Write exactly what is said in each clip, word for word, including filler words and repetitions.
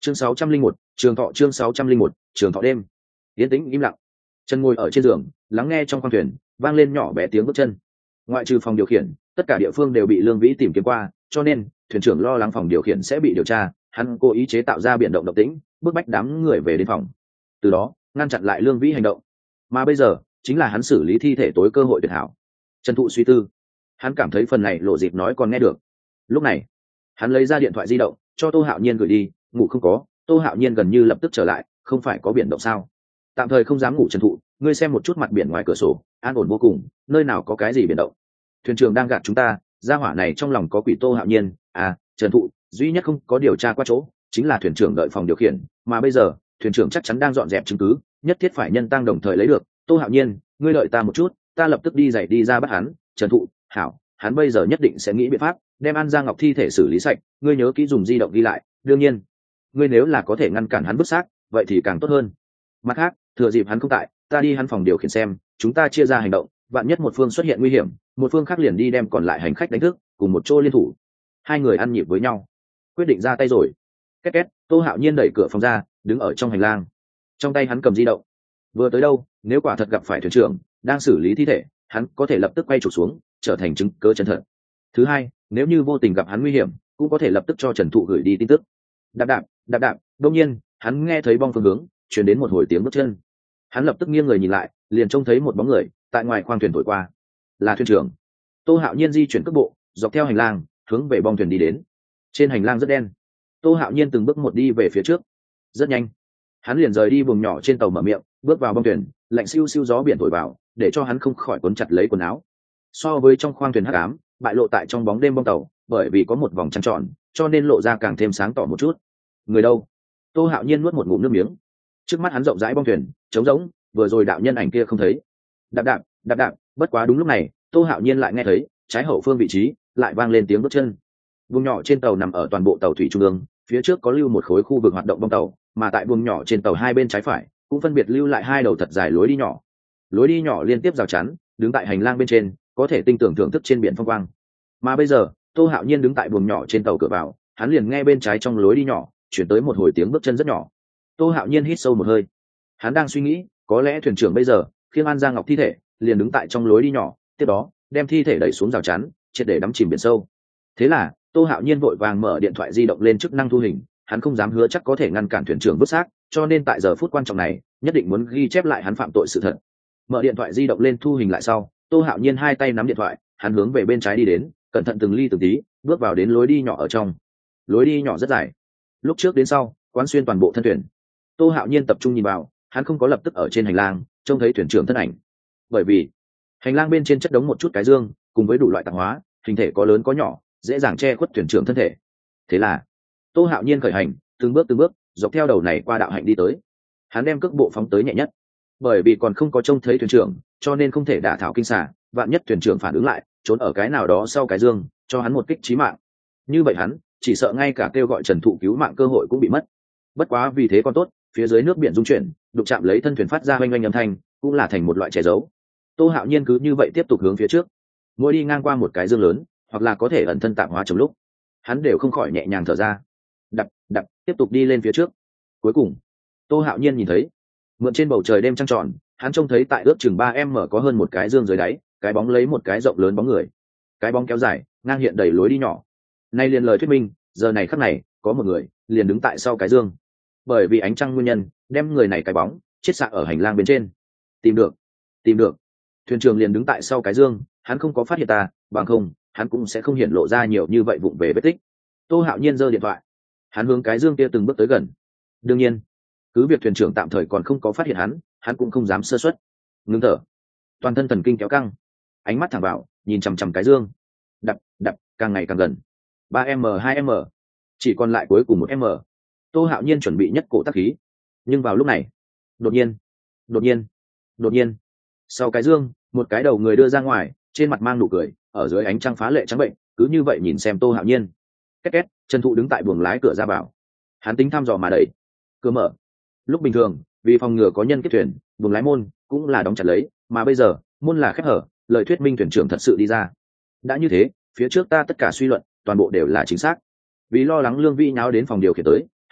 chương sáu trăm linh một trường thọ chương sáu trăm linh một trường thọ đêm yên tĩnh im lặng. Trần ngồi ở trên giường lắng nghe trong khoang thuyền vang lên nhỏ bé tiếng bước chân. Ngoại trừ phòng điều khiển, tất cả địa phương đều bị Lương Vĩ tìm kiếm qua, cho nên thuyền trưởng lo lắng phòng điều khiển sẽ bị điều tra, hắn cố ý chế tạo ra biển động động tĩnh, bức bách đám người về đến phòng, từ đó ngăn chặn lại Lương Vĩ hành động. Mà bây giờ chính là hắn xử lý thi thể tối cơ hội tuyệt hảo. Trần Thụ suy tư, hắn cảm thấy phần này lộ dịp nói còn nghe được. Lúc này hắn lấy ra điện thoại di động cho Tô Hạo Nhiên gửi đi. Ngủ không có, Tô Hạo Nhiên gần như lập tức trở lại. Không phải có biển động sao? Tạm thời không dám ngủ. Trần Thụ, ngươi xem một chút mặt biển ngoài cửa sổ, an ổn vô cùng, nơi nào có cái gì biển động. Thuyền trưởng đang gạt chúng ta, gia hỏa này trong lòng có quỷ. Tô Hạo Nhiên, à, Trần Thụ, duy nhất không có điều tra qua chỗ chính là thuyền trưởng đợi phòng điều khiển, mà bây giờ thuyền trưởng chắc chắn đang dọn dẹp chứng cứ, nhất thiết phải nhân tăng đồng thời lấy được. Tô Hạo Nhiên, ngươi đợi ta một chút, ta lập tức đi dậy đi ra bắt hắn. Trần Thụ, hảo, hắn bây giờ nhất định sẽ nghĩ biện pháp đem An Giang Ngọc thi thể xử lý sạch, ngươi nhớ kỹ dùng di động ghi lại, đương nhiên ngươi nếu là có thể ngăn cản hắn vứt xác vậy thì càng tốt hơn. Mặt khác, thừa dịp hắn không tại, ta đi hắn phòng điều khiển xem, chúng ta chia ra hành động, vạn nhất một phương xuất hiện nguy hiểm, một phương khác liền đi đem còn lại hành khách đánh thức, cùng một chỗ liên thủ. Hai người ăn nhịp với nhau, quyết định ra tay rồi. Két két, Tô Hạo Nhiên đẩy cửa phòng ra, đứng ở trong hành lang, trong tay hắn cầm di động. Vừa tới đâu, nếu quả thật gặp phải thuyền trưởng đang xử lý thi thể, hắn có thể lập tức quay trục xuống, trở thành chứng cớ chân thật. Thứ hai, nếu như vô tình gặp hắn nguy hiểm, cũng có thể lập tức cho Trần Thụ gửi đi tin tức. Đạp đạp, đạp đạp, đột nhiên, hắn nghe thấy bong phương hướng truyền đến một hồi tiếng bước chân. Hắn lập tức nghiêng người nhìn lại, liền trông thấy một bóng người tại ngoài khoang thuyền thổi qua. Là thuyền trưởng. Tô Hạo Nhiên di chuyển cước bộ, dọc theo hành lang, hướng về bong thuyền đi đến. Trên hành lang rất đen. Tô Hạo Nhiên từng bước một đi về phía trước. Rất nhanh, hắn liền rời đi buồng nhỏ trên tàu mở miệng, bước vào bong thuyền, lạnh siêu siêu gió biển thổi vào, để cho hắn không khỏi cuốn chặt lấy quần áo. So với trong khoang thuyền hắc ám, bại lộ tại trong bóng đêm bong tàu, bởi vì có một vòng trăng tròn, cho nên lộ ra càng thêm sáng tỏ một chút. Người đâu? Tô Hạo Nhiên nuốt một ngụm nước miếng. Trước mắt hắn rộng rãi bong thuyền, trống rỗng, vừa rồi đạo nhân ảnh kia không thấy. Đạp đạp, đạp đạp, bất quá đúng lúc này, Tô Hạo Nhiên lại nghe thấy trái hậu phương vị trí lại vang lên tiếng bước chân. Buồng nhỏ trên tàu nằm ở toàn bộ tàu thủy trung ương, phía trước có lưu một khối khu vực hoạt động bong tàu, mà tại buồng nhỏ trên tàu hai bên trái phải cũng phân biệt lưu lại hai đầu thật dài lối đi nhỏ. Lối đi nhỏ liên tiếp rào chắn, đứng tại hành lang bên trên, có thể tinh tưởng thưởng thức trên biển phong quang. Mà bây giờ, Tô Hạo Nhiên đứng tại buồng nhỏ trên tàu cửa vào, hắn liền nghe bên trái trong lối đi nhỏ chuyển tới một hồi tiếng bước chân rất nhỏ. Tô Hạo Nhiên hít sâu một hơi, hắn đang suy nghĩ, có lẽ thuyền trưởng bây giờ khiêng An Giang Ngọc thi thể liền đứng tại trong lối đi nhỏ, tiếp đó đem thi thể đẩy xuống rào chắn, triệt để đắm chìm biển sâu. Thế là Tô Hạo Nhiên vội vàng mở điện thoại di động lên chức năng thu hình, hắn không dám hứa chắc có thể ngăn cản thuyền trưởng vứt xác, cho nên tại giờ phút quan trọng này nhất định muốn ghi chép lại hắn phạm tội sự thật. Mở điện thoại di động lên thu hình lại sau, Tô Hạo Nhiên hai tay nắm điện thoại, hắn hướng về bên trái đi đến, cẩn thận từng ly từng tí bước vào đến lối đi nhỏ ở trong. Lối đi nhỏ rất dài, lúc trước đến sau quán xuyên toàn bộ thân thuyền. Tô Hạo Nhiên tập trung nhìn vào, hắn không có lập tức ở trên hành lang trông thấy thuyền trưởng thân ảnh, bởi vì hành lang bên trên chất đống một chút cái dương cùng với đủ loại tạp hóa, hình thể có lớn có nhỏ, dễ dàng che khuất thuyền trưởng thân thể. Thế là Tô Hạo Nhiên khởi hành, từng bước từng bước dọc theo đầu này qua đạo hạnh đi tới. Hắn đem cước bộ phóng tới nhẹ nhất, bởi vì còn không có trông thấy thuyền trưởng, cho nên không thể đả thảo kinh xà, vạn nhất thuyền trưởng phản ứng lại, trốn ở cái nào đó sau cái dương, cho hắn một kích chí mạng. Như vậy hắn chỉ sợ ngay cả kêu gọi Trần Thụ cứu mạng cơ hội cũng bị mất. Bất quá vì thế còn tốt, phía dưới nước biển rung chuyển, đụng chạm lấy thân thuyền phát ra oanh oanh âm thanh, cũng là thành một loại che giấu. Tô Hạo Nhiên cứ như vậy tiếp tục hướng phía trước, mỗi đi ngang qua một cái dương lớn, hoặc là có thể ẩn thân tạm hóa trong lúc, hắn đều không khỏi nhẹ nhàng thở ra. Đập, đập, tiếp tục đi lên phía trước. Cuối cùng, Tô Hạo Nhiên nhìn thấy, mượn trên bầu trời đêm trăng tròn, hắn trông thấy tại ước chừng ba em mở có hơn một cái dương dưới đáy, cái bóng lấy một cái rộng lớn bóng người. Cái bóng kéo dài, ngang hiện đầy lối đi nhỏ. Nay liền lời thuyết minh, giờ này khắc này, có một người liền đứng tại sau cái dương. Bởi vì ánh trăng nguyên nhân, đem người này cái bóng chết xạ ở hành lang bên trên. Tìm được, tìm được. Thuyền trưởng liền đứng tại sau cái dương, hắn không có phát hiện ta, bằng không, hắn cũng sẽ không hiện lộ ra nhiều như vậy vụng về vết tích. Tô Hạo Nhiên giơ điện thoại, hắn hướng cái dương kia từng bước tới gần. Đương nhiên, cứ việc thuyền trưởng tạm thời còn không có phát hiện hắn, hắn cũng không dám sơ suất. Ngưng thở, toàn thân thần kinh kéo căng, ánh mắt thẳng vào, nhìn chằm chằm cái dương. Đập, đập, càng ngày càng gần. ba m, hai m, chỉ còn lại cuối cùng một m. Tô Hạo Nhiên chuẩn bị nhất cổ tác khí, nhưng vào lúc này, đột nhiên, đột nhiên, đột nhiên, sau cái dương, một cái đầu người đưa ra ngoài, trên mặt mang nụ cười, ở dưới ánh trăng phá lệ trắng bệnh, cứ như vậy nhìn xem Tô Hạo Nhiên. Két két, Trần Thụ đứng tại buồng lái cửa ra vào, hắn tính thăm dò mà đẩy, cửa mở. Lúc bình thường, vì phòng ngừa có nhân kết thuyền, buồng lái môn cũng là đóng chặt lấy, mà bây giờ môn là khép hở, lời thuyết minh thuyền trưởng thật sự đi ra. Đã như thế, phía trước ta tất cả suy luận toàn bộ đều là chính xác. Vì lo lắng Lương Vĩ nháo đến phòng điều khiển tới,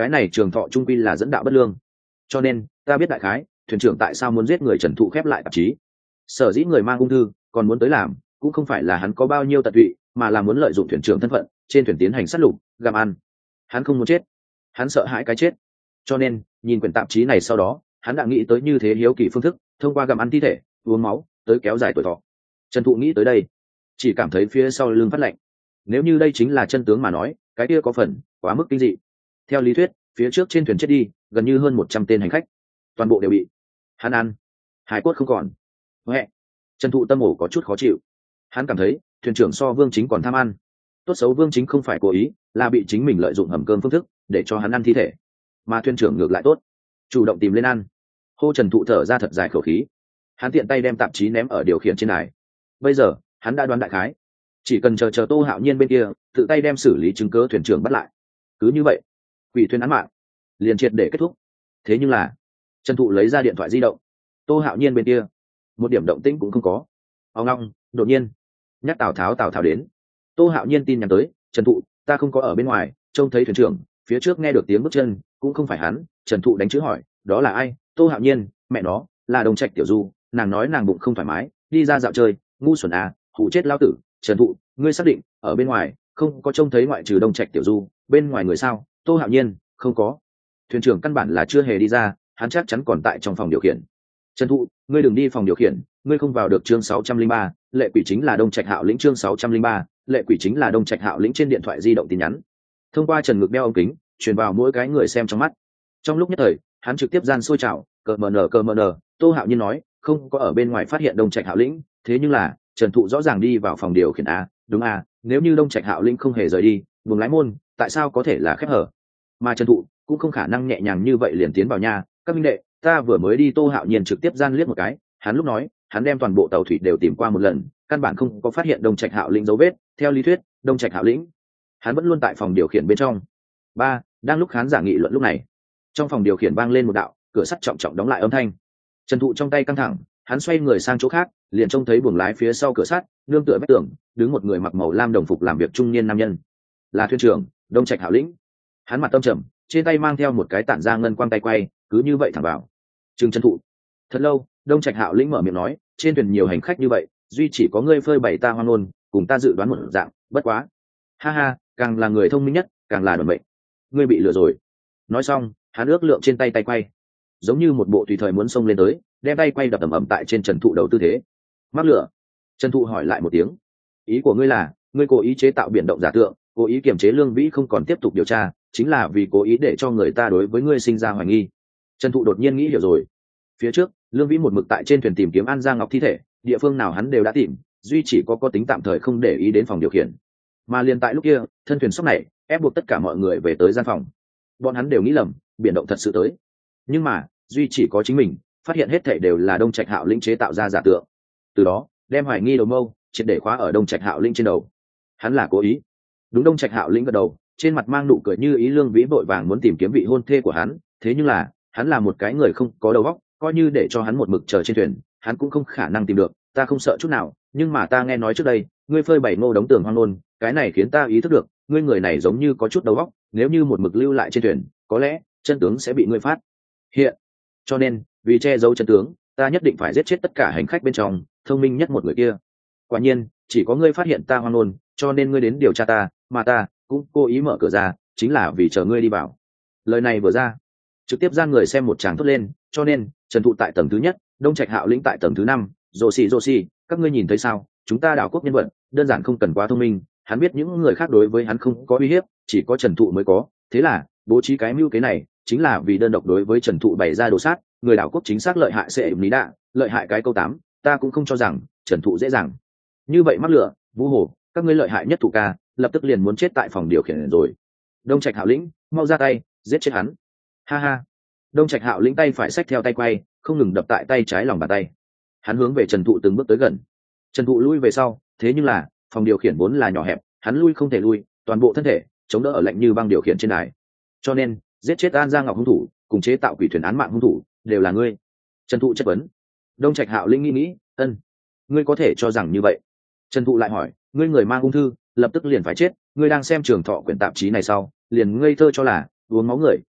cái này trường thọ trung quy là dẫn đạo bất lương, cho nên ta biết đại khái thuyền trưởng tại sao muốn giết người Trần Thụ khép lại tạp chí. Sở dĩ người mang ung thư còn muốn tới làm cũng không phải là hắn có bao nhiêu tật tụy, mà là muốn lợi dụng thuyền trưởng thân phận trên thuyền tiến hành sát lục gặm ăn. Hắn không muốn chết, hắn sợ hãi cái chết, cho nên nhìn quyển tạp chí này sau đó hắn đã nghĩ tới như thế hiếu kỳ phương thức, thông qua gặm ăn thi thể uống máu tới kéo dài tuổi thọ. Trần Thụ nghĩ tới đây chỉ cảm thấy phía sau lưng phát lạnh. Nếu như đây chính là chân tướng mà nói, cái kia có phần quá mức kinh dị. Theo lý thuyết phía trước trên thuyền chết đi gần như hơn một trăm tên hành khách, toàn bộ đều bị hắn ăn, hải cốt không còn. Huệ. Trần Thụ tâm ổ có chút khó chịu. Hắn cảm thấy thuyền trưởng so Vương Chính còn tham ăn. Tốt xấu Vương Chính không phải cố ý, là bị chính mình lợi dụng hầm cơm phương thức để cho hắn ăn thi thể, mà thuyền trưởng ngược lại tốt, chủ động tìm lên ăn. Hô Trần Thụ thở ra thật dài khẩu khí. Hắn tiện tay đem tạp chí ném ở điều khiển trên đài. Bây giờ hắn đã đoán đại khái, chỉ cần chờ chờ Tô Hạo Nhiên bên kia tự tay đem xử lý chứng cứ thuyền trưởng bắt lại, cứ như vậy quỷ thuyền án mạng liền triệt để kết thúc. Thế nhưng là Trần Thụ lấy ra điện thoại di động, Tô Hạo Nhiên bên kia một điểm động tĩnh cũng không có. Ông long đột nhiên nhắc Tào Tháo Tào Tháo đến. Tô Hạo Nhiên tin nhắn tới, Trần Thụ, ta không có ở bên ngoài, trông thấy thuyền trưởng phía trước nghe được tiếng bước chân, cũng không phải hắn. Trần Thụ đánh chữ hỏi, đó là ai? Tô Hạo Nhiên, mẹ nó, là Đồng Trạch Tiểu Du, nàng nói nàng bụng không thoải mái, đi ra dạo chơi. Ngu xuẩn à, hủ chết lao tử. Trần Thụ, ngươi xác định ở bên ngoài không có trông thấy ngoại trừ Đồng Trạch Tiểu Du, bên ngoài người sao? Tô Hạo Nhiên, không có, thuyền trưởng căn bản là chưa hề đi ra, hắn chắc chắn còn tại trong phòng điều khiển. Trần Thụ, ngươi đừng đi phòng điều khiển, ngươi không vào được. Chương sáu trăm linh ba, lệ quỷ chính là Đông Trạch Hạo lĩnh. Chương sáu trăm linh ba, lệ quỷ chính là Đông Trạch Hạo lĩnh. Trên điện thoại di động tin nhắn thông qua Trần Ngực đeo ống kính truyền vào mỗi cái người xem trong mắt. Trong lúc nhất thời hắn trực tiếp gian sôi trào, cờ mờ nở cờ mờ nở. Tô Hạo Nhiên nói không có ở bên ngoài phát hiện Đông Trạch Hạo lĩnh, thế nhưng là Trần Thụ rõ ràng đi vào phòng điều khiển. À đúng à, nếu như Đông Trạch Hạo lĩnh không hề rời đi buồng lái môn, tại sao có thể là khép hở, mà Trần Thụ cũng không khả năng nhẹ nhàng như vậy liền tiến vào nhà. Các minh đệ, ta vừa mới đi. Tô Hạo Nhiên trực tiếp gian liếc một cái, hắn lúc nói hắn đem toàn bộ tàu thủy đều tìm qua một lần, căn bản không có phát hiện Đông Trạch Hạo lĩnh dấu vết. Theo lý thuyết Đông Trạch Hạo lĩnh hắn vẫn luôn tại phòng điều khiển bên trong. Ba, đang lúc khán giả nghị luận lúc này, trong phòng điều khiển vang lên một đạo cửa sắt trọng trọng đóng lại âm thanh. Trần Thụ trong tay căng thẳng, hắn xoay người sang chỗ khác, liền trông thấy buồng lái phía sau cửa sắt nương tựa vách tường đứng một người mặc màu lam đồng phục làm việc trung niên nam nhân, là thuyền trưởng Đông Trạch Hạo lĩnh. Hắn mặt tâm trầm, trên tay mang theo một cái tản ra ngân quang tay quay, cứ như vậy thẳng vào trừng Trần Thụ. Thật lâu Đông Trạch Hạo lĩnh mở miệng nói, trên thuyền nhiều hành khách như vậy, duy chỉ có ngươi phơi bày ta hoang ngôn, cùng ta dự đoán một dạng, bất quá ha ha, càng là người thông minh nhất càng là đoạt mệnh, ngươi bị lừa rồi. Nói xong hắn ước lượng trên tay tay quay, giống như một bộ tùy thời muốn xông lên tới đem tay quay đập ầm ầm tại trên Trần Thụ đầu tư thế. Mắc lửa? Trần Thụ hỏi lại một tiếng, ý của ngươi là ngươi cố ý chế tạo biển động giả tượng, cố ý kiềm chế Lương Vĩ không còn tiếp tục điều tra, chính là vì cố ý để cho người ta đối với ngươi sinh ra hoài nghi. Trần Thụ đột nhiên nghĩ hiểu rồi. Phía trước Lương Vĩ một mực tại trên thuyền tìm kiếm An Giang Ngọc thi thể, địa phương nào hắn đều đã tìm, duy chỉ có có tính tạm thời không để ý đến phòng điều khiển. Mà liền tại lúc kia thân thuyền sốc này ép buộc tất cả mọi người về tới gian phòng, bọn hắn đều nghĩ lầm biển động thật sự tới, nhưng mà duy chỉ có chính mình phát hiện hết thảy đều là Đông Trạch Hạo lĩnh chế tạo ra giả tượng, từ đó đem hoài nghi đầu mâu triệt để khóa ở Đông Trạch Hạo lĩnh trên đầu. Hắn là cố ý. Đúng. Đông Trạch Hạo lĩnh gật đầu, trên mặt mang nụ cười như ý. Lương Vĩ vội vàng muốn tìm kiếm vị hôn thê của hắn, thế nhưng là hắn là một cái người không có đầu óc, coi như để cho hắn một mực chờ trên thuyền hắn cũng không khả năng tìm được. Ta không sợ chút nào, nhưng mà ta nghe nói trước đây ngươi phơi bày ngô đống tường hoang nôn, cái này khiến ta ý thức được ngươi người này giống như có chút đầu óc, nếu như một mực lưu lại trên thuyền có lẽ chân tướng sẽ bị ngươi phát hiện, cho nên vì che giấu chân tướng ta nhất định phải giết chết tất cả hành khách bên trong thông minh nhất một người kia. Quả nhiên chỉ có ngươi phát hiện ta hoang nôn, cho nên ngươi đến điều tra ta, mà ta cũng cố ý mở cửa ra chính là vì chờ ngươi đi vào. Lời này vừa ra trực tiếp gian người xem một tràng thốt lên, cho nên Trần Thụ tại tầng thứ nhất, Đông Trạch Hạo lĩnh tại tầng thứ năm. Rồ xì rồ xì, các ngươi nhìn thấy sao, chúng ta đảo quốc nhân vật đơn giản không cần quá thông minh, hắn biết những người khác đối với hắn không có uy hiếp, chỉ có Trần Thụ mới có, thế là bố trí cái mưu kế này chính là vì đơn độc đối với Trần Thụ bày ra đồ sát. Người đảo quốc chính xác lợi hại sẽ lý đạ, lợi hại cái câu tám, ta cũng không cho rằng Trần Thụ dễ dàng như vậy mắc lửa. Vũ Hổ, các ngươi lợi hại nhất thủ ca lập tức liền muốn chết tại phòng điều khiển rồi. Đông Trạch Hạo lĩnh, mau ra tay giết chết hắn. Ha ha. Đông Trạch Hạo lĩnh tay phải xách theo tay quay, không ngừng đập tại tay trái lòng bàn tay. Hắn hướng về Trần Thụ từng bước tới gần. Trần Thụ lui về sau, thế nhưng là phòng điều khiển vốn là nhỏ hẹp, hắn lui không thể lui, toàn bộ thân thể chống đỡ ở lạnh như băng điều khiển trên đài. Cho nên giết chết An Giang Ngọc hung thủ cùng chế tạo quỷ thuyền án mạng hung thủ đều là ngươi. Trần Thụ chất vấn. Đông Trạch Hạo lĩnh nghĩ nghĩ, ân, ngươi có thể cho rằng như vậy. Trần Thụ lại hỏi, ngươi người mang ung thư lập tức liền phải chết, ngươi đang xem Trường Thọ quyển tạp chí này sau liền ngây thơ cho là uống máu người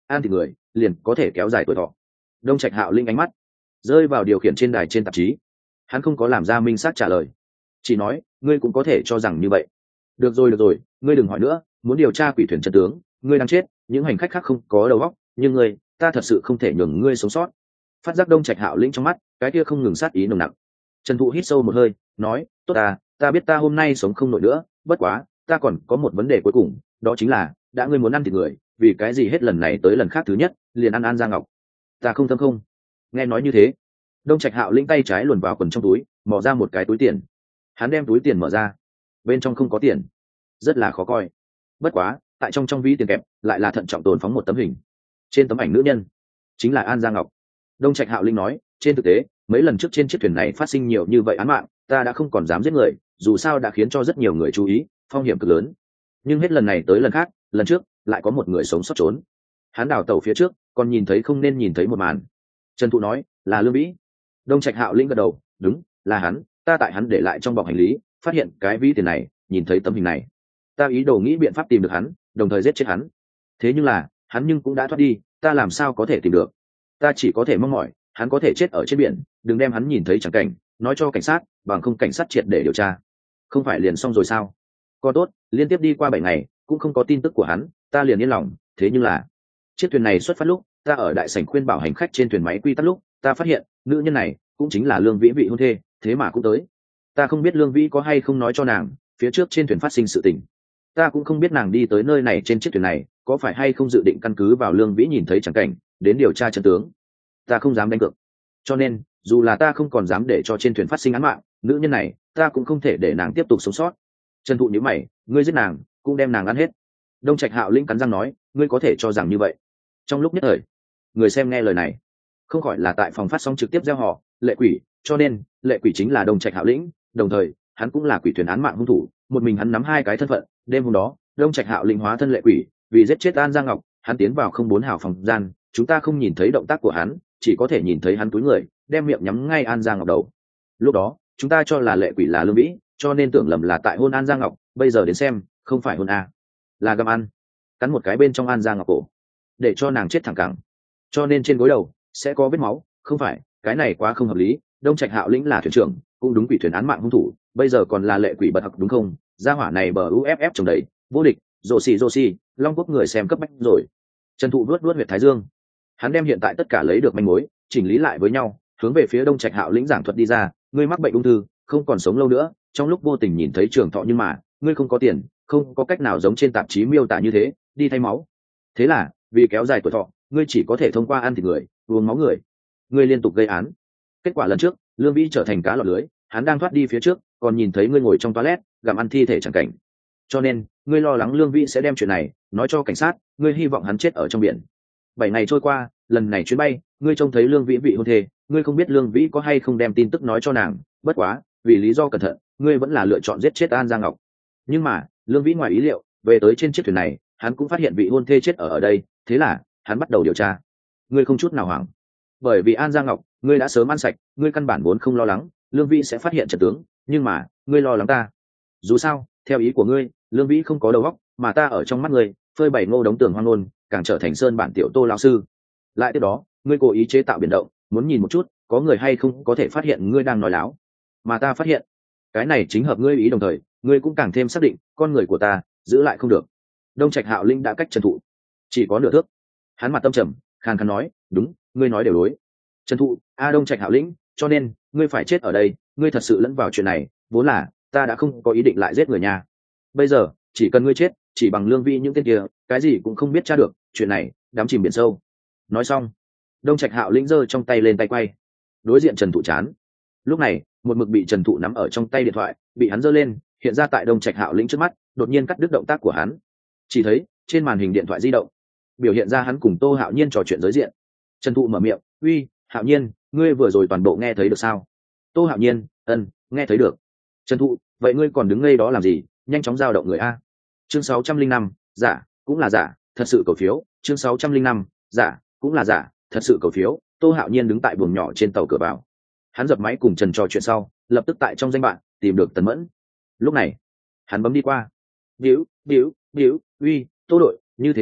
ăn thịt người liền có thể kéo dài tuổi thọ. Đông Trạch Hạo linh ánh mắt rơi vào điều khiển trên đài trên tạp chí, hắn không có làm ra minh xác trả lời, chỉ nói ngươi cũng có thể cho rằng như vậy. Được rồi được rồi, ngươi đừng hỏi nữa, muốn điều tra quỷ thuyền chân tướng, ngươi đang chết, những hành khách khác không có đầu óc, nhưng ngươi, ta thật sự không thể nhường ngươi sống sót. Phát giác Đông Trạch Hạo lĩnh trong mắt cái kia không ngừng sát ý nồng nặc. Trần Thụ hít sâu một hơi, nói, tốt ta, ta biết ta hôm nay sống không nổi nữa, bất quá ta còn có một vấn đề cuối cùng, đó chính là đã ngươi muốn ăn thịt người, vì cái gì hết lần này tới lần khác thứ nhất liền ăn An Giang Ngọc? Ta không thâm không? Nghe nói như thế, Đông Trạch Hạo lĩnh tay trái luồn vào quần trong túi, mò ra một cái túi tiền. Hắn đem túi tiền mở ra, bên trong không có tiền, rất là khó coi. Bất quá tại trong trong ví tiền kẹp lại là thận trọng tồn phóng một tấm hình. Trên tấm ảnh nữ nhân chính là An Giang Ngọc. Đông Trạch Hạo linh nói, trên thực tế mấy lần trước trên chiếc thuyền này phát sinh nhiều như vậy án mạng, ta đã không còn dám giết người, dù sao đã khiến cho rất nhiều người chú ý, phong hiểm cực lớn. Nhưng hết lần này tới lần khác, lần trước lại có một người sống sót trốn. Hắn đào tẩu phía trước còn nhìn thấy không nên nhìn thấy một màn. Trần Thụ nói, là Lương Vĩ. Đông Trạch Hạo linh gật đầu, đúng, là hắn, ta tại hắn để lại trong bọc hành lý phát hiện cái ví tiền này, nhìn thấy tấm hình này, ta ý đồ nghĩ biện pháp tìm được hắn, đồng thời giết chết hắn. Thế nhưng là hắn nhưng cũng đã thoát đi, ta làm sao có thể tìm được? Ta chỉ có thể mong mỏi hắn có thể chết ở trên biển, đừng đem hắn nhìn thấy chẳng cảnh nói cho cảnh sát, bằng không cảnh sát triệt để điều tra, không phải liền xong rồi sao? Còn tốt, liên tiếp đi qua bảy ngày cũng không có tin tức của hắn, ta liền yên lòng. Thế nhưng là chiếc thuyền này xuất phát lúc, ta ở đại sảnh khuyên bảo hành khách trên thuyền máy quy tắc lúc, ta phát hiện nữ nhân này cũng chính là Lương Vĩ vị hôn thê, thế mà cũng tới. Ta không biết Lương Vĩ có hay không nói cho nàng phía trước trên thuyền phát sinh sự tình, ta cũng không biết nàng đi tới nơi này trên chiếc thuyền này có phải hay không dự định căn cứ vào Lương Vĩ nhìn thấy chẳng cảnh đến điều tra chân tướng. Ta không dám đánh cược, cho nên dù là ta không còn dám để cho trên thuyền phát sinh án mạng, nữ nhân này ta cũng không thể để nàng tiếp tục sống sót. Trần Thụ nhíu mày, ngươi giết nàng cũng đem nàng ăn hết. Đông Trạch Hạo lĩnh cắn răng nói, ngươi có thể cho rằng như vậy? Trong lúc nhất thời, người xem nghe lời này không khỏi là tại phòng phát sóng trực tiếp gieo họ lệ quỷ, cho nên lệ quỷ chính là Đông Trạch Hạo lĩnh, đồng thời hắn cũng là quỷ thuyền án mạng hung thủ, một mình hắn nắm hai cái thân phận. Đêm hôm đó Đông Trạch Hạo lĩnh hóa thân lệ quỷ, vì giết chết An Giang Ngọc, hắn tiến vào không bốn hào phòng gian, chúng ta không nhìn thấy động tác của hắn, chỉ có thể nhìn thấy hắn túi người đem miệng nhắm ngay An Giang Ngọc đầu. Lúc đó chúng ta cho là lệ quỷ là Lương Vĩ, cho nên tưởng lầm là tại hôn An Giang Ngọc, bây giờ đến xem không phải hôn a, là găm ăn, cắn một cái bên trong An Giang Ngọc cổ để cho nàng chết thẳng cẳng, cho nên trên gối đầu sẽ có vết máu. Không phải, cái này quá không hợp lý. Đông Trạch Hạo lĩnh là thuyền trưởng, cũng đúng quỷ thuyền án mạng hung thủ, bây giờ còn là lệ quỷ bật học đúng không? Gia hỏa này bờ u ép ép trồng đầy vô địch, rồ xì rồ xì, Long Quốc người xem cấp bách rồi. Trần Thụ vuốt vuốt huyệt thái dương, hắn đem hiện tại tất cả lấy được manh mối chỉnh lý lại với nhau, hướng về phía Đông Trạch Hạo lĩnh giảng thuật đi ra. Ngươi mắc bệnh ung thư, không còn sống lâu nữa, trong lúc vô tình nhìn thấy trường thọ, nhưng mà ngươi không có tiền, không có cách nào giống trên tạp chí miêu tả như thế đi thay máu. Thế là vì kéo dài tuổi thọ, ngươi chỉ có thể thông qua ăn thịt người, uống máu người. Ngươi liên tục gây án. Kết quả lần trước Lương Vĩ trở thành cá lọt lưới, hắn đang thoát đi phía trước còn nhìn thấy ngươi ngồi trong toilet gặm ăn thi thể chẳng cảnh, cho nên ngươi lo lắng Lương Vĩ sẽ đem chuyện này nói cho cảnh sát, ngươi hy vọng hắn chết ở trong biển. Bảy ngày trôi qua, lần này chuyến bay ngươi trông thấy Lương Vĩ vị hôn thê, ngươi không biết Lương Vĩ có hay không đem tin tức nói cho nàng, bất quá vì lý do cẩn thận ngươi vẫn là lựa chọn giết chết An Giang Ngọc. Nhưng mà Lương Vĩ ngoài ý liệu về tới trên chiếc thuyền này, hắn cũng phát hiện vị hôn thê chết ở ở đây, thế là hắn bắt đầu điều tra. Ngươi không chút nào hoảng, bởi vì An Giang Ngọc ngươi đã sớm ăn sạch, ngươi căn bản vốn không lo lắng Lương Vĩ sẽ phát hiện trận tướng, nhưng mà ngươi lo lắng ta. Dù sao theo ý của ngươi, Lương Vĩ không có đầu óc, mà ta ở trong mắt ngươi phơi bày ngô đống tường hoang nôn, càng trở thành sơn bản tiểu Tô lão sư. Lại tiếp đó ngươi cố ý chế tạo biển động, muốn nhìn một chút có người hay không có thể phát hiện ngươi đang nói láo, mà ta phát hiện cái này chính hợp ngươi ý, đồng thời ngươi cũng càng thêm xác định con người của ta giữ lại không được. Đông Trạch Hạo linh đã cách Trần Thụ chỉ có nửa thước, hắn mặt tâm trầm khàn khàn nói, đúng, ngươi nói đều đối. Trần Thụ, a Đông Trạch Hạo lĩnh, cho nên ngươi phải chết ở đây, ngươi thật sự lẫn vào chuyện này, vốn là ta đã không có ý định lại giết người nhà, bây giờ chỉ cần ngươi chết, chỉ bằng Lương Vĩ những tên kia cái gì cũng không biết tra được, chuyện này đắm chìm biển sâu. Nói xong Đông Trạch Hạo lĩnh giơ trong tay lên tay quay đối diện Trần Thụ chán. Lúc này một mực bị Trần Thụ nắm ở trong tay điện thoại bị hắn giơ lên, hiện ra tại Đông Trạch Hạo lĩnh trước mắt, đột nhiên cắt đứt động tác của hắn. Chỉ thấy trên màn hình điện thoại di động biểu hiện ra hắn cùng Tô Hạo Nhiên trò chuyện giới diện. Trần Thụ mở miệng, uy Hạo Nhiên, ngươi vừa rồi toàn bộ nghe thấy được sao? Tô Hạo Nhiên, ân, nghe thấy được. Trần Thụ, vậy ngươi còn đứng ngây đó làm gì, nhanh chóng giao động người a. Chương sáu trăm linh năm, giả cũng là giả, thật sự cầu phiếu. Chương sáu trăm linh năm, giả cũng là giả, thật sự cầu phiếu. Tô Hạo Nhiên đứng tại buồng nhỏ trên tàu cửa vào, hắn dập máy cùng Trần trò chuyện sau, lập tức tại trong danh bạn tìm được Tần Mẫn. Lúc này hắn bấm đi qua, biếu biếu biếu, uy Tô đội, như thế nào,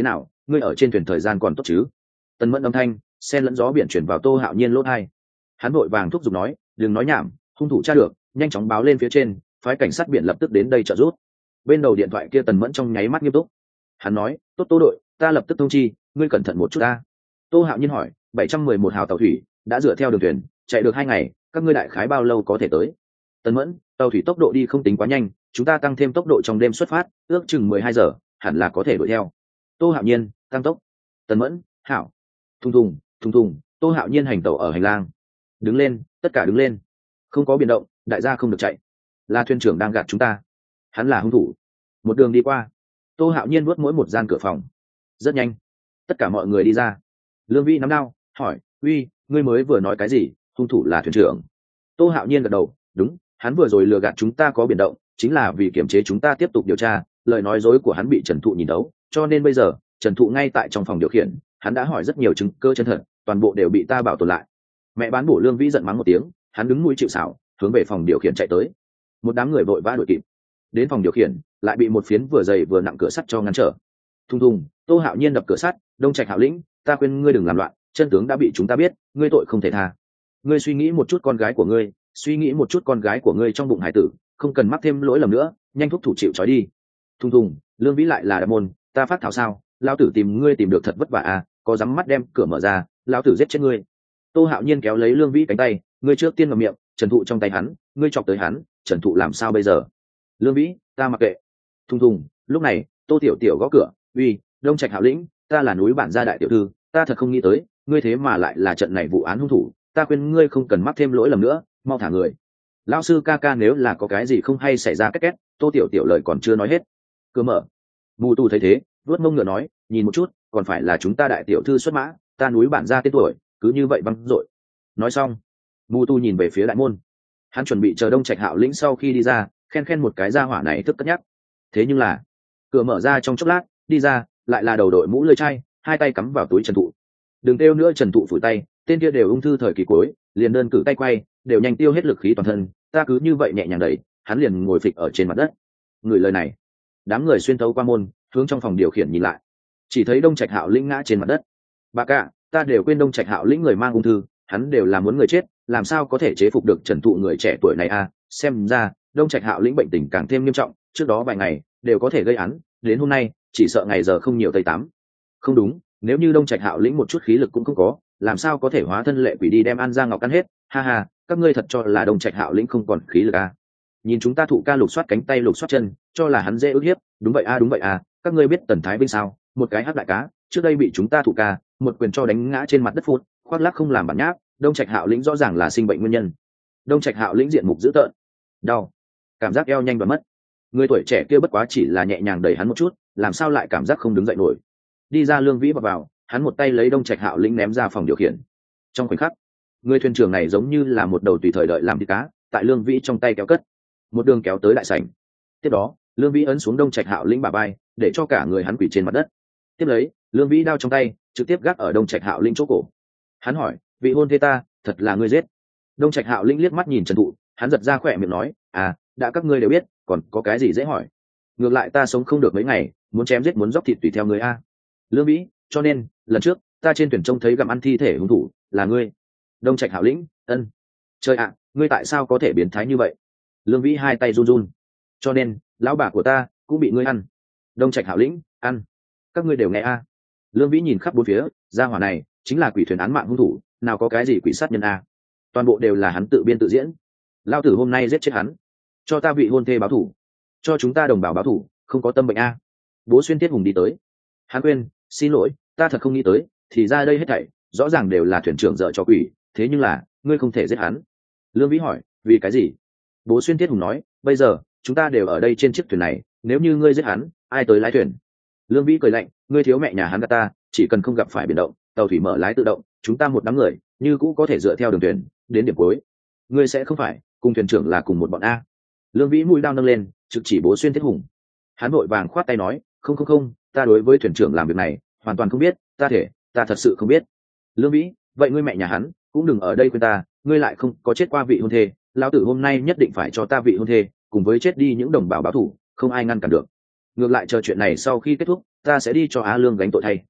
ngươi ở trên thuyền thời gian còn tốt chứ? Tần Mẫn âm thanh xen lẫn gió biển chuyển vào Tô Hạo Nhiên lỗ tai. Hắn vội vàng thúc giục nói, đừng nói nhảm, hung thủ tra được, nhanh chóng báo lên phía trên, phái cảnh sát biển lập tức đến đây trợ giúp. Bên đầu điện thoại kia Tần Mẫn trong nháy mắt nghiêm túc. Hắn nói, tốt Tô đội, ta lập tức thông chi, ngươi cẩn thận một chút ta. Tô Hạo Nhiên hỏi, bảy trăm mười một hào tàu thủy đã dựa theo đường thuyền chạy được hai ngày, các ngươi đại khái bao lâu có thể tới? Tần Mẫn, tàu thủy tốc độ đi không tính quá nhanh, chúng ta tăng thêm tốc độ trong đêm xuất phát, ước chừng mười hai giờ, hẳn là có thể đuổi theo. Tô Hạo Nhiên, tăng tốc. Tần Mẫn, hảo. Thùng thùng, thùng thùng, Tô Hạo Nhiên hành tàu ở hành lang. Đứng lên, tất cả đứng lên. Không có biến động, đại gia không được chạy. Là thuyền trưởng đang gạt chúng ta. Hắn là hung thủ. Một đường đi qua. Tô Hạo Nhiên nuốt mỗi một gian cửa phòng. Rất nhanh, tất cả mọi người đi ra. Lương Vĩ nắm đao, hỏi, uy, ngươi mới vừa nói cái gì? Hung thủ là thuyền trưởng. Tô Hạo Nhiên gật đầu, đúng, hắn vừa rồi lừa gạt chúng ta có biển động, chính là vì kiểm chế chúng ta tiếp tục điều tra. Lời nói dối của hắn bị Trần Thụ nhìn đấu, cho nên bây giờ Trần Thụ ngay tại trong phòng điều khiển, hắn đã hỏi rất nhiều chứng cơ chân thật, toàn bộ đều bị ta bảo tồn lại. Mẹ bán bổ Lương Vĩ giận mắng một tiếng, hắn đứng mũi chịu sào, hướng về phòng điều khiển chạy tới. Một đám người vội vã đuổi kịp. Đến phòng điều khiển, lại bị một phiến vừa dày vừa nặng cửa sắt cho ngăn trở. Thùng thùng, Tô Hạo Nhiên đập cửa sắt, Đông Trạch Hạo Lĩnh, ta khuyên ngươi đừng làm loạn, chân tướng đã bị chúng ta biết, ngươi tội không thể tha. Ngươi suy nghĩ một chút con gái của ngươi, suy nghĩ một chút con gái của ngươi trong bụng hải tử, không cần mắc thêm lỗi lầm nữa, nhanh thúc thủ chịu trói đi. Thùng thùng, Lương Vĩ lại là đạp môn, ta phát thảo sao, lão tử tìm ngươi tìm được thật vất vả à, có dám mắt đem cửa mở ra, lão tử giết chết ngươi. Tô Hạo Nhiên kéo lấy Lương Vĩ cánh tay, ngươi trước tiên ngậm miệng, Trần Thụ trong tay hắn, ngươi chọc tới hắn, Trần Thụ làm sao bây giờ? Lương Vĩ, ta mặc kệ. Thùng thùng, lúc này, Tô Tiểu Tiểu gõ cửa, uy, Đông Trạch Hạo Lĩnh, ta là núi bản gia đại tiểu thư, ta thật không nghĩ tới, ngươi thế mà lại là trận này vụ án hung thủ, ta khuyên ngươi không cần mắc thêm lỗi lầm nữa, mau thả người. Lão sư ca ca nếu là có cái gì không hay xảy ra két két, Tô Tiểu Tiểu lời còn chưa nói hết. Cửa mở. Mù Tù thấy thế, vuốt mông ngựa nói, nhìn một chút, còn phải là chúng ta đại tiểu thư xuất mã, ta núi bản gia tên tuổi, cứ như vậy văng dội. Nói xong, Mù Tu nhìn về phía đại môn, hắn chuẩn bị chờ Đông Trạch Hạo Lĩnh sau khi đi ra, khen khen một cái gia hỏa này thức cất nhắc. Thế nhưng là, cửa mở ra trong chốc lát, đi ra, lại là đầu đội mũ lưỡi chai, hai tay cắm vào túi Trần Thụ. Đừng kêu nữa, Trần Thụ phủi tay, tên kia đều ung thư thời kỳ cuối, liền đơn cử tay quay, đều nhanh tiêu hết lực khí toàn thân, ta cứ như vậy nhẹ nhàng đẩy, hắn liền ngồi phịch ở trên mặt đất. Người lời này, đám người xuyên thấu qua môn, hướng trong phòng điều khiển nhìn lại, chỉ thấy Đông Trạch Hạo Lĩnh ngã trên mặt đất. Bà cả, ta đều quên Đông Trạch Hạo Lĩnh người mang ung thư, hắn đều là muốn người chết, làm sao có thể chế phục được Trần Thụ người trẻ tuổi này à? Xem ra Đông Trạch Hạo Lĩnh bệnh tình càng thêm nghiêm trọng, trước đó vài ngày đều có thể gây án, đến hôm nay chỉ sợ ngày giờ không nhiều tây tám. Không đúng, nếu như Đông Trạch Hạo Lĩnh một chút khí lực cũng không có, làm sao có thể hóa thân lệ quỷ đi đem An Giang Ngọc ăn hết? Ha ha, các ngươi thật cho là Đông Trạch Hạo Lĩnh không còn khí lực à? Nhìn chúng ta Thụ ca lục soát cánh tay lục soát chân, cho là hắn dễ ức hiếp, đúng vậy à, đúng vậy à, các ngươi biết Tần Thái Vinh sao? Một cái hắc đại cá, trước đây bị chúng ta Thụ ca một quyền cho đánh ngã trên mặt đất phút, khoác lác không làm bản nháp. Đông Trạch Hạo Lĩnh rõ ràng là sinh bệnh nguyên nhân. Đông Trạch Hạo Lĩnh diện mục dữ tợn, đau, cảm giác eo nhanh và mất. Người tuổi trẻ kia bất quá chỉ là nhẹ nhàng đẩy hắn một chút, làm sao lại cảm giác không đứng dậy nổi. Đi ra Lương Vĩ vào, vào hắn một tay lấy Đông Trạch Hạo Lĩnh ném ra phòng điều khiển. Trong khoảnh khắc, người thuyền trưởng này giống như là một đầu tùy thời đợi làm thịt cá, tại Lương Vĩ trong tay kéo cất, một đường kéo tới đại sảnh. Tiếp đó, Lương Vĩ ấn xuống Đông Trạch Hạo Lĩnh bả vai, để cho cả người hắn quỳ trên mặt đất. Tiếp lấy, Lương Vĩ đao trong tay trực tiếp gác ở Đông Trạch Hạo Lĩnh chỗ cổ. Hắn hỏi, vị hôn thê ta, thật là ngươi giết? Đông Trạch Hạo Lĩnh liếc mắt nhìn Trần Thụ, hắn giật ra khỏe miệng nói, à, đã các ngươi đều biết, còn có cái gì dễ hỏi? Ngược lại ta sống không được mấy ngày, muốn chém giết muốn dóc thịt tùy theo người a. Lương Vĩ, cho nên lần trước ta trên thuyền trông thấy gặm ăn thi thể hung thủ là ngươi. Đông Trạch Hạo Lĩnh, ân. Trời ạ, ngươi tại sao có thể biến thái như vậy? Lương Vĩ hai tay run run. Cho nên lão bà của ta cũng bị ngươi ăn. Đông Trạch Hạo Lĩnh, ăn. Các ngươi đều nghe a. Lương Vĩ nhìn khắp bốn phía, gia hỏa này chính là quỷ thuyền án mạng hung thủ, nào có cái gì quỷ sát nhân a? Toàn bộ đều là hắn tự biên tự diễn. Lão tử hôm nay giết chết hắn, cho ta vị hôn thê báo thù, cho chúng ta đồng bào báo thù, không có tâm bệnh a. Bố Xuyên Tiết Hùng đi tới, hắn quên, xin lỗi, ta thật không nghĩ tới, thì ra đây hết thảy rõ ràng đều là thuyền trưởng dợ cho quỷ, thế nhưng là ngươi không thể giết hắn. Lương Vĩ hỏi, vì cái gì? Bố Xuyên Tiết Hùng nói, bây giờ chúng ta đều ở đây trên chiếc thuyền này, nếu như ngươi giết hắn, ai tới lái thuyền? Lương Vĩ cười lạnh, ngươi thiếu mẹ nhà hắn gạt ta, chỉ cần không gặp phải biển động, tàu thủy mở lái tự động, chúng ta một đám người như cũ có thể dựa theo đường thuyền đến điểm cuối. Ngươi sẽ không phải cùng thuyền trưởng là cùng một bọn a? Lương Vĩ mũi đao nâng lên, trực chỉ Bố Xuyên Tiết Hùng. Hắn vội vàng khoát tay nói, không không không, ta đối với thuyền trưởng làm việc này hoàn toàn không biết, ta thể, ta thật sự không biết. Lương Vĩ, vậy ngươi mẹ nhà hắn cũng đừng ở đây quên ta, ngươi lại không có chết qua vị hôn thê, lão tử hôm nay nhất định phải cho ta vị hôn thê, cùng với chết đi những đồng bào báo thủ, không ai ngăn cản được. Ngược lại chờ chuyện này sau khi kết thúc, ta sẽ đi cho Á Lương gánh tội thay.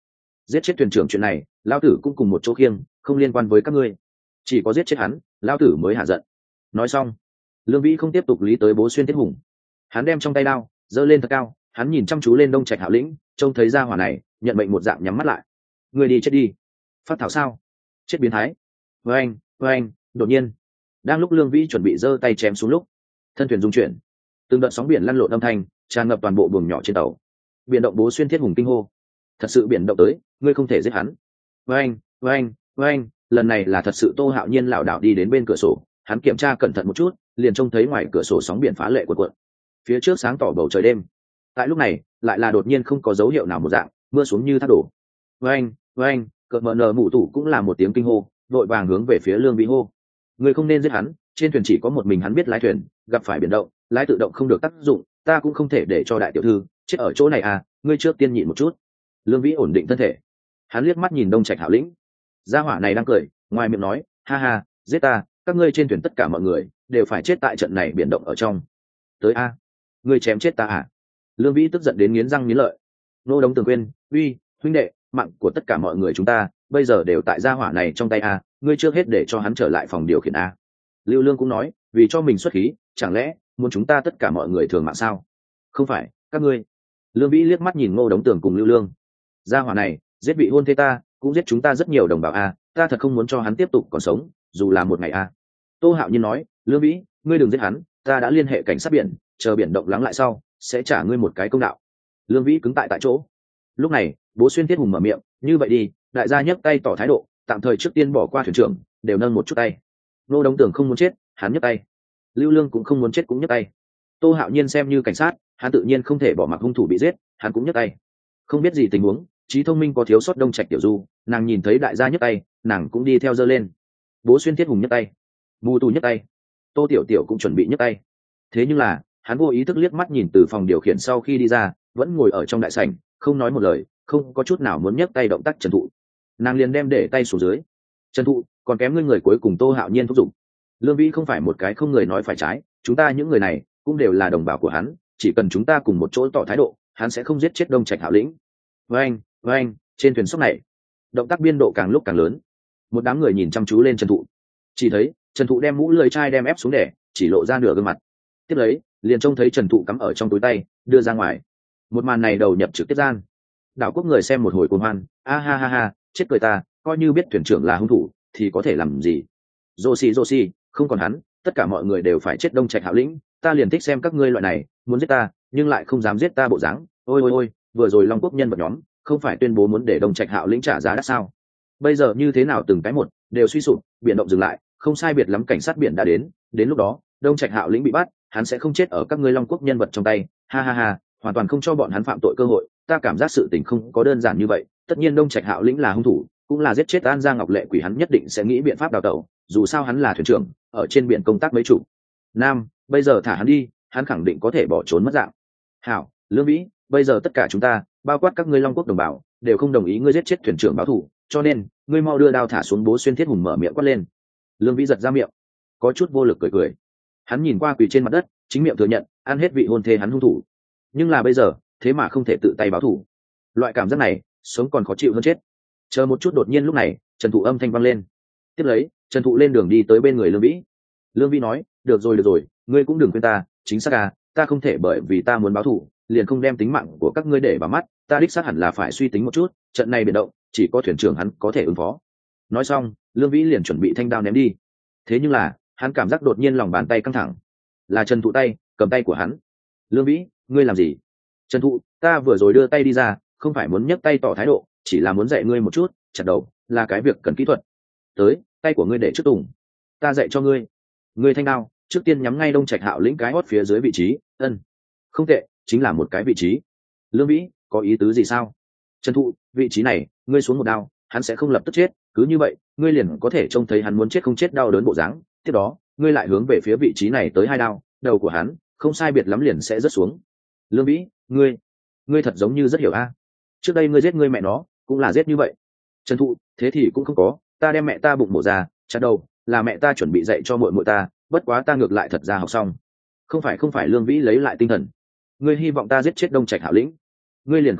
giết chết thuyền trưởng chuyện này lão tử cũng cùng một chỗ khiêng, không liên quan với các ngươi. Chỉ có giết chết hắn lão tử mới hạ giận. Nói xong, Lương Vĩ không tiếp tục lý tới Bố Xuyên Thiết Hùng. Hắn đem trong tay đao giơ lên thật cao, hắn nhìn chăm chú lên Đông Trạch Hạo lĩnh, trông thấy ra hỏa này nhận mệnh một dạng nhắm mắt lại. Người đi chết đi. Phát thảo sao? Chết biến thái. Với anh, với anh, đột nhiên, đang lúc Lương Vĩ chuẩn bị giơ tay chém xuống lúc, thân thuyền rung chuyển, từng đợt sóng biển lăn lộn âm thanh tràn ngập toàn bộ buồng nhỏ trên tàu. Biển động Bố Xuyên Thiết Hùng kinh hô. Thật sự biển động tới, ngươi không thể giết hắn. Với anh, với anh, với anh, lần này là thật sự. Tô Hạo Nhiên lảo đảo đi đến bên cửa sổ, hắn kiểm tra cẩn thận một chút, liền trông thấy ngoài cửa sổ sóng biển phá lệ cuộn cuộn. Phía trước sáng tỏ bầu trời đêm. Tại lúc này, lại là đột nhiên không có dấu hiệu nào một dạng, mưa xuống như thác đổ. Với anh, với anh, cợt mờ nờ mụ tủ cũng là một tiếng kinh hô, vội vàng hướng về phía Lương Vĩ hô. Người không nên giết hắn, trên thuyền chỉ có một mình hắn biết lái thuyền, gặp phải biển động, lái tự động không được tác dụng, ta cũng không thể để cho đại tiểu thư chết ở chỗ này à, ngươi trước tiên nhịn một chút. Lương Vĩ ổn định thân thể, hắn liếc mắt nhìn Đông Trạch Hạo lĩnh. Gia hỏa này đang cười, ngoài miệng nói, ha ha, giết ta, các ngươi trên thuyền tất cả mọi người đều phải chết tại trận này biển động ở trong. Tới a, ngươi chém chết ta à? Lương Vĩ tức giận đến nghiến răng nghiến lợi. Nô Đống Tường Quyên, uy, huynh đệ, mạng của tất cả mọi người chúng ta bây giờ đều tại gia hỏa này trong tay a, ngươi trước hết để cho hắn trở lại phòng điều khiển a. Lưu Lương cũng nói, vì cho mình xuất khí, chẳng lẽ muốn chúng ta tất cả mọi người thường mạng sao? Không phải, các ngươi. Lương Vĩ liếc mắt nhìn Ngô Đống Tường cùng Lưu Lương. Gia hỏa này giết vị hôn thê ta, cũng giết chúng ta rất nhiều đồng bào a, ta thật không muốn cho hắn tiếp tục còn sống, dù là một ngày a. Tô Hạo Nhiên nói, Lương Vĩ, ngươi đừng giết hắn, ta đã liên hệ cảnh sát biển, chờ biển động lắng lại sau sẽ trả ngươi một cái công đạo. Lương Vĩ cứng tại tại chỗ. Lúc này Bố Xuyên Thiết Hùng mở miệng, như vậy đi, đại gia nhấc tay tỏ thái độ, tạm thời trước tiên bỏ qua thuyền trưởng, đều nâng một chút tay. Nô Đống Tường không muốn chết, hắn nhấc tay. Lưu Lương cũng không muốn chết cũng nhấc tay. Tô Hạo Nhiên xem như cảnh sát, hắn tự nhiên không thể bỏ mặc hung thủ bị giết, hắn cũng nhấc tay. Không biết gì tình huống, trí thông minh có thiếu sót Đông Trạch Tiểu Du, nàng nhìn thấy đại gia nhấc tay, nàng cũng đi theo giơ lên. Bố Xuyên Thiết Hùng nhấc tay, Mù Tù nhấc tay, Tô Tiểu Tiểu cũng chuẩn bị nhấc tay. Thế nhưng là hắn vô ý thức liếc mắt nhìn từ phòng điều khiển sau khi đi ra, vẫn ngồi ở trong đại sảnh, không nói một lời, không có chút nào muốn nhấc tay động tác Trần Thụ. Nàng liền đem để tay xuống dưới. Trần Thụ, còn kém ngươi người cuối cùng. Tô Hạo Nhiên thúc giục. Lương Vĩ không phải một cái không người nói phải trái, chúng ta những người này cũng đều là đồng bào của hắn, chỉ cần chúng ta cùng một chỗ tỏ thái độ, hắn sẽ không giết chết Đông Trạch Hạo lĩnh. Với anh, với anh, trên thuyền sóc này, động tác biên độ càng lúc càng lớn. Một đám người nhìn chăm chú lên Trần Thụ, chỉ thấy Trần Thụ đem mũ lưỡi chai đem ép xuống để chỉ lộ ra nửa gương mặt. Tiếp lấy liền trông thấy Trần Thụ cắm ở trong túi tay đưa ra ngoài. Một màn này đầu nhập trực tiếp gian, đảo quốc người xem một hồi cuồng hoan, a ha ha ha, chết cười ta, coi như biết thuyền trưởng là hung thủ thì có thể làm gì. Joshi Joshi, không còn hắn, tất cả mọi người đều phải chết. Đông Trạch Hạo lĩnh, ta liền thích xem các ngươi loại này muốn giết ta nhưng lại không dám giết ta bộ dáng. Ôi ôi ôi, vừa rồi Long Quốc nhân vật nhóm không phải tuyên bố muốn để Đông Trạch Hạo lĩnh trả giá đắt sao? Bây giờ như thế nào từng cái một đều suy sụp, biển động dừng lại, không sai biệt lắm cảnh sát biển đã đến, đến lúc đó Đông Trạch Hạo lĩnh bị bắt, hắn sẽ không chết ở các ngươi Long Quốc nhân vật trong tay. Ha ha ha, hoàn toàn không cho bọn hắn phạm tội cơ hội. Ta cảm giác sự tình không có đơn giản như vậy. Tất nhiên Đông Trạch Hạo lĩnh là hung thủ, cũng là giết chết An Giang Ngọc Lệ Quỷ, hắn nhất định sẽ nghĩ biện pháp đào tẩu, dù sao hắn là thuyền trưởng, ở trên biển công tác mấy chục năm, bây giờ thả hắn đi, hắn khẳng định có thể bỏ trốn mất dạng. Hảo, Lương Vĩ, bây giờ tất cả chúng ta, bao quát các ngươi Long Quốc đồng bào, đều không đồng ý ngươi giết chết thuyền trưởng báo thù, cho nên ngươi mau đưa đao thả xuống. Bố Xuyên Thiết Hùng mở miệng quát lên. Lương Vĩ giật ra miệng, có chút vô lực cười cười. Hắn nhìn qua quỳ trên mặt đất, chính miệng thừa nhận ăn hết vị hôn thê hắn hung thủ, nhưng là bây giờ thế mà không thể tự tay báo thù, loại cảm giác này sống còn khó chịu hơn chết. Chờ một chút, đột nhiên lúc này Trần Thụ âm thanh vang lên. Tiếp lấy Trần Thụ lên đường đi tới bên người Lương Vĩ. Lương Vĩ nói, được rồi được rồi, ngươi cũng đừng quên ta, chính xác à, ta không thể bởi vì ta muốn báo thù liền không đem tính mạng của các ngươi để vào mắt, ta đích xác hẳn là phải suy tính một chút, trận này biến động chỉ có thuyền trưởng hắn có thể ứng phó. Nói xong Lương Vĩ liền chuẩn bị thanh đao ném đi. Thế nhưng là hắn cảm giác đột nhiên lòng bàn tay căng thẳng, là Trần Thụ tay cầm tay của hắn. Lương Vĩ, ngươi làm gì? Trần Thụ, ta vừa rồi đưa tay đi ra, không phải muốn nhấc tay tỏ thái độ, chỉ là muốn dạy ngươi một chút, chặt đầu là cái việc cần kỹ thuật. Tới, tay của ngươi để trước tùng, ta dạy cho ngươi. Ngươi thanh đao trước tiên nhắm ngay Đông Trạch Hạo lĩnh cái hót phía dưới vị trí. Ân, không tệ, chính là một cái vị trí. Lương Vĩ, có ý tứ gì sao? Trần Thụ, vị trí này ngươi xuống một đao, hắn sẽ không lập tức chết, cứ như vậy ngươi liền có thể trông thấy hắn muốn chết không chết đau đớn bộ dáng. Tiếp đó ngươi lại hướng về phía vị trí này tới hai đao, đầu của hắn không sai biệt lắm liền sẽ rớt xuống. Lương Vĩ, ngươi ngươi thật giống như rất hiểu a. Trước đây ngươi giết ngươi mẹ nó cũng là giết như vậy. Trần Thụ, thế thì cũng không có, ta đem mẹ ta bụng mổ ra chặt đầu, là mẹ ta chuẩn bị dạy cho muội muội ta, bất quá ta ngược lại thật ra học xong. Không phải không phải. Lương Vĩ lấy lại tinh thần. Ngươi hy vọng ta giết chết Đông Trạch Hạo lĩnh, ngươi liền không sợ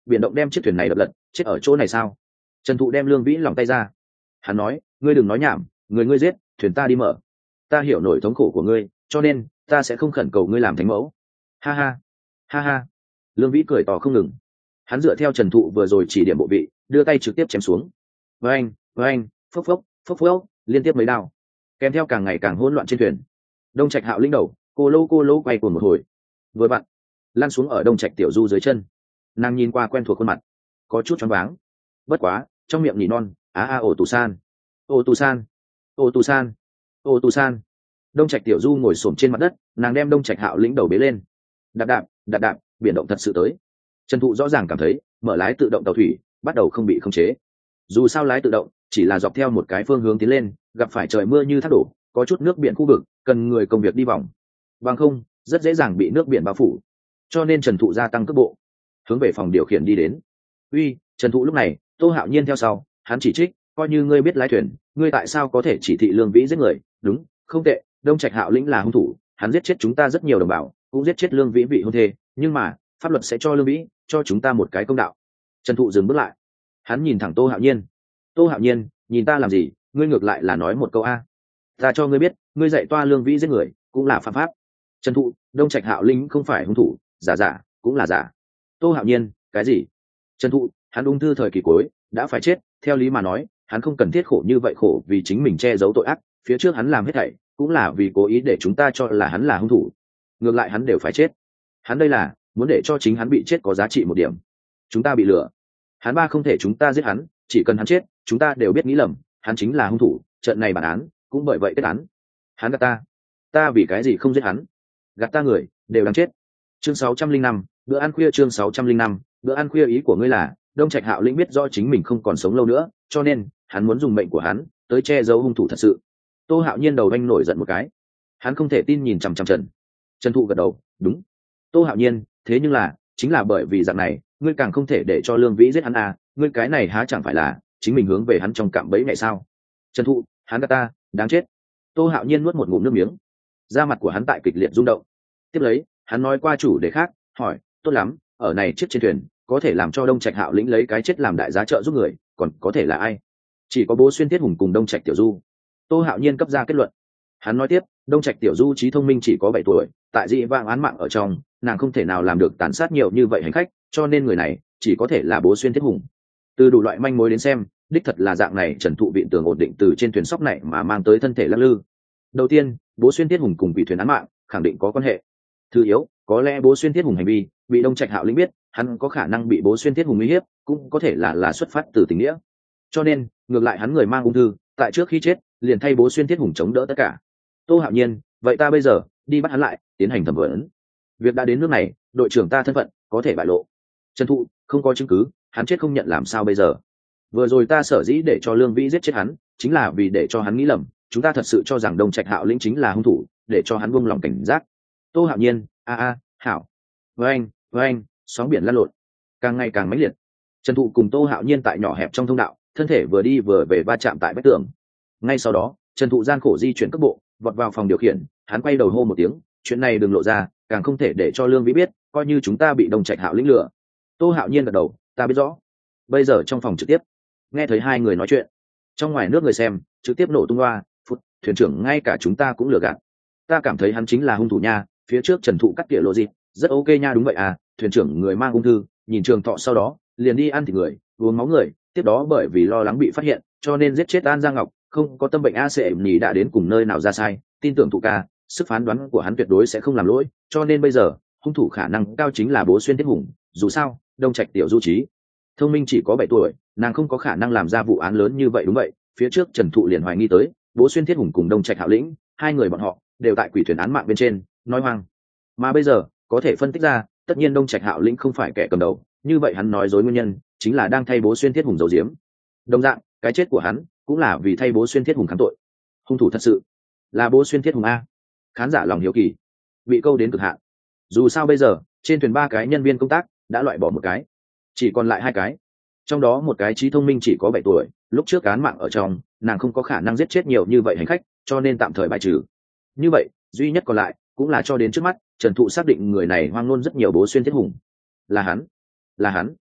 biển động đem chiếc thuyền này đập lật, chết ở chỗ này sao? Trần Thụ đem Lương Vĩ lòng tay ra. Hắn nói, ngươi đừng nói nhảm, người ngươi giết, thuyền ta đi mở. Ta hiểu nỗi thống khổ của ngươi, cho nên ta sẽ không khẩn cầu ngươi làm thánh mẫu. Ha ha, ha ha. Lương Vĩ cười to không ngừng. Hắn dựa theo Trần Thụ vừa rồi chỉ điểm bộ vị, đưa tay trực tiếp chém xuống. Với anh, với anh, phốc phốc, phốc phốc, liên tiếp mấy đao. Kèm theo càng ngày càng hỗn loạn trên thuyền. Đông Trạch Hạo lĩnh đầu, cô lô cô lô quay cuồng một hồi. Vừa vặn, lăn xuống ở Đông Trạch Tiểu Du dưới chân. Nàng nhìn qua quen thuộc khuôn mặt, có chút choáng váng. Bất quá, trong miệng nhỉ non, á a ổ tù san, ổ tù san, ổ tù san, ổ tù san. Đông Trạch Tiểu Du ngồi xổm trên mặt đất, nàng đem Đông Trạch Hạo lĩnh đầu bế lên. Đạp đạp, đạp đạp, biển động thật sự tới. Trần Thụ rõ ràng cảm thấy, mở lái tự động tàu thủy, bắt đầu không bị khống chế. Dù sao lái tự động, chỉ là dọc theo một cái phương hướng tiến lên, gặp phải trời mưa như thác đổ, có chút nước biển khu vực, cần người công việc đi vòng. Bằng không, rất dễ dàng bị nước biển bao phủ. Cho nên Trần Thụ gia tăng cước bộ, hướng về phòng điều khiển đi đến. Uy, Trần Thụ lúc này, Tô Hạo Nhiên theo sau, hắn chỉ trích, coi như ngươi biết lái thuyền, ngươi tại sao có thể chỉ thị Lương Vĩ giết người? Đúng, không tệ, Đông Trạch Hạo lĩnh là hung thủ, hắn giết chết chúng ta rất nhiều đồng bào, cũng giết chết Lương Vĩ vị hôn thê, nhưng mà, pháp luật sẽ cho Lương Vĩ, cho chúng ta một cái công đạo. Trần Thụ dừng bước lại, hắn nhìn thẳng Tô Hạo Nhiên. Tô Hạo Nhiên, nhìn ta làm gì? Ngươi ngược lại là nói một câu a. Ta cho ngươi biết, ngươi dạy toa Lương Vĩ giết người, cũng là phạm pháp. Trần Thụ, Đông Trạch Hạo lĩnh không phải hung thủ, giả giả, cũng là giả. Tô Hạo Nhiên, cái gì? Trần Thụ, hắn ung thư thời kỳ cuối, đã phải chết, theo lý mà nói, hắn không cần thiết khổ như vậy khổ vì chính mình che giấu tội ác, phía trước hắn làm hết thảy, cũng là vì cố ý để chúng ta cho là hắn là hung thủ. Ngược lại hắn đều phải chết. Hắn đây là muốn để cho chính hắn bị chết có giá trị một điểm. Chúng ta bị lừa. Hắn ba không thể chúng ta giết hắn, chỉ cần hắn chết, chúng ta đều biết nghĩ lầm, hắn chính là hung thủ, trận này bản án cũng bởi vậy kết án. Hắn gạt ta, ta vì cái gì không giết hắn? Gạt ta người đều đáng chết. Chương sáu trăm linh năm, bữa ăn khuya. Chương sáu trăm linh năm, bữa ăn khuya. Ý của ngươi là Đông Trạch Hạo lĩnh biết do chính mình không còn sống lâu nữa, cho nên hắn muốn dùng mệnh của hắn tới che giấu hung thủ thật sự. Tô Hạo Nhiên đầu anh nổi giận một cái, hắn không thể tin nhìn chằm chằm Trần Trần Thụ gật đầu, đúng. Tô Hạo Nhiên, thế nhưng là chính là bởi vì dạng này, ngươi càng không thể để cho Lương Vĩ giết hắn à? Ngươi cái này há chẳng phải là chính mình hướng về hắn trong cạm bẫy này sao? Trần Thụ, hắn gạt ta, đáng chết. Tô Hạo Nhiên nuốt một ngụm nước miếng, da mặt của hắn tại kịch liệt rung động. Tiếp lấy, hắn nói qua chủ đề khác, hỏi, tốt lắm, ở này chiếc trên thuyền, có thể làm cho Đông Trạch Hạo lĩnh lấy cái chết làm đại giá trợ giúp người, còn có thể là ai? Chỉ có Bố Xuyên Thiết Hùng cùng Đông Trạch Tiểu Du. Tô Hạo Nhiên cấp ra kết luận. Hắn nói tiếp, Đông Trạch Tiểu Du trí thông minh chỉ có bảy tuổi, tại dị vãng án mạng ở trong, nàng không thể nào làm được tàn sát nhiều như vậy hành khách, cho nên người này chỉ có thể là Bố Xuyên Thiết Hùng. Từ đủ loại manh mối đến xem, đích thật là dạng này. Trần Thụ viện tường ổn định từ trên thuyền sóc này mà mang tới thân thể lắc lư. Đầu tiên, Bố Xuyên Thiết Hùng cùng vị thuyền án mạng khẳng định có quan hệ. Thứ yếu, có lẽ Bố Xuyên Thiết Hùng hành vi bị Đông Trạch Hạo lĩnh biết, hắn có khả năng bị Bố Xuyên Thiết Hùng uy hiếp, cũng có thể là là xuất phát từ tình nghĩa. Cho nên, ngược lại hắn người mang ung thư, tại trước khi chết, liền thay Bố Xuyên Thiết Hùng chống đỡ tất cả. Tô Hạo Nhiên, vậy ta bây giờ đi bắt hắn lại, tiến hành thẩm vấn. Việc đã đến nước này, đội trưởng ta thân phận có thể bại lộ. Trần Thụ, không có chứng cứ, hắn chết không nhận làm sao bây giờ? Vừa rồi ta sở dĩ để cho Lương Vĩ giết chết hắn, chính là vì để cho hắn nghĩ lầm, chúng ta thật sự cho rằng Đông Trạch Hạo lĩnh chính là hung thủ, để cho hắn buông lòng cảnh giác. Tô Hạo Nhiên, a a, hảo. Với anh, với anh, sóng biển lăn lộn, càng ngày càng mãnh liệt. Trần Thụ cùng Tô Hạo Nhiên tại nhỏ hẹp trong thông đạo, thân thể vừa đi vừa về va chạm tại vách tường. Ngay sau đó, Trần Thụ gian khổ di chuyển cước bộ, vọt vào phòng điều khiển, hắn quay đầu hô một tiếng, chuyện này đừng lộ ra, càng không thể để cho Lương Vĩ biết, coi như chúng ta bị Đông Trạch Hạo lĩnh lừa. Tô Hạo Nhiên gật đầu, ta biết rõ. Bây giờ trong phòng trực tiếp, nghe thấy hai người nói chuyện, trong ngoài nước người xem trực tiếp nổ tung loa, phút, thuyền trưởng ngay cả chúng ta cũng lừa gạt. Ta cảm thấy hắn chính là hung thủ nha, phía trước Trần Thụ cắt tỉa lộ gì, rất ok nha. Đúng vậy à, thuyền trưởng người mang ung thư, nhìn Trường Thọ sau đó liền đi ăn thịt người, uống máu người, tiếp đó bởi vì lo lắng bị phát hiện, cho nên giết chết An Giang Ngọc, không có tâm bệnh a xê nhì đã đến cùng nơi nào ra sai, tin tưởng Thụ ca, sức phán đoán của hắn tuyệt đối sẽ không làm lỗi, cho nên bây giờ hung thủ khả năng cao chính là Bố Xuyên Thiết Hùng. Dù sao, Đông Trạch Tiểu Du trí thông minh chỉ có bảy tuổi, nàng không có khả năng làm ra vụ án lớn như vậy. Đúng vậy, phía trước Trần Thụ liền hoài nghi tới Bố Xuyên Thiết Hùng cùng Đông Trạch Hạo lĩnh, hai người bọn họ đều tại quỷ thuyền án mạng bên trên, nói hoang. Mà bây giờ có thể phân tích ra, tất nhiên Đông Trạch Hạo lĩnh không phải kẻ cầm đầu, như vậy hắn nói dối nguyên nhân chính là đang thay Bố Xuyên Thiết Hùng giấu giếm. Đồng dạng, cái chết của hắn cũng là vì thay Bố Xuyên Thiết Hùng kháng tội. Hung thủ thật sự là Bố Xuyên Thiết Hùng a? Khán giả lòng hiếu kỳ bị câu đến cực hạn. Dù sao bây giờ trên thuyền ba cái nhân viên công tác đã loại bỏ một cái, chỉ còn lại hai cái, trong đó một cái trí thông minh chỉ có bảy tuổi, lúc trước án mạng ở trong, nàng không có khả năng giết chết nhiều như vậy hành khách, cho nên tạm thời bài trừ. Như vậy duy nhất còn lại cũng là cho đến trước mắt Trần Thụ xác định người này hoang ngôn rất nhiều Bố Xuyên Thiết Hùng là hắn, là hắn.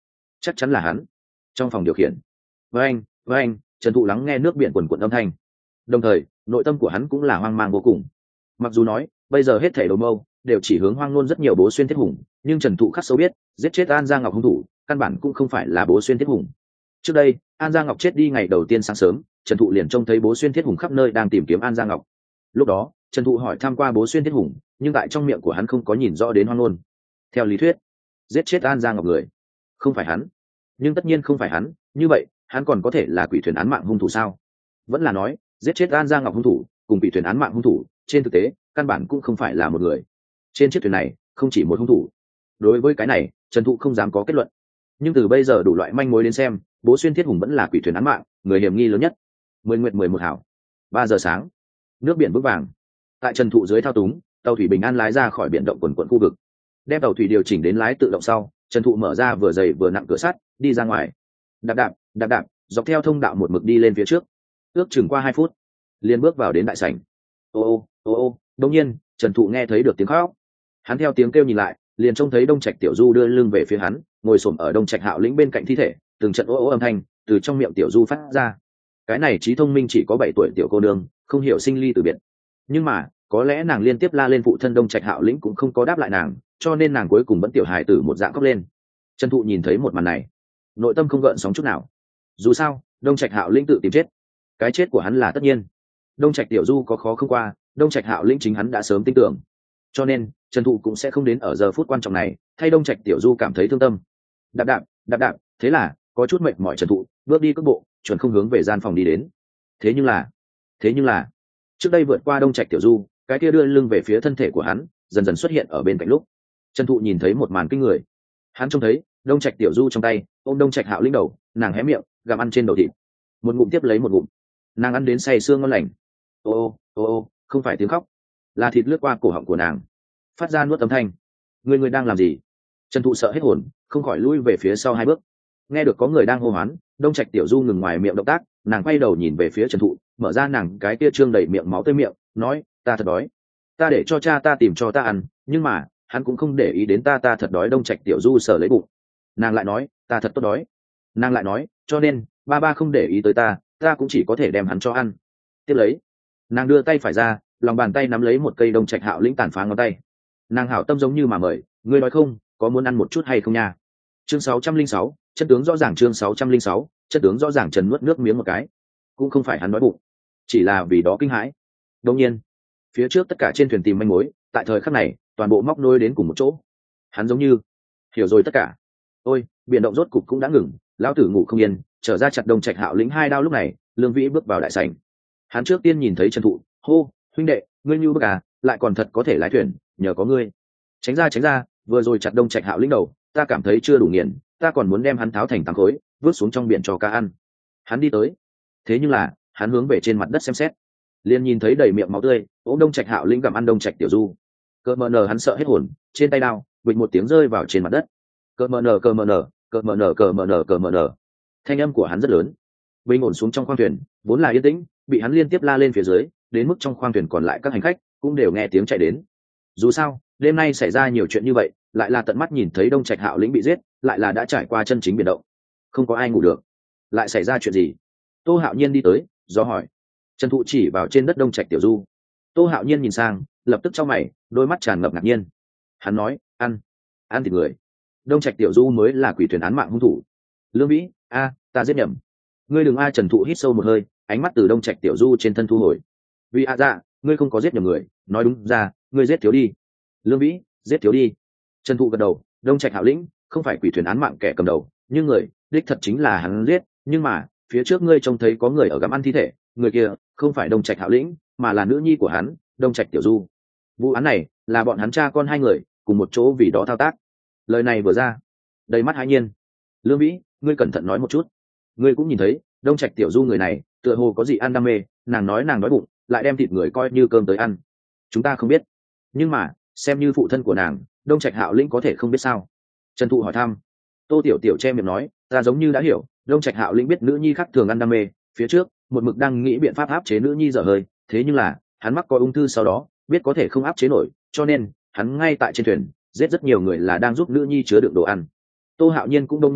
chắc chắn là hắn. Trong phòng điều khiển, với anh với anh Trần Thụ lắng nghe nước biển quần quần âm thanh, đồng thời nội tâm của hắn cũng là hoang mang vô cùng. Mặc dù nói bây giờ hết thảy đầu mâu đều chỉ hướng Hoang Nôn rất nhiều Bố Xuyên Thiết Hùng, nhưng Trần Thụ khắc sâu biết giết chết An Gia Ngọc hung thủ căn bản cũng không phải là Bố Xuyên Thiết Hùng. Trước đây An Gia Ngọc chết đi ngày đầu tiên sáng sớm, Trần Thụ liền trông thấy Bố Xuyên Thiết Hùng khắp nơi đang tìm kiếm An Gia Ngọc. Lúc đó Trần Thụ hỏi thăm qua Bố Xuyên Thiết Hùng, nhưng tại trong miệng của hắn không có nhìn rõ đến Hoang Nôn. Theo lý thuyết, giết chết An Gia Ngọc người không phải hắn, nhưng tất nhiên không phải hắn, như vậy hắn còn có thể là quỷ thuyền án mạng hung thủ sao? Vẫn là nói giết chết An Gia Ngọc hung thủ cùng quỷ thuyền án mạng hung thủ trên thực tế căn bản cũng không phải là một người. Trên chiếc thuyền này không chỉ một hung thủ. Đối với cái này Trần Thụ không dám có kết luận, nhưng từ bây giờ đủ loại manh mối đến xem, Bố Xuyên Thiết Hùng vẫn là quỷ thuyền án mạng, người hiểm nghi lớn nhất. Mười nguyệt mười một hảo, ba giờ sáng, nước biển vững vàng. Tại Trần Thụ dưới thao túng, tàu thủy bình an lái ra khỏi biển động quần quận khu vực. Đem tàu thủy điều chỉnh đến lái tự động sau, Trần Thụ mở ra vừa dày vừa nặng cửa sắt, đi ra ngoài. Đạp đạp, đạp đạp, dọc theo thông đạo một mực đi lên phía trước. Ước chừng qua hai phút, liền bước vào đến đại sảnh. Ô ô ô ô, đột nhiên, Trần Thụ nghe thấy được tiếng khóc. Hắn theo tiếng kêu nhìn lại, liền trông thấy Đông Trạch Tiểu Du đưa lưng về phía hắn, ngồi xổm ở Đông Trạch Hạo Lĩnh bên cạnh thi thể, từng trận ô ô âm thanh từ trong miệng Tiểu Du phát ra. Cái này trí thông minh chỉ có bảy tuổi tiểu cô nương, không hiểu sinh ly từ biệt. Nhưng mà, có lẽ nàng liên tiếp la lên phụ thân Đông Trạch Hạo Lĩnh cũng không có đáp lại nàng, cho nên nàng cuối cùng vẫn tiểu hài tử một dạng khóc lên. Trần Thụ nhìn thấy một màn này, nội tâm không gợn sóng chút nào. Dù sao, Đông Trạch Hạo Lĩnh tự tìm chết, cái chết của hắn là tất nhiên. Đông Trạch Tiểu Du có khó không qua, Đông Trạch Hạo Lĩnh chính hắn đã sớm tin tưởng, cho nên Trần Thụ cũng sẽ không đến ở giờ phút quan trọng này thay Đông Trạch Tiểu Du cảm thấy thương tâm. Đạp đạp, đạp đạp, thế là có chút mệt mỏi Trần Thụ bước đi cước bộ, chuẩn không hướng về gian phòng đi đến. Thế nhưng là, thế nhưng là, trước đây vượt qua Đông Trạch Tiểu Du, cái kia đưa lưng về phía thân thể của hắn, dần dần xuất hiện ở bên cạnh lúc. Trần Thụ nhìn thấy một màn kinh người. Hắn trông thấy Đông Trạch Tiểu Du trong tay ôm Đông Trạch Hạo Lĩnh đầu, nàng hé miệng gặm ăn trên đầu thịt, một ngụm tiếp lấy một ngụm, nàng ăn đến say sương ngon lành. Ô ô ô ô, không phải tiếng khóc, là thịt lướt qua cổ họng của nàng, phát ra nuốt âm thanh. Người người đang làm gì? Trần Thụ sợ hết hồn, không khỏi lui về phía sau hai bước. Nghe được có người đang hô hoán, Đông Trạch Tiểu Du ngừng ngoài miệng động tác, nàng quay đầu nhìn về phía Trần Thụ, mở ra nàng cái kia trương đầy miệng máu tươi miệng, nói: ta thật đói, ta để cho cha ta tìm cho ta ăn, nhưng mà hắn cũng không để ý đến ta, ta thật đói. Đông Trạch Tiểu Du sờ lấy bụng, nàng lại nói: ta thật tốt đói. Nàng lại nói: cho nên ba ba không để ý tới ta, ta cũng chỉ có thể đem hắn cho ăn. Tiếp lấy, nàng đưa tay phải ra, lòng bàn tay nắm lấy một cây Đông Trạch Hạo Lĩnh tàn phá ngón tay. Nàng hảo tâm giống như mà mời: ngươi nói không, có muốn ăn một chút hay không nha? Chương sáu trăm linh sáu, chất tướng rõ ràng. Chương sáu trăm linh sáu, chất tướng rõ ràng. Trần nuốt nước miếng một cái, cũng không phải hắn đói bụng, chỉ là vì đó kinh hãi. Đương nhiên, phía trước tất cả trên thuyền tìm manh mối, tại thời khắc này toàn bộ móc nối đến cùng một chỗ. Hắn giống như hiểu rồi tất cả. Ôi, biển động rốt cục cũng đã ngừng, lão tử ngủ không yên, trở ra chặt Đông Trạch Hạo Lĩnh hai đao. Lúc này Lương Vĩ bước vào đại sảnh. Hắn trước tiên nhìn thấy Trần Thụ, hô: huynh đệ, ngươi như bức à, lại còn thật có thể lái thuyền, nhờ có ngươi. Tránh ra tránh ra, vừa rồi chặt Đông Trạch Hạo Lĩnh đầu, ta cảm thấy chưa đủ nghiền, ta còn muốn đem hắn tháo thành tám khối, vứt xuống trong biển cho cá ăn. Hắn đi tới, thế nhưng là hắn hướng về trên mặt đất xem xét, liền nhìn thấy đầy miệng máu tươi ôm Đông Trạch Hạo Lĩnh gặm ăn Đông Trạch Tiểu Du. Cờ mờ nờ, hắn sợ hết hồn, trên tay đao bịch một tiếng rơi vào trên mặt đất. Cờ mờ nờ, cờ mờ nờ, cờ mờ nờ, cờ mờ nờ, cờ mờ nờ. Thanh âm của hắn rất lớn, bình ổn xuống trong khoang thuyền vốn là yên tĩnh, bị hắn liên tiếp la lên phía dưới, đến mức trong khoang thuyền còn lại các hành khách cũng đều nghe tiếng chạy đến. Dù sao đêm nay xảy ra nhiều chuyện như vậy, lại là tận mắt nhìn thấy Đông Trạch Hạo Lĩnh bị giết, lại là đã trải qua chân chính biển động, không có ai ngủ được. Lại xảy ra chuyện gì? Tô Hạo Nhiên đi tới do hỏi. Trần Thụ chỉ vào trên đất Đông Trạch Tiểu Du. Tô Hạo Nhiên nhìn sang, lập tức chau mày, đôi mắt tràn ngập ngạc nhiên. Hắn nói: ăn ăn thịt người. Đông Trạch Tiểu Du mới là quỷ thuyền án mạng hung thủ. Lương Vĩ, a, ta giết nhầm. Ngươi đừng a. Trần Thụ hít sâu một hơi, ánh mắt từ Đông Trạch Tiểu Du trên thân thu hồi. Vì a dạ, ngươi không có giết nhầm người, nói đúng ra, ngươi giết thiếu đi. Lương Vĩ, giết thiếu đi. Trần Thụ gật đầu. Đông Trạch Hạo Lĩnh không phải quỷ thuyền án mạng kẻ cầm đầu, nhưng người đích thật chính là hắn giết. Nhưng mà phía trước ngươi trông thấy có người ở gặm ăn thi thể, người kia không phải Đông Trạch Hạo Lĩnh, mà là nữ nhi của hắn, Đông Trạch Tiểu Du. Vụ án này là bọn hắn cha con hai người cùng một chỗ vì đó thao tác. Lời này vừa ra, đầy mắt hãi nhiên. Lương Vĩ, ngươi cẩn thận nói một chút. Ngươi cũng nhìn thấy Đông Trạch Tiểu Du người này tựa hồ có gì ăn đam mê, nàng nói nàng đói bụng lại đem thịt người coi như cơm tới ăn. Chúng ta không biết, nhưng mà xem như phụ thân của nàng, Đông Trạch Hạo Lĩnh có thể không biết sao? Trần Thụ hỏi thăm. Tô Tiểu Tiểu che miệng nói: ta giống như đã hiểu, Đông Trạch Hạo Lĩnh biết nữ nhi khác thường ăn đam mê, phía trước một mực đang nghĩ biện pháp áp chế nữ nhi dở hơi, thế nhưng là hắn mắc coi ung thư, sau đó biết có thể không áp chế nổi, cho nên hắn ngay tại trên thuyền giết rất nhiều người là đang giúp nữ nhi chứa đựng đồ ăn. Tô Hạo Nhiên cũng đông nhiên nói: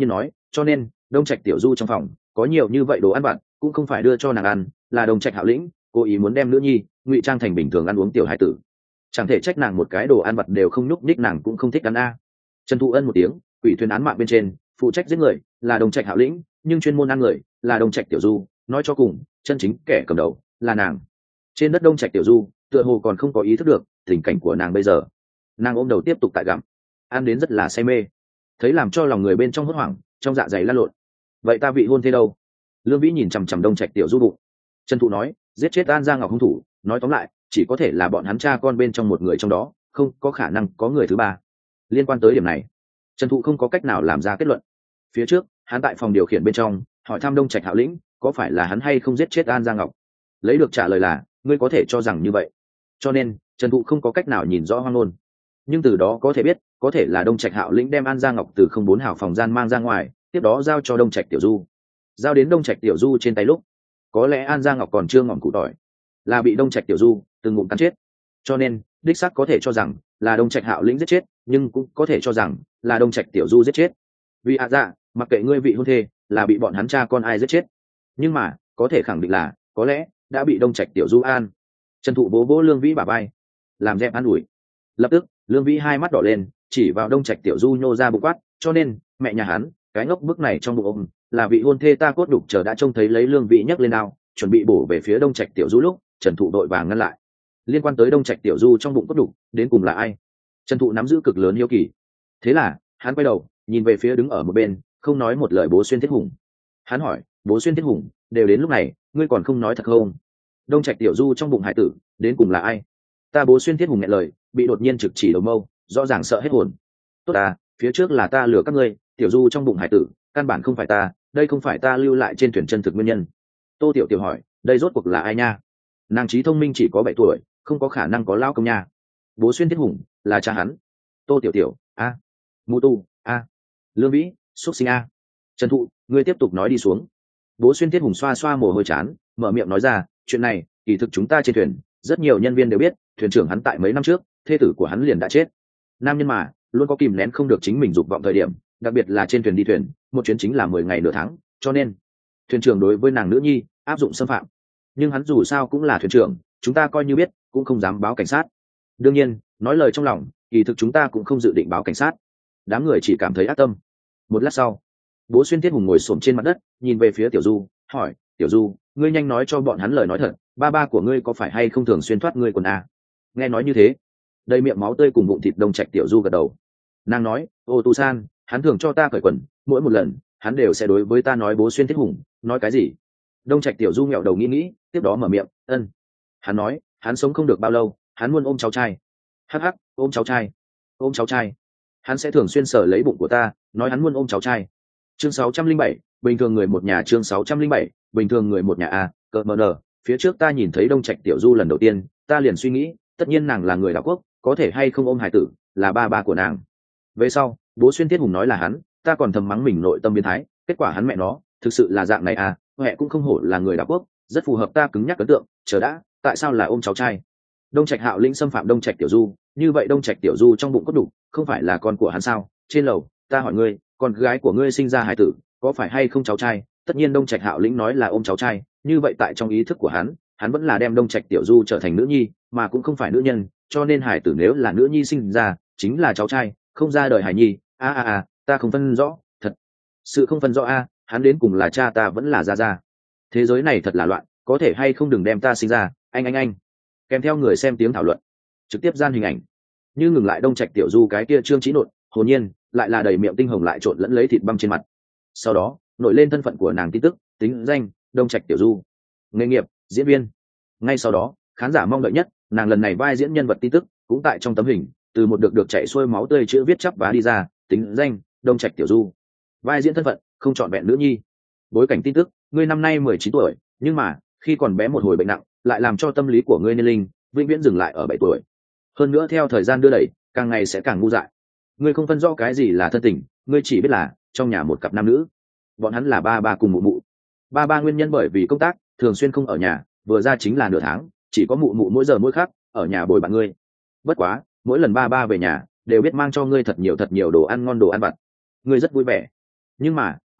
cho nên đông trạch tiểu du trong phòng có nhiều như vậy đồ ăn vặt cũng không phải đưa cho nàng ăn, là đông trạch hạo lĩnh cố ý muốn đem nữ nhi ngụy trang thành bình thường ăn uống tiểu hải tử. Chẳng thể trách nàng một cái đồ ăn vặt đều không nhúc nhích nàng cũng không thích ăn a. Trần Thụ Ân một tiếng, quỷ thuyền án mạng bên trên phụ trách giết người là đông trạch hạo lĩnh, nhưng chuyên môn ăn người là đông trạch tiểu du, nói cho cùng chân chính kẻ cầm đầu là nàng. Trên đất đông trạch tiểu du tựa hồ còn không có ý thức được tình cảnh của nàng bây giờ, nàng ôm đầu tiếp tục tại gặm, ăn đến rất là say mê, thấy làm cho lòng người bên trong hốt hoảng, trong dạ dày lăn lộn. Vậy ta vị hôn thế đâu? Lương Vĩ nhìn chằm chằm đông trạch tiểu du bụng. Trần Thụ nói, giết chết An Giang Ngọc hung thủ, nói tóm lại chỉ có thể là bọn hắn cha con bên trong một người trong đó, không có khả năng có người thứ ba. Liên quan tới điểm này, Trần Thụ không có cách nào làm ra kết luận. Phía trước hắn tại phòng điều khiển bên trong hỏi thăm đông trạch hạo lĩnh có phải là hắn hay không giết chết An Giang Ngọc, lấy được trả lời là ngươi có thể cho rằng như vậy, cho nên Trần Thụ không có cách nào nhìn rõ hoang ngôn, nhưng từ đó có thể biết có thể là đông trạch hạo lĩnh đem An Giang Ngọc từ không bốn hào phòng gian mang ra ngoài, tiếp đó giao cho đông trạch tiểu du. Giao đến đông trạch tiểu du trên tay lúc, có lẽ An Giang Ngọc còn chưa ngỏm củ tỏi, là bị đông trạch tiểu du từng ngụm cắn chết, cho nên đích xác có thể cho rằng là đông trạch hạo lĩnh giết chết, nhưng cũng có thể cho rằng là đông trạch tiểu du giết chết. Vì ạ dạ mặc kệ ngươi vị hôn thê là bị bọn hắn cha con ai giết chết, nhưng mà có thể khẳng định là có lẽ đã bị đông trạch tiểu du an. Trần Thụ bố vỗ Lương Vĩ bả vai làm dẹp an ủi. Lập tức Lương Vĩ hai mắt đỏ lên, chỉ vào đông trạch tiểu du nhô ra bụng quát, cho nên mẹ nhà hắn cái ngốc bức này trong bụng ôm là vị hôn thê ta cốt đục chờ đã trông thấy lấy Lương Vĩ nhấc lên ao chuẩn bị bổ về phía đông trạch tiểu du lúc Trần Thụ đội vàng ngăn lại. Liên quan tới đông trạch tiểu du trong bụng cốt đục đến cùng là ai, Trần Thụ nắm giữ cực lớn hiếu kỳ, thế là hắn quay đầu nhìn về phía đứng ở một bên không nói một lời Bố Xuyên Thiết Hùng. Hắn hỏi, Bố Xuyên Thiết Hùng, đều đến lúc này ngươi còn không nói thật không? Đông trạch tiểu du trong bụng hải tử đến cùng là ai? Ta Bố Xuyên Thiết Hùng nghẹn lời, bị đột nhiên trực chỉ đầu mâu, rõ ràng sợ hết hồn. Tốt à, phía trước là ta lừa các ngươi, tiểu du trong bụng hải tử căn bản không phải ta, đây không phải ta lưu lại trên thuyền chân thực nguyên nhân. Tô Tiểu Tiểu hỏi, đây rốt cuộc là ai nha? Nàng trí thông minh chỉ có bảy tuổi, không có khả năng có lao công nha. Bố Xuyên Thiết Hùng là cha hắn. Tô Tiểu Tiểu, a, Mù Tu, a, Lương Vĩ, xuất sinh a. Trần Thụ, ngươi tiếp tục nói đi xuống. Bố Xuyên Thiết Hùng xoa xoa mồ hôi chán, mở miệng nói ra, chuyện này kỳ thực chúng ta trên thuyền rất nhiều nhân viên đều biết, thuyền trưởng hắn tại mấy năm trước thê tử của hắn liền đã chết. Nam nhân mà luôn có kìm nén không được chính mình dục vọng thời điểm, đặc biệt là trên thuyền đi thuyền một chuyến chính là mười ngày nửa tháng, cho nên thuyền trưởng đối với nàng nữ nhi áp dụng xâm phạm. Nhưng hắn dù sao cũng là thuyền trưởng, chúng ta coi như biết cũng không dám báo cảnh sát. Đương nhiên nói lời trong lòng, kỳ thực chúng ta cũng không dự định báo cảnh sát. Đám người chỉ cảm thấy ác tâm. Một lát sau, Bố Xuyên Thiết Hùng ngồi xổm trên mặt đất nhìn về phía Tiểu Du, hỏi, Tiểu Du, ngươi nhanh nói cho bọn hắn lời nói thật, ba ba của ngươi có phải hay không thường xuyên thoát ngươi quần à? Nghe nói như thế, đầy miệng máu tươi cùng bụng thịt đông trạch Tiểu Du gật đầu. Nàng nói, ô Tu San, hắn thường cho ta cởi quần, mỗi một lần hắn đều sẽ đối với ta nói Bố Xuyên Thiết Hùng, nói cái gì? Đông trạch Tiểu Du nghẹo đầu nghĩ nghĩ, tiếp đó mở miệng, ân. Hắn nói, hắn sống không được bao lâu, hắn muốn ôm cháu trai. Hắc hắc, ôm cháu trai, ôm cháu trai. Hắn sẽ thường xuyên sờ lấy bụng của ta, nói hắn muốn ôm cháu trai. Chương sáu trăm linh bảy, bình thường người một nhà. Chương sáu trăm linh bảy, bình thường người một nhà a, cờ mờ nờ. Phía trước ta nhìn thấy đông trạch Tiểu Du lần đầu tiên, ta liền suy nghĩ, tất nhiên nàng là người đảo quốc, có thể hay không ôm hải tử, là ba ba của nàng. Về sau, Bố Xuyên Thiết Hùng nói là hắn, ta còn thầm mắng mình nội tâm biến thái, kết quả hắn mẹ nó, thực sự là dạng này à, mẹ cũng không hổ là người đảo quốc, rất phù hợp ta cứng nhắc ấn tượng. Chờ đã, tại sao là ôm cháu trai? Đông trạch Hạo Lĩnh xâm phạm đông trạch Tiểu Du, như vậy đông trạch Tiểu Du trong bụng cốt đủ, không phải là con của hắn sao? Trên lầu, ta hỏi ngươi, con gái của ngươi sinh ra hải tử, có phải hay không cháu trai? Tất nhiên đông trạch Hạo Lĩnh nói là ôm cháu trai, như vậy tại trong ý thức của hắn, hắn vẫn là đem đông trạch Tiểu Du trở thành nữ nhi, mà cũng không phải nữ nhân, cho nên hải tử nếu là nữ nhi sinh ra, chính là cháu trai, không ra đời hải nhi. A a a, ta không phân rõ, thật sự không phân rõ a, hắn đến cùng là cha ta vẫn là gia gia. Thế giới này thật là loạn, có thể hay không đừng đem ta sinh ra, anh anh anh. Kèm theo người xem tiếng thảo luận, trực tiếp gian hình ảnh như ngừng lại đông trạch Tiểu Du cái kia trương trí nộn, hồn nhiên lại là đầy miệng tinh hồng lại trộn lẫn lấy thịt băm trên mặt. Sau đó nổi lên thân phận của nàng tin tức, tính danh đông trạch Tiểu Du, nghề nghiệp diễn viên. Ngay sau đó khán giả mong đợi nhất, nàng lần này vai diễn nhân vật tin tức cũng tại trong tấm hình, từ một được được chảy xuôi máu tươi chữ viết chắp vá đi ra, tính danh đông trạch Tiểu Du, vai diễn thân phận không trọn vẹn nữ nhi. Bối cảnh tin tức, ngươi năm nay mười chín tuổi, nhưng mà khi còn bé một hồi bệnh nặng lại làm cho tâm lý của ngươi niên linh vĩnh viễn dừng lại ở bảy tuổi. Hơn nữa theo thời gian đưa đẩy, càng ngày sẽ càng ngu dại. Ngươi không phân rõ cái gì là thân tình, ngươi chỉ biết là trong nhà một cặp nam nữ, bọn hắn là ba ba cùng mụ mụ. Ba ba nguyên nhân bởi vì công tác thường xuyên không ở nhà, vừa ra chính là nửa tháng, chỉ có mụ mụ mỗi giờ mỗi khắc ở nhà bồi bạn ngươi. Bất quá mỗi lần ba ba về nhà đều biết mang cho ngươi thật nhiều thật nhiều đồ ăn ngon đồ ăn vặt, ngươi rất vui vẻ. Nhưng mà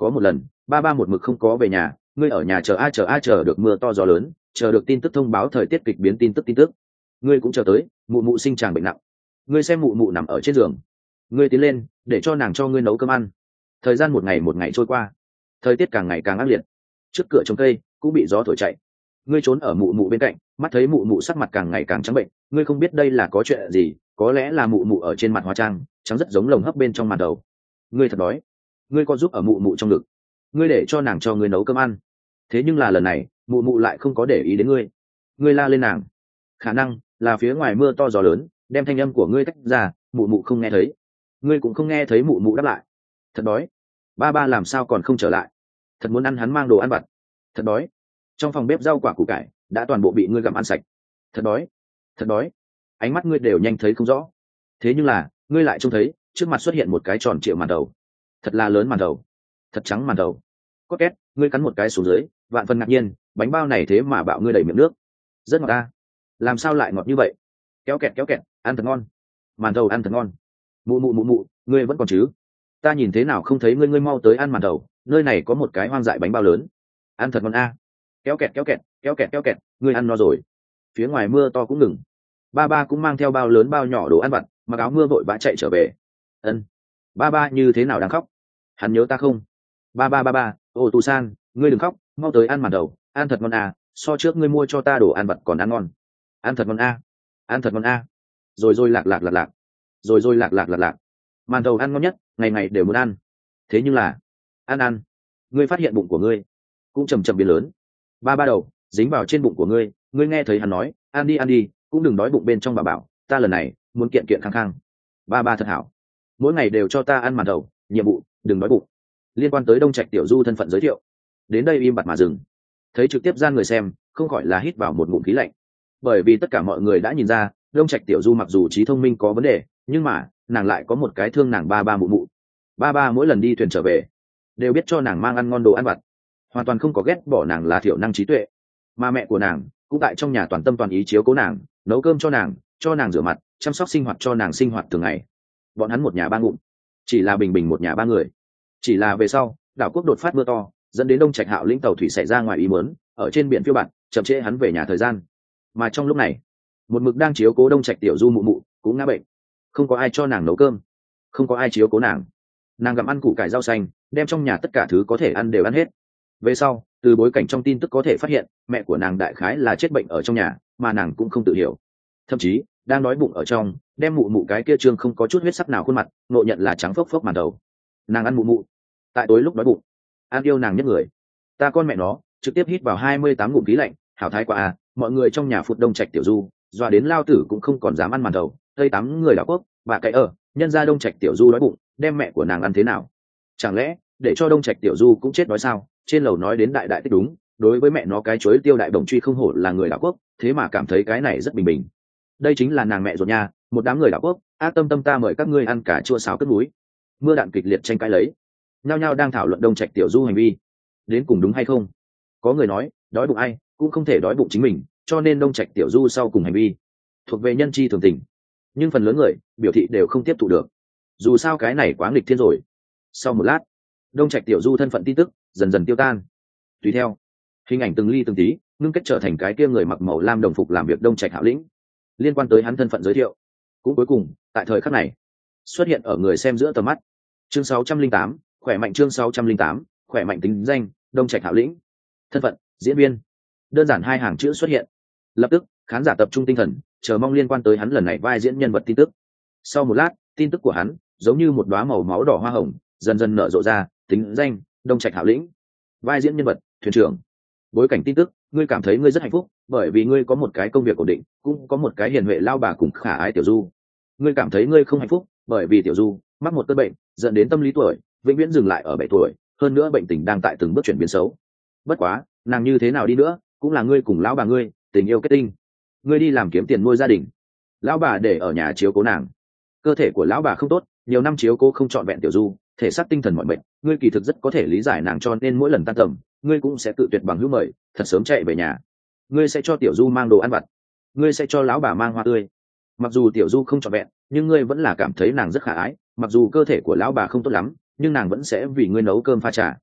có một lần ba ba một mực không có về nhà, ngươi ở nhà chờ a chờ a chờ được mưa to gió lớn, chờ được tin tức thông báo thời tiết kịch biến tin tức tin tức ngươi cũng chờ tới mụ mụ sinh tràng bệnh nặng, ngươi xem mụ mụ nằm ở trên giường, ngươi tiến lên để cho nàng cho ngươi nấu cơm ăn. Thời gian một ngày một ngày trôi qua, thời tiết càng ngày càng ác liệt, trước cửa trồng cây cũng bị gió thổi chạy, ngươi trốn ở mụ mụ bên cạnh, mắt thấy mụ mụ sắc mặt càng ngày càng trắng bệnh, ngươi không biết đây là có chuyện gì, có lẽ là mụ mụ ở trên mặt hóa trang trắng rất giống lồng hấp bên trong màn đầu. Ngươi thật đói, ngươi có giúp ở mụ mụ trong ngực, ngươi để cho nàng cho ngươi nấu cơm ăn. Thế nhưng là lần này mụ mụ lại không có để ý đến ngươi, ngươi la lên nàng, khả năng là phía ngoài mưa to gió lớn đem thanh âm của ngươi tách ra, mụ mụ không nghe thấy, ngươi cũng không nghe thấy mụ mụ đáp lại. Thật đói, ba ba làm sao còn không trở lại, thật muốn ăn hắn mang đồ ăn vặt. Thật đói, trong phòng bếp rau quả củ cải đã toàn bộ bị ngươi gặm ăn sạch. Thật đói, thật đói, ánh mắt ngươi đều nhanh thấy không rõ. Thế nhưng là ngươi lại trông thấy trước mặt xuất hiện một cái tròn trịa màn đầu, thật là lớn màn đầu, thật trắng màn đầu. Có két, ngươi cắn một cái xuống dưới, vạn phần ngạc nhiên, bánh bao này thế mà bạo ngươi đầy miệng nước. Rất ngọt ta, làm sao lại ngọt như vậy? Kéo kẹt kéo kẹt, ăn thật ngon, màn đầu ăn thật ngon. Mụ mụ mụ mụ, ngươi vẫn còn chứ? Ta nhìn thế nào không thấy ngươi, ngươi mau tới ăn màn đầu, nơi này có một cái hoang dại bánh bao lớn, ăn thật ngon a. Kéo kẹt kéo kẹt, kéo kẹt kéo kẹt, ngươi ăn no rồi. Phía ngoài mưa to cũng ngừng, ba ba cũng mang theo bao lớn bao nhỏ đồ ăn vặt, mặc áo mưa vội vã chạy trở về. Ân, ba ba như thế nào đang khóc? Hắn nhớ ta không? Ba ba ba ba, ô tu san, ngươi đừng khóc, mau tới ăn màn đầu, ăn thật ngon à, so trước ngươi mua cho ta đồ ăn vặt còn ăn ngon. Ăn thật ngon a, ăn thật ngon a. Rồi rồi lạc lạc lạc lạc, rồi rồi lạc lạc lạc lạc. Màn đầu ăn ngon nhất, ngày ngày đều muốn ăn. Thế nhưng là, ăn ăn, ngươi phát hiện bụng của ngươi cũng chầm chậm biến lớn. Ba ba đầu dính vào trên bụng của ngươi, ngươi nghe thấy hắn nói, ăn đi ăn đi, cũng đừng đói bụng bên trong. Bà bảo ta lần này muốn kiện kiện khang khang. Ba ba thật hảo, mỗi ngày đều cho ta ăn màn đầu, nhiệm vụ đừng đói bụng. Liên quan tới Đông Trạch Tiểu Du thân phận giới thiệu đến đây im bặt mà dừng. Thấy trực tiếp gian người xem không khỏi là hít vào một ngụm khí lạnh, bởi vì tất cả mọi người đã nhìn ra Đông Trạch Tiểu Du mặc dù trí thông minh có vấn đề, nhưng mà nàng lại có một cái thương nàng ba ba mụ mụ. Ba ba mỗi lần đi thuyền trở về đều biết cho nàng mang ăn ngon đồ ăn vặt, hoàn toàn không có ghét bỏ nàng là thiểu năng trí tuệ. Mà mẹ của nàng cũng tại trong nhà toàn tâm toàn ý chiếu cố nàng, nấu cơm cho nàng, cho nàng rửa mặt, chăm sóc sinh hoạt cho nàng sinh hoạt thường ngày. Bọn hắn một nhà ba ngụm, chỉ là bình bình một nhà ba người. Chỉ là về sau đảo quốc đột phát mưa to, dẫn đến Đông Trạch Hạo lĩnh tàu thủy xảy ra ngoài ý muốn, ở trên biển phiêu bạt, chậm trễ hắn về nhà thời gian. Mà trong lúc này, một mực đang chiếu cố Đông Trạch Tiểu Du mụ mụ cũng ngã bệnh, không có ai cho nàng nấu cơm, không có ai chiếu cố nàng. Nàng gặm ăn củ cải rau xanh, đem trong nhà tất cả thứ có thể ăn đều ăn hết. Về sau từ bối cảnh trong tin tức có thể phát hiện mẹ của nàng đại khái là chết bệnh ở trong nhà, mà nàng cũng không tự hiểu, thậm chí đang đói bụng ở trong đem mụ mụ cái kia trương không có chút huyết sắc nào khuôn mặt nộ nhận là trắng phốc phốc màn đầu. Nàng ăn mụ mụ tại tối lúc đói bụng, ăn yêu nàng nhất người. Ta con mẹ nó trực tiếp hít vào hai mươi tám ngụm khí lạnh, hảo thái quá à. Mọi người trong nhà phụt Đông Trạch Tiểu Du dọa đến lao tử cũng không còn dám ăn màn đầu. Tây tám người đảo quốc bà cậy ở nhân ra Đông Trạch Tiểu Du đói bụng, đem mẹ của nàng ăn thế nào? Chẳng lẽ để cho Đông Trạch Tiểu Du cũng chết đói sao? Trên lầu nói đến đại đại tích đúng, đối với mẹ nó cái chuối tiêu đại đồng truy không hổ là người đảo quốc, thế mà cảm thấy cái này rất bình bình. Đây chính là nàng mẹ ruột nha, một đám người đảo quốc a tâm tâm ta mời các ngươi ăn cả chua xào cất núi. Mưa đạn kịch liệt tranh cãi lấy, nhao nhao đang thảo luận Đông Trạch Tiểu Du hành vi đến cùng đúng hay không. Có người nói đói bụng ai cũng không thể đói bụng chính mình, cho nên Đông Trạch Tiểu Du sau cùng hành vi thuộc về nhân chi thường tình, nhưng phần lớn người biểu thị đều không tiếp thụ được, dù sao cái này quá nghịch thiên rồi. Sau một lát, Đông Trạch Tiểu Du thân phận tin tức dần dần tiêu tan, tùy theo hình ảnh từng ly từng tí ngưng kết trở thành cái kia người mặc màu lam đồng phục làm việc Đông Trạch Hạo lĩnh. Liên quan tới hắn thân phận giới thiệu cũng cuối cùng tại thời khắc này xuất hiện ở người xem giữa tầm mắt. Chương sáu trăm linh tám, khỏe mạnh. Chương sáu trăm linh tám, khỏe mạnh. Tính danh Đông Trạch Hạo lĩnh, thân phận diễn viên. Đơn giản hai hàng chữ xuất hiện, lập tức khán giả tập trung tinh thần chờ mong liên quan tới hắn lần này vai diễn nhân vật tin tức. Sau một lát, tin tức của hắn giống như một đóa màu máu đỏ hoa hồng dần dần nở rộ ra. Tính danh Đông Trạch Hạo lĩnh, vai diễn nhân vật thuyền trưởng. Bối cảnh tin tức, ngươi cảm thấy ngươi rất hạnh phúc bởi vì ngươi có một cái công việc ổn định, cũng có một cái hiền huệ lao bà cùng khả ái Tiểu Du. Ngươi cảm thấy ngươi không hạnh phúc bởi vì Tiểu Du mắc một cơn bệnh dẫn đến tâm lý tuổi vĩnh viễn dừng lại ở bảy tuổi, hơn nữa bệnh tình đang tại từng bước chuyển biến xấu. Bất quá nàng như thế nào đi nữa cũng là ngươi cùng lão bà ngươi tình yêu kết tinh. Ngươi đi làm kiếm tiền nuôi gia đình, lão bà để ở nhà chiếu cố nàng. Cơ thể của lão bà không tốt, nhiều năm chiếu cố không trọn vẹn Tiểu Du, thể xác tinh thần mọi bệnh, ngươi kỳ thực rất có thể lý giải nàng, cho nên mỗi lần tan tầm ngươi cũng sẽ tự tuyệt bằng hữu mời, thật sớm chạy về nhà. Ngươi sẽ cho Tiểu Du mang đồ ăn vặt, ngươi sẽ cho lão bà mang hoa tươi. Mặc dù Tiểu Du không trọn vẹn, nhưng ngươi vẫn là cảm thấy nàng rất khả ái. Mặc dù cơ thể của lão bà không tốt lắm, nhưng nàng vẫn sẽ vì ngươi nấu cơm pha trà,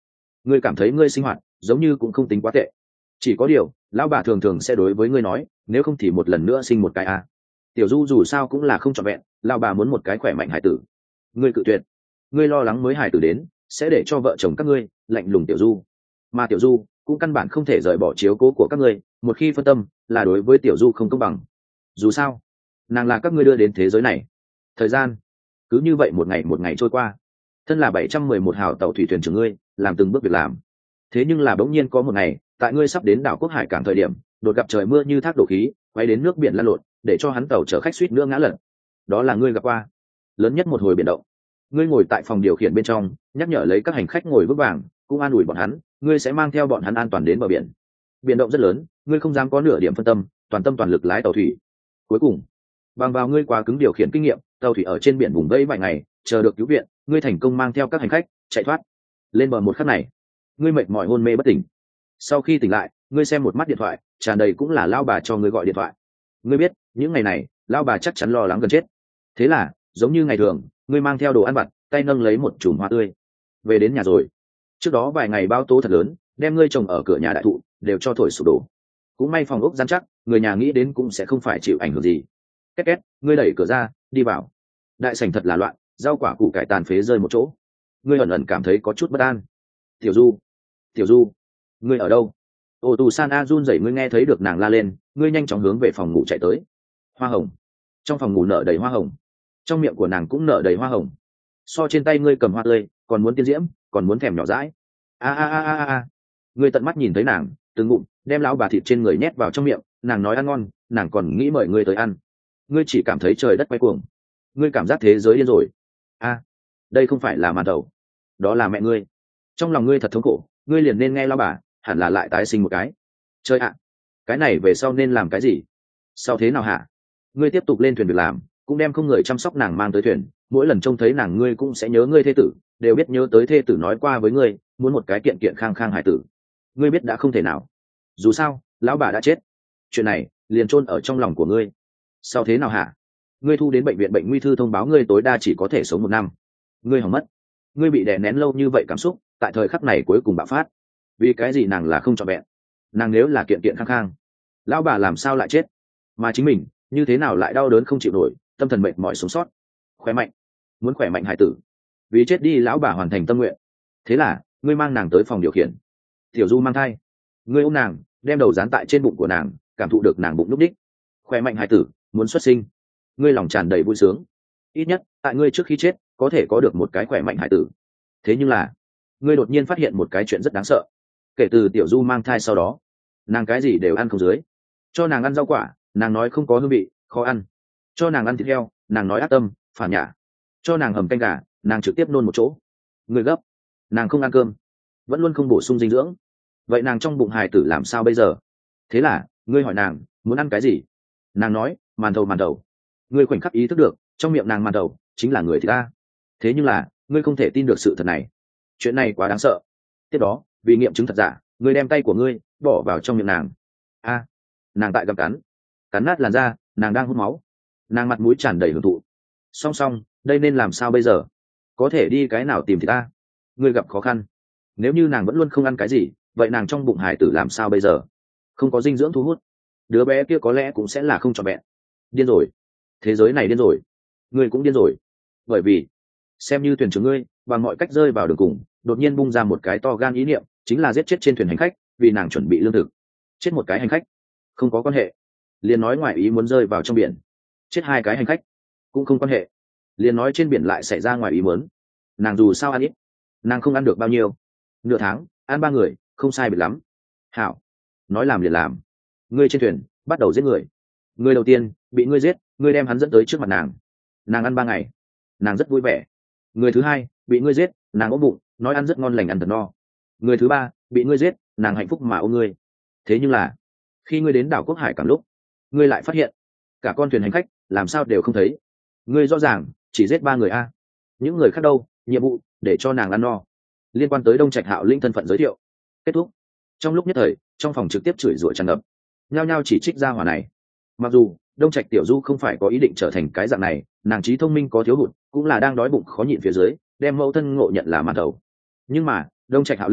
ngươi cảm thấy ngươi sinh hoạt giống như cũng không tính quá tệ. Chỉ có điều lão bà thường thường sẽ đối với ngươi nói, nếu không thì một lần nữa sinh một cái à. Tiểu Du dù sao cũng là không trọn vẹn, lão bà muốn một cái khỏe mạnh hải tử, ngươi cự tuyệt. Ngươi lo lắng mới hải tử đến sẽ để cho vợ chồng các ngươi lạnh lùng Tiểu Du, mà Tiểu Du cũng căn bản không thể rời bỏ chiếu cố của các ngươi, một khi phân tâm là đối với Tiểu Du không công bằng. Dù sao nàng là các ngươi đưa đến thế giới này. Thời gian cứ như vậy một ngày một ngày trôi qua, thân là bảy trăm mười một hào tàu thủy thuyền trưởng ngươi làm từng bước việc làm. Thế nhưng là bỗng nhiên có một ngày, tại ngươi sắp đến đảo Quốc Hải cảng thời điểm, đột gặp trời mưa như thác đổ khí, quay đến nước biển lăn lộn, để cho hắn tàu chở khách suýt nữa ngã lật. Đó là ngươi gặp qua lớn nhất một hồi biển động. Ngươi ngồi tại phòng điều khiển bên trong, nhắc nhở lấy các hành khách ngồi vững vàng, cũng an ủi bọn hắn, ngươi sẽ mang theo bọn hắn an toàn đến bờ biển. Biển động rất lớn, ngươi không dám có nửa điểm phân tâm, toàn tâm toàn lực lái tàu thủy. Cuối cùng, bằng vào ngươi quá cứng điều khiển kinh nghiệm, tàu thủy ở trên biển vùng vẫy vài ngày, chờ được cứu viện, ngươi thành công mang theo các hành khách chạy thoát. Lên bờ một khắc này, ngươi mệt mỏi hôn mê bất tỉnh. Sau khi tỉnh lại, ngươi xem một mắt điện thoại, tràn đầy cũng là lao bà cho ngươi gọi điện thoại. Ngươi biết những ngày này lao bà chắc chắn lo lắng gần chết. Thế là giống như ngày thường, ngươi mang theo đồ ăn vặt, tay nâng lấy một chùm hoa tươi về đến nhà. Rồi trước đó vài ngày bão tố thật lớn, đem ngươi trồng ở cửa nhà đại thụ đều cho thổi sụp đổ. Cũng may phòng ốc rắn chắc, người nhà nghĩ đến cũng sẽ không phải chịu ảnh hưởng gì. Két két, ngươi đẩy cửa ra đi vào. Đại sảnh thật là loạn, rau quả củ cải tàn phế rơi một chỗ. Ngươi ẩn ẩn cảm thấy có chút bất an. Tiểu Du, Tiểu Du, ngươi ở đâu? Ô tù san a run rẩy, ngươi nghe thấy được nàng la lên, ngươi nhanh chóng hướng về phòng ngủ chạy tới. Hoa hồng trong phòng ngủ nở đầy hoa hồng, trong miệng của nàng cũng nở đầy hoa hồng. So trên tay ngươi cầm hoa tươi còn muốn tiên diễm, còn muốn thèm nhỏ dãi. A a a a a, ngươi tận mắt nhìn thấy nàng từng ngụm đem lão bà thịt trên người nhét vào trong miệng, nàng nói ăn ngon, nàng còn nghĩ mời ngươi tới ăn. Ngươi chỉ cảm thấy trời đất quay cuồng, ngươi cảm giác thế giới điên rồi. A, đây không phải là màn đầu, đó là mẹ ngươi. Trong lòng ngươi thật thống khổ, ngươi liền nên nghe lão bà, hẳn là lại tái sinh một cái. Chơi ạ, cái này về sau nên làm cái gì? Sau thế nào hả? Ngươi tiếp tục lên thuyền việc làm, cũng đem không người chăm sóc nàng mang tới thuyền. Mỗi lần trông thấy nàng ngươi cũng sẽ nhớ ngươi thê tử, đều biết nhớ tới thê tử nói qua với ngươi muốn một cái kiện kiện khang khang hải tử. Ngươi biết đã không thể nào, dù sao lão bà đã chết, chuyện này liền chôn ở trong lòng của ngươi. Sau thế nào hả? Ngươi thu đến bệnh viện bệnh nguy thư thông báo ngươi tối đa chỉ có thể sống một năm. Ngươi hỏng mất, ngươi bị đè nén lâu như vậy cảm xúc, tại thời khắc này cuối cùng bạo phát. Vì cái gì nàng là không trọn vẹn? Nàng nếu là kiện kiện khang khang, lão bà làm sao lại chết? Mà chính mình như thế nào lại đau đớn không chịu nổi, tâm thần mệt mỏi sống sót. Khỏe mạnh, muốn khỏe mạnh hải tử, vì chết đi lão bà hoàn thành tâm nguyện. Thế là ngươi mang nàng tới phòng điều khiển. Tiểu Du mang thai, ngươi ôm nàng, đem đầu dán tại trên bụng của nàng, cảm thụ được nàng bụng núp đích. Khỏe mạnh hải tử muốn xuất sinh, ngươi lòng tràn đầy vui sướng. Ít nhất tại ngươi trước khi chết có thể có được một cái khỏe mạnh hải tử. Thế nhưng là ngươi đột nhiên phát hiện một cái chuyện rất đáng sợ. Kể từ Tiểu Du mang thai sau đó, nàng cái gì đều ăn không dưới. Cho nàng ăn rau quả, nàng nói không có hương vị, khó ăn. Cho nàng ăn thịt heo, nàng nói ác tâm, phản nhã. Cho nàng hầm canh gà, nàng trực tiếp nôn một chỗ. Ngươi gấp, nàng không ăn cơm, vẫn luôn không bổ sung dinh dưỡng. Vậy nàng trong bụng hài tử làm sao bây giờ? Thế là ngươi hỏi nàng muốn ăn cái gì, nàng nói màn thầu màn thầu. Ngươi khoảnh khắc ý thức được trong miệng nàng màn thầu chính là người thì ta. Thế nhưng là ngươi không thể tin được sự thật này. Chuyện này quá đáng sợ. Tiếp đó vì nghiệm chứng thật giả, ngươi đem tay của ngươi bỏ vào trong miệng nàng. A, nàng tại gặm cắn, cắn nát làn da, nàng đang hút máu, nàng mặt mũi tràn đầy hưởng thụ. Song song, đây nên làm sao bây giờ? Có thể đi cái nào tìm thì ta? Ngươi gặp khó khăn. Nếu như nàng vẫn luôn không ăn cái gì, vậy nàng trong bụng hải tử làm sao bây giờ? Không có dinh dưỡng thu hút, đứa bé kia có lẽ cũng sẽ là không trọn vẹn. Điên rồi, thế giới này điên rồi, ngươi cũng điên rồi. Bởi vì xem như thuyền trưởng ngươi bằng mọi cách rơi vào đường cùng, đột nhiên bung ra một cái to gan ý niệm, chính là giết chết trên thuyền hành khách, vì nàng chuẩn bị lương thực. Chết một cái hành khách không có quan hệ, liền nói ngoài ý muốn rơi vào trong biển. Chết hai cái hành khách cũng không quan hệ, liền nói trên biển lại xảy ra ngoài ý muốn. Nàng dù sao ăn ít, nàng không ăn được bao nhiêu. Nửa tháng ăn ba người không sai biệt lắm. Hảo, nói làm liền làm. Ngươi trên thuyền bắt đầu giết người. Người đầu tiên bị ngươi giết, ngươi đem hắn dẫn tới trước mặt nàng. Nàng ăn ba ngày, nàng rất vui vẻ. Người thứ hai bị ngươi giết, nàng ôm bụng nói ăn rất ngon lành, ăn thật no. Người thứ ba bị ngươi giết, nàng hạnh phúc mà ôm ngươi. Thế nhưng là khi ngươi đến đảo Quốc Hải cảng lúc, ngươi lại phát hiện cả con thuyền hành khách làm sao đều không thấy. Ngươi rõ ràng chỉ giết ba người a. Những người khác đâu? Nhiệm vụ để cho nàng ăn no. Liên quan tới Đông Trạch Hạo Linh thân phận giới thiệu kết thúc. Trong lúc nhất thời trong phòng trực tiếp chửi rủa tràn ngập, nhao nhao chỉ trích ra hỏa này. Mặc dù Đông Trạch Tiểu Du không phải có ý định trở thành cái dạng này, nàng trí thông minh có thiếu hụt, cũng là đang đói bụng khó nhịn phía dưới đem mẫu thân ngộ nhận là màn đầu. Nhưng mà Đông Trạch Hạo Lĩnh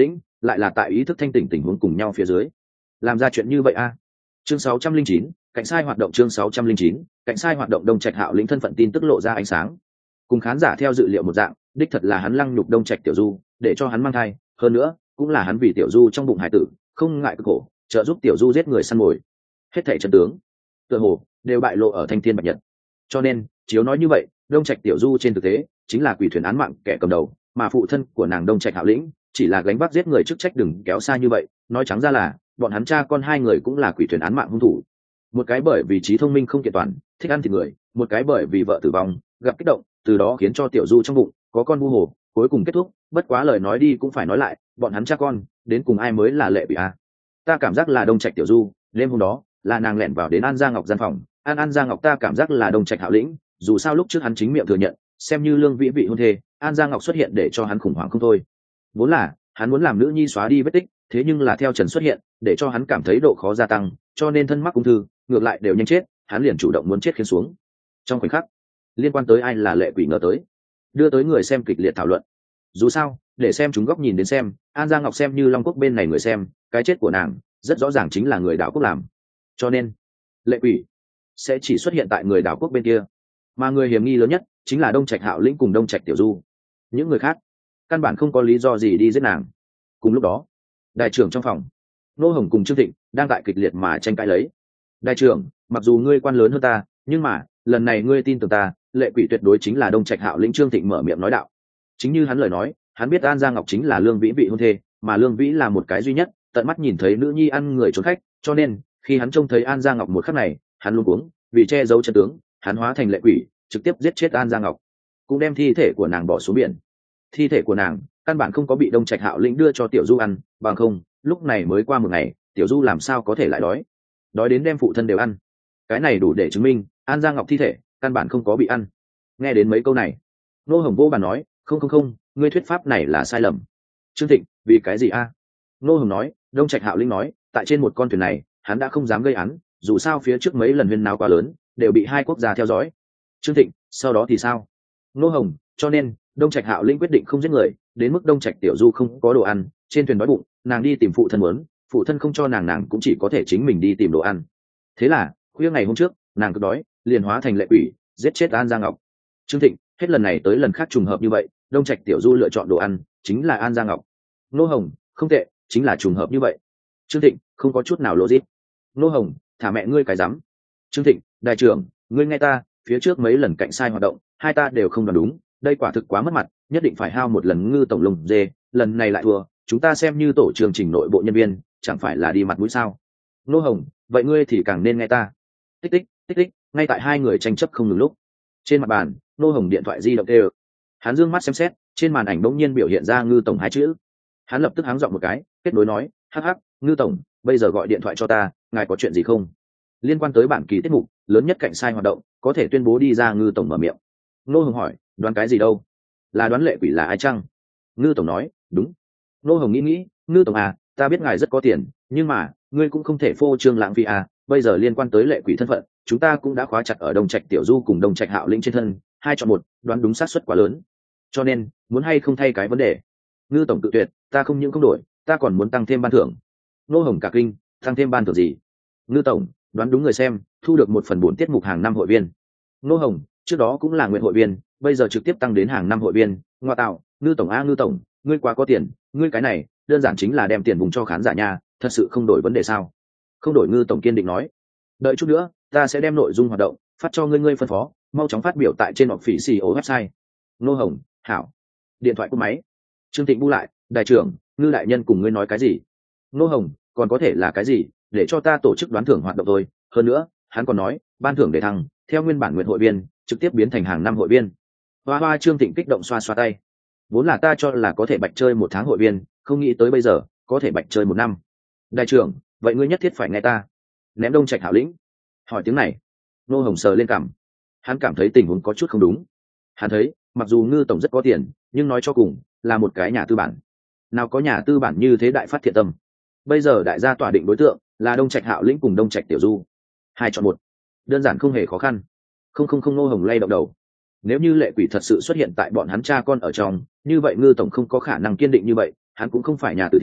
lại là tại ý thức thanh tỉnh tình huống cùng nhau phía dưới làm ra chuyện như vậy a. Chương sáu trăm linh chín, cảnh sai hoạt động. Chương sáu trăm linh chín, cảnh sai hoạt động. Đông Trạch Hạo lĩnh thân phận tin tức lộ ra ánh sáng, cùng khán giả theo dự liệu một dạng, đích thật là hắn lăng nhục Đông Trạch Tiểu Du, để cho hắn mang thai, hơn nữa cũng là hắn vì Tiểu Du trong bụng hải tử không ngại cực khổ trợ giúp Tiểu Du giết người săn mồi. Hết thảy trận tướng tựa hồ đều bại lộ ở thanh thiên bạch nhật, cho nên chiếu nói như vậy, Đông Trạch Tiểu Du trên thực tế chính là quỷ thuyền án mạng kẻ cầm đầu, mà phụ thân của nàng Đông Trạch Hạo lĩnh chỉ là gánh vác giết người chức trách. Đừng kéo xa như vậy, nói trắng ra là bọn hắn cha con hai người cũng là quỷ thuyền án mạng hung thủ. Một cái bởi vì trí thông minh không kiện toàn, thích ăn thịt người, một cái bởi vì vợ tử vong gặp kích động, từ đó khiến cho Tiểu Du trong bụng có con vu hồ, cuối cùng kết thúc. Bất quá lời nói đi cũng phải nói lại, bọn hắn cha con đến cùng ai mới là lệ bị a? Ta cảm giác là Đông Trạch Tiểu Du. Đêm hôm đó là nàng lẻn vào đến An Gia Ngọc gian phòng. An An Gia Ngọc ta cảm giác là Đông Trạch Hạo lĩnh, dù sao lúc trước hắn chính miệng thừa nhận, xem như lương vĩ vị hôn thê, An Gia Ngọc xuất hiện để cho hắn khủng hoảng không thôi. Vốn là hắn muốn làm nữ nhi xóa đi vết tích, thế nhưng là theo Trần xuất hiện, để cho hắn cảm thấy độ khó gia tăng, cho nên thân mắc ung thư ngược lại đều nhanh chết, hắn liền chủ động muốn chết khiến xuống. Trong khoảnh khắc liên quan tới ai là lệ quỷ ngờ tới, đưa tới người xem kịch liệt thảo luận. Dù sao để xem chúng góc nhìn đến xem, An Gia Ngọc xem như Long Quốc bên này người xem, cái chết của nàng rất rõ ràng chính là người đảo quốc làm, cho nên lệ quỷ sẽ chỉ xuất hiện tại người đảo quốc bên kia, mà người hiểm nghi lớn nhất chính là Đông Trạch Hạo lĩnh cùng Đông Trạch Tiểu Du. Những người khác căn bản không có lý do gì đi giết nàng. Cùng lúc đó đại trưởng trong phòng, Nô Hồng cùng Trương Thịnh đang tại kịch liệt mà tranh cãi lấy. Đại trưởng, mặc dù ngươi quan lớn hơn ta, nhưng mà lần này ngươi tin tưởng ta, lệ quỷ tuyệt đối chính là Đông Trạch Hạo lĩnh. Trương Thịnh mở miệng nói đạo. Chính như hắn lời nói, hắn biết An Gia Ngọc chính là Lương Vĩ vị hôn thê, mà Lương Vĩ là một cái duy nhất tận mắt nhìn thấy nữ nhi ăn người trốn khách, cho nên khi hắn trông thấy An Gia Ngọc một khắc này, hắn luống cuống, vì che giấu chân tướng, hắn hóa thành lệ quỷ, trực tiếp giết chết An Gia Ngọc, cũng đem thi thể của nàng bỏ xuống biển. Thi thể của nàng căn bản không có bị Đông Trạch Hạo lĩnh đưa cho Tiểu Du ăn, bằng không lúc này mới qua một ngày, Tiểu Du làm sao có thể lại đói đói đến đem phụ thân đều ăn. Cái này đủ để chứng minh An Gia Ngọc thi thể căn bản không có bị ăn. Nghe đến mấy câu này, Nô Hồng vô bàn nói, không không không, ngươi thuyết pháp này là sai lầm. Trương Thịnh, vì cái gì a? À? Nô Hồng nói, Đông Trạch Hạo lĩnh nói, tại trên một con thuyền này hắn đã không dám gây án, dù sao phía trước mấy lần huyên náo quá lớn đều bị hai quốc gia theo dõi. Trương Thịnh, sau đó thì sao? Nô Hồng, cho nên Đông Trạch Hạo lĩnh quyết định không giết người, đến mức Đông Trạch Tiểu Du không có đồ ăn, trên thuyền đói bụng, nàng đi tìm phụ thân muốn, phụ thân không cho nàng, nàng cũng chỉ có thể chính mình đi tìm đồ ăn. Thế là khuya ngày hôm trước, nàng cứ đói, liền hóa thành lệ quỷ, giết chết An Gia Ngọc. Trương Thịnh, hết lần này tới lần khác trùng hợp như vậy, Đông Trạch Tiểu Du lựa chọn đồ ăn chính là An Gia Ngọc. Nô Hồng, không tệ, chính là trùng hợp như vậy. Trương Thịnh, không có chút nào logic. Nô Hồng, thả mẹ ngươi cái rắm. Trương Thịnh, đại trưởng, ngươi nghe ta, phía trước mấy lần cạnh sai hoạt động, hai ta đều không đoán đúng, đây quả thực quá mất mặt, nhất định phải hao một lần Ngư tổng lùng dê, lần này lại thua, chúng ta xem như tổ chương trình nội bộ nhân viên, chẳng phải là đi mặt mũi sao? Nô Hồng, vậy ngươi thì càng nên nghe ta. Tích tích, tích tích, ngay tại hai người tranh chấp không ngừng lúc, trên mặt bàn, Nô Hồng điện thoại di động kêu. Hắn dương mắt xem xét, trên màn ảnh bỗng nhiên biểu hiện ra Ngư tổng hai chữ. Hắn lập tức háng giọng một cái, kết nối nói, hắc hắc, Ngư tổng, bây giờ gọi điện thoại cho ta, ngài có chuyện gì không? Liên quan tới bản kỳ tiết mục lớn nhất cạnh sai hoạt động, có thể tuyên bố đi ra. Ngư tổng mở miệng. Nô Hồng hỏi, đoán cái gì đâu? Là đoán lệ quỷ là ai chăng? Ngư tổng nói, đúng. Nô Hồng nghĩ nghĩ, Ngư tổng à, ta biết ngài rất có tiền, nhưng mà ngươi cũng không thể phô trương lãng phí à, bây giờ liên quan tới lệ quỷ thân phận, chúng ta cũng đã khóa chặt ở Đông Trạch Tiểu Du cùng Đông Trạch Hạo lĩnh trên thân, hai chọn một, đoán đúng xác suất quá lớn, cho nên muốn hay không thay cái vấn đề. Ngư tổng tự tuyệt, ta không những không đổi, ta còn muốn tăng thêm ban thưởng. Nô Hồng cả kinh, tăng thêm ban thưởng gì? Ngư tổng, đoán đúng người xem thu được một phần bốn tiết mục hàng năm hội viên. Nô Hồng, trước đó cũng là nguyện hội viên, bây giờ trực tiếp tăng đến hàng năm hội viên. Ngoa tạo, Ngư tổng a, Ngư tổng, ngươi quá có tiền, ngươi cái này đơn giản chính là đem tiền vùng cho khán giả nha, thật sự không đổi vấn đề sao? Không đổi. Ngư tổng kiên định nói, đợi chút nữa ta sẽ đem nội dung hoạt động phát cho ngươi, ngươi phân phó, mau chóng phát biểu tại trên official website. Nô Hồng, hảo. Điện thoại cúp máy. Trương Thịnh bu lại, đại trưởng, Ngư đại nhân cùng ngươi nói cái gì? Nô Hồng, còn có thể là cái gì, để cho ta tổ chức đoán thưởng hoạt động thôi. Hơn nữa hắn còn nói ban thưởng để thăng theo nguyên bản nguyện hội viên trực tiếp biến thành hàng năm hội viên. Hoa hoa. Trương Thịnh kích động xoa xoa tay, vốn là ta cho là có thể bạch chơi một tháng hội viên, không nghĩ tới bây giờ có thể bạch chơi một năm. Đại trưởng, vậy ngươi nhất thiết phải nghe ta. Ném Đông Trạch Hạo lĩnh. Hỏi tiếng này, Nô Hồng sờ lên cằm, hắn cảm thấy tình huống có chút không đúng. Hắn thấy mặc dù Ngư tổng rất có tiền, nhưng nói cho cùng là một cái nhà tư bản, nào có nhà tư bản như thế đại phát thiện tâm. Bây giờ đại gia tỏa định đối tượng là Đông Trạch Hạo lĩnh cùng Đông Trạch Tiểu Du, hai chọn một, đơn giản không hề khó khăn. Không không không. Nô Hồng lay động đầu, nếu như lệ quỷ thật sự xuất hiện tại bọn hắn cha con ở trong, như vậy Ngư tổng không có khả năng kiên định như vậy, hắn cũng không phải nhà từ thiện,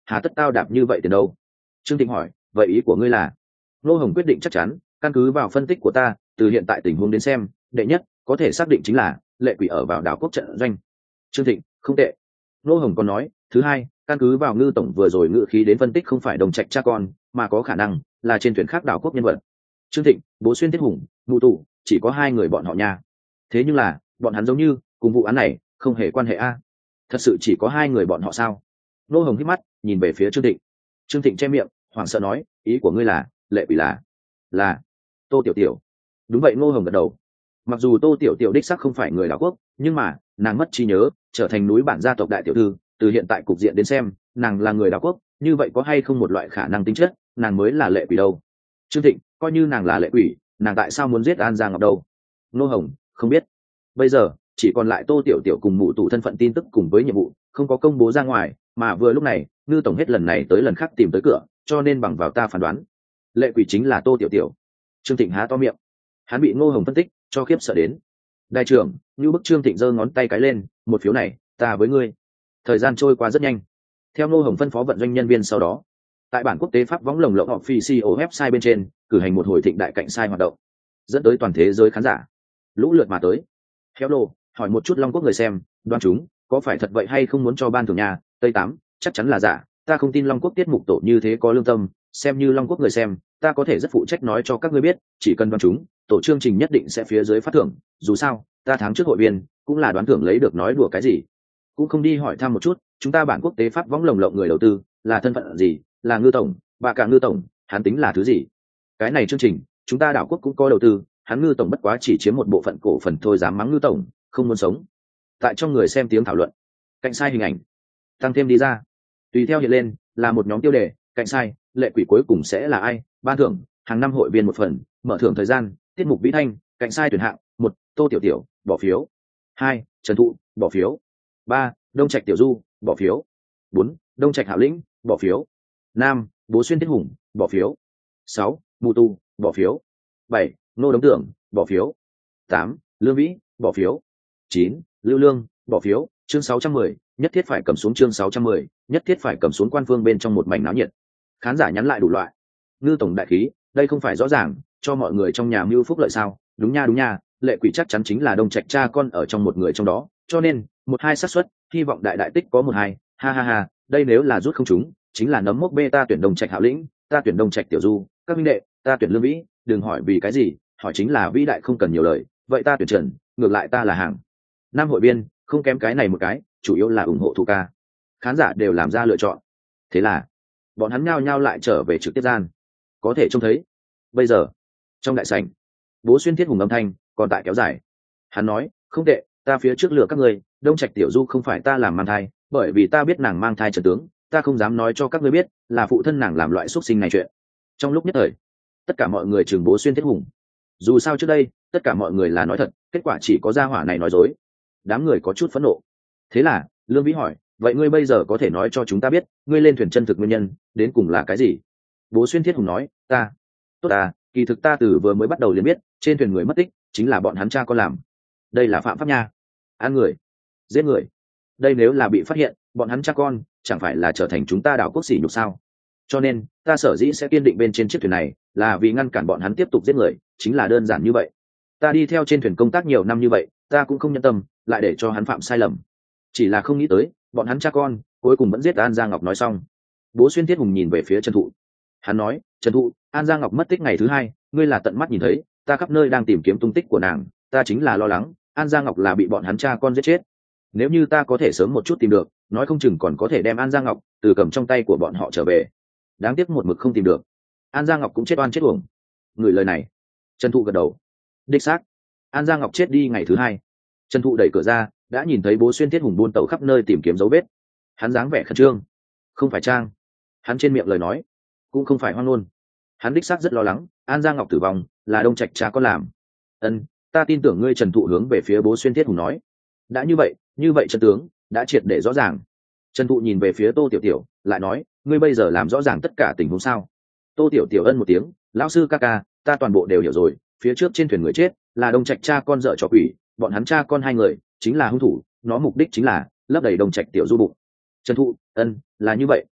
hà tất tao đạp như vậy tiền đâu? Trương Thịnh hỏi, vậy ý của ngươi là? Ngô Hồng quyết định chắc chắn, căn cứ vào phân tích của ta, từ hiện tại tình huống đến xem, đệ nhất có thể xác định chính là lệ quỷ ở vào đảo quốc trận doanh. Trương Thịnh, không tệ. Ngô Hồng còn nói, thứ hai, căn cứ vào Ngư tổng vừa rồi ngự khí đến phân tích không phải đồng trạch cha con, mà có khả năng là trên thuyền khác đảo quốc nhân vật. Trương Thịnh, Bố Xuyên Thiết Hùng, Ngụ Tụ, chỉ có hai người bọn họ nha. Thế nhưng là bọn hắn giống như cùng vụ án này không hề quan hệ a. Thật sự chỉ có hai người bọn họ sao? Ngô Hồng hít mắt nhìn về phía Trương Thịnh. Trương Thịnh che miệng hoảng sợ nói, ý của ngươi là lệ quỷ là là Tô Tiểu Tiểu? Đúng vậy. Ngô Hồng gật đầu. Mặc dù Tô Tiểu Tiểu đích xác không phải người đảo quốc, nhưng mà nàng mất trí nhớ, trở thành núi bản gia tộc đại tiểu thư, từ hiện tại cục diện đến xem, nàng là người đảo quốc, như vậy có hay không một loại khả năng tính chất nàng mới là lệ quỷ đâu? Trương Thịnh, coi như nàng là lệ quỷ, nàng tại sao muốn giết An Giang Ngọc đâu? Ngô Hồng, không biết. Bây giờ chỉ còn lại Tô Tiểu Tiểu cùng Mụ Tụ thân phận tin tức cùng với nhiệm vụ không có công bố ra ngoài, mà vừa lúc này Ngư tổng hết lần này tới lần khác tìm tới cửa, cho nên bằng vào ta phán đoán, lệ quỷ chính là Tô Tiểu Tiểu. Trương Thịnh há to miệng, hắn bị Ngô Hồng phân tích cho khiếp sợ đến. Đại trưởng, như bức Trương Thịnh giơ ngón tay cái lên, một phiếu này ta với ngươi. Thời gian trôi qua rất nhanh. Theo Ngô Hồng phân phó vận doanh nhân viên, sau đó tại bản quốc tế pháp võng lồng lộng official website bên trên cử hành một hồi thịnh đại cạnh sai hoạt động, dẫn tới toàn thế giới khán giả lũ lượt mà tới. Hello, hỏi một chút Long Quốc người xem, đoán chúng có phải thật vậy hay không muốn cho ban thưởng nhà? Tây tám, chắc chắn là giả, ta không tin Long Quốc tiết mục tổ như thế có lương tâm, xem như Long Quốc người xem, ta có thể rất phụ trách nói cho các ngươi biết, chỉ cần đoán chúng, tổ chương trình nhất định sẽ phía dưới phát thưởng, dù sao, ta tháng trước hội viên, cũng là đoán thưởng lấy được, nói đùa cái gì. Cũng không đi hỏi thăm một chút, chúng ta bản quốc tế pháp võng lồng lộng người đầu tư, là thân phận gì, là Ngư tổng, bà cả Ngư tổng, hắn tính là thứ gì? Cái này chương trình, chúng ta đảo quốc cũng có đầu tư, hắn Ngư tổng bất quá chỉ chiếm một bộ phận cổ phần thôi, dám mắng Ngư tổng không muốn sống. Tại trong người xem tiếng thảo luận, cạnh sai hình ảnh tăng thêm đi ra, tùy theo hiện lên là một nhóm tiêu đề, cạnh sai, lệ quỷ cuối cùng sẽ là ai, ban thưởng hàng năm hội viên một phần, mở thưởng thời gian, tiết mục vĩ thanh, cạnh sai tuyển hạng: một, Tô Tiểu Tiểu, bỏ phiếu; hai, Trần Thụ, bỏ phiếu; ba, Đông Trạch Tiểu Du, bỏ phiếu; bốn, Đông Trạch Hạo Lĩnh, bỏ phiếu; năm, Bố Xuyên Thiết Hùng, bỏ phiếu; sáu, Mù Tu, bỏ phiếu; bảy, Ngô Đống Tưởng, bỏ phiếu; tám, Lương Vĩ, bỏ phiếu; chín, Lưu Lương, bỏ phiếu. Chương sáu trăm mười, nhất thiết phải cầm xuống. Chương sáu trăm mười, nhất thiết phải cầm xuống. Quan phương bên trong một mảnh náo nhiệt, khán giả nhắn lại đủ loại. Ngư tổng đại khí, đây không phải rõ ràng cho mọi người trong nhà mưu phúc lợi sao? Đúng nha đúng nha, lệ quỷ chắc chắn chính là Đông Trạch cha con ở trong một người trong đó, cho nên một hai xác suất, hy vọng đại đại tích có một hai. Ha ha ha, đây nếu là rút không trúng, chính là nấm mốc bê. Ta tuyển Đông Trạch Hạo Lĩnh, ta tuyển Đông Trạch Tiểu Du, các minh đệ, ta tuyển Lương Vĩ. Đừng hỏi vì cái gì, hỏi chính là vĩ đại, không cần nhiều lời. Vậy ta tuyển Trần, ngược lại ta là hàng năm hội viên, không kém cái này một cái, chủ yếu là ủng hộ Thủ ca. Khán giả đều làm ra lựa chọn, thế là bọn hắn nhao nhao lại trở về trực tiếp gian. Có thể trông thấy bây giờ trong đại sảnh, Bố Xuyên Thiết Hùng âm thanh còn tại kéo dài. Hắn nói, không tệ, ta phía trước lừa các ngươi, Đông Trạch Tiểu Du không phải ta làm mang thai, bởi vì ta biết nàng mang thai trần tướng, ta không dám nói cho các ngươi biết là phụ thân nàng làm loại xuất sinh này chuyện. Trong lúc nhất thời, tất cả mọi người trừng Bố Xuyên Thiết Hùng. Dù sao trước đây tất cả mọi người là nói thật, kết quả chỉ có gia hỏa này nói dối. Đám người có chút phẫn nộ. Thế là Lương Vĩ hỏi, vậy ngươi bây giờ có thể nói cho chúng ta biết, ngươi lên thuyền chân thực nguyên nhân đến cùng là cái gì? Bố Xuyên Thiết Hùng nói, ta tốt à, kỳ thực ta từ vừa mới bắt đầu liền biết, trên thuyền người mất tích chính là bọn hắn cha con làm. Đây là phạm pháp nha, ăn người, giết người. Đây nếu là bị phát hiện, bọn hắn cha con chẳng phải là trở thành chúng ta đảo quốc sỉ nhục sao? Cho nên ta sở dĩ sẽ kiên định bên trên chiếc thuyền này, là vì ngăn cản bọn hắn tiếp tục giết người, chính là đơn giản như vậy. Ta đi theo trên thuyền công tác nhiều năm như vậy, ta cũng không nhân tâm lại để cho hắn phạm sai lầm, chỉ là không nghĩ tới bọn hắn cha con cuối cùng vẫn giết An Giang Ngọc. Nói xong, Bố Xuyên Thiết Hùng nhìn về phía Trần Thụ. Hắn nói, Trần Thụ, An Giang Ngọc mất tích ngày thứ hai, ngươi là tận mắt nhìn thấy, ta khắp nơi đang tìm kiếm tung tích của nàng, ta chính là lo lắng An Giang Ngọc là bị bọn hắn cha con giết chết. Nếu như ta có thể sớm một chút tìm được, nói không chừng còn có thể đem An Giang Ngọc từ cầm trong tay của bọn họ trở về. Đáng tiếc một mực không tìm được, An Giang Ngọc cũng chết oan chết uổng. Người lời này, Trần Thụ gật đầu. Đích xác, An Giang Ngọc chết đi ngày thứ hai. Trần Thụ đẩy cửa ra, đã nhìn thấy Bố Xuyên Thiết Hùng buôn tẩu khắp nơi tìm kiếm dấu vết. Hắn dáng vẻ khẩn trương, không phải trang. Hắn trên miệng lời nói cũng không phải hoang ngôn. Hắn đích xác rất lo lắng An Giang Ngọc tử vong là Đông Trạch cha con làm. Ân, ta tin tưởng ngươi. Trần Thụ hướng về phía Bố Xuyên Thiết Hùng nói. Đã như vậy, như vậy chân tướng đã triệt để rõ ràng. Trần Thụ nhìn về phía Tô Tiểu Tiểu, lại nói, ngươi bây giờ làm rõ ràng tất cả tình huống sao? Tô Tiểu Tiểu ân một tiếng, lão sư ca ca, ta toàn bộ đều hiểu rồi. Phía trước trên thuyền người chết là Đông Trạch cha con dợ trò quỷ, bọn hắn cha con hai người chính là hung thủ, nó mục đích chính là lấp đầy Đông Trạch Tiểu Du bụng. Trần Thụ, ân, là như vậy.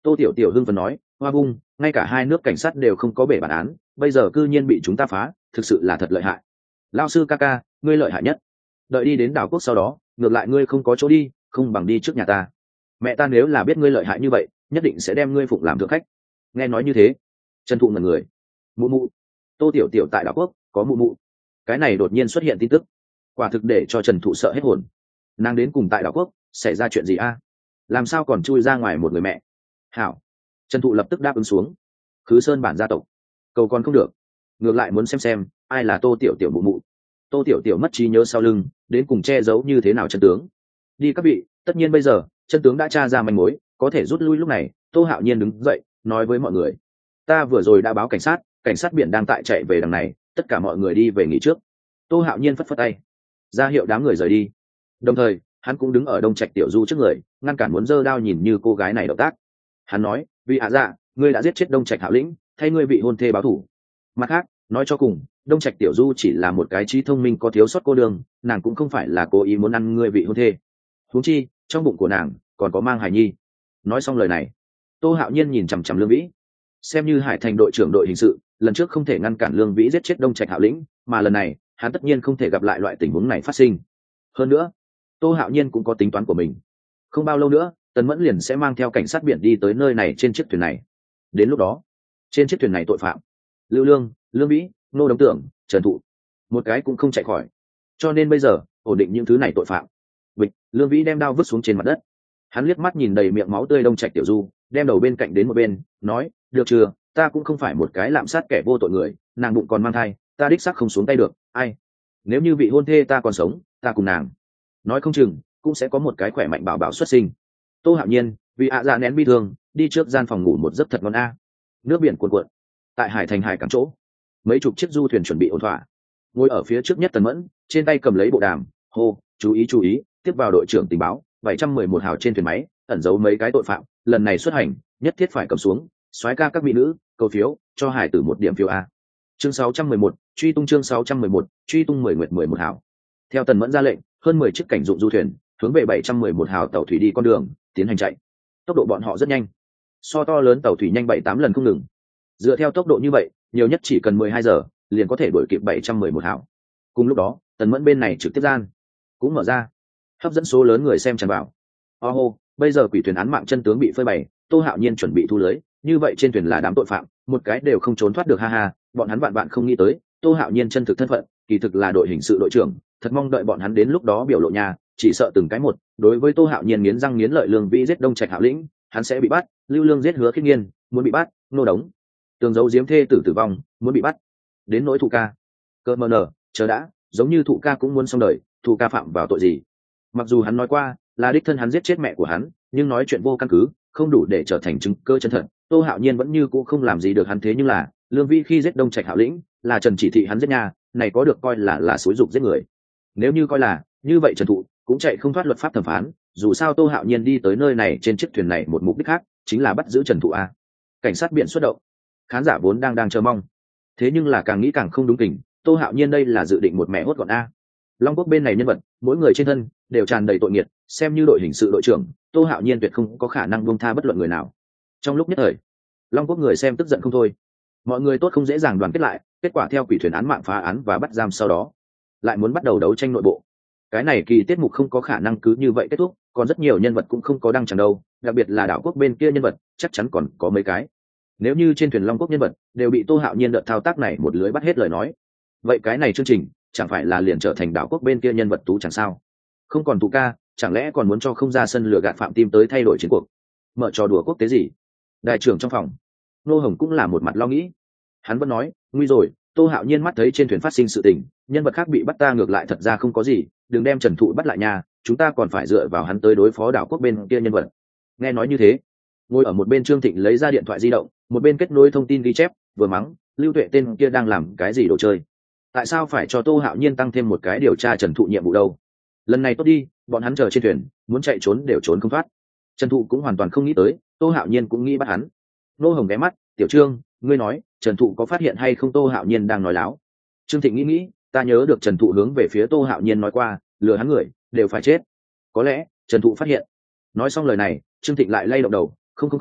Tô Tiểu Tiểu hưng phấn nói, hoa bung, ngay cả hai nước cảnh sát đều không có bể bản án, bây giờ cư nhiên bị chúng ta phá, thực sự là thật lợi hại. Lao sư ca ca, ngươi lợi hại nhất. Đợi đi đến đảo quốc sau đó, ngược lại ngươi không có chỗ đi, không bằng đi trước nhà ta. Mẹ ta nếu là biết ngươi lợi hại như vậy, nhất định sẽ đem ngươi phụng làm thượng khách. Nghe nói như thế, Trần Thụ ngẩn người. Mụ mụ, Tô Tiểu Tiểu tại đảo quốc có mụ mụ. Cái này đột nhiên xuất hiện tin tức, quả thực để cho Trần Thụ sợ hết hồn. Nàng đến cùng tại đảo quốc xảy ra chuyện gì a? Làm sao còn chui ra ngoài một người mẹ? Hảo. Trần Thụ lập tức đáp ứng xuống. Khứ Sơn bản gia tộc, cầu còn không được, ngược lại muốn xem xem ai là Tô Tiểu Tiểu mụ mụ. Tô Tiểu Tiểu mất trí nhớ sau lưng, đến cùng che giấu như thế nào chân tướng. Đi các vị, tất nhiên bây giờ chân tướng đã tra ra manh mối, có thể rút lui lúc này. Tô Hạo Nhiên đứng dậy nói với mọi người, ta vừa rồi đã báo cảnh sát, cảnh sát biển đang tại chạy về đằng này, tất cả mọi người đi về nghỉ trước. Tô Hạo Nhiên phất phất tay ra hiệu đám người rời đi, đồng thời hắn cũng đứng ở Đông Trạch Tiểu Du trước người, ngăn cản muốn giơ đao nhìn như cô gái này động tác. Hắn nói, vì hạ dạ, ngươi đã giết chết Đông Trạch Hạo lĩnh, thay ngươi vị hôn thê báo thù. Mặt khác, nói cho cùng, Đông Trạch Tiểu Du chỉ là một cái trí thông minh có thiếu sót cô đường, nàng cũng không phải là cố ý muốn ăn ngươi vị hôn thê. Huống chi, trong bụng của nàng còn có mang hài nhi. Nói xong lời này, Tô Hạo Nhiên nhìn chằm chằm Lương Vĩ. Xem như Hải Thành đội trưởng đội hình sự, lần trước không thể ngăn cản Lương Vĩ giết chết Đông Trạch Hạo lĩnh, mà lần này, hắn tất nhiên không thể gặp lại loại tình huống này phát sinh. Hơn nữa, Tô Hạo Nhiên cũng có tính toán của mình. Không bao lâu nữa, Tần Mẫn liền sẽ mang theo cảnh sát biển đi tới nơi này trên chiếc thuyền này. Đến lúc đó, trên chiếc thuyền này tội phạm, Lưu Lương, Lương Vĩ, Nô Đống Tưởng, Trần Thụ, một cái cũng không chạy khỏi. Cho nên bây giờ, ổn định những thứ này tội phạm. Bịch, Lương Vĩ đem đao vứt xuống trên mặt đất. Hắn liếc mắt nhìn đầy miệng máu tươi Đông Trạch Tiểu Du, đem đầu bên cạnh đến một bên, nói, được chưa, ta cũng không phải một cái lạm sát kẻ vô tội người, nàng bụng còn mang thai, ta đích xác không xuống tay được. Ai, nếu như vị hôn thê ta còn sống, ta cùng nàng, nói không chừng cũng sẽ có một cái khỏe mạnh bảo bảo xuất sinh. Tô Hạo Nhiên vì ạ dạ nén bi thương, đi trước gian phòng ngủ một giấc thật ngon a. Nước biển cuồn cuộn, tại Hải Thành hải cảng chỗ, mấy chục chiếc du thuyền chuẩn bị ổn thỏa. Ngồi ở phía trước nhất Tần Mẫn, trên tay cầm lấy bộ đàm, hô, chú ý chú ý, tiếp vào đội trưởng tình báo, bảy trăm mười một hào trên thuyền máy ẩn giấu mấy cái tội phạm, lần này xuất hành nhất thiết phải cầm xuống. Soái ca các mỹ nữ, cầu phiếu cho hải tử một điểm phiếu a. Chương sáu trăm mười một, truy tung chương sáu trăm mười một, truy tung mười nguyệt mười một hào. Theo Tần Mẫn ra lệnh, hơn mười chiếc cảnh dụng du thuyền hướng về bảy trăm mười một hào tàu thủy đi con đường tiến hành chạy. Tốc độ bọn họ rất nhanh, so to lớn tàu thủy nhanh bảy tám lần không ngừng. Dựa theo tốc độ như vậy, nhiều nhất chỉ cần mười hai giờ liền có thể đuổi kịp bảy trăm mười một hào. Cùng lúc đó, Tần Mẫn bên này trực tiếp gian cũng mở ra, hấp dẫn số lớn người xem tràn vào. Oh, bây giờ quỷ thuyền án mạng chân tướng bị phơi bày, Tô Hạo Nhiên chuẩn bị thu lưới, như vậy trên thuyền là đám tội phạm, một cái đều không trốn thoát được, ha ha. Bọn hắn vạn vạn không nghĩ tới, Tô Hạo Nhiên chân thực thân phận, kỳ thực là đội hình sự đội trưởng, thật mong đợi bọn hắn đến lúc đó biểu lộ nhà, chỉ sợ từng cái một. Đối với Tô Hạo Nhiên nghiến răng nghiến lợi, Lương Vĩ giết Đông Trạch Hạo lĩnh, hắn sẽ bị bắt, Lưu Lương giết Hứa Khiết Nghiên, muốn bị bắt, Nô Đống tường giấu giếm thê tử tử vong, muốn bị bắt. Đến nỗi Thụ Ca, cơ mờ nở, chờ đã, giống như Thụ Ca cũng muốn xong đời, Thụ Ca phạm vào tội gì? Mặc dù hắn nói qua là đích thân hắn giết chết mẹ của hắn, nhưng nói chuyện vô căn cứ, không đủ để trở thành chứng cơ chân thật. Tô Hạo Nhiên vẫn như cũ không làm gì được hắn. Thế nhưng là Lương Vĩ khi giết Đông Trạch Hạo lĩnh, là Trần chỉ thị hắn giết nhà, này có được coi là là xúi dục giết người. Nếu như coi là như vậy, Trần Thụ cũng chạy không thoát luật pháp thẩm phán. Dù sao Tô Hạo Nhiên đi tới nơi này trên chiếc thuyền này một mục đích khác, chính là bắt giữ Trần Thụ a. Cảnh sát biển xuất động, khán giả vốn đang đang chờ mong, thế nhưng là càng nghĩ càng không đúng tình. Tô Hạo Nhiên đây là dự định một mẹ hốt gọn a. Long Quốc bên này nhân vật, mỗi người trên thân đều tràn đầy tội nghiệt, xem như đội hình sự đội trưởng, Tô Hạo Nhiên tuyệt không có khả năng buông tha bất luận người nào. Trong lúc nhất thời, Long Quốc người xem tức giận không thôi. Mọi người tốt không dễ dàng đoàn kết lại, kết quả theo quỷ thuyền án mạng phá án và bắt giam, sau đó lại muốn bắt đầu đấu tranh nội bộ. Cái này kỳ tiết mục không có khả năng cứ như vậy kết thúc, còn rất nhiều nhân vật cũng không có đăng chẳng đâu, đặc biệt là đảo quốc bên kia nhân vật, chắc chắn còn có mấy cái. Nếu như trên thuyền Long Quốc nhân vật đều bị Tô Hạo Nhiên đợt thao tác này một lưới bắt hết lời nói, vậy cái này chương trình chẳng phải là liền trở thành đảo quốc bên kia nhân vật tú chẳng sao? Không còn Thụ Ca, chẳng lẽ còn muốn cho không ra sân lừa gạt Phạm Tim tới thay đổi chiến cuộc, mở trò đùa quốc tế gì? Đại trưởng trong phòng, Nô Hồng cũng là một mặt lo nghĩ. Hắn vẫn nói, nguy rồi, Tô Hạo Nhiên mắt thấy trên thuyền phát sinh sự tình, nhân vật khác bị bắt, ta ngược lại thật ra không có gì, đừng đem Trần Thụ bắt lại nhà, chúng ta còn phải dựa vào hắn tới đối phó đảo quốc bên kia nhân vật. Nghe nói như thế, ngồi ở một bên Trương Thịnh lấy ra điện thoại di động, một bên kết nối thông tin ghi chép, vừa mắng, Lưu Tuệ tên kia đang làm cái gì đồ chơi? Tại sao phải cho Tô Hạo Nhiên tăng thêm một cái điều tra Trần Thụ nhiệm vụ đâu? Lần này tốt đi, bọn hắn chờ trên thuyền, muốn chạy trốn đều trốn không thoát. Trần Thụ cũng hoàn toàn không nghĩ tới, Tô Hạo Nhiên cũng nghĩ bắt hắn. Nô Hồng ghé mắt, tiểu Trương, ngươi nói, Trần Thụ có phát hiện hay không Tô Hạo Nhiên đang nói láo? Trương Thịnh nghĩ nghĩ, ta nhớ được Trần Thụ hướng về phía Tô Hạo Nhiên nói qua, lừa hắn người đều phải chết. Có lẽ Trần Thụ phát hiện. Nói xong lời này, Trương Thịnh lại lay động đầu, không không không,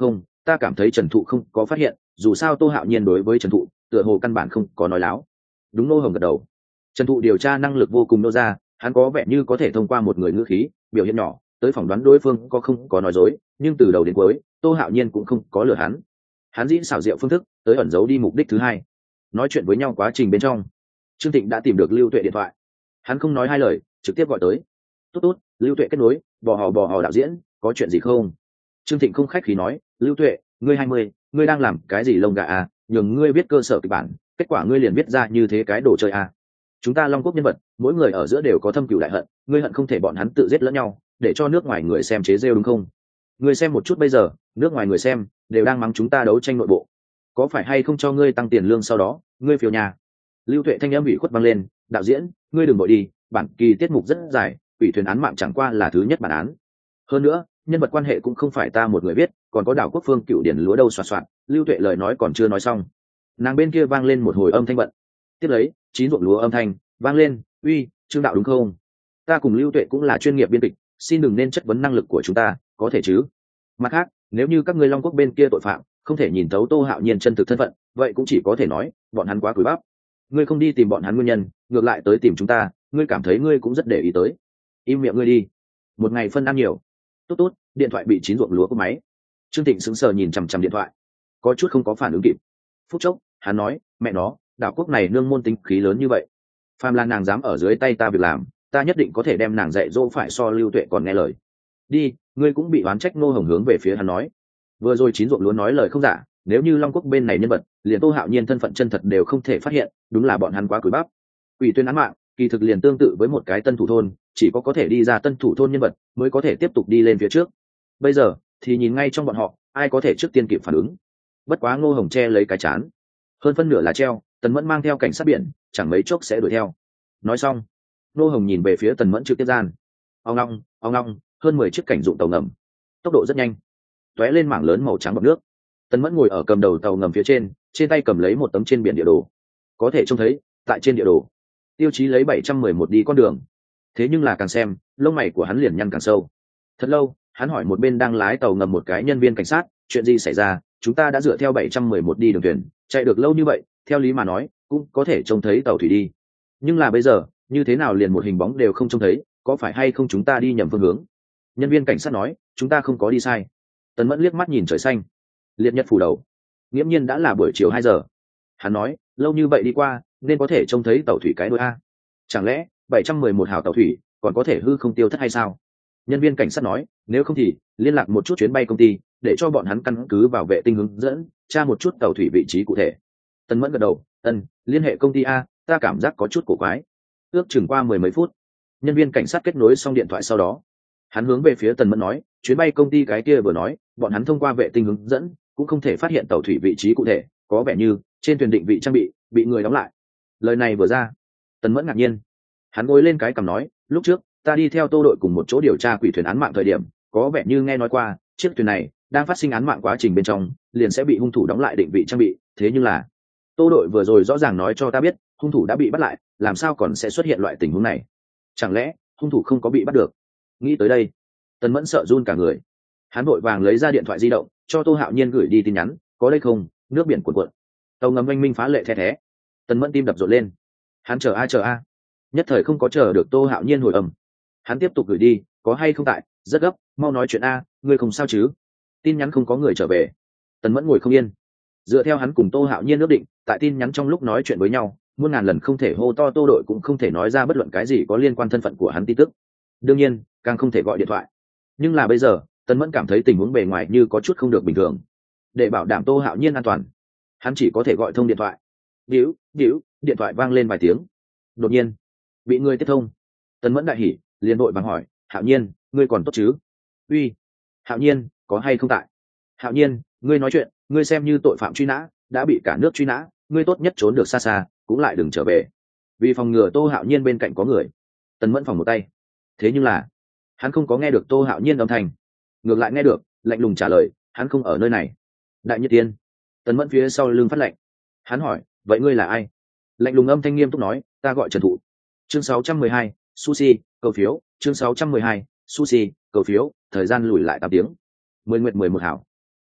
ta cảm thấy Trần Thụ không có phát hiện, dù sao Tô Hạo Nhiên đối với Trần Thụ tựa hồ căn bản không có nói láo. Đúng, Ngô Hồng gật đầu. Trần Thụ điều tra năng lực vô cùng nô ra, hắn có vẻ như có thể thông qua một người ngữ khí biểu hiện nhỏ tới phỏng đoán đối phương có không có nói dối, nhưng từ đầu đến cuối Tô Hạo Nhiên cũng không có lừa hắn. Hắn dĩ xảo diệu phương thức tới ẩn giấu đi mục đích thứ hai. Nói chuyện với nhau quá trình bên trong, Trương Thịnh đã tìm được Lưu Tuệ điện thoại. Hắn không nói hai lời, trực tiếp gọi tới. Tốt tốt, Lưu Tuệ kết nối, bò hò bò hò đạo diễn, có chuyện gì không? Trương Thịnh không khách khí nói, Lưu Tuệ, ngươi hai mươi, ngươi đang làm cái gì lông gà à? Nhường ngươi biết cơ sở kịch bản, kết quả ngươi liền biết ra như thế cái đồ chơi à? Chúng ta Long Quốc nhân vật, mỗi người ở giữa đều có thâm cừu đại hận, ngươi hận không thể bọn hắn tự giết lẫn nhau, để cho nước ngoài người xem chế rêu đúng không? Ngươi xem một chút bây giờ, nước ngoài người xem đều đang mắng chúng ta đấu tranh nội bộ, có phải hay không cho ngươi tăng tiền lương sau đó, ngươi phiếu nhà? Lưu Tuệ thanh âm ủy khuất vang lên, đạo diễn, ngươi đừng vội đi, bản kỳ tiết mục rất dài, ủy thuyền án mạng chẳng qua là thứ nhất bản án. Hơn nữa, nhân vật quan hệ cũng không phải ta một người biết, còn có Đào Quốc Phương cựu điển lúa đâu xoạt xoạt. Lưu Tuệ lời nói còn chưa nói xong, nàng bên kia vang lên một hồi âm thanh bận. Tiếp lấy, chín ruộng lúa âm thanh vang lên, uy, Trương đạo đúng không? Ta cùng Lưu Tuệ cũng là chuyên nghiệp biên kịch, xin đừng nên chất vấn năng lực của chúng ta, có thể chứ? Mặt khác, nếu như các ngươi Long Quốc bên kia tội phạm không thể nhìn thấu Tô Hạo Nhiên chân thực thân phận, vậy cũng chỉ có thể nói bọn hắn quá cúi bắp. Ngươi không đi tìm bọn hắn nguyên nhân, ngược lại tới tìm chúng ta, ngươi cảm thấy ngươi cũng rất để ý tới. Im miệng ngươi đi. Một ngày phân ăn nhiều. Tốt tốt, điện thoại bị chín ruộng lúa của máy. Trương Thịnh sững sờ nhìn chằm chằm điện thoại, có chút không có phản ứng kịp. Phút chốc, hắn nói, mẹ nó, Đảo Quốc này nương môn tính khí lớn như vậy. Phàm là nàng dám ở dưới tay ta việc làm, ta nhất định có thể đem nàng dạy dỗ phải so Lưu Tuệ còn nghe lời. Đi, ngươi cũng bị oán trách. Ngô Hồng hướng về phía hắn nói. Vừa rồi chín ruộng lúa nói lời không giả, nếu như Long Quốc bên này nhân vật liền Tô Hạo Nhiên thân phận chân thật đều không thể phát hiện, đúng là bọn hắn quá cúi bắp. Ủy tuyên án mạng kỳ thực liền tương tự với một cái tân thủ thôn, chỉ có có thể đi ra tân thủ thôn nhân vật mới có thể tiếp tục đi lên phía trước. Bây giờ thì nhìn ngay trong bọn họ ai có thể trước tiên kịp phản ứng. Bất quá Ngô Hồng che lấy cái chán, hơn phân nửa là treo, Tần Mẫn mang theo cảnh sát biển chẳng mấy chốc sẽ đuổi theo. Nói xong, Ngô Hồng nhìn về phía Tần Mẫn trực tiếp gian. Ông long ông long hơn mười chiếc cảnh dụng tàu ngầm, tốc độ rất nhanh, tóe lên mảng lớn màu trắng bọt nước. Tần Mẫn ngồi ở cầm đầu tàu ngầm phía trên, trên tay cầm lấy một tấm trên biển địa đồ. Có thể trông thấy tại trên địa đồ tiêu chí lấy bảy trăm mười một đi con đường. Thế nhưng là càng xem, lông mày của hắn liền nhăn càng sâu. Thật lâu, hắn hỏi một bên đang lái tàu ngầm một cái nhân viên cảnh sát, chuyện gì xảy ra? Chúng ta đã dựa theo bảy trăm mười một đi đường thuyền, chạy được lâu như vậy, theo lý mà nói cũng có thể trông thấy tàu thủy đi, nhưng là bây giờ như thế nào liền một hình bóng đều không trông thấy, có phải hay không chúng ta đi nhầm phương hướng? Nhân viên cảnh sát nói, chúng ta không có đi sai. Tần Mẫn liếc mắt nhìn trời xanh, liệt nhật phủ đầu, nghiễm nhiên đã là buổi chiều hai giờ. Hắn nói, lâu như vậy đi qua nên có thể trông thấy tàu thủy cái đuôi a. Chẳng lẽ bảy trăm mười một hào tàu thủy còn có thể hư không tiêu thất hay sao? Nhân viên cảnh sát nói, nếu không thì liên lạc một chút chuyến bay công ty để cho bọn hắn căn cứ vào vệ tinh hướng dẫn tra một chút tàu thủy vị trí cụ thể. Tần Mẫn gật đầu, ân, liên hệ công ty a, ta cảm giác có chút cổ quái. Ước chừng qua mười mấy phút, nhân viên cảnh sát kết nối xong điện thoại, sau đó hắn hướng về phía Tần Mẫn nói, chuyến bay công ty cái kia vừa nói bọn hắn thông qua vệ tinh hướng dẫn cũng không thể phát hiện tàu thủy vị trí cụ thể, có vẻ như trên thuyền định vị trang bị bị người đóng lại. Lời này vừa ra, Tần Mẫn ngạc nhiên, hắn ngồi lên cái cằm nói, lúc trước ta đi theo Tô đội cùng một chỗ điều tra quỷ thuyền án mạng thời điểm, có vẻ như nghe nói qua chiếc thuyền này đang phát sinh án mạng quá trình bên trong liền sẽ bị hung thủ đóng lại định vị trang bị, thế nhưng là Tô đội vừa rồi rõ ràng nói cho ta biết hung thủ đã bị bắt lại, làm sao còn sẽ xuất hiện loại tình huống này? Chẳng lẽ hung thủ không có bị bắt được? Nghĩ tới đây, Tần Mẫn sợ run cả người. Hắn vội vàng lấy ra điện thoại di động cho Tô Hạo Nhiên gửi đi tin nhắn, có đây không, nước biển cuộn cuộn, tàu ngầm oanh minh phá lệ the thé. Tần Mẫn tim đập rộn lên, hắn chờ a chờ a, nhất thời không có chờ được Tô Hạo Nhiên hồi âm. Hắn tiếp tục gửi đi, có hay không tại, rất gấp, mau nói chuyện a, ngươi không sao chứ? Tin nhắn không có người trở về. Tần Mẫn ngồi không yên. Dựa theo hắn cùng Tô Hạo Nhiên ước định, tại tin nhắn trong lúc nói chuyện với nhau muôn ngàn lần không thể hô to Tô đội, cũng không thể nói ra bất luận cái gì có liên quan thân phận của hắn tin tức, đương nhiên càng không thể gọi điện thoại. Nhưng là bây giờ Tần Mẫn cảm thấy tình huống bề ngoài như có chút không được bình thường. Để bảo đảm Tô Hạo Nhiên an toàn, hắn chỉ có thể gọi thông điện thoại. Điếu điếu, điện thoại vang lên vài tiếng, đột nhiên bị người tiếp thông. Tần Mẫn đại hỉ, liền vội vàng hỏi, Hạo Nhiên, ngươi còn tốt chứ? Uy, Hạo Nhiên, có hay không tại? Hạo Nhiên, ngươi nói chuyện, ngươi xem như tội phạm truy nã, đã bị cả nước truy nã, ngươi tốt nhất trốn được xa xa, cũng lại đừng trở về. Vì phòng ngừa Tô Hạo Nhiên bên cạnh có người, Tần Mẫn phòng một tay. Thế nhưng là hắn không có nghe được Tô Hạo Nhiên âm thanh, ngược lại nghe được lạnh lùng trả lời, hắn không ở nơi này. Đại Nhất Tiên. Tần Mẫn phía sau lưng phát lạnh. Hắn hỏi, vậy ngươi là ai? Lạnh lùng âm thanh nghiêm túc nói, ta gọi Trần Thụ. Chương sáu trăm mười hai, Sushi, cầu phiếu. Chương sáu trăm mười hai, Sushi, cầu phiếu. Thời gian lùi lại tám tiếng. Mười nguyệt mười một hảo.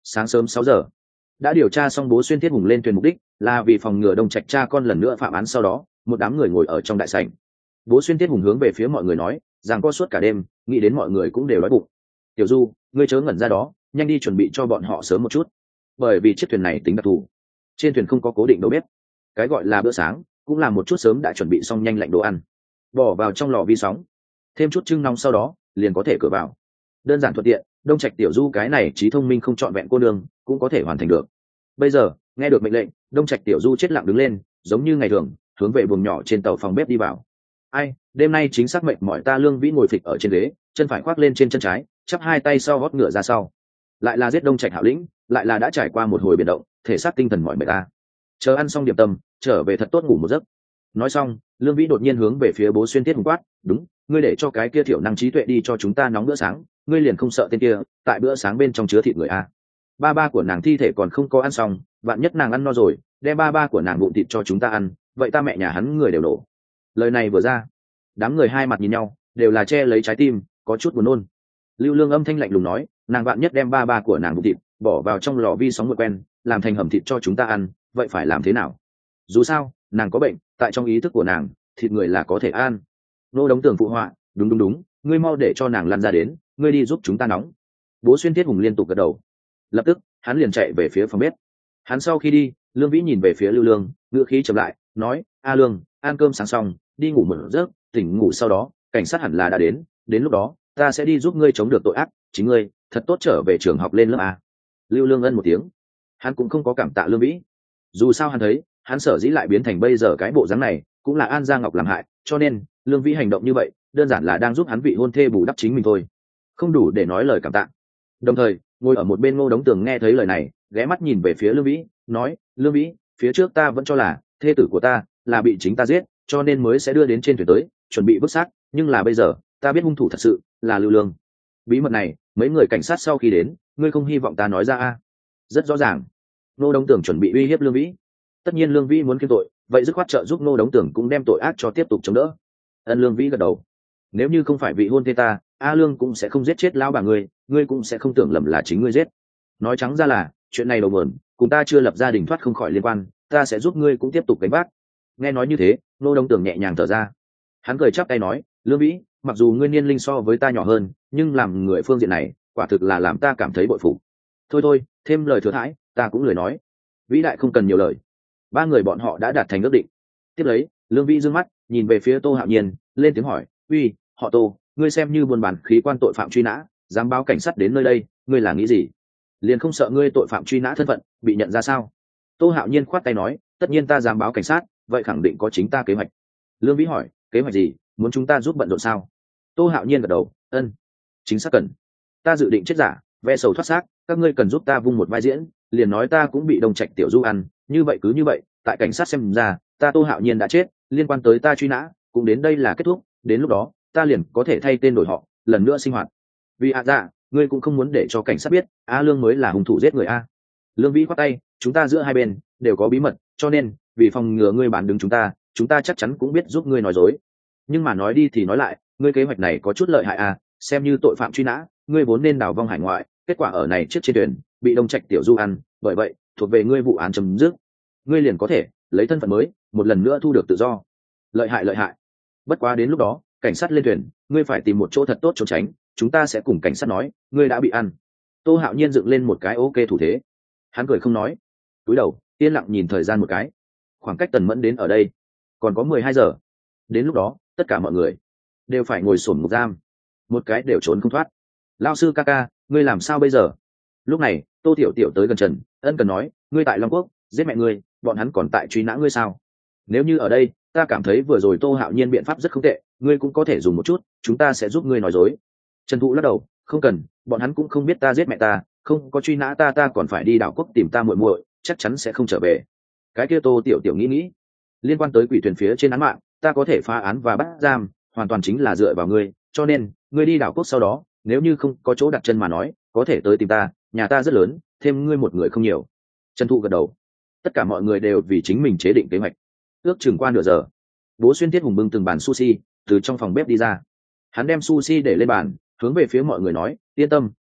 sáng sớm sáu giờ đã điều tra xong bố xuyên thiết hùng lên thuyền mục đích là vì phòng ngừa đông trạch cha con lần nữa phạm án. Sau đó một đám người ngồi ở trong đại sảnh, bố xuyên thiết hùng hướng về phía mọi người nói rằng có suốt cả đêm nghĩ đến mọi người cũng đều đói bụng. Tiểu Du, ngươi chớ ngẩn ra đó, nhanh đi chuẩn bị cho bọn họ sớm một chút, bởi vì chiếc thuyền này tính đặc thù, trên thuyền không có cố định đầu bếp. Cái gọi là bữa sáng cũng là một chút sớm đã chuẩn bị xong nhanh lạnh đồ ăn, bỏ vào trong lò vi sóng, thêm chút trưng nóng, sau đó liền có thể cửa vào. Đơn giản thuận tiện, đông trạch Tiểu Du cái này trí thông minh không trọn vẹn cô nương cũng có thể hoàn thành được. Bây giờ nghe được mệnh lệnh, đông trạch Tiểu Du chết lặng đứng lên, giống như ngày thường hướng về buồng nhỏ trên tàu phòng bếp đi vào. Ai, đêm nay chính xác mệt mỏi ta. Lương Vĩ ngồi phịch ở trên ghế, chân phải khoác lên trên chân trái, chắp hai tay sau gót ngựa ra sau. Lại là giết đông trạch Hạo Lĩnh, lại là đã trải qua một hồi biến động, thể xác tinh thần mỏi mệt ta. Chờ ăn xong điểm tâm, trở về thật tốt ngủ một giấc. Nói xong, Lương Vĩ đột nhiên hướng về phía bố xuyên thiết hùng quát, đúng, ngươi để cho cái kia thiểu năng trí tuệ đi cho chúng ta nóng bữa sáng, ngươi liền không sợ tên kia tại bữa sáng bên trong chứa thịt người a? Ba ba của nàng thi thể còn không có ăn xong, vạn nhất nàng ăn no rồi đem ba ba của nàng bụng thịt cho chúng ta ăn, vậy ta mẹ nhà hắn người đều đổ. Lời này vừa ra, đám người hai mặt nhìn nhau, đều là che lấy trái tim, có chút buồn nôn. Lưu Lương âm thanh lạnh lùng nói, nàng vạn nhất đem ba ba của nàng bụng thịt bỏ vào trong lò vi sóng một quen, làm thành hầm thịt cho chúng ta ăn, vậy phải làm thế nào? Dù sao nàng có bệnh, tại trong ý thức của nàng thịt người là có thể ăn. Nô Đống Tường phụ họa, đúng đúng đúng, ngươi mau để cho nàng lăn ra đến, ngươi đi giúp chúng ta nóng. Bố xuyên thiết hùng liên tục gật đầu, lập tức hắn liền chạy về phía phòng bếp. Hắn sau khi đi, Lương Vĩ nhìn về phía Lưu Lương, ngữ khí chậm lại, nói, a Lương, ăn cơm sáng xong đi ngủ một giấc, tỉnh ngủ sau đó cảnh sát hẳn là đã đến, đến lúc đó ta sẽ đi giúp ngươi chống được tội ác, chính ngươi thật tốt trở về trường học lên lớp a. Lưu Lương ân một tiếng, hắn cũng không có cảm tạ Lương Vĩ, dù sao hắn thấy hắn sở dĩ lại biến thành bây giờ cái bộ dáng này cũng là An Gia Ngọc làm hại, cho nên Lương Vĩ hành động như vậy đơn giản là đang giúp hắn vị hôn thê bù đắp chính mình thôi, không đủ để nói lời cảm tạ. Đồng thời ngồi ở một bên Ngô Đống Tường nghe thấy lời này, ghé mắt nhìn về phía Lương Vĩ, nói, Lương Vĩ, phía trước ta vẫn cho là thê tử của ta là bị chính ta giết, cho nên mới sẽ đưa đến trên thuyền tới chuẩn bị vứt xác, nhưng là bây giờ ta biết hung thủ thật sự là Lưu Lương. Bí mật này mấy người cảnh sát sau khi đến, ngươi không hy vọng ta nói ra a? Rất rõ ràng Ngô Đống Tường chuẩn bị uy hiếp Lương Vĩ. Tất nhiên Lương Vĩ muốn kiêng tội, vậy dứt khoát trợ giúp Ngô Đống Tường cũng đem tội ác cho tiếp tục chống đỡ. Ân. Lương Vĩ gật đầu, nếu như không phải vị hôn thê ta, a Lương cũng sẽ không giết chết lão bà ngươi, ngươi cũng sẽ không tưởng lầm là chính ngươi giết. Nói trắng ra là chuyện này đầu nguồn cùng ta chưa lập gia đình thoát không khỏi liên quan, ta sẽ giúp ngươi cũng tiếp tục gánh vác. Nghe nói như thế, Ngô Đống Tường nhẹ nhàng thở ra, hắn cười chắp tay nói, Lương Vĩ, mặc dù ngươi niên linh so với ta nhỏ hơn, nhưng làm người phương diện này quả thực là làm ta cảm thấy bội phục. Thôi thôi, thêm lời thừa thãi ta cũng lười nói, vĩ đại không cần nhiều lời. Ba người bọn họ đã đạt thành ước định. Tiếp lấy Lương Vĩ dương mắt nhìn về phía Tô Hạo Nhiên, lên tiếng hỏi, uy, họ Tô, ngươi xem như buôn bán khí quan tội phạm truy nã, dám báo cảnh sát đến nơi đây, ngươi là nghĩ gì? Liền không sợ ngươi tội phạm truy nã thân phận bị nhận ra sao? Tô Hạo Nhiên khoát tay nói, tất nhiên ta dám báo cảnh sát, vậy khẳng định có chính ta kế hoạch. Lương Vĩ hỏi, kế hoạch gì, muốn chúng ta giúp bận rộn sao? Tô Hạo Nhiên gật đầu, ân, chính xác cần. Ta dự định chết giả, ve sầu thoát xác, các ngươi cần giúp ta vung một vai diễn, liền nói ta cũng bị Đông Trạch Tiểu Du ăn, như vậy cứ như vậy, tại cảnh sát xem ra ta Tô Hạo Nhiên đã chết, liên quan tới ta truy nã cũng đến đây là kết thúc, đến lúc đó ta liền có thể thay tên đổi họ, lần nữa sinh hoạt. Vì ạ à dạ, ngươi cũng không muốn để cho cảnh sát biết a Lương mới là hung thủ giết người a? Lương Vĩ khoát tay, chúng ta giữa hai bên đều có bí mật, cho nên vì phòng ngừa ngươi bán đứng chúng ta, chúng ta chắc chắn cũng biết giúp ngươi nói dối. Nhưng mà nói đi thì nói lại, ngươi kế hoạch này có chút lợi hại a, xem như tội phạm truy nã, ngươi vốn nên đào vong hải ngoại, kết quả ở này chiếc trên thuyền bị Đông Trạch Tiểu Du ăn, bởi vậy thuộc về ngươi vụ án chấm dứt, ngươi liền có thể lấy thân phận mới một lần nữa thu được tự do. Lợi hại lợi hại. Bất quá đến lúc đó cảnh sát lên thuyền, ngươi phải tìm một chỗ thật tốt trốn tránh, chúng ta sẽ cùng cảnh sát nói ngươi đã bị ăn. Tô Hạo Nhiên dựng lên một cái ok thủ thế, hắn cười không nói, cúi đầu yên lặng nhìn thời gian một cái, khoảng cách Tần Mẫn đến ở đây còn có mười hai giờ, đến lúc đó tất cả mọi người đều phải ngồi xổm ngục giam, một cái đều trốn không thoát. Lao sư ca ca, ngươi làm sao bây giờ? Lúc này Tô Tiểu Tiểu tới gần Trần Ân Cần nói, ngươi tại Long Quốc giết mẹ ngươi, bọn hắn còn tại truy nã ngươi sao? Nếu như ở đây, ta cảm thấy vừa rồi Tô Hạo Nhiên biện pháp rất không tệ, ngươi cũng có thể dùng một chút, chúng ta sẽ giúp ngươi nói dối. Trần Thụ lắc đầu, không cần, bọn hắn cũng không biết ta giết mẹ ta, không có truy nã ta, ta còn phải đi đảo quốc tìm ta muội muội, chắc chắn sẽ không trở về. Cái kia Tô Tiểu Tiểu nghĩ nghĩ, liên quan tới quỷ thuyền phía trên án mạng, ta có thể phá án và bắt giam, hoàn toàn chính là dựa vào ngươi, cho nên ngươi đi đảo quốc sau đó, nếu như không có chỗ đặt chân mà nói, có thể tới tìm ta, nhà ta rất lớn, thêm ngươi một người không nhiều. Trần Thụ gật đầu. Tất cả mọi người đều vì chính mình chế định kế hoạch. Ước chừng qua nửa giờ, Bố Xuyên Thiết Hùng bưng từng bàn sushi từ trong phòng bếp đi ra, hắn đem sushi để lên bàn, hướng về phía mọi người nói, yên tâm,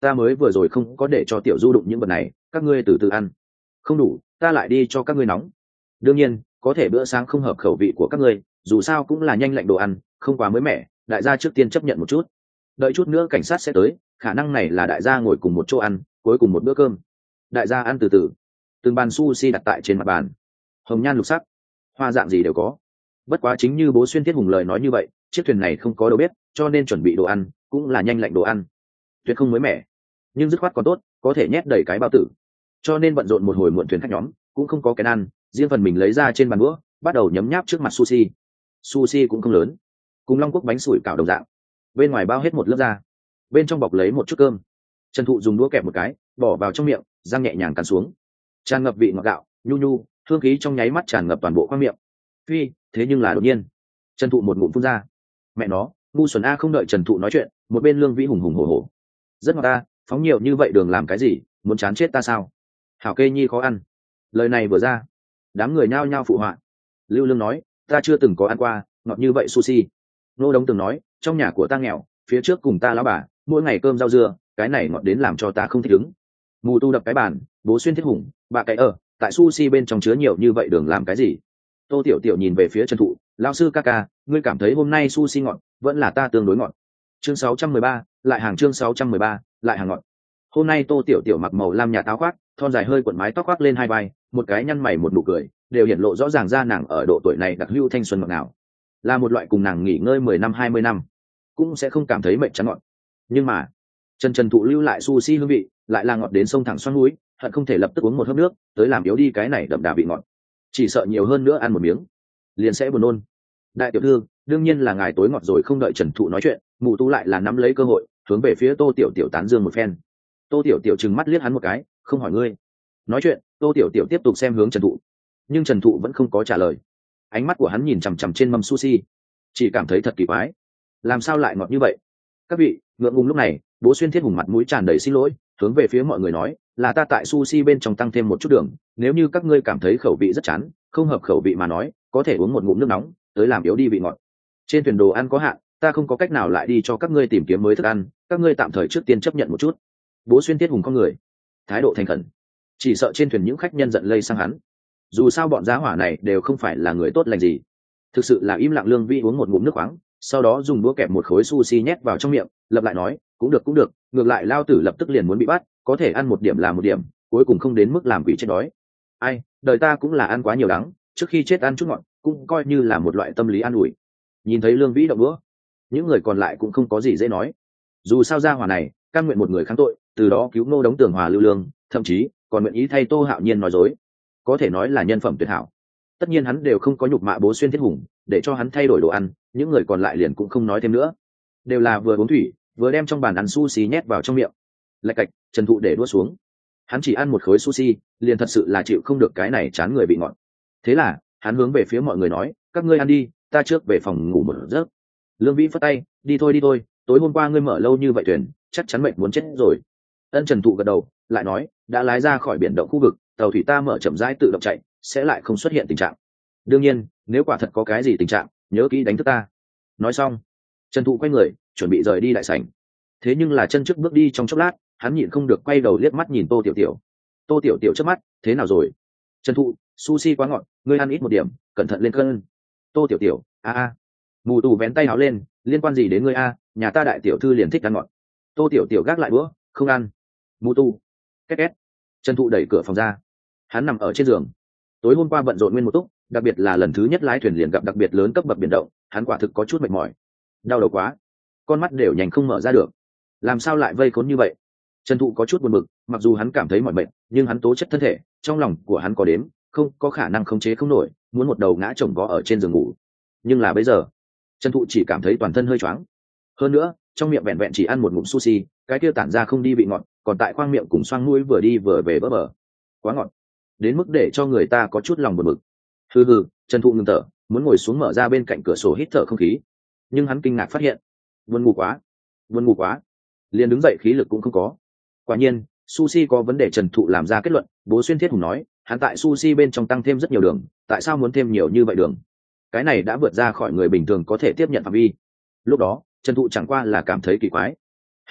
ta mới vừa rồi không có để cho tiểu du đụng những vật này, các ngươi từ từ ăn. Không đủ, ta lại đi cho các ngươi nóng. Đương nhiên có thể bữa sáng không hợp khẩu vị của các ngươi, dù sao cũng là nhanh lạnh đồ ăn, không quá mới mẻ, đại gia trước tiên chấp nhận một chút. Đợi chút nữa cảnh sát sẽ tới, khả năng này là đại gia ngồi cùng một chỗ ăn cuối cùng một bữa cơm. Đại gia ăn từ từ. Từng bàn sushi đặt tại trên mặt bàn, hồng nhan lục sắc, hoa dạng gì đều có. Bất quá chính như Bố Xuyên Thiết Hùng lời nói như vậy, chiếc thuyền này không có đầu bếp, cho nên chuẩn bị đồ ăn cũng là nhanh lạnh đồ ăn, tuyệt không mới mẻ, nhưng dứt khoát còn tốt, có thể nhét đầy cái bao tử. Cho nên bận rộn một hồi muộn thuyền khách nhóm cũng không có cái ăn, riêng phần mình lấy ra trên bàn đũa, bắt đầu nhấm nháp trước mặt sushi. Sushi cũng không lớn, cùng Long Quốc bánh sủi cảo đồng dạng, bên ngoài bao hết một lớp da, bên trong bọc lấy một chút cơm. Trần Thụ dùng đũa kẹp một cái, bỏ vào trong miệng, răng nhẹ nhàng cắn xuống, tràn ngập vị ngọt gạo, nhu nhu, hương khí trong nháy mắt tràn ngập toàn bộ khoang miệng. Phi, thế nhưng là đột nhiên, Trần Thụ một ngụm phun ra. Mẹ nó, ngu xuẩn a! Không đợi Trần Thụ nói chuyện, một bên Lương Vĩ hùng hùng hổ hổ. Rất ngọt ta, phóng nhiều như vậy đường làm cái gì, muốn chán chết ta sao? Hảo kê nhi khó ăn. Lời này vừa ra, đám người nhao nhao phụ họa. Lưu Lương nói, ta chưa từng có ăn qua ngọt như vậy sushi. Nô Đống từng nói, trong nhà của ta nghèo, phía trước cùng ta lão bà, mỗi ngày cơm rau dưa, cái này ngọt đến làm cho ta không thích ứng. Mù Tu đập cái bàn, Bố Xuyên Thiết Hùng, bà cái ở, tại sushi bên trong chứa nhiều như vậy đường làm cái gì? Tô Tiểu Tiểu nhìn về phía Trần Thụ, lão sư ca ca, ngươi cảm thấy hôm nay sushi ngọt, vẫn là ta tương đối ngọt. Chương sáu trăm mười ba, lại hàng chương sáu trăm mười ba, lại hàng ngọt. Hôm nay Tô Tiểu Tiểu mặc màu lam nhạt áo khoác, thon dài hơi cuộn mái tóc khoác lên hai vai, một cái nhăn mày một nụ cười, đều hiển lộ rõ ràng ra nàng ở độ tuổi này đặc hữu thanh xuân ngọt ngào. Là một loại cùng nàng nghỉ ngơi mười năm hai mươi năm, cũng sẽ không cảm thấy mệt chán ngọt. Nhưng mà, Trần Trần Thụ lưu lại sushi hương vị, lại là ngọt đến sông thẳng xoắn núi, hận không thể lập tức uống một hớp nước, tới làm yếu đi cái này đậm đà vị ngọt. Chỉ sợ nhiều hơn nữa ăn một miếng, liền sẽ buồn nôn. Đại tiểu thư, đương nhiên là ngài tối ngọt rồi. Không đợi Trần Thụ nói chuyện, Mụ Tu lại là nắm lấy cơ hội, hướng về phía Tô Tiểu Tiểu tán dương một phen. Tô Tiểu Tiểu trừng mắt liếc hắn một cái, không hỏi ngươi. Nói chuyện, Tô Tiểu Tiểu tiếp tục xem hướng Trần Thụ, nhưng Trần Thụ vẫn không có trả lời. Ánh mắt của hắn nhìn chằm chằm trên mâm sushi, chỉ cảm thấy thật kỳ quái, làm sao lại ngọt như vậy? Các vị, ngượng ngùng lúc này, Bố Xuyên Thiết Hùng mặt mũi tràn đầy xin lỗi, hướng về phía mọi người nói, là ta tại sushi bên trong tăng thêm một chút đường, nếu như các ngươi cảm thấy khẩu vị rất chán, không hợp khẩu vị mà nói, có thể uống một ngụm nước nóng, tới làm yếu đi vị ngọt. Trên thuyền đồ ăn có hạn, ta không có cách nào lại đi cho các ngươi tìm kiếm mới thức ăn, các ngươi tạm thời trước tiên chấp nhận một chút. Bố Xuyên Thiết Hùng con người, thái độ thành khẩn, chỉ sợ trên thuyền những khách nhân giận lây sang hắn. Dù sao bọn giá hỏa này đều không phải là người tốt lành gì. Thực sự là im lặng. Lương Vĩ uống một ngụm nước khoáng, sau đó dùng đũa kẹp một khối sushi nhét vào trong miệng, lập lại nói, cũng được cũng được, ngược lại lao tử lập tức liền muốn bị bắt, có thể ăn một điểm là một điểm, cuối cùng không đến mức làm quỷ chết đói. Ai, đời ta cũng là ăn quá nhiều đắng, trước khi chết ăn chút ngọt, cũng coi như là một loại tâm lý an ủi. Nhìn thấy Lương Vĩ động đũa, những người còn lại cũng không có gì dễ nói. Dù sao gia hỏa này cam nguyện một người kháng tội, từ đó cứu Ngô Đống Tường Hòa Lưu Lương, thậm chí còn nguyện ý thay Tô Hạo Nhiên nói dối, có thể nói là nhân phẩm tuyệt hảo. Tất nhiên hắn đều không có nhục mạ Bố Xuyên Thiết Hùng, để cho hắn thay đổi đồ ăn, những người còn lại liền cũng không nói thêm nữa, đều là vừa uống thủy vừa đem trong bàn ăn sushi nhét vào trong miệng. Lạch cạch, Trần Thụ để đũa xuống, hắn chỉ ăn một khối sushi, liền thật sự là chịu không được cái này chán người bị ngọt. Thế là hắn hướng về phía mọi người nói, các ngươi ăn đi, ta trước về phòng ngủ một giấc. Lương Vĩ phất tay, đi thôi đi thôi, tối hôm qua ngươi mở lâu như vậy thuyền, chắc chắn mệt muốn chết rồi. Ân. Trần Thụ gật đầu, lại nói, đã lái ra khỏi biển động khu vực, tàu thủy ta mở chậm rãi tự động chạy, sẽ lại không xuất hiện tình trạng. Đương nhiên, nếu quả thật có cái gì tình trạng, nhớ kỹ đánh thức ta. Nói xong, Trần Thụ quay người, chuẩn bị rời đi đại sảnh. Thế nhưng là chân trước bước đi trong chốc lát, hắn nhịn không được quay đầu liếc mắt nhìn Tô Tiểu Tiểu. Tô Tiểu Tiểu chớp mắt, thế nào rồi? Trần Thụ, sushi quá ngọt, ngươi ăn ít một điểm, cẩn thận lên cân. Tô Tiểu Tiểu, a a. Mù Tù vén tay áo lên, liên quan gì đến ngươi a, nhà ta đại tiểu thư liền thích ăn ngọt. Tô Tiểu Tiểu gác lại bữa, không ăn. Mù Tù. Két két. Trần Thụ đẩy cửa phòng ra. Hắn nằm ở trên giường. Tối hôm qua bận rộn nguyên một túc, đặc biệt là lần thứ nhất lái thuyền liền gặp đặc biệt lớn cấp bậc biển động, hắn quả thực có chút mệt mỏi, đau đầu quá, con mắt đều nhanh không mở ra được. Làm sao lại vây khốn như vậy? Trần Thụ có chút buồn bực, mặc dù hắn cảm thấy mỏi mệt, nhưng hắn tố chất thân thể, trong lòng của hắn có đếm, không có khả năng khống chế không nổi, muốn một đầu ngã chồng vó ở trên giường ngủ. Nhưng là bây giờ, Trần Thụ chỉ cảm thấy toàn thân hơi choáng. Hơn nữa, trong miệng vẹn vẹn chỉ ăn một ngụm sushi, cái kia tản ra không đi vị ngọt, còn tại khoang miệng cùng xoang mũi vừa đi vừa về bỡ bờ. Quá ngọt, đến mức để cho người ta có chút lòng buồn bực. Hừ hừ, Trần Thụ ngừng thở, muốn ngồi xuống mở ra bên cạnh cửa sổ hít thở không khí. Nhưng hắn kinh ngạc phát hiện, buồn ngủ quá, buồn ngủ quá, liền đứng dậy khí lực cũng không có. Quả nhiên, sushi có vấn đề. Trần Thụ làm ra kết luận. Bố Xuyên Thiết Hùng nói, hắn tại sushi bên trong tăng thêm rất nhiều đường, tại sao muốn thêm nhiều như vậy đường? Cái này đã vượt ra khỏi người bình thường có thể tiếp nhận phạm vi. Lúc đó, Trần Thụ chẳng qua là cảm thấy kỳ quái.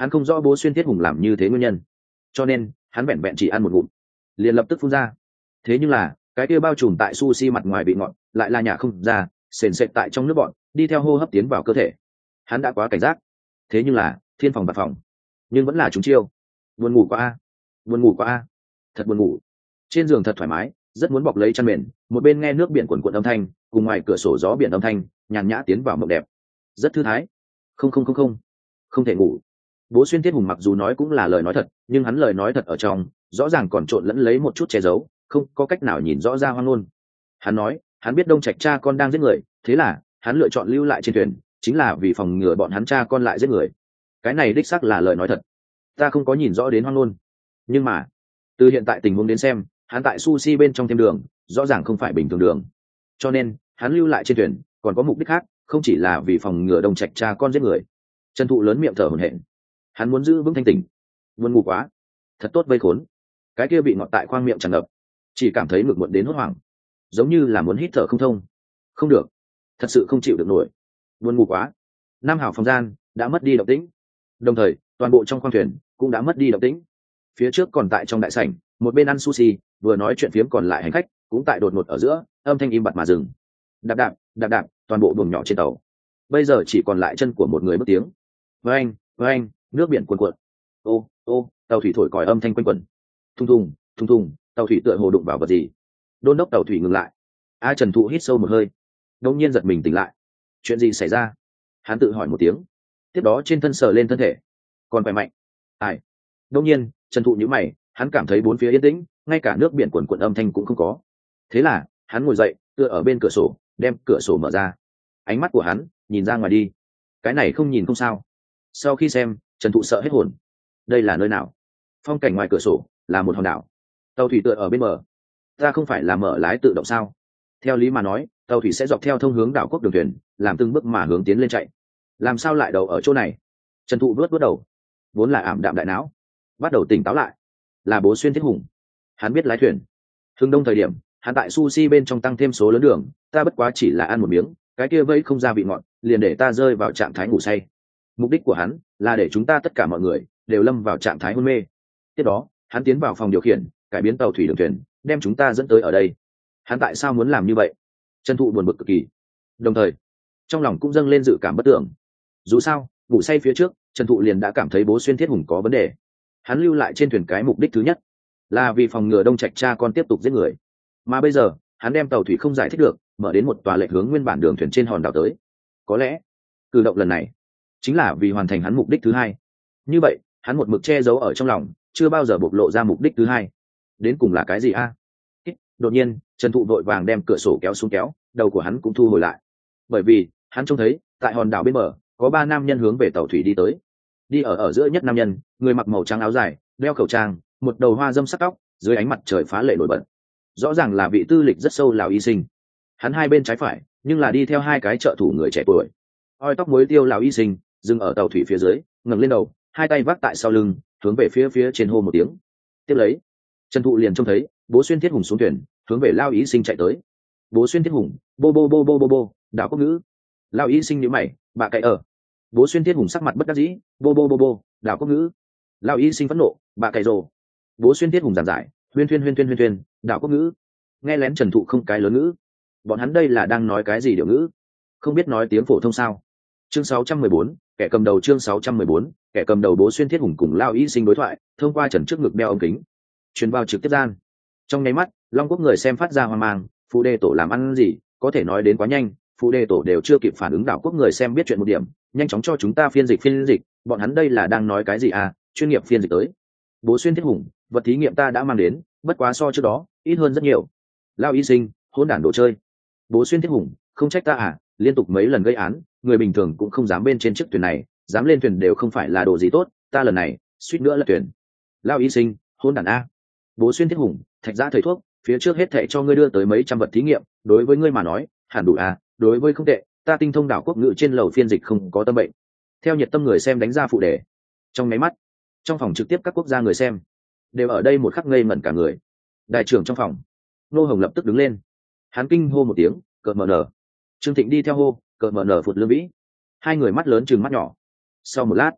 hắn không rõ Bố Xuyên Thiết Hùng làm như thế nguyên nhân, cho nên hắn vẹn vẹn chỉ ăn một ngụm liền lập tức phun ra. Thế nhưng là cái kia bao trùm tại sushi mặt ngoài bị ngọt lại là nhả không ra, sền sệt tại trong nước bọn đi theo hô hấp tiến vào cơ thể. Hắn đã quá cảnh giác, thế nhưng là thiên phòng bạt phòng nhưng vẫn là trúng chiêu. Buồn ngủ quá a, buồn ngủ quá a, thật buồn ngủ. Trên giường thật thoải mái, rất muốn bọc lấy chăn mền, một bên nghe nước biển cuộn cuộn âm thanh, cùng ngoài cửa sổ gió biển âm thanh, nhàn nhã tiến vào mộng đẹp, rất thư thái. Không không không không, không thể ngủ. Bố Xuyên Thiết Hùng mặc dù nói cũng là lời nói thật, nhưng hắn lời nói thật ở trong rõ ràng còn trộn lẫn lấy một chút che giấu, không có cách nào nhìn rõ ra hoang ngôn. Hắn nói hắn biết Đông Trạch cha con đang giết người, thế là hắn lựa chọn lưu lại trên thuyền, chính là vì phòng ngừa bọn hắn cha con lại giết người. Cái này đích xác là lời nói thật, ta không có nhìn rõ đến hoang ngôn. Nhưng mà từ hiện tại tình huống đến xem, hắn tại sushi bên trong thêm đường rõ ràng không phải bình thường đường, cho nên hắn lưu lại trên thuyền còn có mục đích khác, không chỉ là vì phòng ngừa Đông Trạch cha con giết người. Trần Thụ lớn miệng thở hổn hển, hắn muốn giữ vững thanh tỉnh. Buồn ngủ quá, thật tốt vây khốn. Cái kia bị ngọt tại khoang miệng tràn ngập, chỉ cảm thấy ngực muộn đến hốt hoảng, giống như là muốn hít thở không thông. Không được, thật sự không chịu được nổi. Buồn ngủ quá. Nam hảo phòng gian đã mất đi động tĩnh, đồng thời toàn bộ trong khoang thuyền cũng đã mất đi động tĩnh. Phía trước còn tại trong đại sảnh, một bên ăn sushi vừa nói chuyện phiếm còn lại hành khách cũng tại đột ngột ở giữa âm thanh im bặt mà dừng. Đạp đạp đạp đạp, toàn bộ buồng nhỏ trên tàu bây giờ chỉ còn lại chân của một người bước tiếng. Với anh với anh nước biển cuồn cuộn. Ô ô, tàu thủy thổi còi âm thanh quanh quẩn. Thùng thùng thùng thùng, tàu thủy tựa hồ đụng vào vật gì. Đôn đốc tàu thủy ngừng lại. A Trần Thụ hít sâu một hơi, đột nhiên giật mình tỉnh lại. Chuyện gì xảy ra? Hắn tự hỏi một tiếng, tiếp đó trên thân sờ lên thân thể, còn khỏe mạnh. Ai? Đột nhiên Trần Thụ nhíu mày, hắn cảm thấy bốn phía yên tĩnh, ngay cả nước biển cuồn cuộn âm thanh cũng không có. Thế là hắn ngồi dậy, tựa ở bên cửa sổ, đem cửa sổ mở ra. Ánh mắt của hắn nhìn ra ngoài đi. Cái này không nhìn không sao. Sau khi xem, Trần Thụ sợ hết hồn. Đây là nơi nào? Phong cảnh ngoài cửa sổ là một hòn đảo, tàu thủy tựa ở bên bờ. Ta không phải là mở lái tự động sao? Theo lý mà nói, tàu thủy sẽ dọc theo thông hướng đảo quốc đường thuyền, làm từng bước mà hướng tiến lên chạy. Làm sao lại đầu ở chỗ này? Trần Thụ vớt vớt đầu, vốn là ảm đạm đại não, bắt đầu tỉnh táo lại. Là Bố Xuyên Thiết Hùng, hắn biết lái thuyền. Hưng đông thời điểm, hắn tại sushi bên trong tăng thêm số lớn đường, ta bất quá chỉ là ăn một miếng, cái kia vây không ra vị ngọt, liền để ta rơi vào trạng thái ngủ say. Mục đích của hắn là để chúng ta tất cả mọi người đều lâm vào trạng thái hôn mê. Tiếp đó hắn tiến vào phòng điều khiển, cải biến tàu thủy đường thuyền, đem chúng ta dẫn tới ở đây. Hắn tại sao muốn làm như vậy? Trần Thụ buồn bực cực kỳ, đồng thời trong lòng cũng dâng lên dự cảm bất tưởng. Dù sao ngủ say phía trước, Trần Thụ liền đã cảm thấy Bố Xuyên Thiết Hùng có vấn đề. Hắn lưu lại trên thuyền cái mục đích thứ nhất là vì phòng ngừa Đông Trạch cha con tiếp tục giết người, mà bây giờ hắn đem tàu thủy không giải thích được mở đến một tòa lệch hướng nguyên bản đường thuyền trên hòn đảo tới. Có lẽ cử động lần này chính là vì hoàn thành hắn mục đích thứ hai. Như vậy hắn một mực che giấu ở trong lòng, chưa bao giờ bộc lộ ra mục đích thứ hai. Đến cùng là cái gì a? À? Đột nhiên Trần Thụ vội vàng đem cửa sổ kéo xuống kéo, đầu của hắn cũng thu hồi lại, bởi vì hắn trông thấy tại hòn đảo bên bờ có ba nam nhân hướng về tàu thủy đi tới. Đi ở ở giữa nhất nam nhân, người mặc màu trắng áo dài, đeo khẩu trang, một đầu hoa dâm sắc tóc, dưới ánh mặt trời phá lệ nổi bật, rõ ràng là vị tư lịch rất sâu Lào y sinh. Hắn hai bên trái phải nhưng là đi theo hai cái trợ thủ người trẻ tuổi. Oi tóc muối tiêu Lào y sinh dừng ở tàu thủy phía dưới, ngẩng lên đầu, hai tay vác tại sau lưng, hướng về phía phía trên hô một tiếng. Tiếp lấy Trần Thụ liền trông thấy Bố Xuyên Thiết Hùng xuống thuyền, hướng về Lao y sinh chạy tới. Bố Xuyên Thiết Hùng, bô bô bô bô bô bô, đảo quốc ngữ. Lao y sinh nhíu mày, bà cậy ở. Bố Xuyên Thiết Hùng sắc mặt bất đắc dĩ, bô bô bô bô, đảo quốc ngữ. Lao y sinh phẫn nộ, bà cậy rồ. Bố Xuyên Thiết Hùng giảng giải, huyên huyên huyên huyên huyên huyên, đảo quốc ngữ. Nghe lén Trần Thụ không cái lớn ngữ, bọn hắn đây là đang nói cái gì điệu ngữ? Không biết nói tiếng phổ thông sao? Chương sáu trăm mười bốn, kẻ cầm đầu. Chương sáu trăm mười bốn, kẻ cầm đầu. Bố Xuyên Thiết Hùng cùng Lao y sinh đối thoại thông qua Trần trước ngực đeo ống kính truyền vào trực tiếp gian. Trong nháy mắt Long Quốc người xem phát ra hoang mang, phụ đề tổ làm ăn gì có thể nói đến quá nhanh, phụ đề tổ đều chưa kịp phản ứng. Đảo quốc người xem biết chuyện một điểm, nhanh chóng cho chúng ta phiên dịch phiên dịch, bọn hắn đây là đang nói cái gì à? Chuyên nghiệp phiên dịch tới. Bố Xuyên Thiết Hùng, vật thí nghiệm ta đã mang đến, bất quá so trước đó ít hơn rất nhiều. Lao y sinh, hỗn đản đồ chơi. Bố Xuyên Thiết Hùng, không trách ta à, liên tục mấy lần gây án, người bình thường cũng không dám bên trên chiếc thuyền này, dám lên thuyền đều không phải là đồ gì tốt, ta lần này suýt nữa là thuyền. Lao y sinh, hỗn đản a. Bố Xuyên Thiết Hùng, thạch giã thầy thuốc, phía trước hết thệ cho ngươi đưa tới mấy trăm vật thí nghiệm, đối với ngươi mà nói hẳn đủ à, đối với không tệ, ta tinh thông đảo quốc ngữ trên lầu phiên dịch không có tâm bệnh. Theo nhiệt tâm người xem đánh ra phụ đề, trong máy mắt trong phòng trực tiếp các quốc gia người xem đều ở đây một khắc ngây ngẩn cả người. Đại trưởng trong phòng Nô Hồng lập tức đứng lên, hắn kinh hô một tiếng, cợt mờ nở. Trương Thịnh đi theo hô, cợt mờ nở Phụt Lương Vĩ. Hai người mắt lớn chừng mắt nhỏ. Sau một lát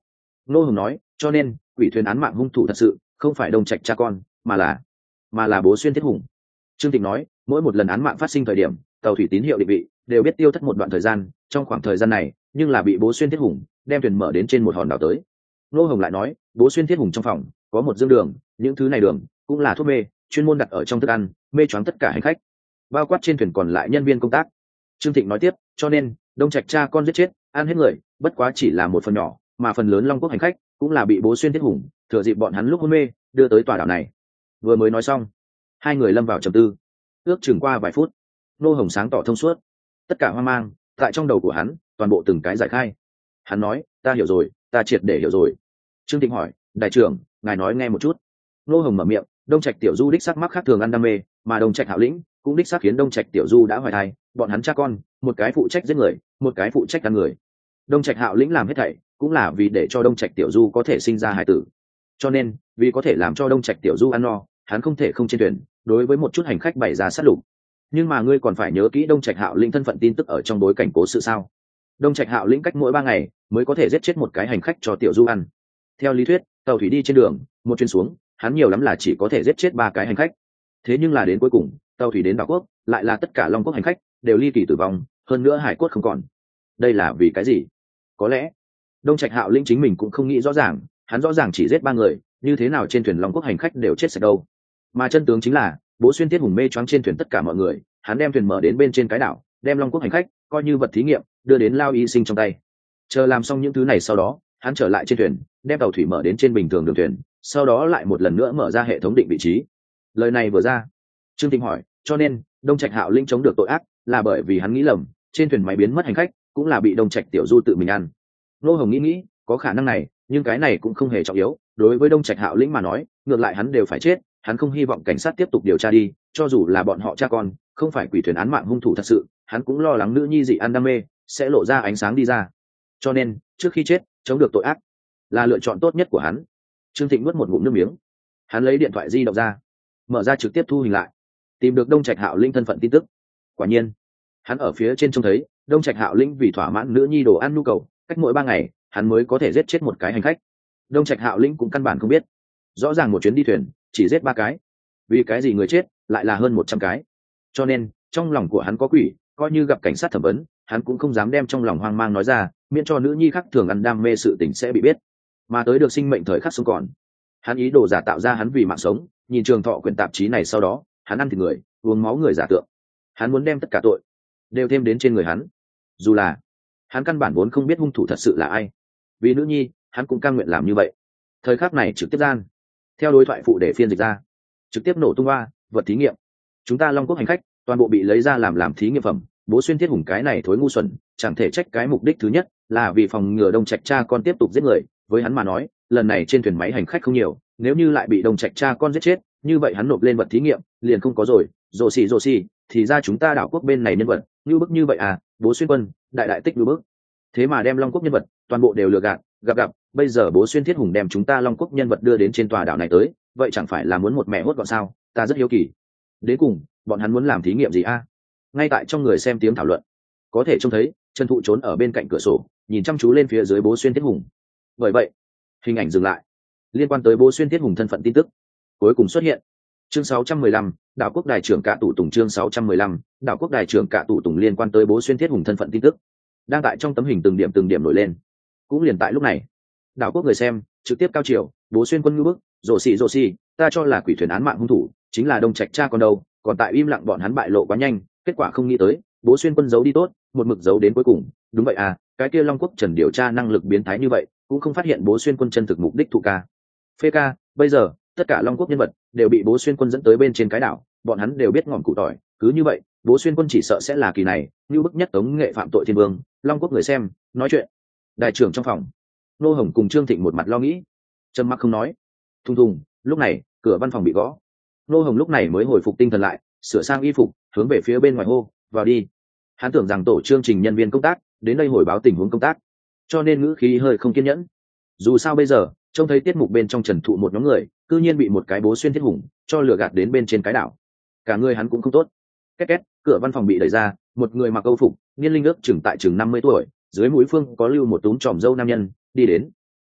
Ngô Hồng nói, cho nên quỷ thuyền án mạng hung thủ thật sự không phải Đông Trạch cha con, mà là mà là Bố Xuyên Thiết Hùng. Trương Tịnh nói, mỗi một lần án mạng phát sinh thời điểm, tàu thủy tín hiệu định vị đều biết tiêu thất một đoạn thời gian, trong khoảng thời gian này nhưng là bị Bố Xuyên Thiết Hùng đem thuyền mở đến trên một hòn đảo tới. Ngô Hồng lại nói, Bố Xuyên Thiết Hùng trong phòng có một dương đường, những thứ này đường cũng là thuốc mê, chuyên môn đặt ở trong thức ăn, mê choáng tất cả hành khách, bao quát trên thuyền còn lại nhân viên công tác. Trương Thịnh nói tiếp, cho nên Đông Trạch cha con giết chết, ăn hết người, bất quá chỉ là một phần nhỏ, mà phần lớn Long Quốc hành khách cũng là bị Bố Xuyên Thiết Hùng thừa dịp bọn hắn lúc hôn mê đưa tới tòa đảo này. Vừa mới nói xong, hai người lâm vào trầm tư. Ước chừng qua vài phút, Ngô Hồng sáng tỏ thông suốt, tất cả hoang mang tại trong đầu của hắn toàn bộ từng cái giải khai. Hắn nói, ta hiểu rồi, ta triệt để hiểu rồi. Trương Thịnh hỏi, đại trưởng, ngài nói nghe một chút. Ngô Hồng mở miệng, Đông Trạch tiểu du đích sắc mắc khác thường ăn đam mê, mà Đông Trạch Hạo Lĩnh cũng đích xác khiến Đông Trạch tiểu du đã hoài thai, bọn hắn cha con, một cái phụ trách giết người, một cái phụ trách ăn người. Đông Trạch Hạo Lĩnh làm hết thảy cũng là vì để cho Đông Trạch tiểu du có thể sinh ra hải tử. Cho nên, vì có thể làm cho Đông Trạch tiểu du ăn no, hắn không thể không trên thuyền đối với một chút hành khách bày ra sát lục. Nhưng mà ngươi còn phải nhớ kỹ Đông Trạch Hạo Lĩnh thân phận tin tức ở trong bối cảnh cố sự sao? Đông Trạch Hạo Lĩnh cách mỗi ba ngày mới có thể giết chết một cái hành khách cho tiểu du ăn. Theo lý thuyết, tàu thủy đi trên đường, một chuyến xuống, hắn nhiều lắm là chỉ có thể giết chết ba cái hành khách. Thế nhưng là đến cuối cùng, tàu thủy đến đảo quốc, lại là tất cả Long Quốc hành khách đều ly kỳ tử vong, hơn nữa hải cốt không còn. Đây là vì cái gì? Có lẽ Đông Trạch Hạo Lĩnh chính mình cũng không nghĩ rõ ràng, hắn rõ ràng chỉ giết ba người, như thế nào trên thuyền Long Quốc hành khách đều chết sạch đâu? Mà chân tướng chính là, Bố Xuyên Thiết Hùng mê choáng trên thuyền tất cả mọi người, hắn đem thuyền mở đến bên trên cái đảo, đem Long Quốc hành khách coi như vật thí nghiệm, đưa đến Lao Y Sinh trong tay. Chờ làm xong những thứ này sau đó, hắn trở lại trên thuyền, đem tàu thủy mở đến trên bình thường đường thuyền, sau đó lại một lần nữa mở ra hệ thống định vị trí. Lời này vừa ra, Trương Tinh hỏi, cho nên Đông Trạch Hạo Lĩnh chống được tội ác là bởi vì hắn nghĩ lầm, trên thuyền máy biến mất hành khách cũng là bị Đông Trạch tiểu du tự mình ăn. Ngô Hồng nghĩ nghĩ, có khả năng này, nhưng cái này cũng không hề trọng yếu, đối với Đông Trạch Hạo Lĩnh mà nói, ngược lại hắn đều phải chết, hắn không hy vọng cảnh sát tiếp tục điều tra đi, cho dù là bọn họ cha con, không phải quỷ thuyền án mạng hung thủ thật sự, hắn cũng lo lắng nữ nhi dị ăn đam mê sẽ lộ ra ánh sáng đi ra. Cho nên, trước khi chết, chống được tội ác là lựa chọn tốt nhất của hắn. Trương Thịnh nuốt một ngụm nước miếng, hắn lấy điện thoại di động ra, mở ra trực tiếp thu hình lại, tìm được Đông Trạch Hạo Lĩnh thân phận tin tức. Quả nhiên, hắn ở phía trên trông thấy Đông Trạch Hạo Lĩnh vì thỏa mãn nữ nhi đồ ăn nhu cầu, cách mỗi ba ngày hắn mới có thể giết chết một cái hành khách. Đông Trạch Hạo Lĩnh cũng căn bản không biết, rõ ràng một chuyến đi thuyền chỉ giết ba cái, vì cái gì người chết lại là hơn một trăm cái. Cho nên trong lòng của hắn có quỷ, coi như gặp cảnh sát thẩm vấn, hắn cũng không dám đem trong lòng hoang mang nói ra, miễn cho nữ nhi khác thường ăn đam mê sự tình sẽ bị biết. Mà tới được sinh mệnh thời khắc sống còn, hắn ý đồ giả tạo ra hắn vì mạng sống. Nhìn Trường Thọ quyển tạp chí này sau đó, hắn ăn thịt người, uống máu người giả tượng, hắn muốn đem tất cả tội đều thêm đến trên người hắn, dù là hắn căn bản vốn không biết hung thủ thật sự là ai. Vì nữ nhi, hắn cũng cam nguyện làm như vậy. Thời khắc này trực tiếp gian, theo đối thoại phụ để phiên dịch ra, trực tiếp nổ tung hoa vật thí nghiệm. Chúng ta Long Quốc hành khách toàn bộ bị lấy ra làm làm thí nghiệm phẩm. Bố Xuyên Thiết Hùng cái này thối ngu xuẩn, chẳng thể trách cái mục đích thứ nhất là vì phòng ngừa Đông Trạch cha con tiếp tục giết người. Với hắn mà nói, lần này trên thuyền máy hành khách không nhiều, nếu như lại bị Đông Trạch cha con giết chết, như vậy hắn nộp lên vật thí nghiệm liền không có rồi. Rồ xì rồ xì, thì ra chúng ta đảo quốc bên này nhân vật như bức như vậy à? Bố Xuyên Quân đại đại tích như bức, thế mà đem Long Quốc nhân vật toàn bộ đều lừa gạt. Gặp gặp bây giờ Bố Xuyên Thiết Hùng đem chúng ta Long Quốc nhân vật đưa đến trên tòa đảo này tới, vậy chẳng phải là muốn một mẹ hốt gọn sao? Ta rất hiếu kỳ, đến cùng bọn hắn muốn làm thí nghiệm gì a? À? Ngay tại trong người xem tiếng thảo luận, có thể trông thấy Trần Thụ trốn ở bên cạnh cửa sổ, nhìn chăm chú lên phía dưới Bố Xuyên Thiết Hùng. Bởi vậy hình ảnh dừng lại, liên quan tới Bố Xuyên Thiết Hùng thân phận tin tức cuối cùng xuất hiện. Chương sáu trăm mười lăm, đảo quốc đại trưởng Cạ Tủ Tùng. Chương sáu trăm mười lăm, đảo quốc đại trưởng Cạ Tủ Tùng liên quan tới Bố Xuyên Thiết Hùng thân phận tin tức đang tại trong tấm hình từng điểm từng điểm nổi lên. Cũng liền tại lúc này, đảo quốc người xem trực tiếp cao chiều, Bố Xuyên Quân ngư bức, rồ xì rồ xì, ta cho là quỷ thuyền án mạng hung thủ chính là Đông Trạch cha con đâu, còn tại im lặng bọn hắn bại lộ quá nhanh, kết quả không nghĩ tới Bố Xuyên Quân giấu đi tốt, một mực giấu đến cuối cùng. Đúng vậy à, cái kia Long Quốc Trần điều tra năng lực biến thái như vậy, cũng không phát hiện Bố Xuyên Quân chân thực mục đích thụ ca phê ca. Bây giờ tất cả Long Quốc nhân vật đều bị Bố Xuyên Quân dẫn tới bên trên cái đảo, bọn hắn đều biết ngọn cụ tỏi, cứ như vậy Bố Xuyên Quân chỉ sợ sẽ là kỳ này như bức nhất tống nghệ phạm tội thiên vương. Long Quốc người xem nói chuyện, đại trưởng trong phòng, Nô Hồng cùng Trương Thịnh một mặt lo nghĩ, trầm mặc không nói. Thùng thùng, lúc này cửa văn phòng bị gõ. Nô Hồng lúc này mới hồi phục tinh thần lại, sửa sang y phục, hướng về phía bên ngoài hô, vào đi. Hắn tưởng rằng tổ chương trình nhân viên công tác đến đây hồi báo tình huống công tác, cho nên ngữ khí hơi không kiên nhẫn. Dù sao bây giờ trông thấy tiết mục bên trong Trần Thụ một nhóm người cư nhiên bị một cái Bố Xuyên Thiết Hùng cho lừa gạt đến bên trên cái đảo, cả người hắn cũng không tốt. Két két, cửa văn phòng bị đẩy ra, một người mặc âu phục, niên linh ước chừng tại chừng năm mươi tuổi, dưới mũi phương có lưu một túm tròm râu nam nhân đi đến.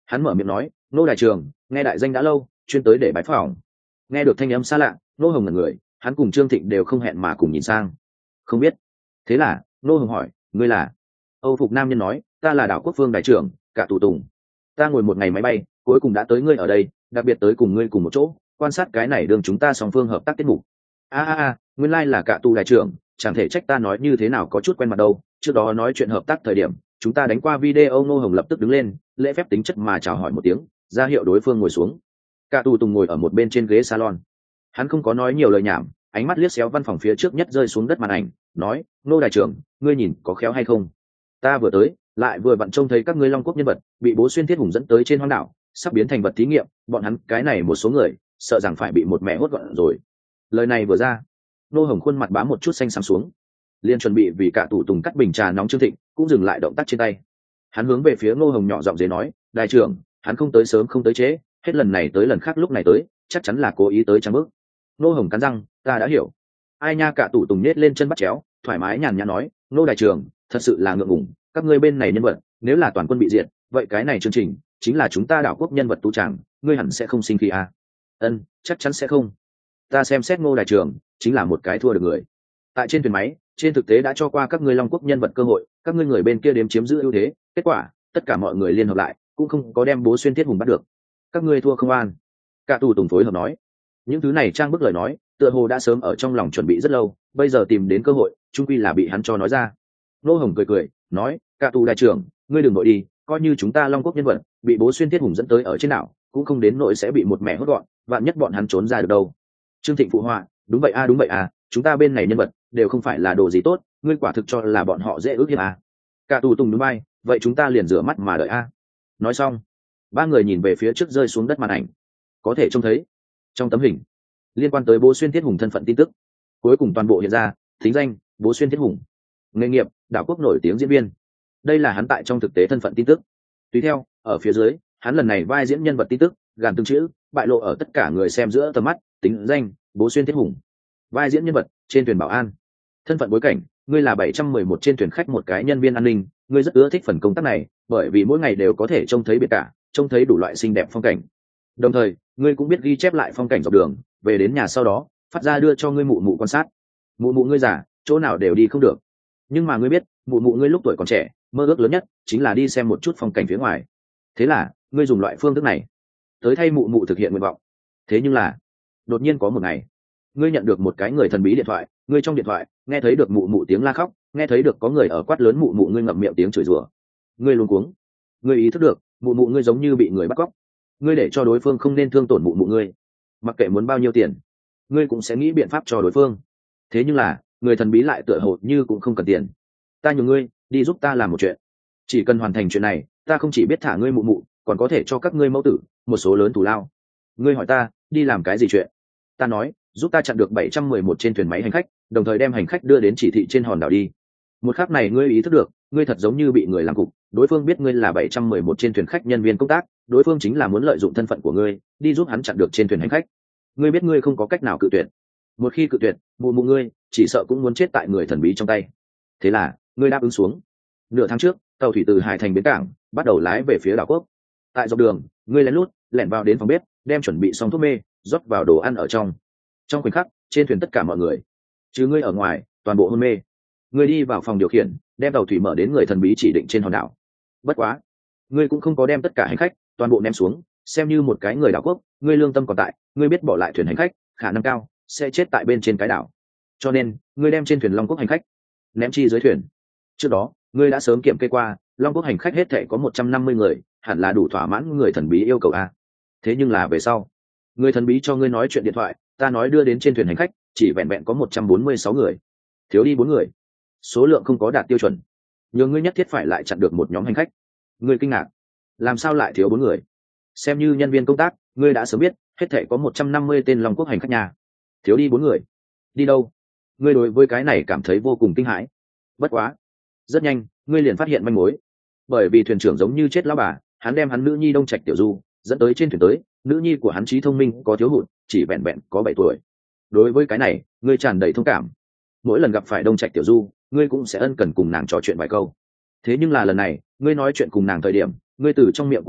Hắn mở miệng nói, nô đại trưởng, nghe đại danh đã lâu, chuyên tới để bái phỏng. Nghe được thanh âm xa lạ, nô hồng ngẩn người, hắn cùng Trương Thịnh đều không hẹn mà cùng nhìn sang. Không biết. Thế là nô hồng hỏi, ngươi là? Âu phục nam nhân nói, ta là đảo quốc phương đại trưởng, cả tù tùng. Ta ngồi một ngày máy bay, cuối cùng đã tới ngươi ở đây, đặc biệt tới cùng ngươi cùng một chỗ, quan sát cái này đường chúng ta song phương hợp tác tiết mục. A a a, nguyên lai là cả tù đại trưởng, chẳng thể trách ta nói như thế nào có chút quen mặt đâu. Trước đó nói chuyện hợp tác thời điểm, chúng ta đánh qua video. Nô hồng lập tức đứng lên, lễ phép tính chất mà chào hỏi một tiếng, ra hiệu đối phương ngồi xuống. Cả tù tùng ngồi ở một bên trên ghế salon. Hắn không có nói nhiều lời nhảm, ánh mắt liếc xéo văn phòng phía trước nhất rơi xuống đất màn ảnh, nói, nô đại trưởng, ngươi nhìn có khéo hay không? Ta vừa tới, lại vừa vặn trông thấy các ngươi Long Quốc nhân vật bị Bố Xuyên Thiết Hùng dẫn tới trên hoang đảo, sắp biến thành vật thí nghiệm, bọn hắn cái này một số người sợ rằng phải bị một mẹ hốt gọn rồi. Lời này vừa ra, nô hồng khuôn mặt bám một chút xanh xám xuống, liền chuẩn bị vì cả tủ tùng cắt bình trà nóng. Trương Thịnh cũng dừng lại động tác trên tay, hắn hướng về phía nô hồng nhỏ giọng dế nói, đại trưởng, hắn không tới sớm không tới trễ, hết lần này tới lần khác lúc này tới, chắc chắn là cố ý tới trắng bước. Nô hồng cắn răng, ta đã hiểu. Ai nha, cả tủ tùng nết lên chân bắt chéo, thoải mái nhàn nhã nói, nô đại trưởng, thật sự là ngượng ngùng, các ngươi bên này nhân vật nếu là toàn quân bị diệt, vậy cái này chương trình chính là chúng ta đảo quốc nhân vật tú tràng, ngươi hẳn sẽ không sinh khí à? Ân, chắc chắn sẽ không. Ta xem xét Ngô đại trưởng chính là một cái thua được người. Tại trên thuyền máy, trên thực tế đã cho qua các ngươi Long Quốc nhân vật cơ hội, các ngươi người bên kia đếm chiếm giữ ưu thế, kết quả tất cả mọi người liên hợp lại cũng không có đem Bố Xuyên Thiết Hùng bắt được. Các ngươi thua không an. Cả tù tùng phối hợp nói, những thứ này trang bức lời nói, tựa hồ đã sớm ở trong lòng chuẩn bị rất lâu, bây giờ tìm đến cơ hội, chung quy là bị hắn cho nói ra. Nô hồng cười cười nói, cả tù đại trưởng, ngươi đừng nội đi, coi như chúng ta Long Quốc nhân vật bị Bố Xuyên Thiết Hùng dẫn tới ở trên đảo, cũng không đến nỗi sẽ bị một mẹ hốt gọn, vạn nhất bọn hắn trốn ra được đâu. Trương Thịnh phụ họa, đúng vậy a đúng vậy a, chúng ta bên này nhân vật đều không phải là đồ gì tốt, ngươi quả thực cho là bọn họ dễ ước hiếp à? Cả tù tùng núi bay, vậy chúng ta liền rửa mắt mà đợi a. Nói xong, ba người nhìn về phía trước rơi xuống đất màn ảnh, có thể trông thấy trong tấm hình liên quan tới Bố Xuyên Thiết Hùng thân phận tin tức cuối cùng toàn bộ hiện ra. Thính danh, Bố Xuyên Thiết Hùng. Nghề nghiệp, đảo quốc nổi tiếng diễn viên. Đây là hắn tại trong thực tế thân phận tin tức. Tùy theo, ở phía dưới, hắn lần này vai diễn nhân vật tin tức, gàn từng chữ, bại lộ ở tất cả người xem giữa tầm mắt. Tính danh, Bố Xuyên Thiết Hùng. Vai diễn nhân vật, trên thuyền bảo an. Thân phận bối cảnh, ngươi là bảy trăm mười một trên thuyền khách một cái nhân viên an ninh, ngươi rất ưa thích phần công tác này, bởi vì mỗi ngày đều có thể trông thấy biển cả, trông thấy đủ loại xinh đẹp phong cảnh. Đồng thời, ngươi cũng biết ghi chép lại phong cảnh dọc đường, về đến nhà sau đó, phát ra đưa cho ngươi mụ mụ quan sát. Mụ mụ ngươi già, chỗ nào đều đi không được, nhưng mà ngươi biết, mụ mụ ngươi lúc tuổi còn trẻ, mơ ước lớn nhất chính là đi xem một chút phong cảnh phía ngoài. Thế là, ngươi dùng loại phương thức này tới thay mụ mụ thực hiện nguyện vọng. Thế nhưng là, đột nhiên có một ngày, ngươi nhận được một cái người thần bí điện thoại, ngươi trong điện thoại nghe thấy được mụ mụ tiếng la khóc, nghe thấy được có người ở quát lớn mụ mụ ngươi, ngậm miệng tiếng chửi rủa. Ngươi luống cuống, ngươi ý thức được mụ mụ ngươi giống như bị người bắt cóc, ngươi để cho đối phương không nên thương tổn mụ mụ ngươi, mặc kệ muốn bao nhiêu tiền, ngươi cũng sẽ nghĩ biện pháp cho đối phương. Thế nhưng là, người thần bí lại tựa hồ như cũng không cần tiền. Ta nhường ngươi đi giúp ta làm một chuyện, chỉ cần hoàn thành chuyện này, ta không chỉ biết thả ngươi mụ mụ, còn có thể cho các ngươi mẫu tử một số lớn thù lao. Ngươi hỏi ta đi làm cái gì chuyện? Ta nói, giúp ta chặn được bảy trăm mười một trên thuyền máy hành khách, đồng thời đem hành khách đưa đến chỉ thị trên hòn đảo đi. Một khắc này ngươi ý thức được, ngươi thật giống như bị người làm cục, đối phương biết ngươi là bảy trăm mười một trên thuyền khách nhân viên công tác, đối phương chính là muốn lợi dụng thân phận của ngươi, đi giúp hắn chặn được trên thuyền hành khách. Ngươi biết ngươi không có cách nào cự tuyệt. Một khi cự tuyệt, mụ mụ ngươi chỉ sợ cũng muốn chết tại người thần bí trong tay. Thế là, ngươi đáp ứng xuống. Nửa tháng trước, tàu thủy từ Hải Thành bến cảng bắt đầu lái về phía đảo quốc. Tại dọc đường, ngươi lén lút lẻn vào đến phòng bếp, đem chuẩn bị xong thuốc mê rót vào đồ ăn ở trong. Trong khoảnh khắc, trên thuyền tất cả mọi người, chứ ngươi ở ngoài, toàn bộ hôn mê. Ngươi đi vào phòng điều khiển, đem tàu thủy mở đến người thần bí chỉ định trên hòn đảo. Bất quá, ngươi cũng không có đem tất cả hành khách toàn bộ ném xuống, xem như một cái người đảo quốc, ngươi lương tâm còn tại, ngươi biết bỏ lại thuyền hành khách, khả năng cao sẽ chết tại bên trên cái đảo. Cho nên, ngươi đem trên thuyền Long Quốc hành khách ném chi dưới thuyền. Trước đó, ngươi đã sớm kiểm kê qua, Long Quốc hành khách hết thể có một trăm năm mươi người, hẳn là đủ thỏa mãn người thần bí yêu cầu a. Thế nhưng là về sau, người thần bí cho ngươi nói chuyện điện thoại, ta nói đưa đến trên thuyền hành khách chỉ vẹn vẹn có một trăm bốn mươi sáu người, thiếu đi bốn người, số lượng không có đạt tiêu chuẩn, nhưng ngươi nhất thiết phải lại chặn được một nhóm hành khách. Ngươi kinh ngạc, làm sao lại thiếu bốn người? Xem như nhân viên công tác, ngươi đã sớm biết hết thể có một trăm năm mươi tên Long Quốc hành khách nhà, thiếu đi bốn người, đi đâu? Ngươi đối với cái này cảm thấy vô cùng kinh hãi. Bất quá, rất nhanh, ngươi liền phát hiện manh mối, bởi vì thuyền trưởng giống như chết lão bà, hắn đem hắn nữ nhi Đông Trạch Tiểu Du dẫn tới trên thuyền tới, nữ nhi của hắn trí thông minh có thiếu hụt, chỉ vẹn vẹn có bảy tuổi. Đối với cái này, ngươi tràn đầy thông cảm. Mỗi lần gặp phải Đông Trạch Tiểu Du, ngươi cũng sẽ ân cần cùng nàng trò chuyện vài câu. Thế nhưng là lần này, ngươi nói chuyện cùng nàng thời điểm, ngươi từ trong miệng của nàng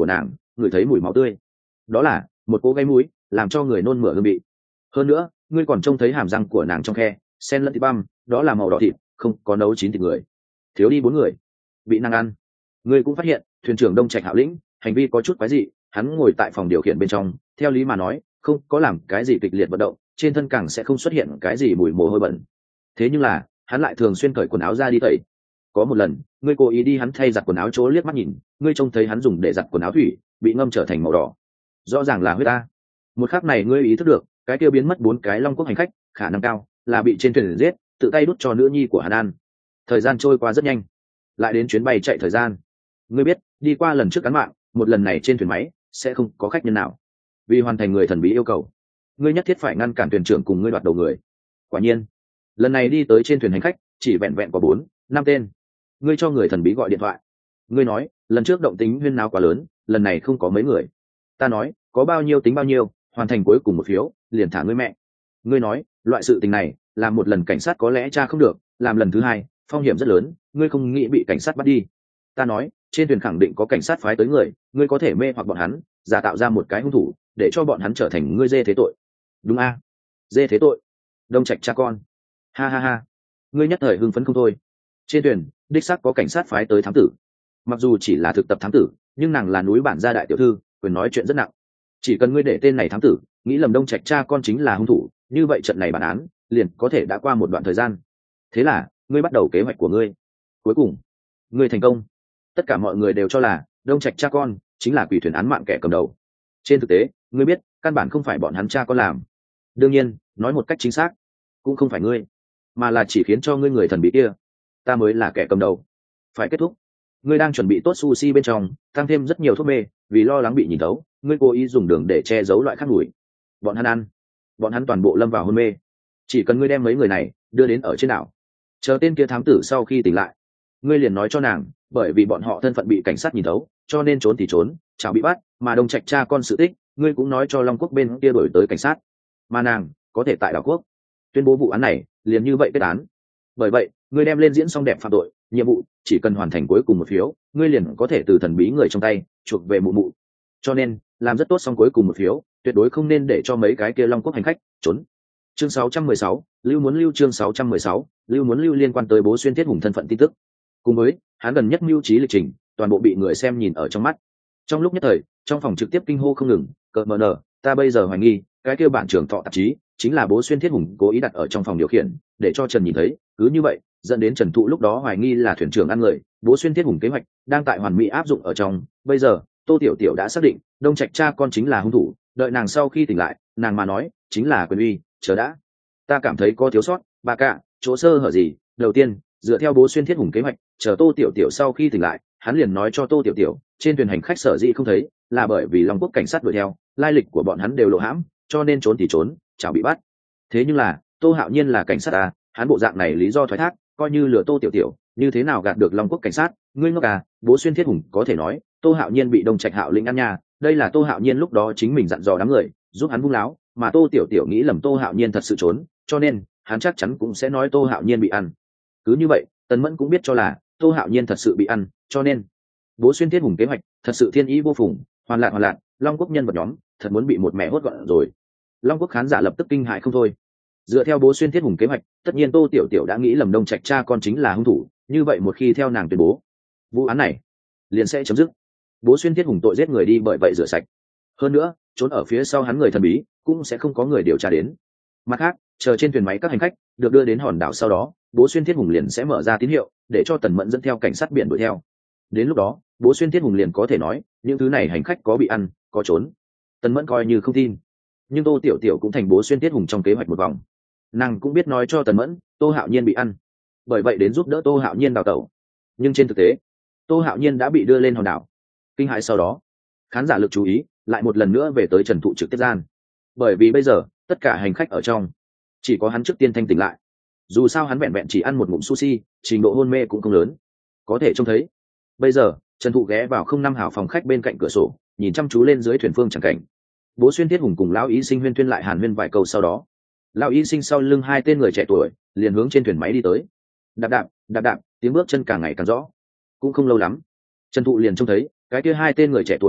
ngửi thấy mùi máu tươi. Đó là một cô gây mũi, làm cho người nôn mửa hương vị. Hơn nữa ngươi còn trông thấy hàm răng của nàng trong khe sen lẫn thịt băm, đó là màu đỏ thịt, không có nấu chín thịt người. Thiếu đi bốn người bị nàng ăn. Ngươi cũng phát hiện thuyền trưởng Đông Trạch Hạo Lĩnh hành vi có chút quái dị, hắn ngồi tại phòng điều khiển bên trong, theo lý mà nói không có làm cái gì kịch liệt vận động, trên thân càng sẽ không xuất hiện cái gì mùi mồ hôi bẩn. Thế nhưng là hắn lại thường xuyên cởi quần áo ra đi tẩy. Có một lần ngươi cố ý đi hắn thay giặt quần áo chỗ liếc mắt nhìn, ngươi trông thấy hắn dùng để giặt quần áo thủy bị ngâm trở thành màu đỏ, rõ ràng là huyết ta. Một khắc này ngươi ý thức được cái kia biến mất bốn cái Long Quốc hành khách khả năng cao là bị trên thuyền giết, tự tay đút cho nữ nhi của hắn ăn. Thời gian trôi qua rất nhanh, lại đến chuyến bay chạy thời gian. Ngươi biết đi qua lần trước cán mạng, một lần này trên thuyền máy sẽ không có khách nhân nào. Vì hoàn thành người thần bí yêu cầu, ngươi nhất thiết phải ngăn cản thuyền trưởng cùng ngươi đoạt đầu người. Quả nhiên lần này đi tới trên thuyền hành khách chỉ vẹn vẹn có bốn năm tên. Ngươi cho người thần bí gọi điện thoại, ngươi nói lần trước động tính huyên náo quá lớn, lần này không có mấy người. Ta nói có bao nhiêu tính bao nhiêu, hoàn thành cuối cùng một phiếu liền thả ngươi mẹ. Ngươi nói loại sự tình này làm một lần cảnh sát có lẽ tra không được, làm lần thứ hai phong hiểm rất lớn, ngươi không nghĩ bị cảnh sát bắt đi. Ta nói trên thuyền khẳng định có cảnh sát phái tới người, ngươi có thể mê hoặc bọn hắn, giả tạo ra một cái hung thủ để cho bọn hắn trở thành ngươi dê thế tội. Đúng a? Dê thế tội. Đông Trạch cha con. Ha ha ha. Ngươi nhất thời hưng phấn không thôi. Trên thuyền đích xác có cảnh sát phái tới thám tử, mặc dù chỉ là thực tập thám tử, nhưng nàng là núi bản gia đại tiểu thư, quyền nói chuyện rất nặng. Chỉ cần ngươi để tên này thám tử nghĩ lầm Đông Trạch cha con chính là hung thủ, như vậy trận này bản án liền có thể đã qua một đoạn thời gian. Thế là ngươi bắt đầu kế hoạch của ngươi. Cuối cùng ngươi thành công. Tất cả mọi người đều cho là Đông Trạch cha con chính là quỷ thuyền án mạng kẻ cầm đầu. Trên thực tế ngươi biết căn bản không phải bọn hắn cha con làm. Đương nhiên nói một cách chính xác cũng không phải ngươi, mà là chỉ khiến cho ngươi người thần bí kia ta mới là kẻ cầm đầu. Phải kết thúc. Ngươi đang chuẩn bị tốt sushi bên trong tăng thêm rất nhiều thuốc mê, vì lo lắng bị nhìn thấu ngươi cố ý dùng đường để che giấu loại khác mùi. Bọn hắn ăn, bọn hắn toàn bộ lâm vào hôn mê. Chỉ cần ngươi đem mấy người này đưa đến ở trên đảo, chờ tên kia thám tử sau khi tỉnh lại, ngươi liền nói cho nàng bởi vì bọn họ thân phận bị cảnh sát nhìn thấu cho nên trốn thì trốn, chào bị bắt, mà Đông Trạch cha con sự tích ngươi cũng nói cho Long Quốc bên kia đổi tới cảnh sát, mà nàng có thể tại đảo quốc tuyên bố vụ án này liền như vậy kết án. Bởi vậy ngươi đem lên diễn xong đẹp phạm tội nhiệm vụ, chỉ cần hoàn thành cuối cùng một phiếu ngươi liền có thể từ thần bí người trong tay chuộc về mụ mụ. Cho nên làm rất tốt, xong cuối cùng một phiếu tuyệt đối không nên để cho mấy cái kia Long Quốc hành khách trốn. Chương sáu trăm mười sáu, lưu muốn lưu chương sáu trăm mười sáu, lưu muốn lưu liên quan tới Bố Xuyên Thiết Hùng thân phận tin tức, cùng với hắn gần nhất mưu trí lịch trình, toàn bộ bị người xem nhìn ở trong mắt. Trong lúc nhất thời trong phòng trực tiếp kinh hô không ngừng, cợt mờ nở, ta bây giờ hoài nghi cái kia bản trưởng thọ tạp chí chính là Bố Xuyên Thiết Hùng cố ý đặt ở trong phòng điều khiển để cho Trần nhìn thấy, cứ như vậy dẫn đến Trần Thụ lúc đó hoài nghi là thuyền trưởng ăn người. Bố Xuyên Thiết Hùng kế hoạch đang tại hoàn mỹ áp dụng ở trong. Bây giờ Tô Tiểu Tiểu đã xác định Đông Trạch cha con chính là hung thủ, đợi nàng sau khi tỉnh lại nàng mà nói chính là quyền uy. Chờ đã, ta cảm thấy có thiếu sót, bà cả chỗ sơ hở gì. Đầu tiên dựa theo Bố Xuyên Thiết Hùng kế hoạch, chờ Tô Tiểu Tiểu sau khi tỉnh lại hắn liền nói cho Tô Tiểu Tiểu trên thuyền hành khách sở dĩ không thấy là bởi vì Long Quốc cảnh sát đuổi theo, lai lịch của bọn hắn đều lộ hãm, cho nên trốn thì trốn, chào bị bắt. Thế nhưng là Tô Hạo Nhiên là cảnh sát à, hắn bộ dạng này lý do thoái thác coi như lừa Tô Tiểu Tiểu, như thế nào gạt được Long Quốc cảnh sát. Ngươi ngốc à? Bố Xuyên Thiết Hùng có thể nói Tô Hạo Nhiên bị Đông Trạch Hạo Lĩnh ăn nha, đây là Tô Hạo Nhiên lúc đó chính mình dặn dò đám người giúp hắn vung láo, mà Tô Tiểu Tiểu nghĩ lầm Tô Hạo Nhiên thật sự trốn, cho nên hắn chắc chắn cũng sẽ nói Tô Hạo Nhiên bị ăn. Cứ như vậy Tần Mẫn cũng biết cho là Tô Hạo Nhiên thật sự bị ăn, cho nên Bố Xuyên Thiết Hùng kế hoạch thật sự thiên ý vô phùng, hoàn lạc hoàn lạc. Long Quốc nhân vật nhóm thật muốn bị một mẹ hốt gọn rồi. Long Quốc khán giả lập tức kinh hại không thôi. Dựa theo Bố Xuyên Thiết Hùng kế hoạch, tất nhiên Tô Tiểu Tiểu đã nghĩ lầm Đông Trạch cha con chính là hung thủ, như vậy một khi theo nàng tuyên bố, vụ án này liền sẽ chấm dứt. Bố Xuyên Thiết Hùng tội giết người đi bởi vậy rửa sạch. Hơn nữa trốn ở phía sau hắn người thần bí cũng sẽ không có người điều tra đến. Mặt khác chờ trên thuyền máy các hành khách được đưa đến hòn đảo sau đó, Bố Xuyên Thiết Hùng liền sẽ mở ra tín hiệu để cho Tần Mẫn dẫn theo cảnh sát biển đuổi theo. Đến lúc đó Bố Xuyên Thiết Hùng liền có thể nói những thứ này hành khách có bị ăn có trốn. Tần Mẫn coi như không tin, nhưng Tô Tiểu Tiểu cũng thành Bố Xuyên Thiết Hùng trong kế hoạch một vòng. Nàng cũng biết nói cho Tần Mẫn Tô Hạo Nhiên bị ăn, bởi vậy đến giúp đỡ Tô Hạo Nhiên đào tẩu. Nhưng trên thực tế Tô Hạo Nhiên đã bị đưa lên hòn đảo. Kinh hãi sau đó khán giả lực chú ý lại một lần nữa về tới Trần Thụ trực tiếp gian, bởi vì bây giờ tất cả hành khách ở trong chỉ có hắn trước tiên thanh tỉnh lại. Dù sao hắn vẹn vẹn chỉ ăn một ngụm sushi, trình độ hôn mê cũng không lớn. Có thể trông thấy bây giờ Trần Thụ ghé vào không năm hảo phòng khách bên cạnh cửa sổ, nhìn chăm chú lên dưới thuyền phương chẳng cảnh. Bố Xuyên Thiết Hùng cùng lão y sinh huyên thuyên lại hàn huyên vài câu, sau đó lão y sinh sau lưng hai tên người trẻ tuổi liền hướng trên thuyền máy đi tới. Đạp đạp đạp đạp, tiếng bước chân càng ngày càng rõ. Cũng không lâu lắm Trần Thụ liền trông thấy cái kia hai tên người trẻ tuổi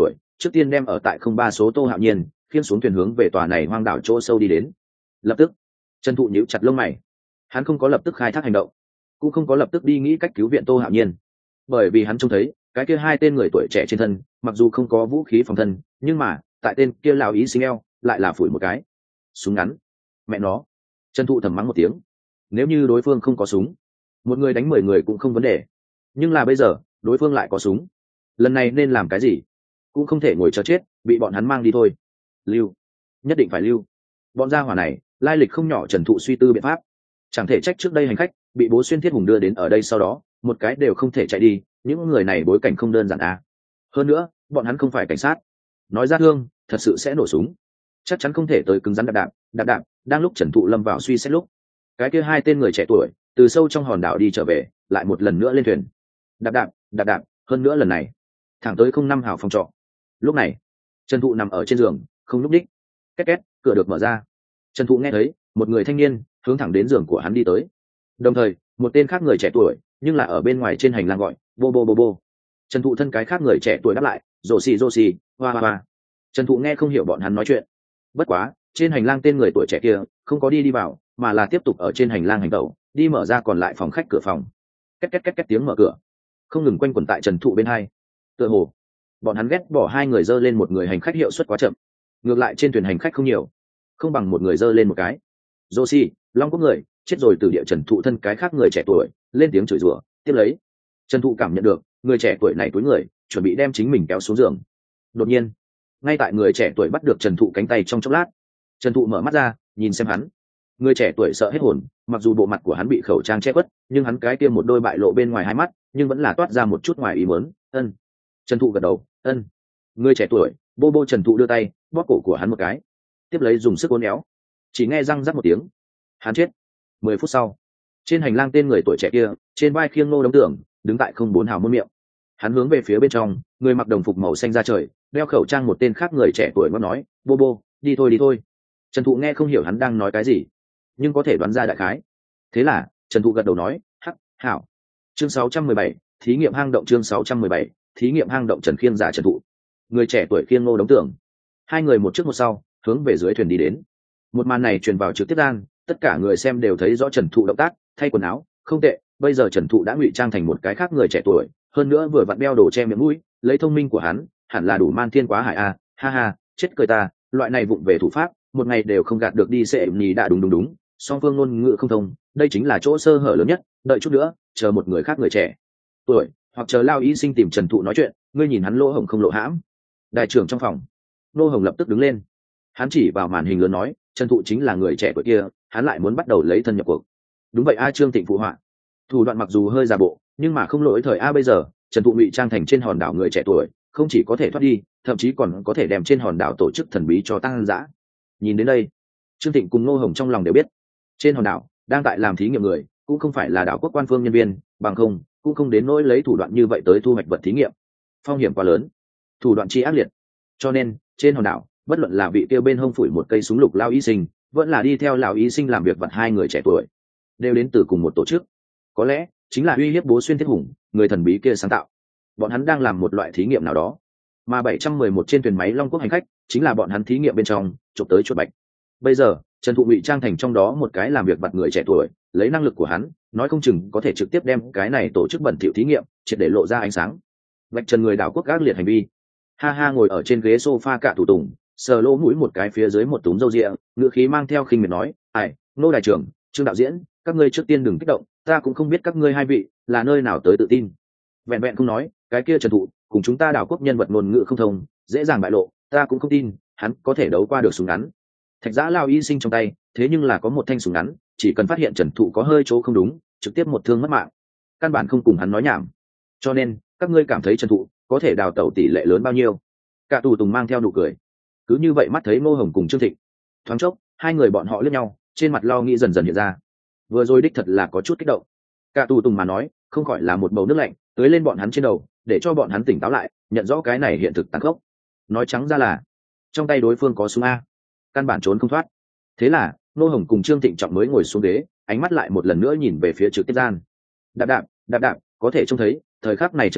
trước tiên đem ở tại không ba số Tô Hạo Nhiên khiêng xuống thuyền hướng về tòa này hoang đảo chỗ sâu đi đến. Lập tức Trần Thụ nhíu chặt lông mày, hắn không có lập tức khai thác hành động, cũng không có lập tức đi nghĩ cách cứu viện Tô Hạo Nhiên, bởi vì hắn trông thấy cái kia hai tên người tuổi trẻ trên thân mặc dù không có vũ khí phòng thân, nhưng mà tại tên kia lão ý sinh eo lại là phủi một cái súng ngắn. Mẹ nó! Trần Thụ thầm mắng một tiếng. Nếu như đối phương không có súng, một người đánh mười người cũng không vấn đề, nhưng là bây giờ đối phương lại có súng, lần này nên làm cái gì? Cũng không thể ngồi chờ chết, bị bọn hắn mang đi thôi. Lưu, nhất định phải lưu. Bọn gia hỏa này lai lịch không nhỏ. Trần Thụ suy tư biện pháp, chẳng thể trách trước đây hành khách bị Bố Xuyên Thiết Hùng đưa đến ở đây, sau đó một cái đều không thể chạy đi. Những người này bối cảnh không đơn giản à. Hơn nữa bọn hắn không phải cảnh sát, nói ra thương thật sự sẽ nổ súng, chắc chắn không thể tới cứng rắn đạp đạp đạp đạp. Đang lúc Trần Thụ lâm vào suy xét lúc, cái kia hai tên người trẻ tuổi từ sâu trong hòn đảo đi trở về, lại một lần nữa lên thuyền, đạp đạp đạp đạp. Hơn nữa lần này thẳng tới không năm hào phòng trọ. Lúc này Trần Thụ nằm ở trên giường không nhúc đích. Két két, cửa được mở ra. Trần Thụ nghe thấy một người thanh niên hướng thẳng đến giường của hắn đi tới, đồng thời một tên khác người trẻ tuổi nhưng là ở bên ngoài trên hành lang gọi bô bô bô bô. Trần Thụ thân cái khác người trẻ tuổi đáp lại rồ xì rồ xì hoa hoa hoa. Trần Thụ nghe không hiểu bọn hắn nói chuyện, bất quá trên hành lang tên người tuổi trẻ kia không có đi đi vào, mà là tiếp tục ở trên hành lang hành tẩu, đi mở ra còn lại phòng khách cửa phòng. Két két két két tiếng mở cửa không ngừng quanh quẩn tại Trần Thụ bên hai. Tựa hồ bọn hắn ghét bỏ hai người dơ lên một người hành khách hiệu suất quá chậm, ngược lại trên thuyền hành khách không nhiều, không bằng một người dơ lên một cái. Joshi, Long Quốc người chết rồi. Từ địa Trần Thụ thân cái khác người trẻ tuổi lên tiếng chửi rủa, tiếp lấy Trần Thụ cảm nhận được người trẻ tuổi này túi người chuẩn bị đem chính mình kéo xuống giường. Đột nhiên ngay tại người trẻ tuổi bắt được Trần Thụ cánh tay trong chốc lát, Trần Thụ mở mắt ra nhìn xem hắn. Người trẻ tuổi sợ hết hồn, mặc dù bộ mặt của hắn bị khẩu trang che khuất, nhưng hắn cái kia một đôi bại lộ bên ngoài hai mắt nhưng vẫn là toát ra một chút ngoài ý muốn. Ân. Trần Thụ gật đầu, ân. Người trẻ tuổi bô bô. Trần Thụ đưa tay bóp cổ của hắn một cái, tiếp lấy dùng sức uốn éo, chỉ nghe răng rắc một tiếng, hắn chết. Mười phút sau, trên hành lang tên người tuổi trẻ kia trên vai khiêng nô đống tưởng đứng tại không bốn hào môn miệng. Hắn hướng về phía bên trong người mặc đồng phục màu xanh da trời, đeo khẩu trang một tên khác người trẻ tuổi ngót nói bô bô, đi thôi đi thôi. Trần Thụ nghe không hiểu hắn đang nói cái gì, nhưng có thể đoán ra đại khái. Thế là Trần Thụ gật đầu nói hắc hảo. Chương sáu trăm mười bảy, thí nghiệm hang động. Chương sáu trăm mười bảy, thí nghiệm hang động. Trần khiêng giả Trần Thụ, người trẻ tuổi khiêng ngô đống tưởng, hai người một trước một sau hướng về dưới thuyền đi đến. Một màn này truyền vào trực tiếp gian, tất cả người xem đều thấy rõ Trần Thụ động tác thay quần áo. Không tệ, bây giờ Trần Thụ đã ngụy trang thành một cái khác người trẻ tuổi, hơn nữa vừa vặn đeo đồ che miệng mũi, lấy thông minh của hắn hẳn là đủ man thiên quá hải a. Ha ha, chết cười ta, loại này vụng về thủ pháp một ngày đều không gạt được đi. Sẽ nhì đã đúng đúng đúng, song phương ngôn ngữ không thông, đây chính là chỗ sơ hở lớn nhất. Đợi chút nữa chờ một người khác người trẻ tuổi hoặc chờ Lao Y Sinh tìm Trần Thụ nói chuyện, ngươi nhìn hắn lỗ hổng không lộ hãm. Đại trưởng trong phòng Nô Hồng lập tức đứng lên, hắn chỉ vào màn hình lớn nói Trần Thụ chính là người trẻ tuổi kia, hắn lại muốn bắt đầu lấy thân nhập cuộc. Đúng vậy a. Trương Thịnh phụ họa, thủ đoạn mặc dù hơi giả bộ nhưng mà không lỗi thời a. Bây giờ Trần Thụ ngụy trang thành trên hòn đảo người trẻ tuổi, không chỉ có thể thoát đi, thậm chí còn có thể đem trên hòn đảo tổ chức thần bí cho tăng dã. Nhìn đến đây, Trương Thịnh cùng Nô Hồng trong lòng đều biết, trên hòn đảo đang tại làm thí nghiệm người cũng không phải là đảo quốc quan phương nhân viên, bằng không cũng không đến nỗi lấy thủ đoạn như vậy tới thu hoạch vật thí nghiệm. Phong hiểm quá lớn, thủ đoạn chi ác liệt, cho nên trên hòn đảo bất luận là vị kia bên hông phủi một cây súng lục Lao Y Sinh, vẫn là đi theo Lão Y Sinh làm việc vật hai người trẻ tuổi, đều đến từ cùng một tổ chức, có lẽ chính là uy hiếp Bố Xuyên Thiết Hùng người thần bí kia sáng tạo. Bọn hắn đang làm một loại thí nghiệm nào đó, mà bảy trăm mười một trên thuyền máy Long Quốc hành khách chính là bọn hắn thí nghiệm bên trong chụp tới chuột bạch. Bây giờ Trần Thụ ngụy trang thành trong đó một cái làm việc vặt người trẻ tuổi, lấy năng lực của hắn nói không chừng có thể trực tiếp đem cái này tổ chức bẩn thỉu thí nghiệm triệt để lộ ra ánh sáng, vạch trần người đảo quốc ác liệt hành vi. Ha ha. Ngồi ở trên ghế sofa Cả Thủ Tùng sờ lỗ mũi một cái phía dưới một túm râu ria, ngựa khí mang theo khinh miệt nói ai, Nô đại trưởng, Trương đạo diễn, các ngươi trước tiên đừng kích động, ta cũng không biết các ngươi hai vị là nơi nào tới tự tin. Vẹn vẹn không nói cái kia Trần Thụ cùng chúng ta đảo quốc nhân vật ngôn ngữ không thông, dễ dàng bại lộ, ta cũng không tin hắn có thể đấu qua được súng ngắn. Thạch Giã Lao Y Sinh trong tay thế nhưng là có một thanh súng ngắn, chỉ cần phát hiện Trần Thụ có hơi chỗ không đúng, trực tiếp một thương mất mạng, căn bản không cùng hắn nói nhảm. Cho nên các ngươi cảm thấy Trần Thụ có thể đào tẩu tỷ lệ lớn bao nhiêu? Cả Tù Tùng mang theo nụ cười. Cứ như vậy mắt thấy Ngô Hồng cùng Trương Thịnh, thoáng chốc hai người bọn họ liếc nhau, trên mặt lo nghĩ dần dần hiện ra. Vừa rồi đích thật là có chút kích động. Cả Tù Tùng mà nói không khỏi là một bầu nước lạnh tưới lên bọn hắn trên đầu, để cho bọn hắn tỉnh táo lại, nhận rõ cái này hiện thực tàn khốc. Nói trắng ra là trong tay đối phương có súng a, căn bản trốn không thoát. Thế là Ngô Hồng cùng Trương Thịnh trọng mới ngồi xuống ghế, ánh mắt lại một lần nữa nhìn về phía trực tiếp gian. Đạp đạp đạp đạp, có thể trông thấy thời khắc này Trần Thụ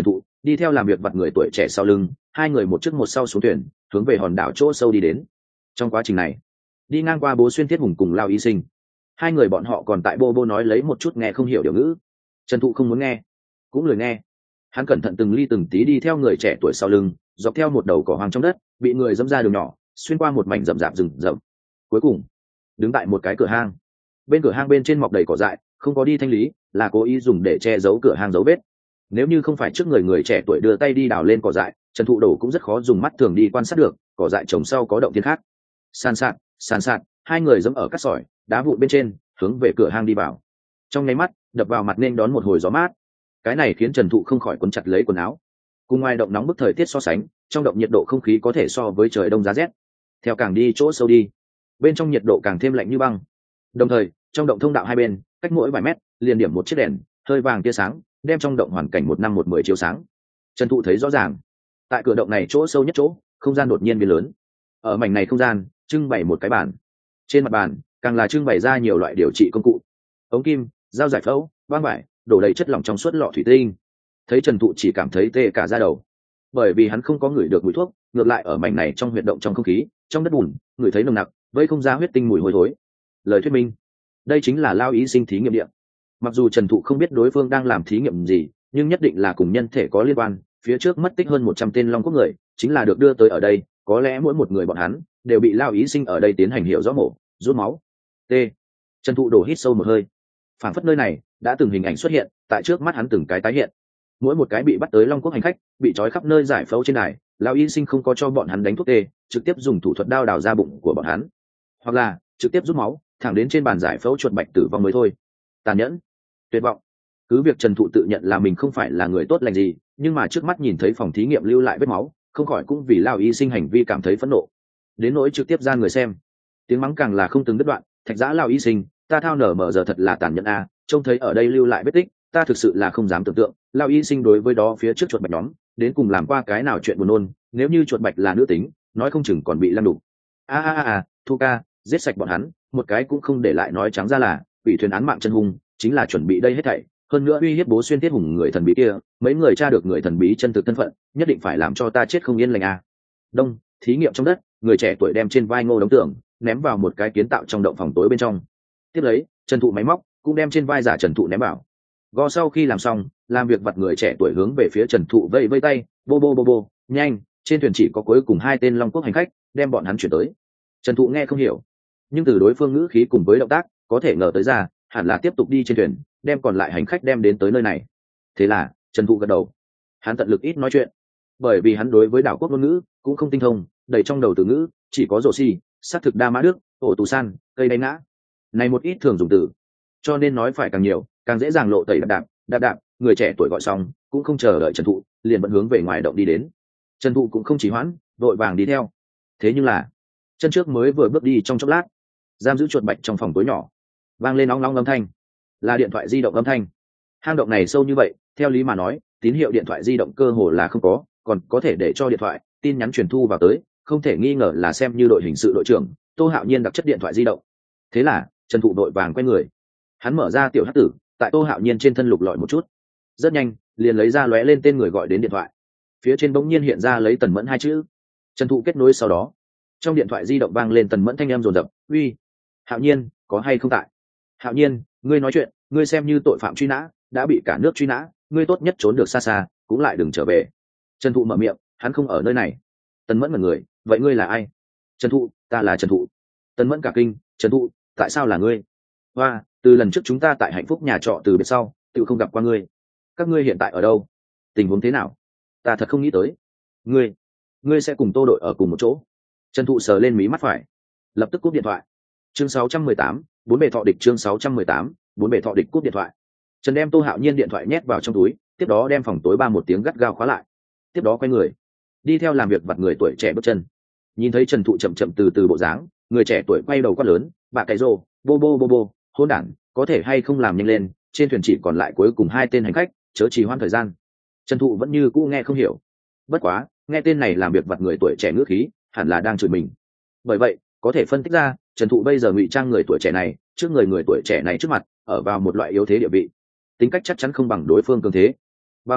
đi theo làm việc vặt người tuổi trẻ sau lưng, hai người một trước một sau xuống thuyền hướng về hòn đảo chỗ sâu đi đến. Trong quá trình này đi ngang qua Bố Xuyên Thiết Hùng cùng Lao Y Sinh, hai người bọn họ còn tại bô bô nói lấy một chút nghe không hiểu điều ngữ. Trần Thụ không muốn nghe cũng lười nghe, hắn cẩn thận từng ly từng tí đi theo người trẻ tuổi sau lưng, dọc theo một đầu cỏ hoang trong đất, bị người dẫm ra đường nhỏ, xuyên qua một mảnh rậm rạp rừng rậm. Cuối cùng đứng tại một cái cửa hang, bên cửa hang bên trên mọc đầy cỏ dại, không có đi thanh lý, là cố ý dùng để che giấu cửa hang dấu vết. Nếu như không phải trước người người trẻ tuổi đưa tay đi đào lên cỏ dại, Trần Thụ Đổ cũng rất khó dùng mắt thường đi quan sát được cỏ dại trồng sau có động thiên khác. San sạt san sạt, hai người giẫm ở cát sỏi đá vụn bên trên, hướng về cửa hang đi vào. Trong nháy mắt đập vào mặt nên đón một hồi gió mát, cái này khiến Trần Thụ không khỏi quấn chặt lấy quần áo. Cùng ngoài động nóng bức thời tiết so sánh, trong động nhiệt độ không khí có thể so với trời đông giá rét. Theo càng đi chỗ sâu đi, bên trong nhiệt độ càng thêm lạnh như băng. Đồng thời trong động thông đạo hai bên cách mỗi vài mét liền điểm một chiếc đèn hơi vàng tia sáng, đem trong động hoàn cảnh một năm một mười chiếu sáng. Trần Thụ thấy rõ ràng, tại cửa động này chỗ sâu nhất chỗ, không gian đột nhiên biến lớn. Ở mảnh này không gian trưng bày một cái bàn, trên mặt bàn càng là trưng bày ra nhiều loại điều trị công cụ, ống kim, dao giải phẫu, băng vải, đổ đầy chất lỏng trong suốt lọ thủy tinh. Thấy Trần Thụ chỉ cảm thấy tê cả da đầu, bởi vì hắn không có ngửi được mùi thuốc, ngược lại ở mảnh này trong huyệt động trong không khí, trong đất bùn, ngửi thấy nồng nặc, vây không ra huyết tinh mùi hôi thối. Lời thuyết minh, đây chính là Lao Y Sinh thí nghiệm địa. Mặc dù Trần Thụ không biết đối phương đang làm thí nghiệm gì, nhưng nhất định là cùng nhân thể có liên quan. Phía trước mất tích hơn một trăm tên Long Quốc người, chính là được đưa tới ở đây, có lẽ mỗi một người bọn hắn đều bị Lao Y Sinh ở đây tiến hành hiểu rõ mổ, rút máu. T. Trần Thụ đổ hít sâu một hơi. Phảng phất nơi này đã từng hình ảnh xuất hiện tại trước mắt hắn, từng cái tái hiện. Mỗi một cái bị bắt tới Long Quốc hành khách, bị trói khắp nơi giải phẫu trên đài, Lao Y Sinh không có cho bọn hắn đánh thuốc tê, trực tiếp dùng thủ thuật đao đào ra bụng của bọn hắn, hoặc là trực tiếp rút máu thẳng đến trên bàn giải phẫu chuột bạch tử vong mới thôi. Tàn nhẫn, tuyệt vọng. Cứ việc Trần Thụ tự nhận là mình không phải là người tốt lành gì, nhưng mà trước mắt nhìn thấy phòng thí nghiệm lưu lại vết máu, không khỏi cũng vì Lao Y Sinh hành vi cảm thấy phẫn nộ, đến nỗi trực tiếp ra người xem, tiếng mắng càng là không từng đứt đoạn. Thạch giã Lao Y Sinh, ta thao nở mở giờ thật là tàn nhẫn a, trông thấy ở đây lưu lại vết tích, ta thực sự là không dám tưởng tượng Lao Y Sinh đối với đó phía trước chuột bạch nhóm đến cùng làm qua cái nào chuyện buồn nôn. Nếu như chuột bạch là nữ tính, nói không chừng còn bị lăng đục. a a a Thu ca, giết sạch bọn hắn, một cái cũng không để lại. Nói trắng ra là ủy thuyền án mạng chân hung chính là chuẩn bị đây hết thảy, hơn nữa uy hiếp Bố Xuyên Thiết Hùng người thần bí kia. Mấy người tra được người thần bí chân thực thân phận, nhất định phải làm cho ta chết không yên lành a. Đông thí nghiệm trong đất, người trẻ tuổi đem trên vai Ngô Đống Tưởng ném vào một cái kiến tạo trong động phòng tối bên trong. Tiếp lấy Trần Thụ máy móc cũng đem trên vai giả Trần Thụ ném vào gò. Sau khi làm xong, làm việc vặt người trẻ tuổi hướng về phía Trần Thụ vây vây tay, bô bô bô bô, nhanh, trên thuyền chỉ có cuối cùng hai tên Long Quốc hành khách, đem bọn hắn chuyển tới. Trần Thụ nghe không hiểu, nhưng từ đối phương ngữ khí cùng với động tác có thể ngờ tới ra hẳn là tiếp tục đi trên thuyền, đem còn lại hành khách đem đến tới nơi này. Thế là Trần Thụ gật đầu. Hắn tận lực ít nói chuyện, bởi vì hắn đối với đảo quốc ngôn ngữ cũng không tinh thông, đầy trong đầu từ ngữ chỉ có rổ xi, xác thực đa mã đức, ổ tù san, cây đáy ngã, này một ít thường dùng từ, cho nên nói phải càng nhiều càng dễ dàng lộ tẩy. Đạp đạp đạp đạp, người trẻ tuổi gọi xong cũng không chờ đợi Trần Thụ, liền vẫn hướng về ngoài động đi đến. Trần Thụ cũng không chỉ hoãn, vội vàng đi theo. Thế nhưng là chân trước mới vừa bước đi trong chốc lát, giam giữ chuột bạch trong phòng tối nhỏ vang lên ong long âm thanh, là điện thoại di động âm thanh. Hang động này sâu như vậy, theo lý mà nói tín hiệu điện thoại di động cơ hồ là không có, còn có thể để cho điện thoại tin nhắn truyền thu vào tới, không thể nghi ngờ là xem như đội hình sự đội trưởng Tô Hạo Nhiên đặc chất điện thoại di động. Thế là Trần Thụ đội vàng quay người, hắn mở ra tiểu hắc tử, tại Tô Hạo Nhiên trên thân lục lọi một chút, rất nhanh liền lấy ra lóe lên tên người gọi đến điện thoại. Phía trên bỗng nhiên hiện ra lấy Tần Mẫn hai chữ. Trần Thụ kết nối, sau đó trong điện thoại di động vang lên Tần Mẫn thanh âm dồn dập, uy, Hạo Nhiên, có hay không tại? Hạo Nhiên, ngươi nói chuyện, ngươi xem như tội phạm truy nã, đã bị cả nước truy nã, ngươi tốt nhất trốn được xa xa, cũng lại đừng trở về. Trần Thụ mở miệng, hắn không ở nơi này. Tần Mẫn mật người, vậy ngươi là ai? Trần Thụ, ta là Trần Thụ. Tần Mẫn cả kinh, Trần Thụ, tại sao là ngươi? Hoa, từ lần trước chúng ta tại Hạnh Phúc nhà trọ từ biệt sau, tự không gặp qua ngươi. Các ngươi hiện tại ở đâu? Tình huống thế nào? Ta thật không nghĩ tới, ngươi, ngươi sẽ cùng Tô đội ở cùng một chỗ. Trần Thụ sờ lên mí mắt phải, lập tức cúp điện thoại. Chương sáu trăm mười tám, bốn bề thọ địch. Chương sáu trăm mười tám, bốn bề thọ địch. Cúp điện thoại. Trần đem Tô Hạo Nhiên điện thoại nhét vào trong túi, tiếp đó đem phòng tối ba một tiếng gắt gao khóa lại. Tiếp đó quay người, đi theo làm việc vặt người tuổi trẻ bước chân. Nhìn thấy Trần Thụ chậm chậm từ từ bộ dáng, người trẻ tuổi quay đầu quát lớn, bà cái rồ, bô bô bô bô, hỗn đản, có thể hay không làm nhanh lên, trên thuyền chỉ còn lại cuối cùng hai tên hành khách, chớ trì hoãn thời gian. Trần Thụ vẫn như cũ nghe không hiểu, bất quá nghe tên này làm việc vặt người tuổi trẻ ngữ khí, hẳn là đang chửi mình. Bởi vậy có thể phân tích ra Trần Thụ bây giờ ngụy trang người tuổi trẻ này trước người người tuổi trẻ này trước mặt, ở vào một loại yếu thế địa vị, tính cách chắc chắn không bằng đối phương cường thế. Bằng không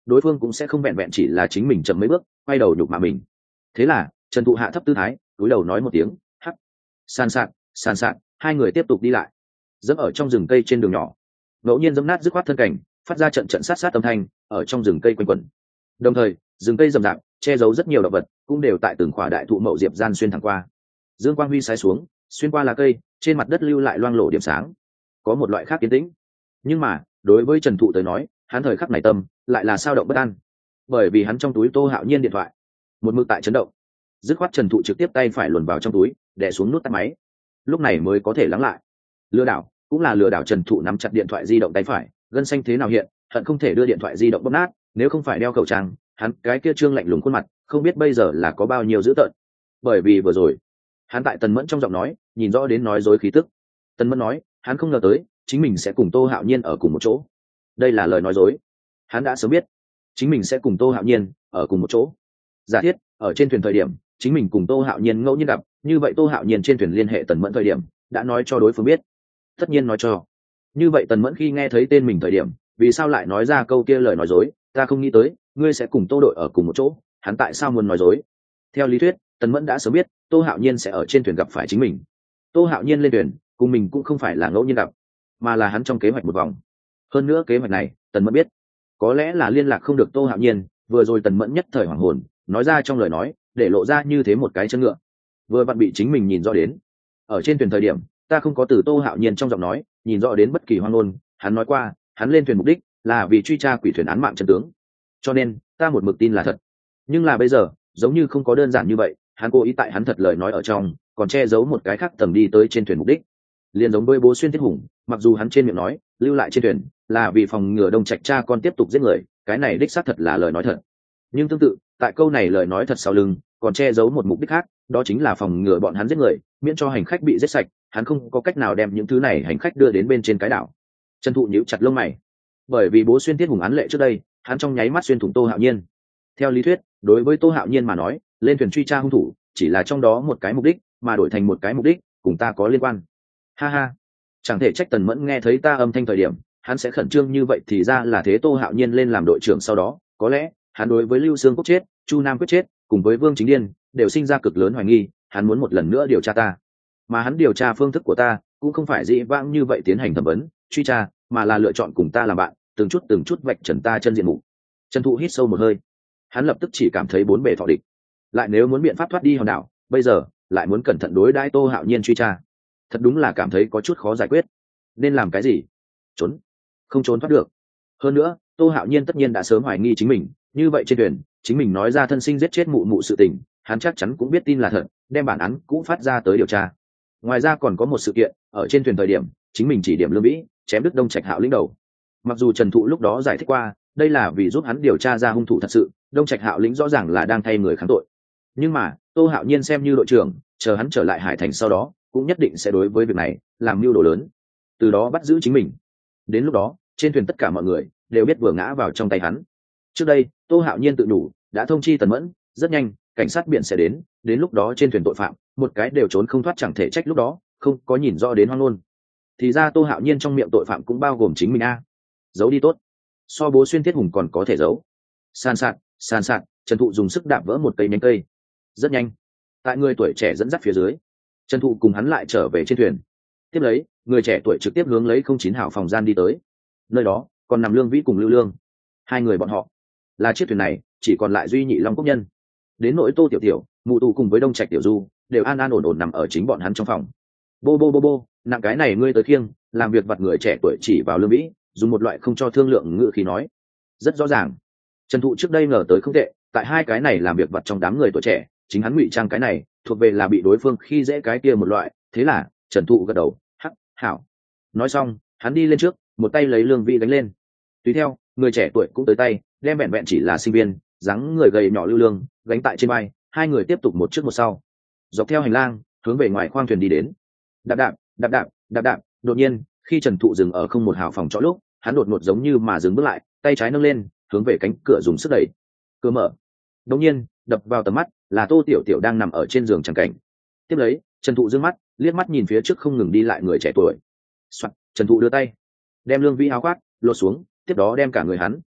đối phương cũng sẽ không vẹn vẹn chỉ là chính mình chậm mấy bước quay đầu nhục mạ mình. Thế là trần thụ hạ thấp tư thái cúi đầu nói một tiếng hắc. San sạt san sạt, hai người tiếp tục đi lại, dẫm ở trong rừng cây trên đường nhỏ, ngẫu nhiên dẫm nát dứt khoát thân cảnh, phát ra trận trận sát sát âm thanh ở trong rừng cây quanh quẩn. Đồng thời rừng cây rậm rạp che giấu rất nhiều động vật cũng đều tại từng khỏa đại thụ mậu diệp gian xuyên thẳng qua. Dương quang huy sái xuống, xuyên qua lá cây, trên mặt đất lưu lại loang lổ điểm sáng, có một loại khác yên tĩnh. Nhưng mà đối với trần thụ tới nói, hắn thời khắc này tâm lại là sao động bất an, bởi vì hắn trong túi Tô Hạo Nhiên điện thoại một mực tại chấn động. Dứt khoát trần thụ trực tiếp tay phải luồn vào trong túi, đè xuống nút tắt máy, lúc này mới có thể lắng lại. Lừa đảo cũng là lừa đảo. Trần thụ nắm chặt điện thoại di động tay phải, gân xanh thế nào hiện, hận không thể đưa điện thoại di động bóp nát. Nếu không phải đeo khẩu trang, hắn cái kia trương lạnh lùng khuôn mặt không biết bây giờ là có bao nhiêu dữ tợn. Bởi vì vừa rồi hắn tại Tần Mẫn trong giọng nói nhìn rõ đến nói dối khí tức. Tần Mẫn nói hắn không ngờ tới chính mình sẽ cùng Tô Hạo Nhiên ở cùng một chỗ. Đây là lời nói dối. Hắn đã sớm biết chính mình sẽ cùng Tô Hạo Nhiên ở cùng một chỗ. Giả thiết ở trên thuyền thời điểm chính mình cùng Tô Hạo Nhiên ngẫu nhiên gặp, như vậy Tô Hạo Nhiên trên thuyền liên hệ Tần Mẫn thời điểm đã nói cho đối phương biết. Tất nhiên nói cho, như vậy Tần Mẫn khi nghe thấy tên mình thời điểm vì sao lại nói ra câu kia lời nói dối? Ta không nghĩ tới ngươi sẽ cùng Tô đội ở cùng một chỗ. Hắn tại sao muốn nói dối? Theo lý thuyết Tần Mẫn đã sớm biết Tô Hạo Nhiên sẽ ở trên thuyền gặp phải chính mình. Tô Hạo Nhiên lên thuyền cùng mình cũng không phải là ngẫu nhiên gặp, mà là hắn trong kế hoạch một vòng. Hơn nữa kế hoạch này Tần Mẫn biết, có lẽ là liên lạc không được Tô Hạo Nhiên. Vừa rồi Tần Mẫn nhất thời hoảng hồn nói ra trong lời nói, để lộ ra như thế một cái chân ngựa, vừa vặn bị chính mình nhìn rõ đến. Ở trên thuyền thời điểm ta không có từ Tô Hạo Nhiên trong giọng nói nhìn rõ đến bất kỳ hoang ngôn. Hắn nói qua hắn lên thuyền mục đích là vì truy tra quỷ thuyền án mạng chân tướng, cho nên ta một mực tin là thật. Nhưng là bây giờ giống như không có đơn giản như vậy, hắn cố ý tại hắn thật lời nói ở trong còn che giấu một cái khác tầng đi tới trên thuyền mục đích. Liền giống với Bố Xuyên Thiết Hùng, mặc dù hắn trên miệng nói lưu lại trên thuyền là vì phòng ngừa Đông Trạch cha con tiếp tục giết người, cái này đích xác thật là lời nói thật. Nhưng tương tự tại câu này lời nói thật sau lưng còn che giấu một mục đích khác, đó chính là phòng ngừa bọn hắn giết người, miễn cho hành khách bị giết sạch. Hắn không có cách nào đem những thứ này hành khách đưa đến bên trên cái đảo. Trần Thụ nhíu chặt lông mày, bởi vì Bố Xuyên Thiết Hùng án lệ trước đây hắn trong nháy mắt xuyên thủng Tô Hạo Nhiên. Theo lý thuyết đối với Tô Hạo Nhiên mà nói, lên thuyền truy tra hung thủ chỉ là trong đó một cái mục đích, mà đổi thành một cái mục đích cùng ta có liên quan. Ha ha, chẳng thể trách Tần Mẫn nghe thấy ta âm thanh thời điểm hắn sẽ khẩn trương như vậy, thì ra là thế. Tô Hạo Nhiên lên làm đội trưởng sau đó, có lẽ hắn đối với Lưu Xương Cốc chết, Chu Nam Quyết chết cùng với Vương Chính Điên đều sinh ra cực lớn hoài nghi. Hắn muốn một lần nữa điều tra ta, mà hắn điều tra phương thức của ta cũng không phải dĩ vãng như vậy tiến hành thẩm vấn truy tra, mà là lựa chọn cùng ta làm bạn, từng chút từng chút vạch trần ta chân diện mục. Trần Thụ hít sâu một hơi, hắn lập tức chỉ cảm thấy bốn bề thọ địch. Lại nếu muốn biện pháp thoát đi hòn đảo, bây giờ lại muốn cẩn thận đối đãi Tô Hạo Nhiên truy tra, thật đúng là cảm thấy có chút khó giải quyết. Nên làm cái gì? Trốn? Không trốn thoát được. Hơn nữa Tô Hạo Nhiên tất nhiên đã sớm hoài nghi chính mình, như vậy trên thuyền chính mình nói ra thân sinh giết chết mụ mụ sự tình, hắn chắc chắn cũng biết tin là thật, đem bản án cũ phát ra tới điều tra. Ngoài ra còn có một sự kiện, ở trên thuyền thời điểm chính mình chỉ điểm Lương Vĩ chém đứt Đông Trạch Hạo lĩnh đầu. Mặc dù Trần Thụ lúc đó giải thích qua đây là vì giúp hắn điều tra ra hung thủ thật sự, Đông Trạch Hạo lĩnh rõ ràng là đang thay người kháng tội. Nhưng mà Tô Hạo Nhiên xem như đội trưởng, chờ hắn trở lại Hải Thành sau đó cũng nhất định sẽ đối với việc này làm mưu đồ lớn, từ đó bắt giữ chính mình. Đến lúc đó trên thuyền tất cả mọi người đều biết vừa ngã vào trong tay hắn. Trước đây Tô Hạo Nhiên tự đủ đã thông chi Tần Mẫn, rất nhanh cảnh sát biển sẽ đến, đến lúc đó trên thuyền tội phạm một cái đều trốn không thoát, chẳng thể trách lúc đó không có nhìn rõ đến hoang ngôn. Thì ra Tô Hạo Nhiên trong miệng tội phạm cũng bao gồm chính mình a. Giấu đi tốt, so Bố Xuyên Thiết Hùng còn có thể giấu. San sạt san sạt, Trần Thụ dùng sức đạp vỡ một cây nhánh cây. Rất nhanh tại người tuổi trẻ dẫn dắt phía dưới, Trần Thụ cùng hắn lại trở về trên thuyền. Tiếp lấy người trẻ tuổi trực tiếp hướng lấy không chín hảo phòng gian đi tới. Nơi đó còn nằm Lương Vĩ cùng Lưu Lương, hai người bọn họ là chiếc thuyền này chỉ còn lại duy nhị Long Cốc Nhân. Đến nỗi Tô Tiểu Tiểu, Mụ Tù cùng với Đông Trạch Tiểu Du đều an an ổn ổn nằm ở chính bọn hắn trong phòng. Bô bô bô bô, nặng cái này ngươi tới khiêng. Làm việc vặt người trẻ tuổi chỉ vào Lương Vĩ, dùng một loại không cho thương lượng ngữ khí nói. Rất rõ ràng Trần Thụ trước đây ngờ tới không tệ, tại hai cái này làm việc vặt trong đám người tuổi trẻ, chính hắn ngụy trang cái này thuộc về là bị đối phương khi dễ cái kia một loại. Thế là Trần Thụ gật đầu, hắc hảo. Nói xong hắn đi lên trước, một tay lấy Lương Vĩ đánh lên. Tùy theo người trẻ tuổi cũng tới tay, đem vẹn vẹn chỉ là sinh viên dáng người gầy nhỏ Lưu Lương gánh tại trên vai. Hai người tiếp tục một trước một sau dọc theo hành lang hướng về ngoài khoang thuyền đi đến. Đạp đạp đạp đạp đạp đạp. Đột nhiên khi Trần Thụ dừng ở không một hào phòng trọ lúc, hắn đột ngột giống như mà dừng bước lại, tay trái nâng lên hướng về cánh cửa dùng sức đẩy. Cửa mở, đột nhiên đập vào tầm mắt là Tô Tiểu Tiểu đang nằm ở trên giường trắng cảnh. Tiếp lấy Trần Thụ dương mắt liếc mắt nhìn phía trước không ngừng đi lại người trẻ tuổi. Soạn, Trần Thụ đưa tay đem Lương Vĩ áo khoác lột xuống, tiếp đó đem cả người hắn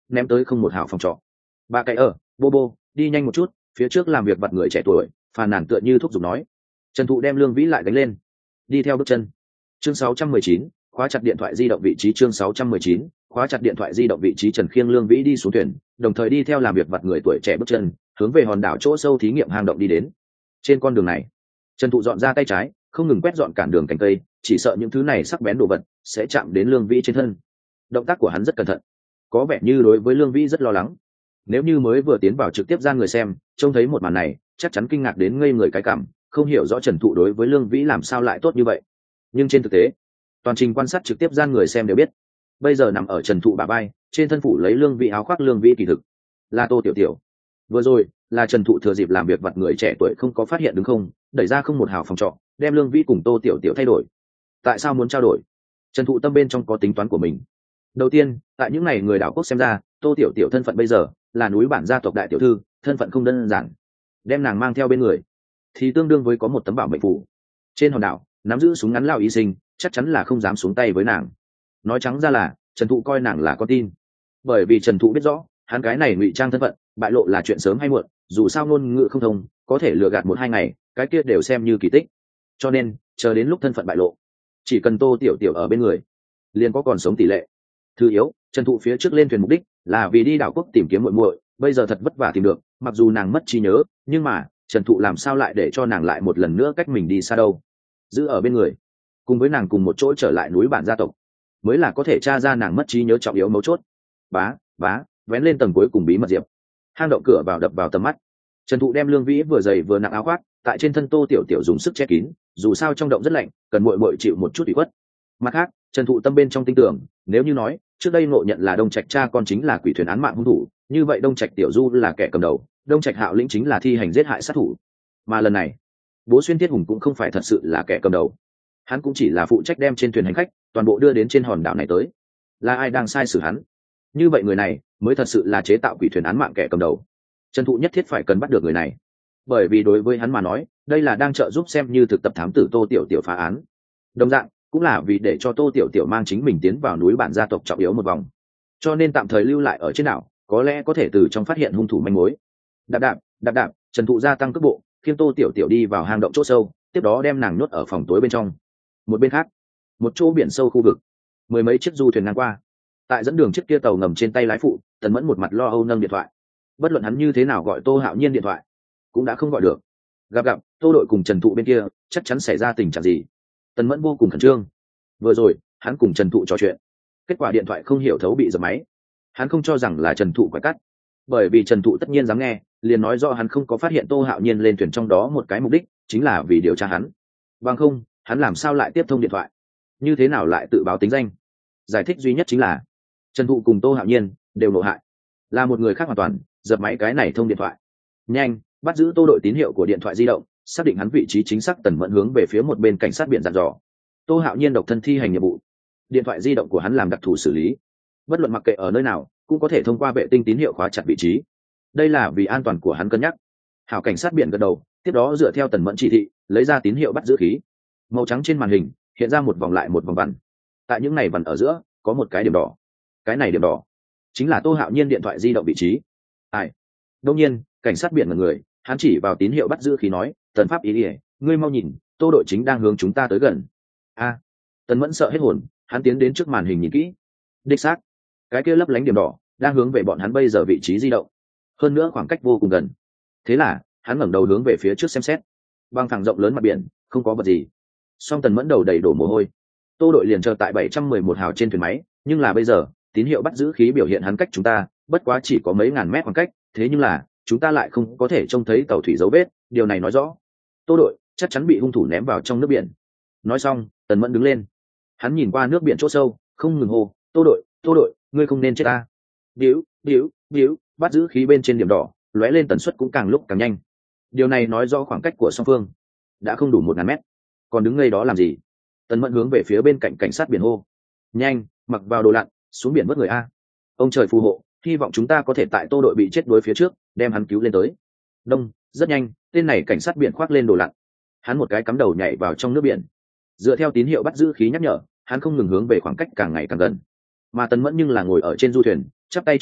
ném tới không một hào phòng trọ. Bà cậy ở bô bô đi nhanh một chút, phía trước làm việc vặt người trẻ tuổi phàn nàn tựa như thúc giục nói. Trần Thụ đem Lương Vĩ lại đánh lên, đi theo bước chân. Chương sáu trăm mười chín, khóa chặt điện thoại di động vị trí. Chương sáu trăm mười chín, khóa chặt điện thoại di động vị trí. Trần khiêng Lương Vĩ đi xuống thuyền, đồng thời đi theo làm việc vặt người tuổi trẻ bước chân hướng về hòn đảo chỗ sâu thí nghiệm hang động đi đến. Trên con đường này, Trần Thụ dọn ra tay trái, không ngừng quét dọn cản đường cành cây, chỉ sợ những thứ này sắc bén đồ vật sẽ chạm đến Lương Vĩ trên thân. Động tác của hắn rất cẩn thận, có vẻ như đối với Lương Vĩ rất lo lắng. Nếu như mới vừa tiến vào trực tiếp gian người xem trông thấy một màn này, chắc chắn kinh ngạc đến ngây người cái cảm, không hiểu rõ Trần Thụ đối với Lương Vĩ làm sao lại tốt như vậy. Nhưng trên thực tế, toàn trình quan sát trực tiếp gian người xem đều biết, bây giờ nằm ở Trần Thụ bả vai, trên thân phủ lấy Lương Vĩ áo khoác Lương Vĩ kỳ thực là Tô Tiểu Tiểu. Vừa rồi là Trần Thụ thừa dịp làm việc vặt người trẻ tuổi không có phát hiện, đúng không, đẩy ra không một hào phòng trọ, đem Lương Vĩ cùng Tô Tiểu Tiểu thay đổi. Tại sao muốn trao đổi? Trần Thụ tâm bên trong có tính toán của mình. Đầu tiên, tại những ngày người đảo quốc xem ra, Tô Tiểu Tiểu thân phận bây giờ là núi bản gia tộc đại tiểu thư, thân phận không đơn giản. Đem nàng mang theo bên người thì tương đương với có một tấm bảo mệnh phủ. Trên hòn đảo nắm giữ súng ngắn lao y sinh, chắc chắn là không dám xuống tay với nàng. Nói trắng ra là Trần Thụ coi nàng là con tin, bởi vì Trần Thụ biết rõ hắn cái này ngụy trang thân phận bại lộ là chuyện sớm hay muộn, dù sao ngôn ngữ không thông, có thể lừa gạt một hai ngày, cái kia đều xem như kỳ tích. Cho nên chờ đến lúc thân phận bại lộ, chỉ cần Tô Tiểu Tiểu ở bên người liền có còn sống tỷ lệ. Thứ yếu, Trần Thụ phía trước lên thuyền mục đích là vì đi đảo quốc tìm kiếm muội muội, bây giờ thật vất vả tìm được, mặc dù nàng mất trí nhớ, nhưng mà Trần Thụ làm sao lại để cho nàng lại một lần nữa cách mình đi xa đâu. Giữ ở bên người, cùng với nàng cùng một chỗ trở lại núi bản gia tộc, mới là có thể tra ra nàng mất trí nhớ trọng yếu mấu chốt. Bá bá vén lên tầng cuối cùng bí mật diệp, hang động cửa vào đập vào tầm mắt. Trần Thụ đem Lương Vĩ vừa dày vừa nặng áo khoác tại trên thân Tô Tiểu Tiểu dùng sức che kín, dù sao trong động rất lạnh, cần muội muội chịu một chút ủy khuất. Mặt khác, Trần Thụ tâm bên trong tin tưởng, nếu như nói trước đây ngộ nhận là Đông Trạch cha con chính là quỷ thuyền án mạng hung thủ, như vậy Đông Trạch Tiểu Du là kẻ cầm đầu, Đông Trạch Hạo lĩnh chính là thi hành giết hại sát thủ. Mà lần này, Bố Xuyên Thiết Hùng cũng không phải thật sự là kẻ cầm đầu, hắn cũng chỉ là phụ trách đem trên thuyền hành khách toàn bộ đưa đến trên hòn đảo này tới. Là ai đang sai xử hắn? Như vậy người này mới thật sự là chế tạo quỷ thuyền án mạng kẻ cầm đầu. Trần Thụ nhất thiết phải cần bắt được người này, bởi vì đối với hắn mà nói, đây là đang trợ giúp xem như thực tập thám tử Tô Tiểu Tiểu phá án. Đồng dạng, cũng là vì để cho Tô Tiểu Tiểu mang chính mình tiến vào núi bản gia tộc trọng yếu một vòng, cho nên tạm thời lưu lại ở trên đảo, có lẽ có thể từ trong phát hiện hung thủ manh mối. Đạp đạp đạp đạp, Trần Thụ gia tăng cước bộ, khiêng Tô Tiểu Tiểu đi vào hang động chỗ sâu, tiếp đó đem nàng nhốt ở phòng tối bên trong. Một bên khác, một chỗ biển sâu khu vực, mười mấy chiếc du thuyền ngang qua. Tại dẫn đường chiếc kia tàu ngầm trên tay lái phụ, Tần Mẫn một mặt lo âu nâng điện thoại. Bất luận hắn như thế nào gọi Tô Hạo Nhiên điện thoại, cũng đã không gọi được. Gặp gặp Tô đội cùng Trần Thụ bên kia, chắc chắn xảy ra tình trạng gì. Tần Mẫn vô cùng khẩn trương. Vừa rồi hắn cùng Trần Thụ trò chuyện, kết quả điện thoại không hiểu thấu bị dập máy. Hắn không cho rằng là Trần Thụ quái cắt, bởi vì Trần Thụ tất nhiên dám nghe, liền nói rõ hắn không có phát hiện Tô Hạo Nhiên lên thuyền, trong đó một cái mục đích chính là vì điều tra hắn. Bằng không, hắn làm sao lại tiếp thông điện thoại, như thế nào lại tự báo tính danh. Giải thích duy nhất chính là Trần Thụ cùng Tô Hạo Nhiên đều nộ hại, là một người khác hoàn toàn, dập máy cái này thông điện thoại. Nhanh bắt giữ Tô đội tín hiệu của điện thoại di động, xác định hắn vị trí chính xác. Tần Mẫn hướng về phía một bên cảnh sát biển dặn dò. Tô Hạo Nhiên độc thân thi hành nhiệm vụ, điện thoại di động của hắn làm đặc thù xử lý, bất luận mặc kệ ở nơi nào cũng có thể thông qua vệ tinh tín hiệu khóa chặt vị trí, đây là vì an toàn của hắn cân nhắc. Hảo cảnh sát biển gật đầu, tiếp đó dựa theo Tần Mẫn chỉ thị, lấy ra tín hiệu bắt giữ khí. Màu trắng trên màn hình hiện ra một vòng lại một vòng vằn, tại những này vằn ở giữa có một cái điểm đỏ, cái này điểm đỏ chính là Tô Hạo Nhiên điện thoại di động vị trí. Ai? Đông nhiên cảnh sát biển ngẩn người, hắn chỉ vào tín hiệu bắt giữ khí nói, Tần Pháp ý ỉa, ngươi mau nhìn, Tô đội chính đang hướng chúng ta tới gần. A à, Tần Mẫn sợ hết hồn, hắn tiến đến trước màn hình nhìn kỹ. Đích xác, cái kia lấp lánh điểm đỏ đang hướng về bọn hắn bây giờ vị trí di động, hơn nữa khoảng cách vô cùng gần. Thế là hắn ngẩng đầu hướng về phía trước xem xét, băng thẳng rộng lớn mặt biển không có vật gì. Song Tần Mẫn đầu đầy đổ mồ hôi. Tô đội liền chờ tại bảy trăm mười một hào trên thuyền máy, nhưng là bây giờ tín hiệu bắt giữ khí biểu hiện hắn cách chúng ta bất quá chỉ có mấy ngàn mét khoảng cách, thế nhưng là chúng ta lại không có thể trông thấy tàu thủy dấu vết. Điều này nói rõ Tô đội chắc chắn bị hung thủ ném vào trong nước biển. Nói xong, Tần Mẫn đứng lên, hắn nhìn qua nước biển chỗ sâu, không ngừng hô, Tô đội, Tô đội, ngươi không nên chết ta. Điếu, điếu, điếu, bắt giữ khí bên trên điểm đỏ lóe lên, tần suất cũng càng lúc càng nhanh. Điều này nói rõ khoảng cách của song phương đã không đủ một ngàn mét. Còn đứng ngay đó làm gì? Tần Mẫn hướng về phía bên cạnh cảnh sát biển hô, nhanh mặc vào đồ lặn, xuống biển vớt người a. Ông trời phù hộ, hy vọng chúng ta có thể tại Tô đội bị chết đuối phía trước đem hắn cứu lên tới. Đông, rất nhanh, tên này cảnh sát biển khoác lên đồ lặn, hắn một cái cắm đầu nhảy vào trong nước biển. Dựa theo tín hiệu bắt giữ khí nhắc nhở, hắn không ngừng hướng về khoảng cách càng ngày càng gần. Mà Tần Mẫn nhưng là ngồi ở trên du thuyền, chắp tay trước ngực,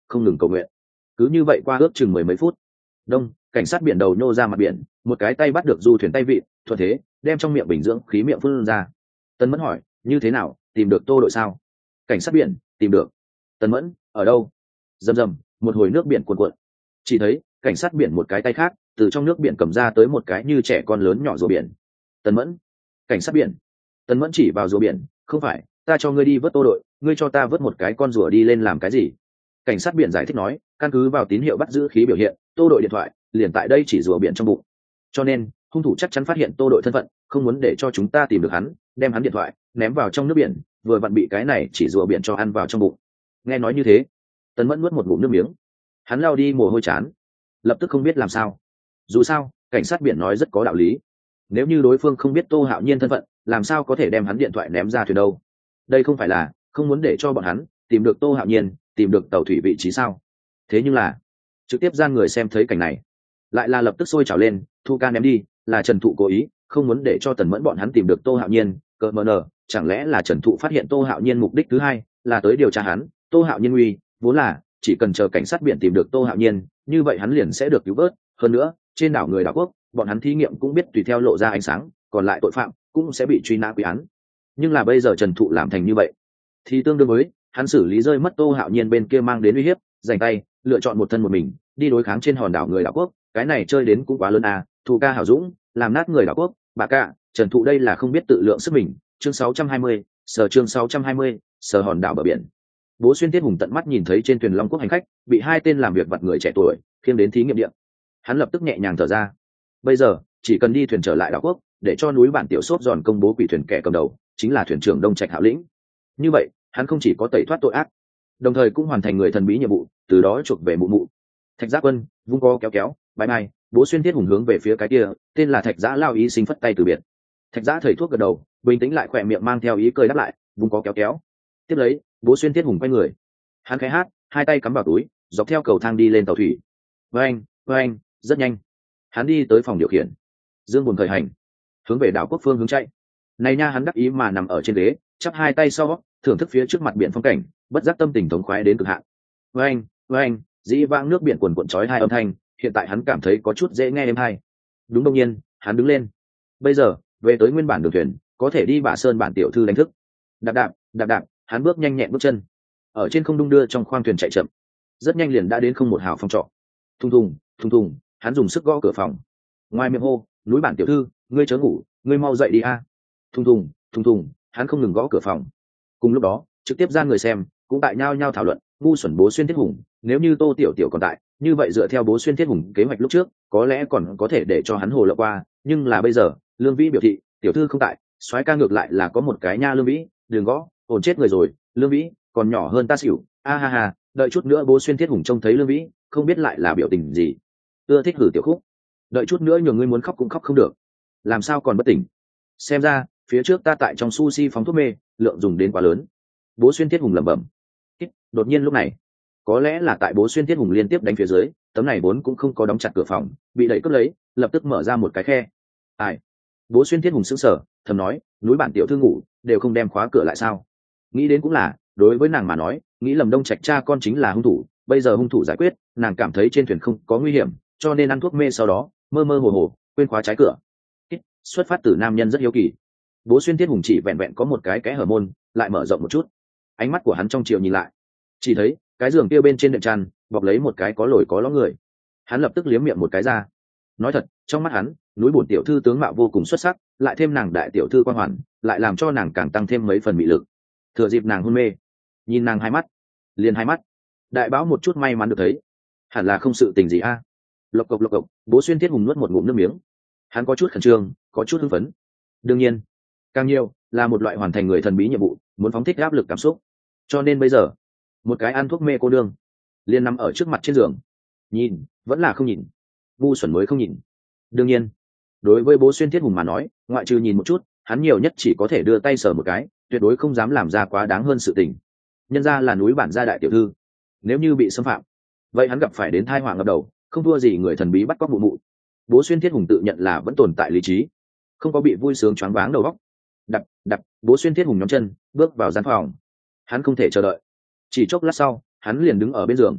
không ngừng cầu nguyện. Cứ như vậy qua ước chừng mười mấy phút, đông cảnh sát biển đầu nhô ra mặt biển, một cái tay bắt được du thuyền tay vịn, thuận thế đem trong miệng bình dưỡng khí miệng phun ra. Tần Mẫn hỏi, như thế nào, tìm được Tô đội sao? Cảnh sát biển, tìm được. Tần Mẫn, ở đâu? Rầm rầm, một hồi nước biển cuồn cuộn. Chỉ thấy cảnh sát biển một cái tay khác từ trong nước biển cầm ra tới một cái như trẻ con lớn nhỏ rùa biển. Tần Mẫn, cảnh sát biển. Tần Mẫn chỉ vào rùa biển, không phải, ta cho ngươi đi vớt Tô đội, ngươi cho ta vớt một cái con rùa đi lên làm cái gì? Cảnh sát biển giải thích nói, căn cứ vào tín hiệu bắt giữ khí biểu hiện, Tô đội điện thoại liền tại đây chỉ rùa biển trong bụng, cho nên hung thủ chắc chắn phát hiện Tô đội thân phận, không muốn để cho chúng ta tìm được hắn, đem hắn điện thoại ném vào trong nước biển, vừa vặn bị cái này chỉ rùa biển cho ăn vào trong bụng. Nghe nói như thế, Tần Mẫn nuốt một ngụm nước miếng, hắn lao đi mồ hôi chán, lập tức không biết làm sao. Dù sao cảnh sát biển nói rất có đạo lý, nếu như đối phương không biết Tô Hạo Nhiên thân phận, làm sao có thể đem hắn điện thoại ném ra thuyền đâu? Đây không phải là không muốn để cho bọn hắn tìm được Tô Hạo Nhiên, tìm được tàu thủy vị trí sao? Thế nhưng là trực tiếp gian người xem thấy cảnh này lại là lập tức sôi trào lên, thu ca ném đi, là Trần Thụ cố ý không muốn để cho Tần Mẫn bọn hắn tìm được Tô Hạo Nhiên. Cờ mờ nờ, chẳng lẽ là Trần Thụ phát hiện Tô Hạo Nhiên mục đích thứ hai là tới điều tra hắn? Tô Hạo Nhiên uy vốn là chỉ cần chờ cảnh sát biển tìm được Tô Hạo Nhiên, như vậy hắn liền sẽ được cứu vớt. Hơn nữa trên đảo người đảo quốc, bọn hắn thí nghiệm cũng biết tùy theo lộ ra ánh sáng, còn lại tội phạm cũng sẽ bị truy nã quy án. Nhưng là bây giờ Trần Thụ làm thành như vậy, thì tương đương với hắn xử lý rơi mất Tô Hạo Nhiên bên kia mang đến uy hiếp, dành tay lựa chọn một thân một mình đi đối kháng trên hòn đảo người đảo quốc. Cái này chơi đến cũng quá lớn à. Thù ca hảo dũng, làm nát người đảo quốc, bà ca. Trần Thụ đây là không biết tự lượng sức mình. Chương sáu trăm hai mươi, sở chương sáu trăm hai mươi, sở hòn đảo bờ biển. Bố Xuyên Tiết Hùng tận mắt nhìn thấy trên thuyền Long Quốc hành khách bị hai tên làm việc vặt người trẻ tuổi khiêng đến thí nghiệm địa, hắn lập tức nhẹ nhàng thở ra. Bây giờ chỉ cần đi thuyền trở lại đảo quốc, để cho núi bản tiểu sốt giòn công bố quỷ thuyền kẻ cầm đầu chính là thuyền trưởng Đông Trạch Hạo Lĩnh. Như vậy hắn không chỉ có tẩy thoát tội ác, đồng thời cũng hoàn thành người thần bí nhiệm vụ, từ đó chuộc về mụ mụ. Thạch Giã Quân vung co kéo kéo, bye bye. Bố Xuyên Tiết Hùng hướng về phía cái kia tên là Thạch Giã lao y sinh phất tay từ biệt. Thạch Giã thầy thuốc gật đầu, bình tĩnh lại khỏe miệng mang theo ý cười đáp lại, vung co kéo kéo. Tiếp lấy Bố Xuyên Tiết Hùng quay người, hắn khẽ hát, hai tay cắm vào túi, dọc theo cầu thang đi lên tàu thủy. Với anh, với anh, rất nhanh hắn đi tới phòng điều khiển, dương buồn khởi hành hướng về đảo Quốc phương hướng chạy. Này nha, hắn đắc ý mà nằm ở trên ghế, chắp hai tay sau, thưởng thức phía trước mặt biển phong cảnh, bất giác tâm tình thống khoái đến cực hạn. Với anh, với anh, dĩ vãng nước biển cuồn cuộn chói hai âm thanh, hiện tại hắn cảm thấy có chút dễ nghe êm hay. Đúng, đương nhiên hắn đứng lên, bây giờ về tới nguyên bản đường thuyền, có thể đi Bạ Sơn bản tiểu thư đánh thức. Đạp đạp đạp đạp, hắn bước nhanh nhẹn bước chân ở trên không đung đưa trong khoang thuyền chạy chậm, rất nhanh liền đã đến không một hào phòng trọ. Thùng thùng thùng thùng, hắn dùng sức gõ cửa phòng, ngoài miệng hô, núi bản tiểu thư, ngươi chớ ngủ, ngươi mau dậy đi a. À. Thùng thùng thùng thùng, hắn không ngừng gõ cửa phòng. Cùng lúc đó trực tiếp ra người xem cũng tại nhau nhau thảo luận, ngu xuẩn Bố Xuyên Thiết Hùng, nếu như Tô Tiểu Tiểu còn tại, như vậy dựa theo Bố Xuyên Thiết Hùng kế hoạch lúc trước, có lẽ còn có thể để cho hắn hồ lộ qua, nhưng là bây giờ Lương Vĩ biểu thị tiểu thư không tại, soái ca ngược lại là có một cái nha. Lương Vĩ, đừng gõ, ổn chết người rồi. Lương Vĩ còn nhỏ hơn ta xỉu, a ha ha. Đợi chút nữa Bố Xuyên Thiết Hùng trông thấy Lương Vĩ, không biết lại là biểu tình gì. Ưa thích hử tiểu khúc, đợi chút nữa nhường ngươi muốn khóc cũng khóc không được, làm sao còn bất tỉnh. Xem ra phía trước ta tại trong sushi phóng thuốc mê, lượng dùng đến quá lớn. Bố Xuyên Thiết Hùng lẩm bẩm. Đột nhiên lúc này, có lẽ là tại Bố Xuyên Thiết Hùng liên tiếp đánh phía dưới, tấm này vốn cũng không có đóng chặt cửa phòng, bị đẩy cướp lấy, lập tức mở ra một cái khe. Ai? Bố Xuyên Thiết Hùng sững sờ, thầm nói, núi bản tiểu thư ngủ, đều không đem khóa cửa lại sao? Nghĩ đến cũng là, đối với nàng mà nói, nghĩ lầm Đông Trạch cha con chính là hung thủ, bây giờ hung thủ giải quyết, nàng cảm thấy trên thuyền không có nguy hiểm, cho nên ăn thuốc mê, sau đó mơ mơ hồ hồ quên khóa trái cửa. Xuất phát từ nam nhân rất hiếu kỳ, Bố Xuyên Thiết Hùng chỉ vẹn vẹn có một cái kẽ hở môn, lại mở rộng một chút. Ánh mắt của hắn trong chiều nhìn lại, chỉ thấy cái giường kia bên trên đệm tràn bọc lấy một cái có lồi có lõm người. Hắn lập tức liếm miệng một cái ra. Nói thật, trong mắt hắn, núi bổn tiểu thư tướng mạo vô cùng xuất sắc, lại thêm nàng đại tiểu thư quan hoàn, lại làm cho nàng càng tăng thêm mấy phần mị lực. Thừa dịp nàng hôn mê, nhìn nàng hai mắt, liền hai mắt, đại báo một chút may mắn được thấy, hẳn là không sự tình gì a. À? Lộc cộc lộc cộc, Bố Xuyên Thiết Hùng nuốt một ngụm nước miếng, hắn có chút khẩn trương, có chút hưng phấn. Đương nhiên càng nhiều là một loại hoàn thành người thần bí nhiệm vụ, muốn phóng thích áp lực cảm xúc. Cho nên bây giờ một cái ăn thuốc mê cô đương liền nằm ở trước mặt trên giường, nhìn vẫn là không nhìn, ngu xuẩn mới không nhìn. Đương nhiên đối với Bố Xuyên Thiết Hùng mà nói, ngoại trừ nhìn một chút, hắn nhiều nhất chỉ có thể đưa tay sờ một cái, tuyệt đối không dám làm ra quá đáng hơn sự tình. Nhân ra là núi bản gia đại tiểu thư, nếu như bị xâm phạm, vậy hắn gặp phải đến thai họa ngập đầu, không thua gì người thần bí bắt cóc mụ mụ. Bố Xuyên Thiết Hùng tự nhận là vẫn tồn tại lý trí, không có bị vui sướng choáng váng đầu óc. Đập đập, Bố Xuyên Thiết Hùng nhóm chân bước vào gian phòng, hắn không thể chờ đợi, chỉ chốc lát sau hắn liền đứng ở bên giường,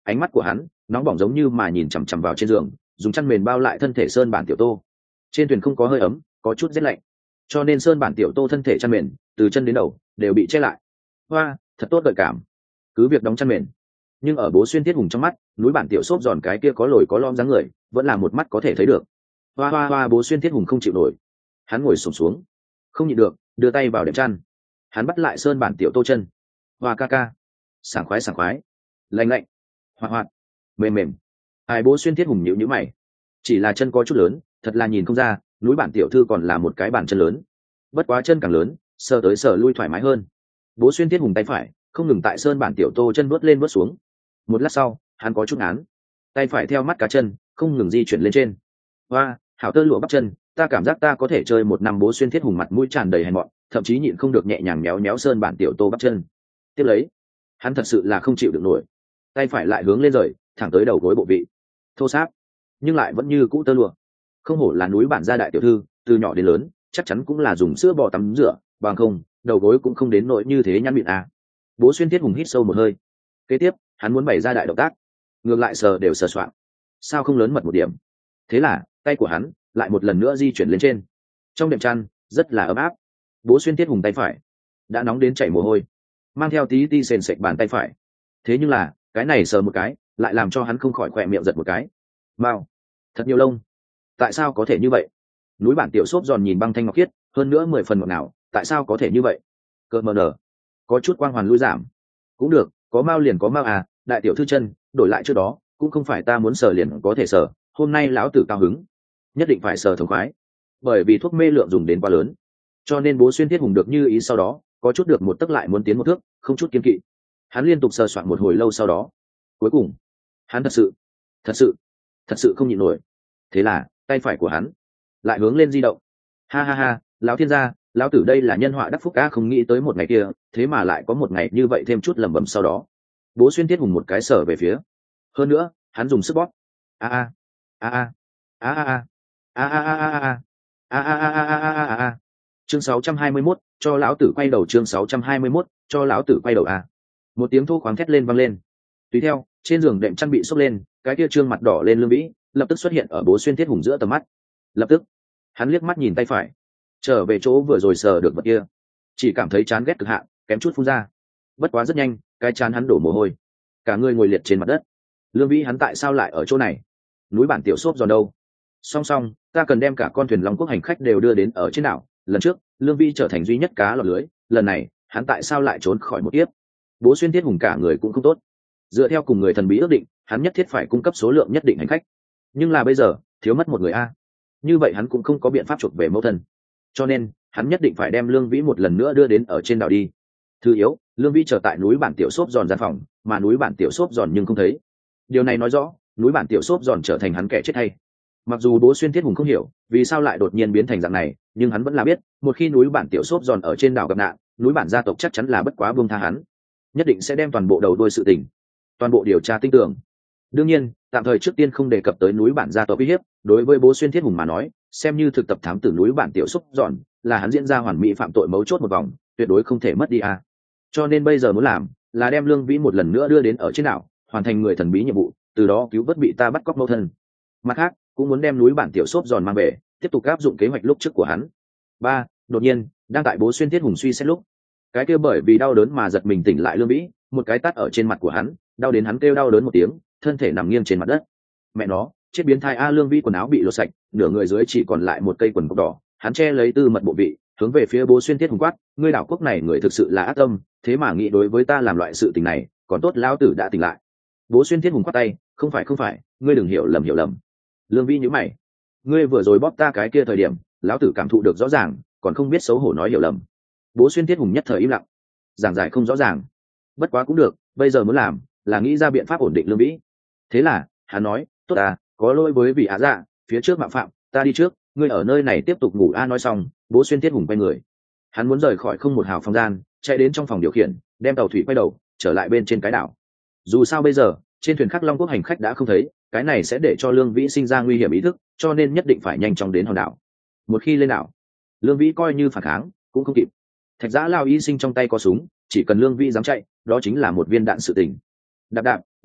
ánh mắt của hắn nóng bỏng giống như mà nhìn chằm chằm vào trên giường, dùng chăn mền bao lại thân thể Sơn Bản Tiểu Tô. Trên thuyền không có hơi ấm, có chút rét lạnh, cho nên Sơn Bản Tiểu Tô thân thể chăn mền từ chân đến đầu đều bị che lại. Hoa, thật tốt gợi cảm. Cứ việc đóng chăn mền, nhưng ở Bố Xuyên Thiết Hùng trong mắt, núi Bản Tiểu xốp giòn cái kia có lồi có lõm dáng người vẫn là một mắt có thể thấy được. Hoa hoa hoa, Bố Xuyên Thiết Hùng không chịu nổi, hắn ngồi xổm xuống, không nhịn được đưa tay vào đệm chăn, hắn bắt lại Sơn Bản Tiểu Tô chân. Hoa ca ca, sảng khoái sảng khoái, lạnh lạnh, hoạt hoạt, mềm mềm. Ai Bố Xuyên Thiết Hùng nhíu nhíu mày, chỉ là chân có chút lớn, thật là nhìn không ra núi Bản Tiểu thư còn là một cái bàn chân lớn. Bất quá chân càng lớn, sờ tới sờ lui thoải mái hơn. Bố Xuyên Thiết Hùng tay phải không ngừng tại Sơn Bản Tiểu Tô chân vuốt lên vuốt xuống. Một lát sau, hắn có chút án, tay phải theo mắt cá chân không ngừng di chuyển lên trên. Hoa, hảo tơ lụa bắp chân, ta cảm giác ta có thể chơi một năm. Bố Xuyên Thiết Hùng mặt mũi tràn đầy hèn mọn, thậm chí nhịn không được nhẹ nhàng méo méo Sơn Bản Tiểu Tô bắp chân. Tiếp lấy, hắn thật sự là không chịu được nổi, tay phải lại hướng lên rời thẳng tới đầu gối bộ vị, thô sáp nhưng lại vẫn như cũ tơ lụa. Không hổ là núi Bản gia đại tiểu thư, từ nhỏ đến lớn chắc chắn cũng là dùng sữa bò tắm rửa, bằng không đầu gối cũng không đến nỗi như thế nhăn mịn à. Bố Xuyên Thiết Hùng hít sâu một hơi, kế tiếp hắn muốn bày ra đại động tác, ngược lại sờ đều sờ soạng, sao không lớn mật một điểm. Thế là tay của hắn lại một lần nữa di chuyển lên trên, trong đệm chăn rất là ấm áp. Bố Xuyên Thiết Hùng tay phải đã nóng đến chảy mồ hôi, mang theo tí ti sền sệt bàn tay phải. Thế nhưng là cái này sờ một cái lại làm cho hắn không khỏi khỏe miệng giật một cái. Mao, thật nhiều lông, tại sao có thể như vậy? Núi Bản Tiểu xốp giòn nhìn băng thanh ngọc khiết, hơn nữa mười phần ngọt ngào, tại sao có thể như vậy? Cỡ mờ nở, có chút quang hoàn lui giảm. Cũng được, có mao liền có mao à, đại tiểu thư chân đổi lại trước đó cũng không phải ta muốn sờ liền có thể sờ, hôm nay lão tử cao hứng, nhất định phải sờ thống khoái. Bởi vì thuốc mê lượng dùng đến quá lớn, cho nên Bố Xuyên Thiết Hùng được như ý sau đó có chút được một tấc lại muốn tiến một thước, không chút kiên kỵ. Hắn liên tục sờ soạn một hồi lâu sau đó, cuối cùng hắn thật sự thật sự thật sự không nhịn nổi. Thế là tay phải của hắn lại hướng lên di động. Ha ha ha, lão thiên gia, lão tử đây là nhân họa đắc phúc, cá không nghĩ tới một ngày kia thế mà lại có một ngày như vậy. Thêm chút lẩm bẩm sau đó, Bố Xuyên Thiết Hùng một cái sở về phía, hơn nữa hắn dùng sức bóp. A a a a a a a a a a a a a a a a a. Chương sáu trăm hai mươi mốt, cho lão tử quay đầu. Chương sáu trăm hai mươi mốt, cho lão tử quay đầu. A, một tiếng thô khoáng thét lên vang lên. Tùy theo trên giường đệm chăn bị xốc lên, cái kia trương mặt đỏ lên Lương Vĩ lập tức xuất hiện ở Bố Xuyên Thiết Hùng giữa tầm mắt. Lập tức hắn liếc mắt nhìn tay phải, trở về chỗ vừa rồi sờ được vật kia, chỉ cảm thấy chán ghét cực hạn, kém chút phun ra. Bất quá rất nhanh cái chán hắn đổ mồ hôi, cả người ngồi liệt trên mặt đất. Lương Vĩ hắn tại sao lại ở chỗ này? Núi Bản Tiểu xốp giòn đâu? Song song, ta cần đem cả con thuyền Long Quốc hành khách đều đưa đến ở trên đảo. Lần trước Lương Vĩ trở thành duy nhất cá lọt lưới, lần này hắn tại sao lại trốn khỏi một kiếp? Bố Xuyên Thiết Hùng cả người cũng không tốt, dựa theo cùng người thần bí ước định hắn nhất thiết phải cung cấp số lượng nhất định hành khách, nhưng là bây giờ thiếu mất một người a, như vậy hắn cũng không có biện pháp chuộc về mẫu thân, cho nên hắn nhất định phải đem Lương Vĩ một lần nữa đưa đến ở trên đảo đi. Thứ yếu, Lương Vĩ chờ tại núi Bản Tiểu xốp giòn gian phòng, mà núi Bản Tiểu xốp giòn nhưng không thấy. Điều này nói rõ núi Bản Tiểu xốp giòn trở thành hắn kẻ chết hay. Mặc dù Bố Xuyên Thiết Hùng không hiểu vì sao lại đột nhiên biến thành dạng này, nhưng hắn vẫn là biết một khi núi Bản Tiểu xốp giòn ở trên đảo gặp nạn, núi Bản gia tộc chắc chắn là bất quá buông tha hắn, nhất định sẽ đem toàn bộ đầu đuôi sự tình, toàn bộ điều tra tinh tường. Đương nhiên tạm thời trước tiên không đề cập tới núi Bản gia tộc uy hiếp, đối với Bố Xuyên Thiết Hùng mà nói, xem như thực tập thám tử núi Bản Tiểu xốp giòn là hắn diễn ra hoàn mỹ phạm tội mấu chốt một vòng, tuyệt đối không thể mất đi a. Cho nên bây giờ muốn làm là đem Lương Vĩ một lần nữa đưa đến ở trên đảo, hoàn thành người thần bí nhiệm vụ, từ đó cứu vớt bị ta bắt cóc mẫu thân. Mặt khác cũng muốn đem núi Bản Tiểu xốp giòn mang về, tiếp tục áp dụng kế hoạch lúc trước của hắn. Ba, đột nhiên đang tại Bố Xuyên Thiết Hùng suy xét lúc, cái kia bởi vì đau đớn mà giật mình tỉnh lại Lương Vĩ một cái tát ở trên mặt của hắn, đau đến hắn kêu đau đớn một tiếng, thân thể nằm nghiêng trên mặt đất. Mẹ nó, chết biến thái a! Lương Vĩ quần áo bị lột sạch, nửa người dưới chỉ còn lại một cây quần cộc đỏ, hắn che lấy tư mật bộ vị, hướng về phía Bố Xuyên Thiết Hùng quát: ngươi đảo quốc này người thực sự là ác tâm, thế mà nghĩ đối với ta làm loại sự tình này, còn tốt lão tử đã tỉnh lại. Bố Xuyên Thiết Hùng quát tay: không phải không phải, ngươi đừng hiểu lầm hiểu lầm. Lương Vĩ nhíu mày: ngươi vừa rồi bóp ta cái kia thời điểm, lão tử cảm thụ được rõ ràng, còn không biết xấu hổ nói hiểu lầm. Bố Xuyên Thiết Hùng nhất thời im lặng, giảng giải không rõ ràng. Bất quá cũng được, bây giờ muốn làm là nghĩ ra biện pháp ổn định Lương Vĩ. Thế là hắn nói: tốt à, có lỗi với vị á dạ, phía trước mạo phạm, ta đi trước, ngươi ở nơi này tiếp tục ngủ a. Nói xong Bố Xuyên Thiết Hùng quay người, hắn muốn rời khỏi không một hào phòng gian, chạy đến trong phòng điều khiển, đem tàu thủy quay đầu trở lại bên trên cái đảo. Dù sao bây giờ trên thuyền khắc Long Quốc hành khách đã không thấy, cái này sẽ để cho Lương Vĩ sinh ra nguy hiểm ý thức, cho nên nhất định phải nhanh chóng đến hòn đảo. Một khi lên đảo, Lương Vĩ coi như phản kháng cũng không kịp. Thạch Giã Lao y sinh trong tay có súng, chỉ cần Lương Vĩ dám chạy, đó chính là một viên đạn sự tình. Đạp đạp đạp đạp,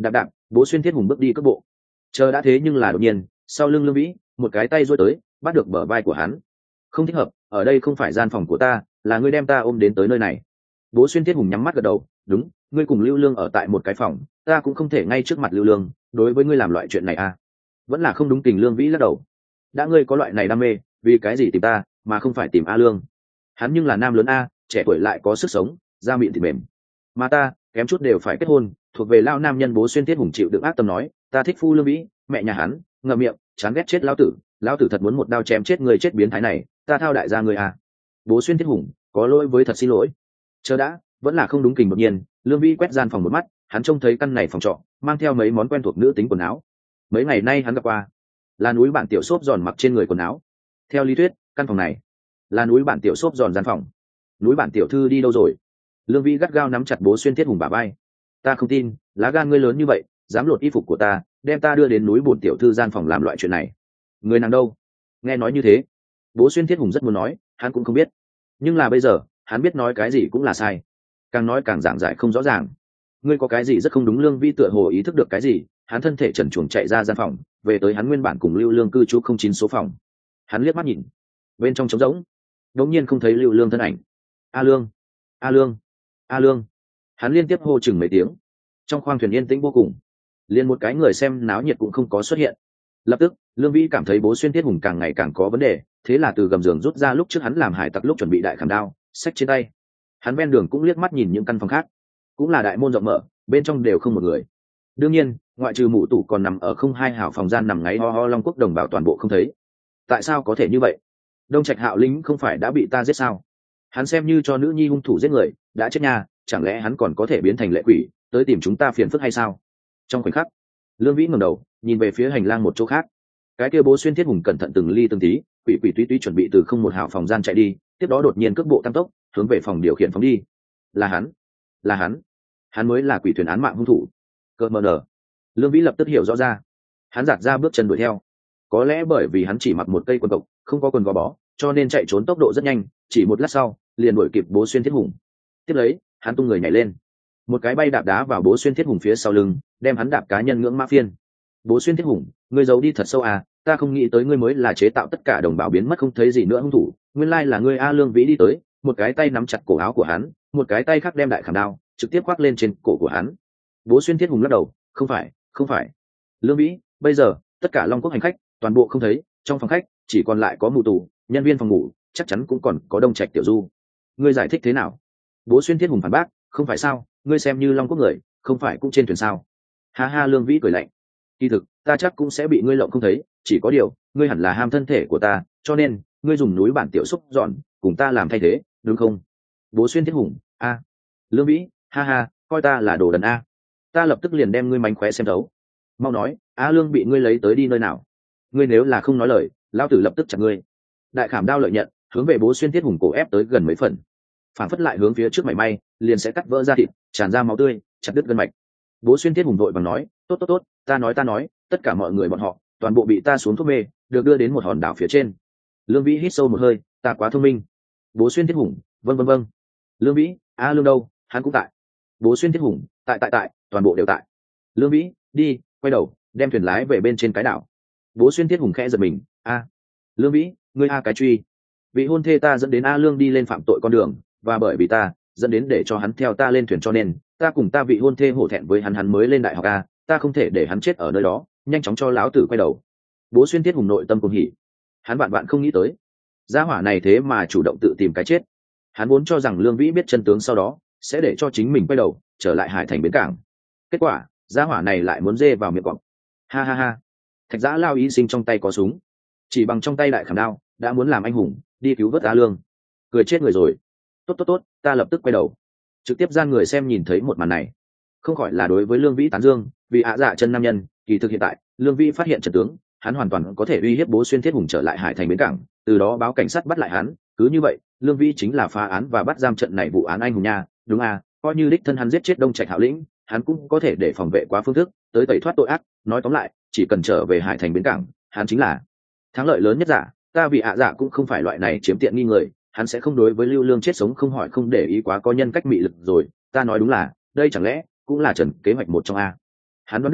Bố Xuyên Thiết Hùng bước đi cước bộ, chờ đã thế nhưng là đột nhiên sau lưng Lương Vĩ một cái tay duỗi tới bắt được bờ vai của hắn. Không thích hợp, ở đây không phải gian phòng của ta, là ngươi đem ta ôm đến tới nơi này. Bố Xuyên Thiết Hùng nhắm mắt gật đầu, đúng, ngươi cùng Lưu Lương ở tại một cái phòng, ta cũng không thể ngay trước mặt Lưu Lương đối với ngươi làm loại chuyện này à. Vẫn là không đúng tình. Lương Vĩ lắc đầu, đã ngươi có loại này đam mê, vì cái gì tìm ta mà không phải tìm A Lương? Hắn nhưng là nam lớn a, trẻ tuổi lại có sức sống, da mịn thịt mềm, mà ta kém chút đều phải kết hôn, thuộc về lao nam nhân. Bố Xuyên Thiết Hùng chịu đựng ác tâm nói, ta thích phu Lương Vĩ, mẹ nhà hắn ngậm miệng, chán ghét chết lao tử, lao tử thật muốn một đao chém chết người chết biến thái này, ta thao đại gia người à. Bố Xuyên Thiết Hùng, có lỗi với, thật xin lỗi. Chờ đã, vẫn là không đúng kình. Đột nhiên Lương Vĩ quét gian phòng một mắt, hắn trông thấy căn này phòng trọ mang theo mấy món quen thuộc nữ tính quần áo, mấy ngày nay hắn gặp qua, là núi bản tiểu xốp giòn mặc trên người quần áo. Theo lý thuyết căn phòng này là núi bản tiểu xốp giòn gian phòng. Núi bản tiểu thư đi đâu rồi? Lương Vĩ gắt gao nắm chặt Bố Xuyên Thiết Hùng bả vai. Ta không tin, lá gan ngươi lớn như vậy, dám lột y phục của ta, đem ta đưa đến núi bổn tiểu thư gian phòng làm loại chuyện này. Người nàng đâu? Nghe nói như thế, Bố Xuyên Thiết Hùng rất muốn nói hắn cũng không biết, nhưng là bây giờ hắn biết nói cái gì cũng là sai, càng nói càng giảng giải không rõ ràng. Ngươi có cái gì rất không đúng? Lương Vĩ tựa hồ ý thức được cái gì, hắn thân thể trần truồng chạy ra gian phòng, về tới hắn nguyên bản cùng Lưu Lương cư trú không chín số phòng. Hắn liếc mắt nhìn, bên trong trống rỗng, đống nhiên không thấy Lưu Lương thân ảnh. A Lương, A Lương, A Lương. Hắn liên tiếp hô chừng mấy tiếng, trong khoang thuyền yên tĩnh vô cùng, liền một cái người xem náo nhiệt cũng không có xuất hiện. Lập tức Lương Vĩ cảm thấy Bố Xuyên Thiết Hùng càng ngày càng có vấn đề, thế là từ gầm giường rút ra lúc trước hắn làm hải tặc lúc chuẩn bị đại khảm đao, xách trên tay. Hắn ven đường cũng liếc mắt nhìn những căn phòng khác, cũng là đại môn rộng mở, bên trong đều không một người. Đương nhiên ngoại trừ mụ tủ còn nằm ở không hai hảo phòng gian nằm ngáy ho ho Long Quốc đồng bào toàn bộ không thấy. Tại sao có thể như vậy? Đông Trạch Hạo lính không phải đã bị ta giết sao? Hắn xem như cho nữ nhi hung thủ giết người đã chết nha, chẳng lẽ hắn còn có thể biến thành lệ quỷ tới tìm chúng ta phiền phức hay sao? Trong khoảnh khắc Lương Vĩ ngẩng đầu nhìn về phía hành lang một chỗ khác, cái kia Bố Xuyên Thiết Hùng cẩn thận từng ly từng tí, quỷ quỷ túy túy chuẩn bị từ không một hào phòng gian chạy đi, tiếp đó đột nhiên cước bộ tăng tốc hướng về phòng điều khiển phóng đi. Là hắn, là hắn, hắn mới là quỷ thuyền án mạng hung thủ. Cơ mờ nở. Lương Vĩ lập tức hiểu rõ ra, hắn giạt ra bước chân đuổi theo. Có lẽ bởi vì hắn chỉ mặc một cây quần cộc, không có quần gò bó, cho nên chạy trốn tốc độ rất nhanh, chỉ một lát sau liền đuổi kịp Bố Xuyên Thiết Hùng. Tiếp lấy hắn tung người nhảy lên, một cái bay đạp đá vào Bố Xuyên Thiết Hùng phía sau lưng, đem hắn đạp cá nhân ngưỡng mã phiên. Bố Xuyên Thiết Hùng, ngươi giấu đi thật sâu à, ta không nghĩ tới ngươi mới là chế tạo tất cả đồng bào biến mất không thấy gì nữa hung thủ, nguyên lai là ngươi a. Lương Vĩ đi tới, một cái tay nắm chặt cổ áo của hắn, một cái tay khác đem đại khảm đao trực tiếp khoác lên trên cổ của hắn. Bố Xuyên Thiết Hùng lắc đầu, không phải, không phải. Lương Vĩ, bây giờ tất cả Long Quốc hành khách toàn bộ không thấy, trong phòng khách chỉ còn lại có mụ tù, nhân viên phòng ngủ, chắc chắn cũng còn có Đông Trạch Tiểu Du. Ngươi giải thích thế nào? Bố Xuyên Thiết Hùng phản bác, không phải sao, ngươi xem như Long Quốc người, không phải cũng trên thuyền sao? Ha ha. Lương Vĩ cười lạnh, kỳ thực ta chắc cũng sẽ bị ngươi lộng không thấy, chỉ có điều ngươi hẳn là ham thân thể của ta, cho nên ngươi dùng núi bản tiểu xúc dọn cùng ta làm thay thế, đúng không? Bố Xuyên Thiết Hùng, a. Lương Vĩ, ha ha, coi ta là đồ đần a, ta lập tức liền đem ngươi mánh khóe xem thấu. Mau nói, a Lương bị ngươi lấy tới đi nơi nào? Ngươi nếu là không nói lời, lão tử lập tức chặt ngươi. Đại khảm đao lợi nhận hướng về Bố Xuyên Thiết Hùng cổ ép tới gần mấy phần, phản phất lại hướng phía trước mảy may liền sẽ cắt vỡ ra thịt, tràn ra máu tươi, chặt đứt gân mạch. Bố Xuyên Thiết Hùng vội vàng nói, tốt tốt tốt, ta nói ta nói, tất cả mọi người bọn họ toàn bộ bị ta xuống thuốc mê, được đưa đến một hòn đảo phía trên. Lương Vĩ hít sâu một hơi, ta quá thông minh. Bố Xuyên Thiết Hùng, vâng vâng vâng. Lương Vĩ, a Lương đâu, hắn cũng tại. Bố Xuyên Thiết Hùng, tại tại tại, toàn bộ đều tại. Lương Vĩ, đi, quay đầu đem thuyền lái về bên trên cái đảo. Bố Xuyên Thiết Hùng khẽ giật mình, a. Lương Vĩ, ngươi a cái truy, vị hôn thê ta dẫn đến a Lương đi lên phạm tội con đường, và bởi vì ta dẫn đến để cho hắn theo ta lên thuyền, cho nên ta cùng ta vị hôn thê hổ thẹn với hắn, hắn mới lên đại học a, ta không thể để hắn chết ở nơi đó, nhanh chóng cho lão tử quay đầu. Bố Xuyên Thiết Hùng nội tâm cùng hỉ, hắn bạn bạn không nghĩ tới gia hỏa này thế mà chủ động tự tìm cái chết. Hắn vốn cho rằng Lương Vĩ biết chân tướng sau đó sẽ để cho chính mình quay đầu trở lại hải thành bến cảng, kết quả gia hỏa này lại muốn dê vào miệng cọp. Ha ha ha. Thạch Giã Lao y sinh trong tay có súng, chỉ bằng trong tay đại khảm đao đã muốn làm anh hùng đi cứu vớt A Lương, cười chết người rồi. Tốt tốt tốt, ta lập tức quay đầu. Trực tiếp gian người xem nhìn thấy một màn này không khỏi là đối với Lương Vĩ tán dương, vì ạ dạ chân nam nhân. Kỳ thực hiện tại Lương Vĩ phát hiện trận tướng, hắn hoàn toàn có thể uy hiếp Bố Xuyên Thiết Hùng trở lại hải thành bến cảng, từ đó báo cảnh sát bắt lại hắn. Cứ như vậy Lương Vĩ chính là phá án và bắt giam trận này vụ án anh hùng nha. Đúng à, coi như đích thân hắn giết chết Đông Trạch Hạo lĩnh, hắn cũng có thể để phòng vệ quá phương thức tới tẩy thoát tội ác. Nói tóm lại, chỉ cần trở về hải thành bến cảng, hắn chính là thắng lợi lớn nhất. Giả ta vì ạ dạ cũng không phải loại này chiếm tiện nghi người, hắn sẽ không đối với Lưu Lương chết sống không hỏi không để ý, quá có nhân cách mị lực rồi. Ta nói đúng là, đây chẳng lẽ cũng là trần kế hoạch một trong a? Hắn đoán được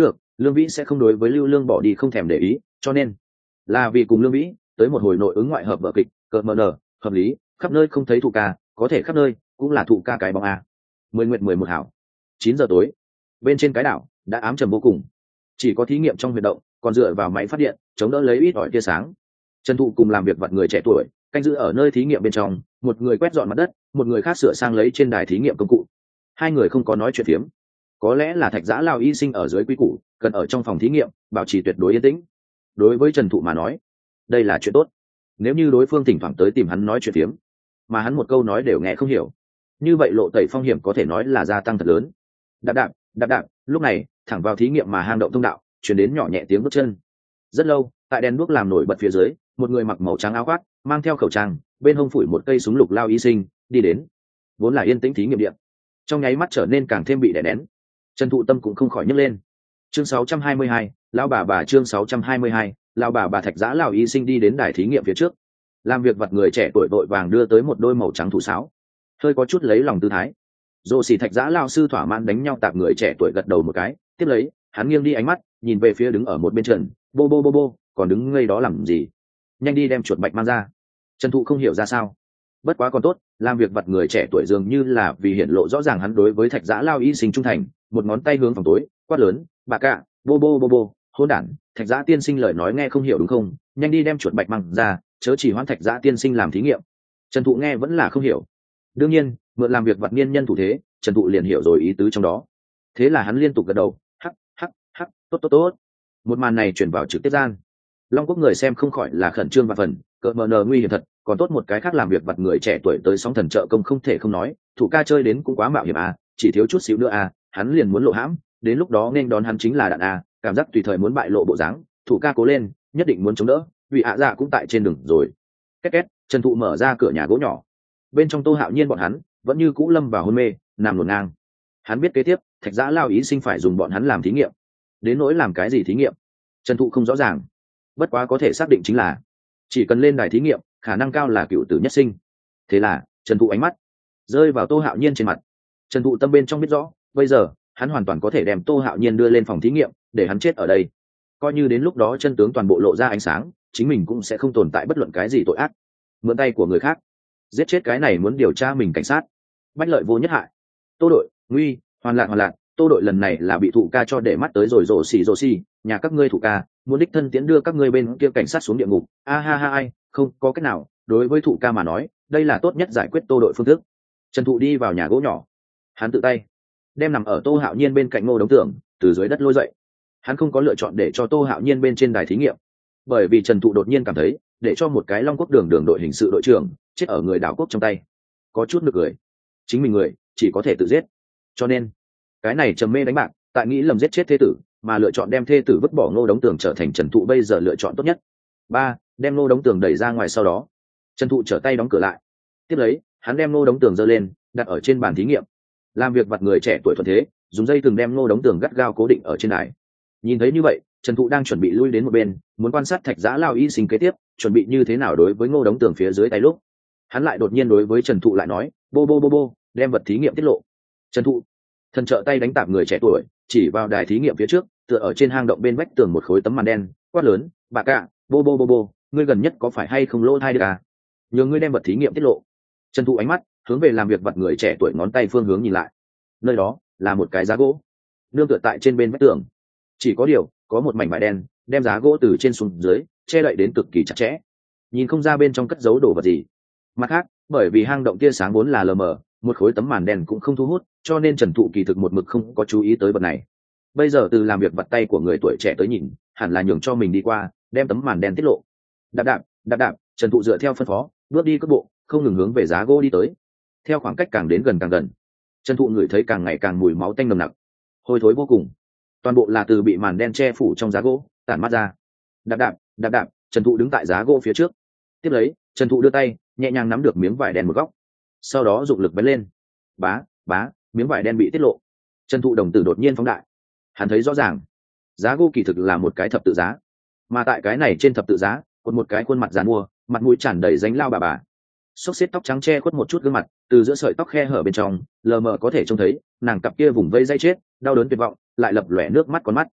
Lương Vĩ sẽ không đối với Lưu Lương bỏ đi không thèm để ý, cho nên là vì cùng Lương Vĩ tới một hồi nội ứng ngoại hợp vở kịch, cờ mờ nở, hợp lý, khắp nơi không thấy Thụ ca, có thể khắp nơi cũng là Thụ ca cái bóng a. Mười nguyệt mười một hảo. Chín giờ tối, bên trên cái đảo đã ám trầm vô cùng, chỉ có thí nghiệm trong huyệt động còn dựa vào máy phát điện chống đỡ lấy ít ỏi tia sáng. Trần Thụ cùng làm việc vặt người trẻ tuổi canh giữ ở nơi thí nghiệm bên trong, một người quét dọn mặt đất, một người khác sửa sang lấy trên đài thí nghiệm công cụ. Hai người không có nói chuyện phiếm, có lẽ là Thạch Giã Lao y sinh ở dưới quy củ cần ở trong phòng thí nghiệm bảo trì tuyệt đối yên tĩnh. Đối với Trần Thụ mà nói, đây là chuyện tốt. Nếu như đối phương thỉnh thoảng tới tìm hắn nói chuyện phiếm mà hắn một câu nói đều nghe không hiểu, như vậy lộ tẩy phong hiểm có thể nói là gia tăng thật lớn. Đạp đạp đạp đạp, lúc này thẳng vào thí nghiệm mà hang động thông đạo chuyển đến nhỏ nhẹ tiếng bước chân. Rất lâu, tại đèn đuốc làm nổi bật phía dưới, một người mặc màu trắng áo khoác, mang theo khẩu trang, bên hông phủi một cây súng lục lao y sinh đi đến. Vốn là yên tĩnh thí nghiệm điện, trong nháy mắt trở nên càng thêm bị đè nén. Trần Thụ tâm cũng không khỏi nhấc lên. Chương sáu trăm hai mươi hai, lão bà bà chương sáu trăm hai mươi hai, lão bà bà Thạch Giã Lao y sinh đi đến đài thí nghiệm phía trước. Làm việc vặt người trẻ tuổi vội vàng đưa tới một đôi màu trắng thủ sáo, hơi có chút lấy lòng tư thái. Dô xỉ Thạch Giã Lao sư thỏa mãn đánh nhau tạp người trẻ tuổi gật đầu một cái, tiếp lấy, hắn nghiêng đi ánh mắt, nhìn về phía đứng ở một bên Trần, bô bô bô bô, còn đứng ngây đó làm gì? Nhanh đi đem chuột bạch mang ra. Trần Thụ không hiểu ra sao, bất quá còn tốt, làm việc vặt người trẻ tuổi dường như là vì hiện lộ rõ ràng hắn đối với Thạch Giã Lao y sinh trung thành, một ngón tay hướng phòng tối, quát lớn, bà cạ, bô bô bô bô, hỗn đản, Thạch Giã tiên sinh lời nói nghe không hiểu đúng không? Nhanh đi đem chuột bạch mang ra, chớ chỉ hoãn Thạch Giã tiên sinh làm thí nghiệm. Trần Thụ nghe vẫn là không hiểu. Đương nhiên, mượn làm việc vặt niên nhân thủ thế, Trần Thụ liền hiểu rồi ý tứ trong đó. Thế là hắn liên tục gật đầu, hắc hắc hắc, tốt tốt tốt. Một màn này chuyển vào trực tiếp gian. Long Quốc người xem không khỏi là khẩn trương và phần, cỡ mờ nờ nguy hiểm thật, còn tốt một cái khác làm việc vặt người trẻ tuổi tới sóng thần trợ công không thể không nói, Thủ ca chơi đến cũng quá mạo hiểm à, chỉ thiếu chút xíu nữa à, hắn liền muốn lộ hãm, đến lúc đó nên đón hắn chính là đạn à, cảm giác tùy thời muốn bại lộ bộ dáng, Thủ ca cố lên, nhất định muốn chống đỡ, vì ạ dạ cũng tại trên đường rồi. Két két, Trần Thụ mở ra cửa nhà gỗ nhỏ. Bên trong Tô Hạo Nhiên bọn hắn vẫn như cũ lâm vào hôn mê, nằm luồn ngang. Hắn biết kế tiếp, Thạch Giã Lao ý sinh phải dùng bọn hắn làm thí nghiệm. Đến nỗi làm cái gì thí nghiệm, Trần Thụ không rõ ràng. Bất quá có thể xác định chính là chỉ cần lên đài thí nghiệm, khả năng cao là cựu tử nhất sinh. Thế là Trần Thụ ánh mắt rơi vào Tô Hạo Nhiên trên mặt. Trần Thụ tâm bên trong biết rõ, bây giờ hắn hoàn toàn có thể đem Tô Hạo Nhiên đưa lên phòng thí nghiệm để hắn chết ở đây. Coi như đến lúc đó chân tướng toàn bộ lộ ra ánh sáng, chính mình cũng sẽ không tồn tại bất luận cái gì tội ác. Mượn tay của người khác giết chết cái này muốn điều tra mình cảnh sát, bách lợi vô nhất hại. Tô đội nguy, hoàn lạc hoàn lạc, Tô đội lần này là bị Thụ ca cho để mắt tới rồi, rồ xì rồ xì, nhà các ngươi Thụ ca muốn đích thân tiến đưa các ngươi bên kia cảnh sát xuống địa ngục. A ha ha ai, không có cách nào, đối với Thụ ca mà nói, đây là tốt nhất giải quyết Tô đội phương thức. Trần Thụ đi vào nhà gỗ nhỏ, hắn tự tay đem nằm ở Tô Hạo Nhiên bên cạnh Ngô Đống Tưởng từ dưới đất lôi dậy. Hắn không có lựa chọn để cho Tô Hạo Nhiên bên trên đài thí nghiệm, bởi vì Trần Thụ đột nhiên cảm thấy để cho một cái Long Quốc đường đường đội hình sự đội trưởng chết ở người đảo quốc trong tay có chút nực cười. Chính mình người chỉ có thể tự giết, cho nên cái này trầm mê đánh bạc, tại nghĩ lầm giết chết thê tử mà lựa chọn đem thê tử vứt bỏ Ngô Đống Tường trở thành Trần Thụ bây giờ lựa chọn tốt nhất. Ba, đem Ngô Đống Tường đẩy ra ngoài, sau đó Trần Thụ trở tay đóng cửa lại. Tiếp lấy hắn đem Ngô Đống Tường giơ lên đặt ở trên bàn thí nghiệm. Làm việc vặt người trẻ tuổi thuận thế dùng dây từng đem Ngô Đống Tường gắt gao cố định ở trên đài. Nhìn thấy như vậy, Trần Thụ đang chuẩn bị lui đến một bên, muốn quan sát Thạch Giã Lao y sinh kế tiếp chuẩn bị như thế nào đối với Ngô Đống Tường phía dưới tay lúc, hắn lại đột nhiên đối với Trần Thụ lại nói, bô bô bô bô, đem vật thí nghiệm tiết lộ. Trần Thụ thần trợ tay đánh tạp người trẻ tuổi chỉ vào đài thí nghiệm phía trước, tựa ở trên hang động bên vách tường một khối tấm màn đen, quát lớn, bà cạ, bô bô bô bô, ngươi gần nhất có phải hay không lỗ thai được à? Nhờ ngươi đem vật thí nghiệm tiết lộ. Trần Thụ ánh mắt hướng về làm việc vặt người trẻ tuổi ngón tay phương hướng nhìn lại, nơi đó là một cái giá gỗ nương tựa tại trên bên vách tường, chỉ có điều có một mảnh vải đen đem giá gỗ từ trên xuống dưới che đậy đến cực kỳ chặt chẽ, nhìn không ra bên trong cất giấu đồ vật gì. Mặt khác, bởi vì hang động tia sáng vốn là lờ mờ, một khối tấm màn đen cũng không thu hút, cho nên Trần Thụ kỳ thực một mực không có chú ý tới vật này. Bây giờ từ làm việc vặt tay của người tuổi trẻ tới nhìn, hẳn là nhường cho mình đi qua đem tấm màn đen tiết lộ. Đạp đạp đạp đạp, Trần Thụ dựa theo phân phó bước đi cất bộ, không ngừng hướng về giá gỗ đi tới. Theo khoảng cách càng đến gần càng gần, Trần Thụ ngửi thấy càng ngày càng mùi máu tanh nồng nặc, hôi thối vô cùng, toàn bộ là từ bị màn đen che phủ trong giá gỗ tản mát ra. Đạp đạp đạp đạp, Trần Thụ đứng tại giá gỗ phía trước. Tiếp lấy Trần Thụ đưa tay nhẹ nhàng nắm được miếng vải đen một góc, sau đó dụng lực bén lên. Bá bá, miếng vải đen bị tiết lộ. Trần Thụ đồng tử đột nhiên phóng đại, hắn thấy rõ ràng giá gỗ kỳ thực là một cái thập tự giá, mà tại cái này trên thập tự giá còn một cái khuôn mặt dàn mua, mặt mũi tràn đầy ránh lao bà bà, xốc xếp tóc trắng che khuất một chút gương mặt, từ giữa sợi tóc khe hở bên trong lờ mờ có thể trông thấy nàng cặp kia vùng vây dây chết, đau đớn tuyệt vọng lại lập lòe nước mắt con mắt.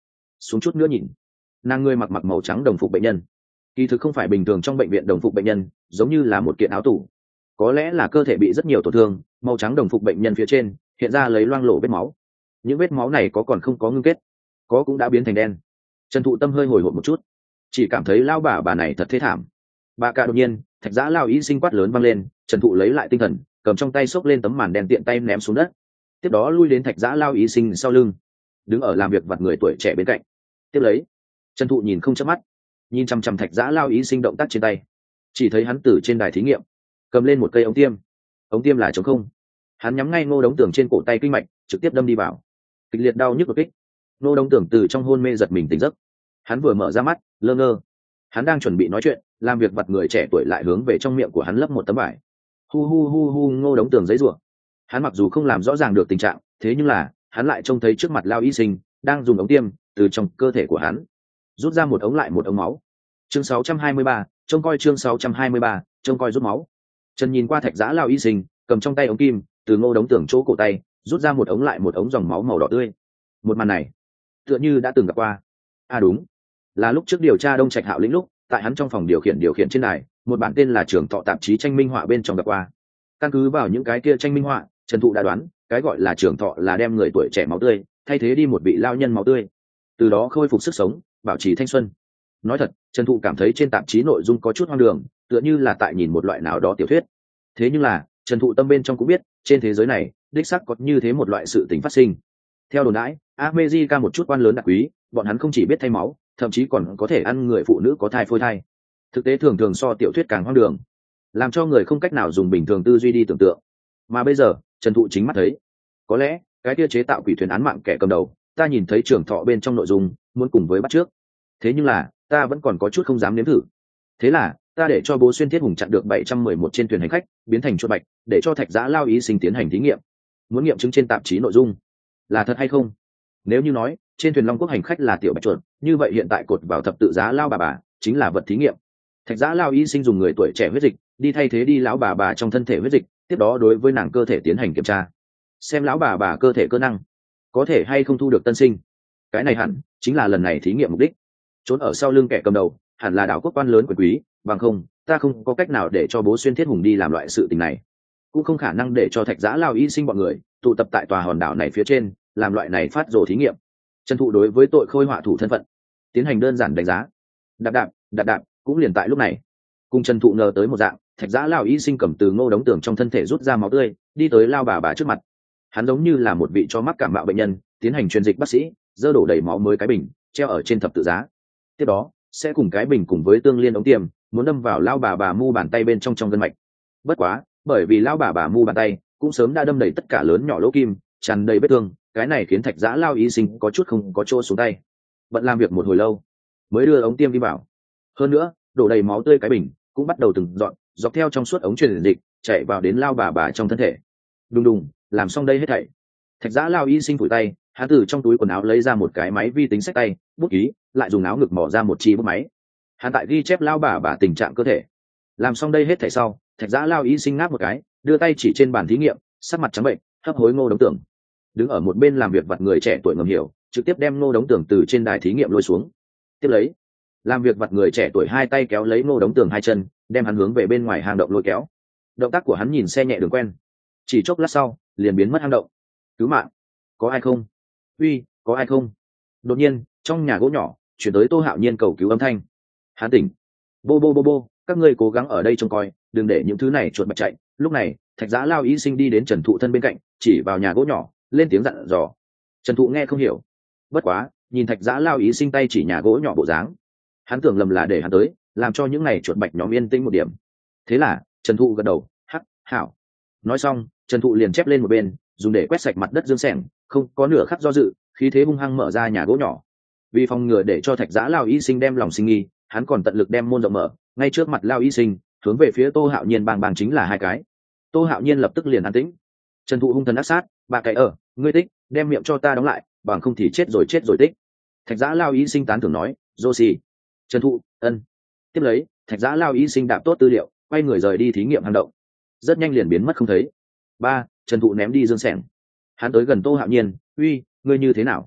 xuống chút nữa nhìn. Nàng người mặc mặc màu trắng đồng phục bệnh nhân, kỳ thực không phải bình thường trong bệnh viện đồng phục bệnh nhân, giống như là một kiện áo tủ. Có lẽ là cơ thể bị rất nhiều tổn thương, màu trắng đồng phục bệnh nhân phía trên hiện ra lấy loang lổ vết máu. Những vết máu này có còn không có ngưng kết, có cũng đã biến thành đen. Trần Thụ Tâm hơi hồi hộp một chút, chỉ cảm thấy lao bà bà này thật thế thảm. Bà cả đột nhiên, Thạch Giã Lao y sinh quát lớn vang lên. Trần Thụ lấy lại tinh thần, cầm trong tay xốc lên tấm màn đen, tiện tay ném xuống đất. Tiếp đó lui đến Thạch Giã Lao y sinh sau lưng, đứng ở làm việc vặt người tuổi trẻ bên cạnh. Tiếp lấy, Trần Thụ nhìn không chớp mắt, nhìn chăm chăm Thạch Giã Lao y sinh động tác trên tay. Chỉ thấy hắn từ trên đài thí nghiệm cầm lên một cây ống tiêm. Ống tiêm là trống không. Hắn nhắm ngay Ngô Đống Tưởng trên cổ tay kinh mạch, trực tiếp đâm đi vào. Kịch liệt đau nhức đột kích. Ngô Đống Tưởng từ trong hôn mê giật mình tỉnh giấc. Hắn vừa mở ra mắt, lơ ngơ. Hắn đang chuẩn bị nói chuyện, làm việc vặt người trẻ tuổi lại hướng về trong miệng của hắn lấp một tấm vải. Hu hu hu hu, Ngô Đống Tưởng giãy giụa. Hắn mặc dù không làm rõ ràng được tình trạng, thế nhưng là hắn lại trông thấy trước mặt Lao y sinh đang dùng ống tiêm từ trong cơ thể của hắn rút ra một ống lại một ống máu. Chương sáu trăm hai mươi ba, trông coi chương sáu trăm hai mươi ba, trông coi rút máu. Trần nhìn qua Thạch Giã Lao y sinh, cầm trong tay ống kim, từ Ngô Đống Tưởng chỗ cổ tay rút ra một ống lại một ống dòng máu màu đỏ tươi. Một màn này, tựa như đã từng gặp qua. À đúng, là lúc trước điều tra Đông Trạch Hạo lĩnh lúc, tại hắn trong phòng điều khiển điều khiển trên này, một bản tên là Trường Thọ tạp chí tranh minh họa bên trong gặp qua. Căn cứ vào những cái kia tranh minh họa, Trần Thụ đã đoán, cái gọi là Trường Thọ là đem người tuổi trẻ máu tươi thay thế đi một vị lao nhân máu tươi, từ đó khôi phục sức sống, bảo trì thanh xuân. Nói thật, Trần Thụ cảm thấy trên tạp chí nội dung có chút hoang đường, tựa như là tại nhìn một loại nào đó tiểu thuyết. Thế nhưng là, Trần Thụ tâm bên trong cũng biết, trên thế giới này, đích xác có như thế một loại sự tình phát sinh. Theo đồn đãi, America một chút quan lớn đặc quý, bọn hắn không chỉ biết thay máu, thậm chí còn có thể ăn người phụ nữ có thai phôi thai. Thực tế thường thường so tiểu thuyết càng hoang đường, làm cho người không cách nào dùng bình thường tư duy đi tưởng tượng. Mà bây giờ, Trần Thụ chính mắt thấy, có lẽ cái kia chế tạo quỷ thuyền án mạng kẻ cầm đầu, ta nhìn thấy Trường Thọ bên trong nội dung muốn cùng với bắt trước. Thế nhưng là, ta vẫn còn có chút không dám nếm thử. Thế là, ta để cho Bố Xuyên Thiết Hùng chặn được bảy trăm mười một trên thuyền hành khách, biến thành chuột bạch, để cho Thạch Giã Lao y sinh tiến hành thí nghiệm. Muốn nghiệm chứng trên tạp chí nội dung là thật hay không. Nếu như nói trên thuyền Long Quốc hành khách là tiểu bạch chuột, như vậy hiện tại cột vào thập tự giá lao bà bà chính là vật thí nghiệm. Thạch Giã Lao y sinh dùng người tuổi trẻ huyết dịch đi thay thế đi lão bà bà trong thân thể huyết dịch, tiếp đó đối với nàng cơ thể tiến hành kiểm tra, xem lão bà bà cơ thể cơ năng có thể hay không thu được tân sinh. Cái này hẳn chính là lần này thí nghiệm mục đích. Trốn ở sau lưng kẻ cầm đầu hẳn là đảo quốc quan lớn quyền quý, bằng không ta không có cách nào để cho Bố Xuyên Thiết Hùng đi làm loại sự tình này, cũng không khả năng để cho Thạch Giã Lao y sinh bọn người tụ tập tại tòa hòn đảo này phía trên làm loại này phát rồ thí nghiệm. Trần Thụ đối với tội khôi họa thủ thân phận tiến hành đơn giản đánh giá. Đạp đạp đạp đạp, cũng liền tại lúc này, cùng Trần Thụ ngờ tới một dạng, Thạch Giã Lao y sinh cầm từ Ngô Đống Tưởng trong thân thể rút ra máu tươi, đi tới lao bà bà trước mặt. Hắn giống như là một vị cho mắc cảm mạo bệnh nhân tiến hành truyền dịch bác sĩ, dơ đổ đầy máu mới cái bình treo ở trên thập tự giá. Tiếp đó sẽ cùng cái bình cùng với tương liên ống tiêm muốn đâm vào lao bà bà mu bàn tay bên trong trong gân mạch. Bất quá, bởi vì lao bà bà mu bàn tay cũng sớm đã đâm đầy tất cả lớn nhỏ lỗ kim, tràn đầy vết thương, cái này khiến Thạch Giã Lao y sinh có chút không có chỗ xuống tay. Bận làm việc một hồi lâu mới đưa ống tiêm đi vào. Hơn nữa, đổ đầy máu tươi cái bình cũng bắt đầu từng dọn dọc theo trong suốt ống truyền dịch chạy vào đến lao bà bà trong thân thể. Đùng đùng, làm xong đây hết thảy, Thạch Giã Lao y sinh phủi tay, hắn từ trong túi quần áo lấy ra một cái máy vi tính xách tay, bút ký, lại dùng áo ngực mỏ ra một chi bút máy. Hắn tại ghi chép lao bà bà tình trạng cơ thể. Làm xong đây hết thảy sau, Thạch Giã Lao y sinh ngáp một cái, đưa tay chỉ trên bàn thí nghiệm, sắc mặt trắng bệnh, hấp hối Ngô Đống Tưởng. Đứng ở một bên làm việc vặt người trẻ tuổi ngầm hiểu, trực tiếp đem Ngô Đống Tưởng từ trên đài thí nghiệm lôi xuống. Tiếp lấy, làm việc vặt người trẻ tuổi hai tay kéo lấy Ngô Đống Tưởng hai chân, đem hắn hướng về bên ngoài hang động lôi kéo. Động tác của hắn nhìn xe nhẹ đường quen, chỉ chốc lát sau liền biến mất hang động. Cứu mạng, có ai không? Uy, có ai không? Đột nhiên, trong nhà gỗ nhỏ chuyển tới Tô Hạo Nhiên cầu cứu âm thanh. Hắn tỉnh. Bô bô bô bô, các ngươi cố gắng ở đây trông coi, đừng để những thứ này chuột bạch chạy. Lúc này, Thạch Giã Lao y sinh đi đến Trần Thụ thân bên cạnh, chỉ vào nhà gỗ nhỏ, lên tiếng dặn dò. Trần Thụ nghe không hiểu, bất quá nhìn Thạch Giã Lao y sinh tay chỉ nhà gỗ nhỏ bộ dáng, hắn tưởng lầm là để hắn tới làm cho những này chuột bạch nhóm yên tĩnh một điểm. Thế là Trần Thụ gật đầu, hắc hảo. Nói xong, Trần Thụ liền chép lên một bên, dùng để quét sạch mặt đất dương sẻng, không có nửa khắc do dự, khí thế hung hăng mở ra nhà gỗ nhỏ. Vì phòng ngừa để cho Thạch Giã Lao y sinh đem lòng sinh nghi, hắn còn tận lực đem môn rộng mở, ngay trước mặt Lao y sinh, hướng về phía Tô Hạo Nhiên bang bang chính là hai cái. Tô Hạo Nhiên lập tức liền an tĩnh. Trần Thụ hung thần ác sát, bà cái ở, ngươi tích, đem miệng cho ta đóng lại, bằng không thì chết rồi chết rồi tích. Thạch Giã Lao y sinh tán thưởng nói, Josie. Trần Thụ, ân. Tiếp lấy, Thạch Giã Lao y sinh đạp tốt tư liệu, quay người rời đi thí nghiệm hang động. Rất nhanh liền biến mất không thấy. Ba, Trần Thụ ném đi dương sẻng. Hắn tới gần Tô Hạo Nhiên, uy, ngươi như thế nào?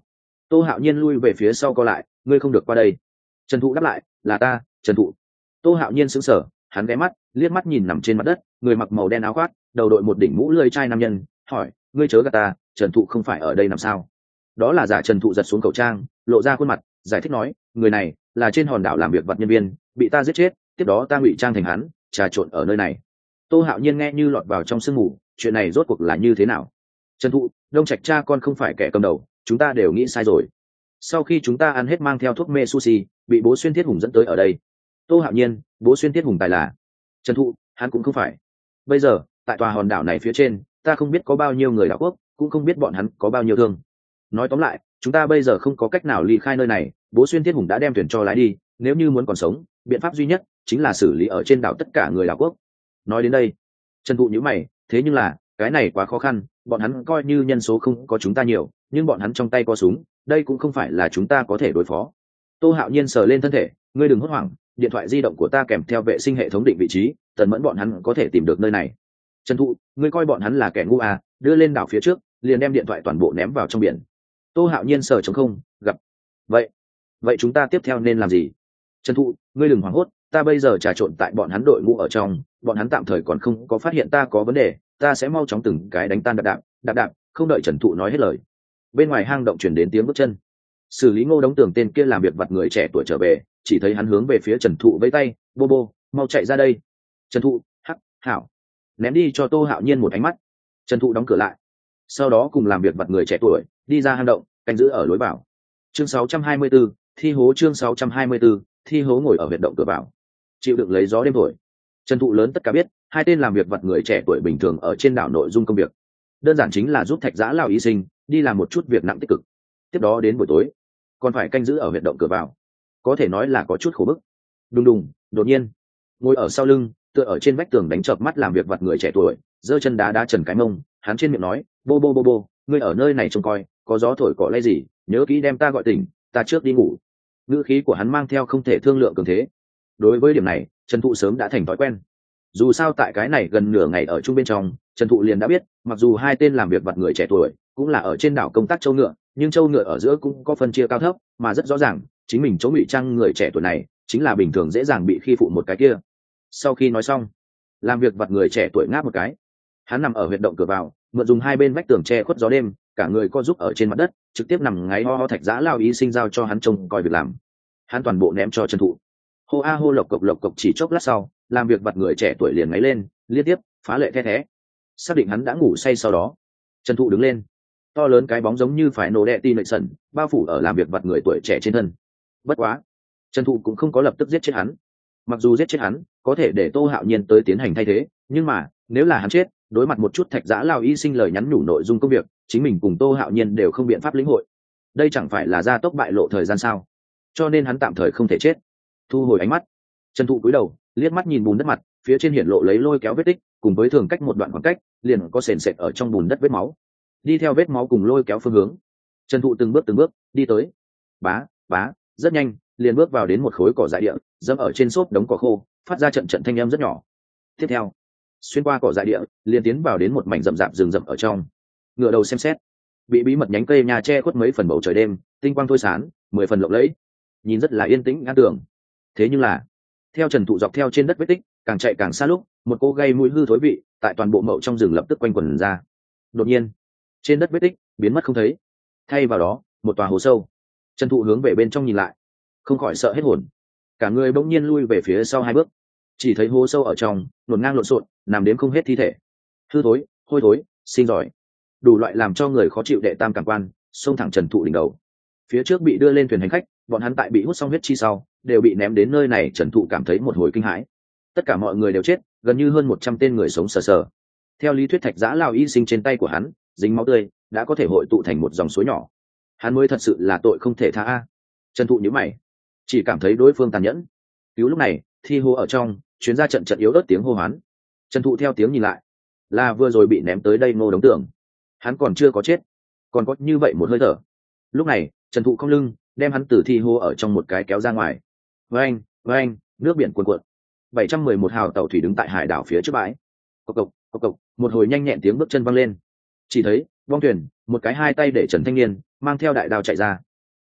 Tô Hạo Nhiên lui về phía sau co lại, ngươi không được qua đây. Trần Thụ đáp lại, là ta, Trần Thụ. Tô Hạo Nhiên sững sờ, hắn ghé mắt liếc mắt nhìn nằm trên mặt đất người mặc màu đen áo khoác, đầu đội một đỉnh mũ lưỡi chai nam nhân, hỏi, ngươi chớ gạt ta, Trần Thụ không phải ở đây nằm sao? Đó là giả. Trần Thụ giật xuống khẩu trang, lộ ra khuôn mặt, giải thích nói, người này là trên hòn đảo làm việc vật nhân viên, bị ta giết chết, tiếp đó ta ngụy trang thành hắn, trà trộn ở nơi này. Tô Hạo Nhiên nghe như lọt vào trong sương mù, chuyện này rốt cuộc là như thế nào? Trần Thụ, Đông Trạch cha con không phải kẻ cầm đầu, chúng ta đều nghĩ sai rồi. Sau khi chúng ta ăn hết mang theo thuốc mê sushi, bị Bố Xuyên Thiết Hùng dẫn tới ở đây. Tô Hạo Nhiên, Bố Xuyên Thiết Hùng tài là Trần Thụ, hắn cũng không phải. Bây giờ tại tòa hòn đảo này phía trên, ta không biết có bao nhiêu người đảo quốc, cũng không biết bọn hắn có bao nhiêu thương. Nói tóm lại, chúng ta bây giờ không có cách nào ly khai nơi này, Bố Xuyên Thiết Hùng đã đem thuyền cho lái đi, nếu như muốn còn sống, biện pháp duy nhất chính là xử lý ở trên đảo tất cả người đảo quốc. Nói đến đây, Trần Thụ nhíu mày, thế nhưng là cái này quá khó khăn, bọn hắn coi như nhân số không có chúng ta nhiều, nhưng bọn hắn trong tay có súng, đây cũng không phải là chúng ta có thể đối phó. Tô Hạo Nhiên sờ lên thân thể, ngươi đừng hốt hoảng, điện thoại di động của ta kèm theo vệ sinh hệ thống định vị trí, Tần Mẫn bọn hắn có thể tìm được nơi này. Trần Thụ, ngươi coi bọn hắn là kẻ ngu à, đưa lên đảo phía trước, liền đem điện thoại toàn bộ ném vào trong biển. Tô Hạo Nhiên sờ trống không, gặp. Vậy, vậy chúng ta tiếp theo nên làm gì? Trần Thụ, ngươi đừng hoảng hốt, ta bây giờ trà trộn tại bọn hắn đội ngũ ở trong, bọn hắn tạm thời còn không có phát hiện ta có vấn đề, ta sẽ mau chóng từng cái đánh tan đạp đạp, đạp đạp, không đợi Trần Thụ nói hết lời. Bên ngoài hang động truyền đến tiếng bước chân. Xử lý Ngô Đống Tường tên kia làm việc vặt người trẻ tuổi trở về, chỉ thấy hắn hướng về phía Trần Thụ vẫy tay, bô bô, mau chạy ra đây. Trần Thụ, hắc, hảo. Ném đi cho Tô Hạo Nhiên một ánh mắt. Trần Thụ đóng cửa lại, sau đó cùng làm việc vặt người trẻ tuổi đi ra hang động, canh giữ ở lối vào. Chương sáu trăm hai mươi tư, thi hố. Chương sáu trăm hai mươi tư, thi hố. Ngồi ở huyệt động cửa vào, chịu đựng lấy gió đêm thổi. Trần Thụ lớn tất cả biết, hai tên làm việc vặt người trẻ tuổi bình thường ở trên đảo nội dung công việc đơn giản chính là giúp Thạch Giã Lão y sinh đi làm một chút việc nặng tích cực, tiếp đó đến buổi tối còn phải canh giữ ở huyệt động cửa vào, có thể nói là có chút khổ bức. Đùng đùng, đột nhiên ngồi ở sau lưng, tựa ở trên vách tường đánh chợp mắt làm việc vặt người trẻ tuổi giơ chân đá đá Trần cái mông, hắn trên miệng nói, bô bô bô bô, ngươi ở nơi này trông coi, có gió thổi cỏ lay gì, nhớ kỹ đem ta gọi tỉnh, ta trước đi ngủ. Ngữ khí của hắn mang theo không thể thương lượng cường thế. Đối với điểm này, Trần Thụ sớm đã thành thói quen. Dù sao tại cái này gần nửa ngày ở chung bên trong, Trần Thụ liền đã biết, mặc dù hai tên làm việc vặt người trẻ tuổi cũng là ở trên đảo công tác châu ngựa, nhưng châu ngựa ở giữa cũng có phân chia cao thấp, mà rất rõ ràng, chính mình chỗ ngụy trang người trẻ tuổi này chính là bình thường dễ dàng bị khi phụ một cái kia. Sau khi nói xong, làm việc vặt người trẻ tuổi ngáp một cái, hắn nằm ở huyệt động cửa vào, mượn dùng hai bên vách tường che khuất gió đêm, cả người co giúp ở trên mặt đất, trực tiếp nằm ngáy ho ho. Thạch Giã Lão y sinh giao cho hắn trông coi việc làm, hắn toàn bộ ném cho Trần Thụ. Hô a hô, lộc cộc lộc cộc, chỉ chốc lát sau, làm việc vặt người trẻ tuổi liền ngáy lên liên tiếp, phá lệ the thé. Xác định hắn đã ngủ say sau đó, Trần Thụ đứng lên, to lớn cái bóng giống như phải nổ đẹ ti nội sần bao phủ ở làm việc vặt người tuổi trẻ trên thân. Bất quá, Trần Thụ cũng không có lập tức giết chết hắn. Mặc dù giết chết hắn có thể để Tô Hạo Nhiên tới tiến hành thay thế, nhưng mà nếu là hắn chết, đối mặt một chút Thạch Giã Lão y sinh lời nhắn nhủ nội dung công việc, chính mình cùng Tô Hạo Nhiên đều không biện pháp lĩnh hội. Đây chẳng phải là gia tốc bại lộ thời gian sao? Cho nên hắn tạm thời không thể chết. Thu hồi ánh mắt, Trần Thụ cúi đầu liếc mắt nhìn bùn đất mặt, phía trên hiển lộ lấy lôi kéo vết tích, cùng với thường cách một đoạn khoảng cách liền có sền sệt ở trong bùn đất vết máu. Đi theo vết máu cùng lôi kéo phương hướng, Trần Thụ từng bước từng bước đi tới. Bá bá, rất nhanh liền bước vào đến một khối cỏ dại địa, dẫm ở trên xốp đống cỏ khô, phát ra trận trận thanh âm rất nhỏ. Tiếp theo, xuyên qua cỏ dại địa, liền tiến vào đến một mảnh rậm rạp rừng rậm ở trong. Ngựa đầu xem xét, bị bí mật nhánh cây nhà che khuất mấy phần bầu trời đêm, tinh quang thôi sán, mười phần lộng lẫy, nhìn rất là yên tĩnh an tường. Thế nhưng là, theo Trần Thụ dọc theo trên đất vết tích càng chạy càng xa lúc, một cô gây mũi hư thối vị tại toàn bộ mậu trong rừng lập tức quanh quẩn ra. Đột nhiên, trên đất vết tích biến mất không thấy, thay vào đó một tòa hồ sâu. Trần Thụ hướng về bên trong nhìn lại, không khỏi sợ hết hồn, cả người bỗng nhiên lui về phía sau hai bước. Chỉ thấy hồ sâu ở trong luồn ngang lộn xộn, nằm đếm không hết thi thể, hư thối, hôi thối, sinh giỏi, đủ loại làm cho người khó chịu đệ tam cảm quan xông thẳng Trần Thụ đỉnh đầu. Phía trước bị đưa lên thuyền hành khách, bọn hắn tại bị hút xong huyết chi sau đều bị ném đến nơi này. Trần Thụ cảm thấy một hồi kinh hãi, tất cả mọi người đều chết, gần như hơn một trăm tên người sống sờ sờ. Theo lý thuyết, Thạch Giã Lão y sinh trên tay của hắn dính máu tươi đã có thể hội tụ thành một dòng suối nhỏ, hắn mới thật sự là tội không thể tha a. Trần Thụ nhíu mày, chỉ cảm thấy đối phương tàn nhẫn. Cứu lúc này, thi hố ở trong chuyến ra trận trận yếu ớt tiếng hô hoán. Trần Thụ theo tiếng nhìn lại, là vừa rồi bị ném tới đây Ngô Đống Tường, hắn còn chưa có chết, còn có như vậy một hơi thở. Lúc này Trần Thụ không lưng đem hắn từ thi hố ở trong một cái kéo ra ngoài. Với anh, với anh, nước biển cuồn cuộn. bảy trăm mười một hào tàu thủy đứng tại hải đảo phía trước bãi. Cộc cộc, cộc cộc, một hồi nhanh nhẹn tiếng bước chân văng lên. Chỉ thấy bong thuyền, một cái hai tay để Trần thanh niên mang theo đại đao chạy ra.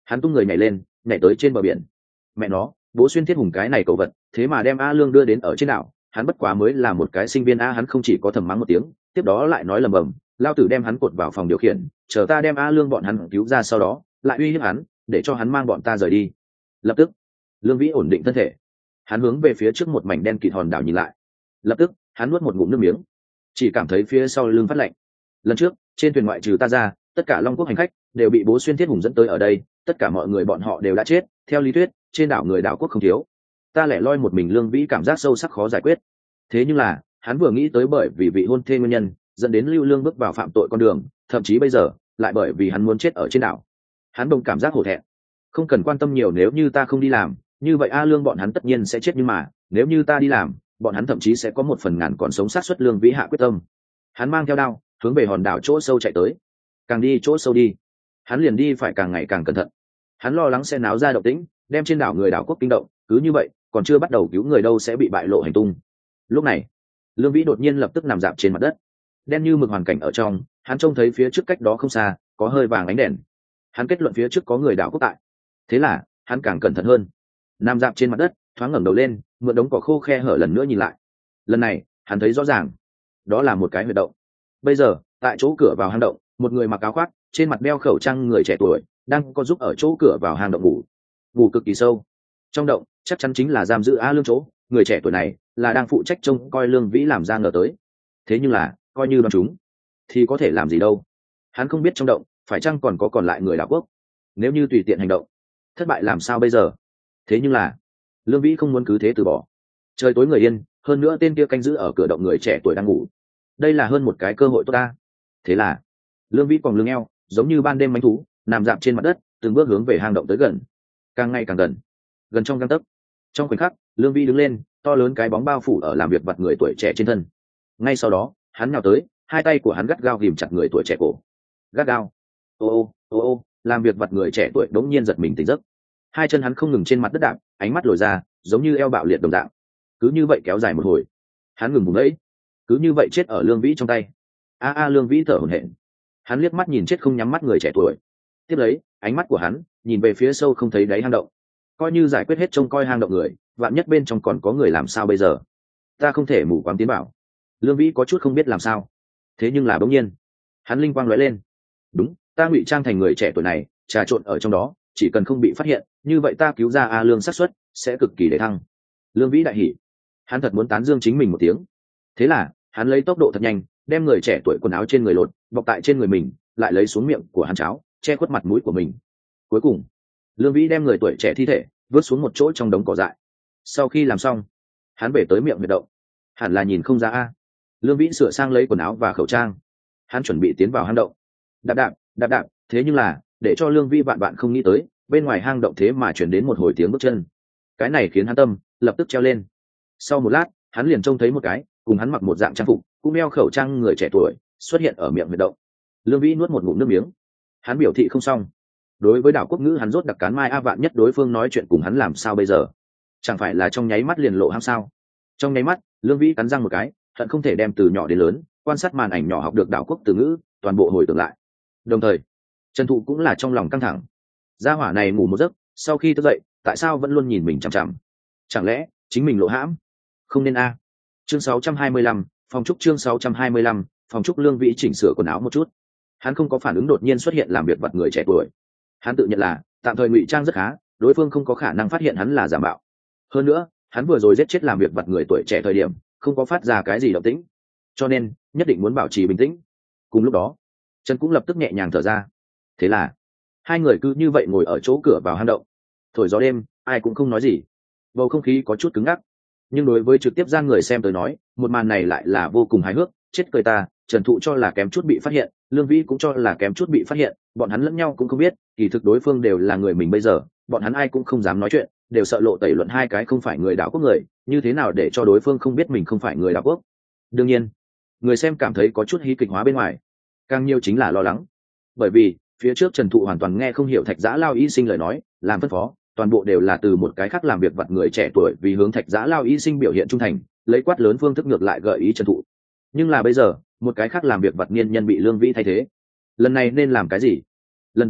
hắn tung người nhảy lên, nhảy tới trên bờ biển. Mẹ nó, Bố Xuyên Thiết Hùng cái này cầu vật, thế mà đem A Lương đưa đến ở trên đảo, hắn bất quá mới là một cái sinh viên a, hắn không chỉ có thầm mắng một tiếng, tiếp đó lại nói lầm bầm, lao tử đem hắn cột vào phòng điều khiển, chờ ta đem A Lương bọn hắn cứu ra, sau đó lại uy hiếp hắn, để cho hắn mang bọn ta rời đi. Lập tức, Lương Vĩ ổn định thân thể, hắn hướng về phía trước một mảnh đen kịt hòn đảo nhìn lại. Lập tức, hắn nuốt một ngụm nước miếng, chỉ cảm thấy phía sau lưng phát lạnh. Lần trước, trên thuyền ngoại trừ ta ra, tất cả Long Quốc hành khách đều bị Bố Xuyên Thiết Hùng dẫn tới ở đây, tất cả mọi người bọn họ đều đã chết. Theo lý thuyết, trên đảo người đảo quốc không thiếu, ta lẻ loi một mình. Lương Vĩ cảm giác sâu sắc khó giải quyết. Thế nhưng là, hắn vừa nghĩ tới bởi vì vị hôn thê nguyên nhân dẫn đến Lưu Lương bước vào phạm tội con đường, thậm chí bây giờ lại bởi vì hắn muốn chết ở trên đảo, hắn đồng cảm giác hổ thẹn. Không cần quan tâm nhiều, nếu như ta không đi làm, như vậy A Lương bọn hắn tất nhiên sẽ chết, nhưng mà nếu như ta đi làm, bọn hắn thậm chí sẽ có một phần ngàn còn sống sát suất. Lương Vĩ hạ quyết tâm, hắn mang theo đao hướng về hòn đảo chỗ sâu chạy tới. Càng đi chỗ sâu đi, hắn liền đi phải càng ngày càng cẩn thận. Hắn lo lắng sẽ náo ra động tĩnh, đem trên đảo người đảo quốc kinh động, cứ như vậy còn chưa bắt đầu cứu người đâu sẽ bị bại lộ hành tung. Lúc này, Lương Vĩ đột nhiên lập tức nằm dạp trên mặt đất, đen như mực hoàn cảnh ở trong, hắn trông thấy phía trước cách đó không xa có hơi vàng ánh đèn. Hắn kết luận phía trước có người đảo quốc tại, thế là hắn càng cẩn thận hơn, nằm dạp trên mặt đất, thoáng ngẩng đầu lên, mượn đống cỏ khô khe hở lần nữa nhìn lại. Lần này hắn thấy rõ ràng, đó là một cái huyệt động. Bây giờ tại chỗ cửa vào hang động, một người mặc áo khoác, trên mặt đeo khẩu trang người trẻ tuổi đang có giúp ở chỗ cửa vào hang động ngủ, ngủ cực kỳ sâu. Trong động chắc chắn chính là giam giữ A Lương chỗ. Người trẻ tuổi này là đang phụ trách trông coi Lương Vĩ làm ra ngờ tới. Thế nhưng là coi như đoán chúng thì có thể làm gì đâu, hắn không biết trong động phải chăng còn có còn lại người đảo quốc. Nếu như tùy tiện hành động thất bại làm sao bây giờ? Thế nhưng là Lương Vĩ không muốn cứ thế từ bỏ. Trời tối người yên, hơn nữa tên kia canh giữ ở cửa động người trẻ tuổi đang ngủ, đây là hơn một cái cơ hội tốt ta. Thế là Lương Vĩ quòng lưng eo, giống như ban đêm manh thú, nằm dạp trên mặt đất, từng bước hướng về hang động tới gần, càng ngày càng gần, gần trong gang tấc. Trong khoảnh khắc, Lương Vĩ đứng lên, to lớn cái bóng bao phủ ở làm việc vặt người tuổi trẻ trên thân. Ngay sau đó, hắn nhào tới, hai tay của hắn gắt gao ghìm chặt người tuổi trẻ cổ. Gắt gao. Ô ô ô ô, làm việc vặt người trẻ tuổi đống nhiên giật mình tỉnh giấc. Hai chân hắn không ngừng trên mặt đất đạp, ánh mắt lồi ra, giống như eo bạo liệt đồng dạng. Cứ như vậy kéo dài một hồi, hắn ngừng vùng ấy, cứ như vậy chết ở Lương Vĩ trong tay. A a, Lương Vĩ thở hổn hển. Hắn liếc mắt nhìn chết không nhắm mắt người trẻ tuổi. Tiếp lấy, ánh mắt của hắn nhìn về phía sâu không thấy đáy hang động. Coi như giải quyết hết trông coi hang động người, vạn nhất bên trong còn có người làm sao bây giờ? Ta không thể mù quáng tiến bảo. Lương Vĩ có chút không biết làm sao. Thế nhưng là bỗng nhiên, hắn linh quang lóe lên. Đúng, ta ngụy trang thành người trẻ tuổi này, trà trộn ở trong đó, chỉ cần không bị phát hiện, như vậy ta cứu ra A Lương xác suất sẽ cực kỳ để thăng. Lương Vĩ đại hỉ, hắn thật muốn tán dương chính mình một tiếng. Thế là hắn lấy tốc độ thật nhanh, đem người trẻ tuổi quần áo trên người lột bọc tại trên người mình, lại lấy xuống miệng của hắn cháo, che khuất mặt mũi của mình. Cuối cùng, Lương Vĩ đem người tuổi trẻ thi thể vớt xuống một chỗ trong đống cỏ dại. Sau khi làm xong, hắn bể tới miệng huyệt động. Hẳn là nhìn không ra a. Lương Vĩ sửa sang lấy quần áo và khẩu trang, hắn chuẩn bị tiến vào hang động. Đạp đạp đạp đạp, thế nhưng là để cho Lương Vĩ vạn bạn không nghĩ tới, bên ngoài hang động thế mà chuyển đến một hồi tiếng bước chân. Cái này khiến hắn tâm lập tức treo lên. Sau một lát, hắn liền trông thấy một cái cùng hắn mặc một dạng trang phục, cũng đeo khẩu trang người trẻ tuổi xuất hiện ở miệng huyệt động. Lương Vĩ nuốt một ngụm nước miếng, hắn biểu thị không xong. Đối với đảo quốc ngữ hắn rốt đặc cán mai a, vạn nhất đối phương nói chuyện cùng hắn làm sao bây giờ? Chẳng phải là trong nháy mắt liền lộ ham sao? Trong nháy mắt, Lương Vĩ cắn răng một cái, hận không thể đem từ nhỏ đến lớn quan sát màn ảnh nhỏ học được đảo quốc từ ngữ toàn bộ hồi tưởng lại. Đồng thời, Trần Thụ cũng là trong lòng căng thẳng. Gia hỏa này ngủ một giấc, sau khi thức dậy, tại sao vẫn luôn nhìn mình chằm chằm? Chẳng lẽ chính mình lộ hãm? Không nên a. Chương sáu trăm hai mươi lăm, phòng trúc. Chương sáu trăm hai mươi lăm, phòng trúc. Lương Vĩ chỉnh sửa quần áo một chút, hắn không có phản ứng đột nhiên xuất hiện làm việc vặt người trẻ tuổi. Hắn tự nhận là tạm thời ngụy trang rất khá, đối phương không có khả năng phát hiện hắn là giả mạo. Hơn nữa, hắn vừa rồi giết chết làm việc vặt người tuổi trẻ thời điểm không có phát ra cái gì động tĩnh, cho nên nhất định muốn bảo trì bình tĩnh. Cùng lúc đó, Trần cũng lập tức nhẹ nhàng thở ra. Thế là hai người cứ như vậy ngồi ở chỗ cửa vào hang động, thổi gió đêm, ai cũng không nói gì. Bầu không khí có chút cứng ngắc, nhưng đối với trực tiếp gian người xem tới nói, một màn này lại là vô cùng hài hước. Chết cười ta, Trần Thụ cho là kém chút bị phát hiện, Lương Vĩ cũng cho là kém chút bị phát hiện, bọn hắn lẫn nhau cũng không biết, kỳ thực đối phương đều là người mình bây giờ, bọn hắn ai cũng không dám nói chuyện, đều sợ lộ tẩy luận hai cái không phải người đảo quốc người, như thế nào để cho đối phương không biết mình không phải người đảo quốc. Đương nhiên, người xem cảm thấy có chút hí kịch hóa bên ngoài, càng nhiều chính là lo lắng, bởi vì phía trước Trần Thụ hoàn toàn nghe không hiểu Thạch Giã Lao Y Sinh lời nói, làm phân phó, toàn bộ đều là từ một cái khác làm việc vặt người trẻ tuổi vì hướng Thạch Giã Lao Y Sinh biểu hiện trung thành, lấy quát lớn phương thức ngược lại gợi ý Trần Thụ. Nhưng là bây giờ, một cái khác làm việc vặt niên nhân bị Lương Vĩ thay thế, lần này nên làm cái gì? Lần tiếp theo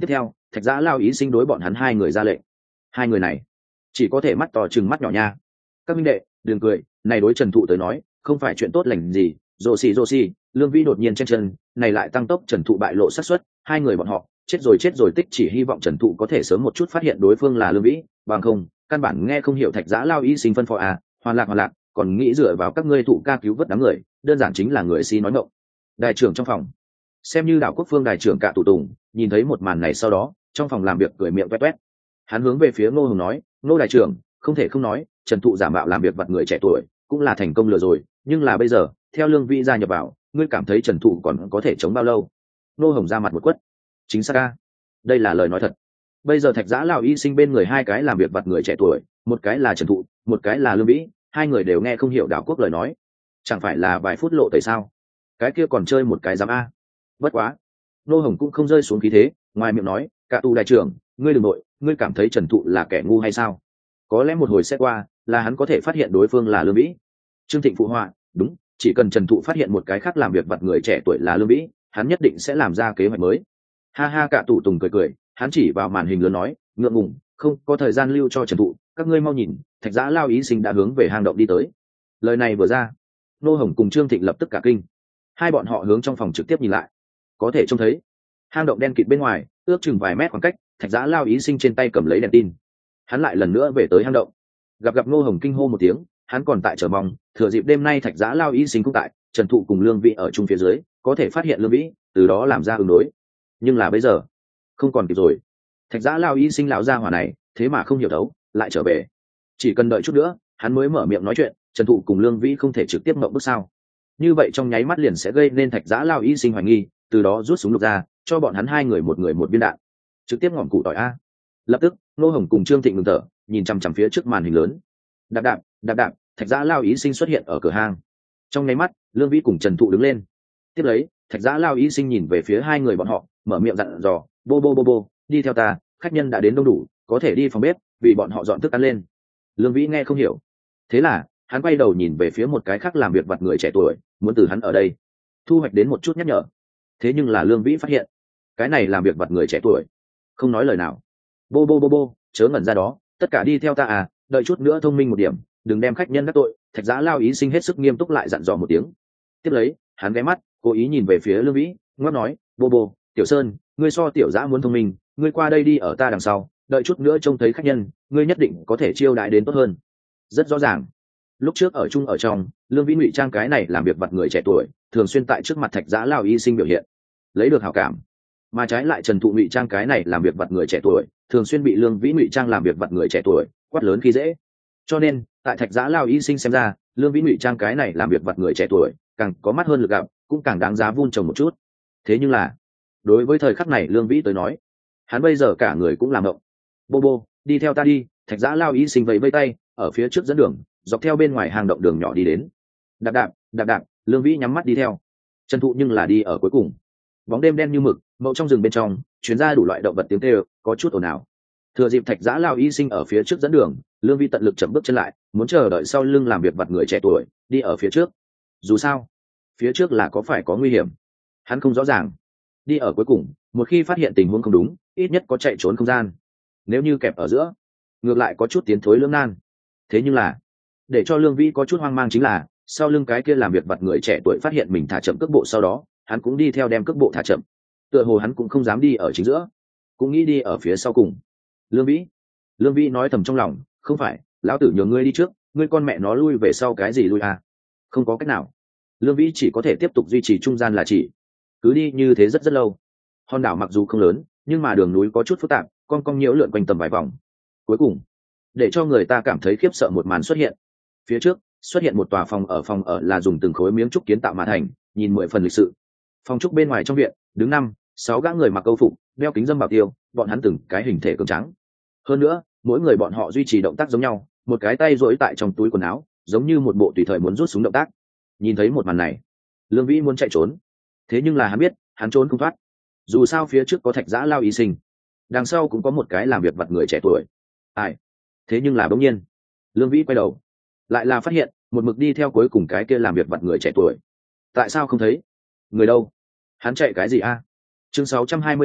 thạch giã lao ý sinh đối bọn hắn hai người ra lệnh. Hai người này chỉ có thể mắt to chừng mắt nhỏ nha. Các minh đệ đừng cười, này đối Trần Thụ tới nói không phải chuyện tốt lành gì. Rồ xì rồ xì, Lương Vĩ đột nhiên chen chân, này lại tăng tốc Trần Thụ bại lộ xác suất, hai người bọn họ chết rồi chết rồi tích chỉ hy vọng Trần Thụ có thể sớm một chút phát hiện đối phương là Lương Vĩ, bằng không căn bản nghe không hiểu thạch giã lao ý sinh phân phó à. Hoàn lạc hoàn lạc, còn nghĩ dựa vào các ngươi thụ ca cứu vớt đám người, đơn giản chính là người si nói ngọng. Đại trưởng trong phòng, xem như đảo quốc phương đại trưởng cả tụ tùng, nhìn thấy một màn này sau đó trong phòng làm việc cười miệng toét toét. Hắn hướng về phía Ngô Hồng nói, Ngô đại trưởng, không thể không nói Trần Thụ giả mạo làm việc vặt người trẻ tuổi cũng là thành công lừa rồi, nhưng là bây giờ theo Lương Vĩ gia nhập vào, ngươi cảm thấy Trần Thụ còn có thể chống bao lâu? Ngô Hồng ra mặt một quất, chính xác a, đây là lời nói thật. Bây giờ thạch giã lão y sinh bên người hai cái làm việc vặt người trẻ tuổi, một cái là Trần Thụ, một cái là Lương Vĩ, hai người đều nghe không hiểu đảo quốc lời nói, chẳng phải là vài phút lộ tẩy sao? Cái kia còn chơi một cái dám a. Bất quá Ngô Hồng cũng không rơi xuống khí thế, ngoài miệng nói, cả tù đại trưởng, ngươi đừng nội, ngươi cảm thấy Trần Thụ là kẻ ngu hay sao? Có lẽ một hồi sẽ qua là hắn có thể phát hiện đối phương là Lương Vĩ. Trương Thịnh phụ họa, đúng, chỉ cần Trần Thụ phát hiện một cái khác làm việc vặt người trẻ tuổi là Lương Vĩ, hắn nhất định sẽ làm ra kế hoạch mới. Ha ha, cả tù tùng cười cười, hắn chỉ vào màn hình lớn nói, ngượng ngùng, không có thời gian lưu cho Trần Thụ, các ngươi mau nhìn, thạch giã lao ý sinh đã hướng về hang động đi tới. Lời này vừa ra, Ngô Hồng cùng Trương Thịnh lập tức cả kinh, hai bọn họ hướng trong phòng trực tiếp nhìn lại, có thể trông thấy hang động đen kịt bên ngoài ước chừng vài mét khoảng cách, thạch giã lao ý sinh trên tay cầm lấy đèn tin, hắn lại lần nữa về tới hang động, gặp gặp Ngô Hồng kinh hô một tiếng, hắn còn tại chờ mong thừa dịp đêm nay thạch giã lao ý sinh cũng tại, Trần Thụ cùng Lương Vĩ ở chung phía dưới có thể phát hiện Lương Vĩ, từ đó làm ra ứng đối. Nhưng là bây giờ không còn kịp rồi, thạch giã lao ý sinh lão gia hỏa này thế mà không hiểu đấu lại trở về, chỉ cần đợi chút nữa hắn mới mở miệng nói chuyện, Trần Thụ cùng Lương Vĩ không thể trực tiếp ngậm bước sao? Như vậy trong nháy mắt liền sẽ gây nên thạch giã lao ý sinh hoài nghi, từ đó rút súng lục ra cho bọn hắn hai người một người một viên đạn, trực tiếp ngọn cụ tỏi a. Lập tức Ngô Hồng cùng Trương Thịnh ngừng thở, nhìn chằm chằm phía trước màn hình lớn. Đạp đạp đạp đạp, thạch giã lao ý sinh xuất hiện ở cửa hang. Trong nháy mắt Lương Vĩ cùng Trần Thụ đứng lên, tiếp lấy thạch giã lao ý sinh nhìn về phía hai người bọn họ, mở miệng dặn dò, bô bô bô bô, đi theo ta, khách nhân đã đến đông đủ, có thể đi phòng bếp vì bọn họ dọn thức ăn lên. Lương Vĩ nghe không hiểu, thế là hắn quay đầu nhìn về phía một cái khác làm việc vặt người trẻ tuổi, muốn từ hắn ở đây thu hoạch đến một chút nhắc nhở. Thế nhưng là Lương Vĩ phát hiện cái này làm việc vặt người trẻ tuổi không nói lời nào. Bô bô bô bô, chớ ngẩn ra đó, tất cả đi theo ta à, đợi chút nữa thông minh một điểm, đừng đem khách nhân đắc tội. Thạch giã lao ý sinh hết sức nghiêm túc lại dặn dò một tiếng. Tiếp lấy hắn ghé mắt cố ý nhìn về phía Lương Vĩ, ngáp nói, bô bô, Tiểu Sơn, ngươi so tiểu giã muốn thông minh, ngươi qua đây đi ở ta đằng sau, đợi chút nữa trông thấy khách nhân, ngươi nhất định có thể chiêu đãi đến tốt hơn. Rất rõ ràng, lúc trước ở chung ở trong, Lương Vĩ ngụy trang cái này làm việc vặt người trẻ tuổi, thường xuyên tại trước mặt thạch giã lao y sinh biểu hiện lấy được hảo cảm, mà trái lại Trần Thụ ngụy trang cái này làm việc vặt người trẻ tuổi, thường xuyên bị Lương Vĩ ngụy trang làm việc vặt người trẻ tuổi quát lớn khi dễ. Cho nên tại thạch giã lao y sinh xem ra, Lương Vĩ ngụy trang cái này làm việc vặt người trẻ tuổi càng có mắt hơn lực gặp, cũng càng đáng giá vun trồng một chút. Thế nhưng là đối với thời khắc này Lương Vĩ tới nói, hắn bây giờ cả người cũng làm động. Bô bô, đi theo ta đi. Thạch giã lao y sinh vẫy vẫy tay, ở phía trước dẫn đường, dọc theo bên ngoài hang động đường nhỏ đi đến. Đạp đạp đạp đạp, Lương Vĩ nhắm mắt đi theo. Trần Thụ nhưng là đi ở cuối cùng. Bóng đêm đen như mực, mậu trong rừng bên trong chuyến ra đủ loại động vật tiếng kêu, có chút ồn ào. Thừa dịp thạch giã lao y sinh ở phía trước dẫn đường, Lương Vĩ tận lực chậm bước chân lại, muốn chờ đợi sau lưng làm việc vặt người trẻ tuổi đi ở phía trước. Dù sao phía trước là có phải có nguy hiểm, hắn không rõ ràng. Đi ở cuối cùng, một khi phát hiện tình huống không đúng, ít nhất có chạy trốn không gian. Nếu như kẹp ở giữa, ngược lại có chút tiến thối lưỡng nan. Thế nhưng là để cho Lương Vĩ có chút hoang mang chính là, sau lưng cái kia làm việc vặt người trẻ tuổi phát hiện mình thả chậm cước bộ, sau đó hắn cũng đi theo đem cước bộ thả chậm, tựa hồ hắn cũng không dám đi ở chính giữa, cũng nghĩ đi ở phía sau cùng. Lương Vĩ Lương Vĩ nói thầm trong lòng, không phải lão tử nhường ngươi đi trước, ngươi con mẹ nó lui về sau cái gì lui à? Không có cách nào, Lương Vĩ chỉ có thể tiếp tục duy trì trung gian là chỉ. Cứ đi như thế rất rất lâu. Hòn đảo mặc dù không lớn, nhưng mà đường núi có chút phức tạp, con cong nhiễu lượn quanh tầm vài vòng. Cuối cùng để cho người ta cảm thấy khiếp sợ một màn xuất hiện. Phía trước xuất hiện một tòa phòng ở, phòng ở là dùng từng khối miếng trúc kiến tạo mà thành, nhìn mười phần lịch sự. Phòng trúc bên ngoài trong viện đứng năm sáu gã người mặc câu phục, đeo kính dâm bảo tiêu, bọn hắn từng cái hình thể cường tráng. Hơn nữa mỗi người bọn họ duy trì động tác giống nhau, một cái tay duỗi tại trong túi quần áo, giống như một bộ tùy thời muốn rút súng động tác. Nhìn thấy một màn này, Lương Vĩ muốn chạy trốn, thế nhưng là hắn biết hắn trốn không thoát. Dù sao phía trước có thạch giã lao y sinh, đằng sau cũng có một cái làm việc vặt người trẻ tuổi. Ai? Thế nhưng là bỗng nhiên Lương Vĩ quay đầu, lại là phát hiện một mực đi theo cuối cùng cái kia làm việc vặt người trẻ tuổi. Tại sao không thấy người đâu? Hắn chạy cái gì a? Chương sáu trăm hai mươi sáu,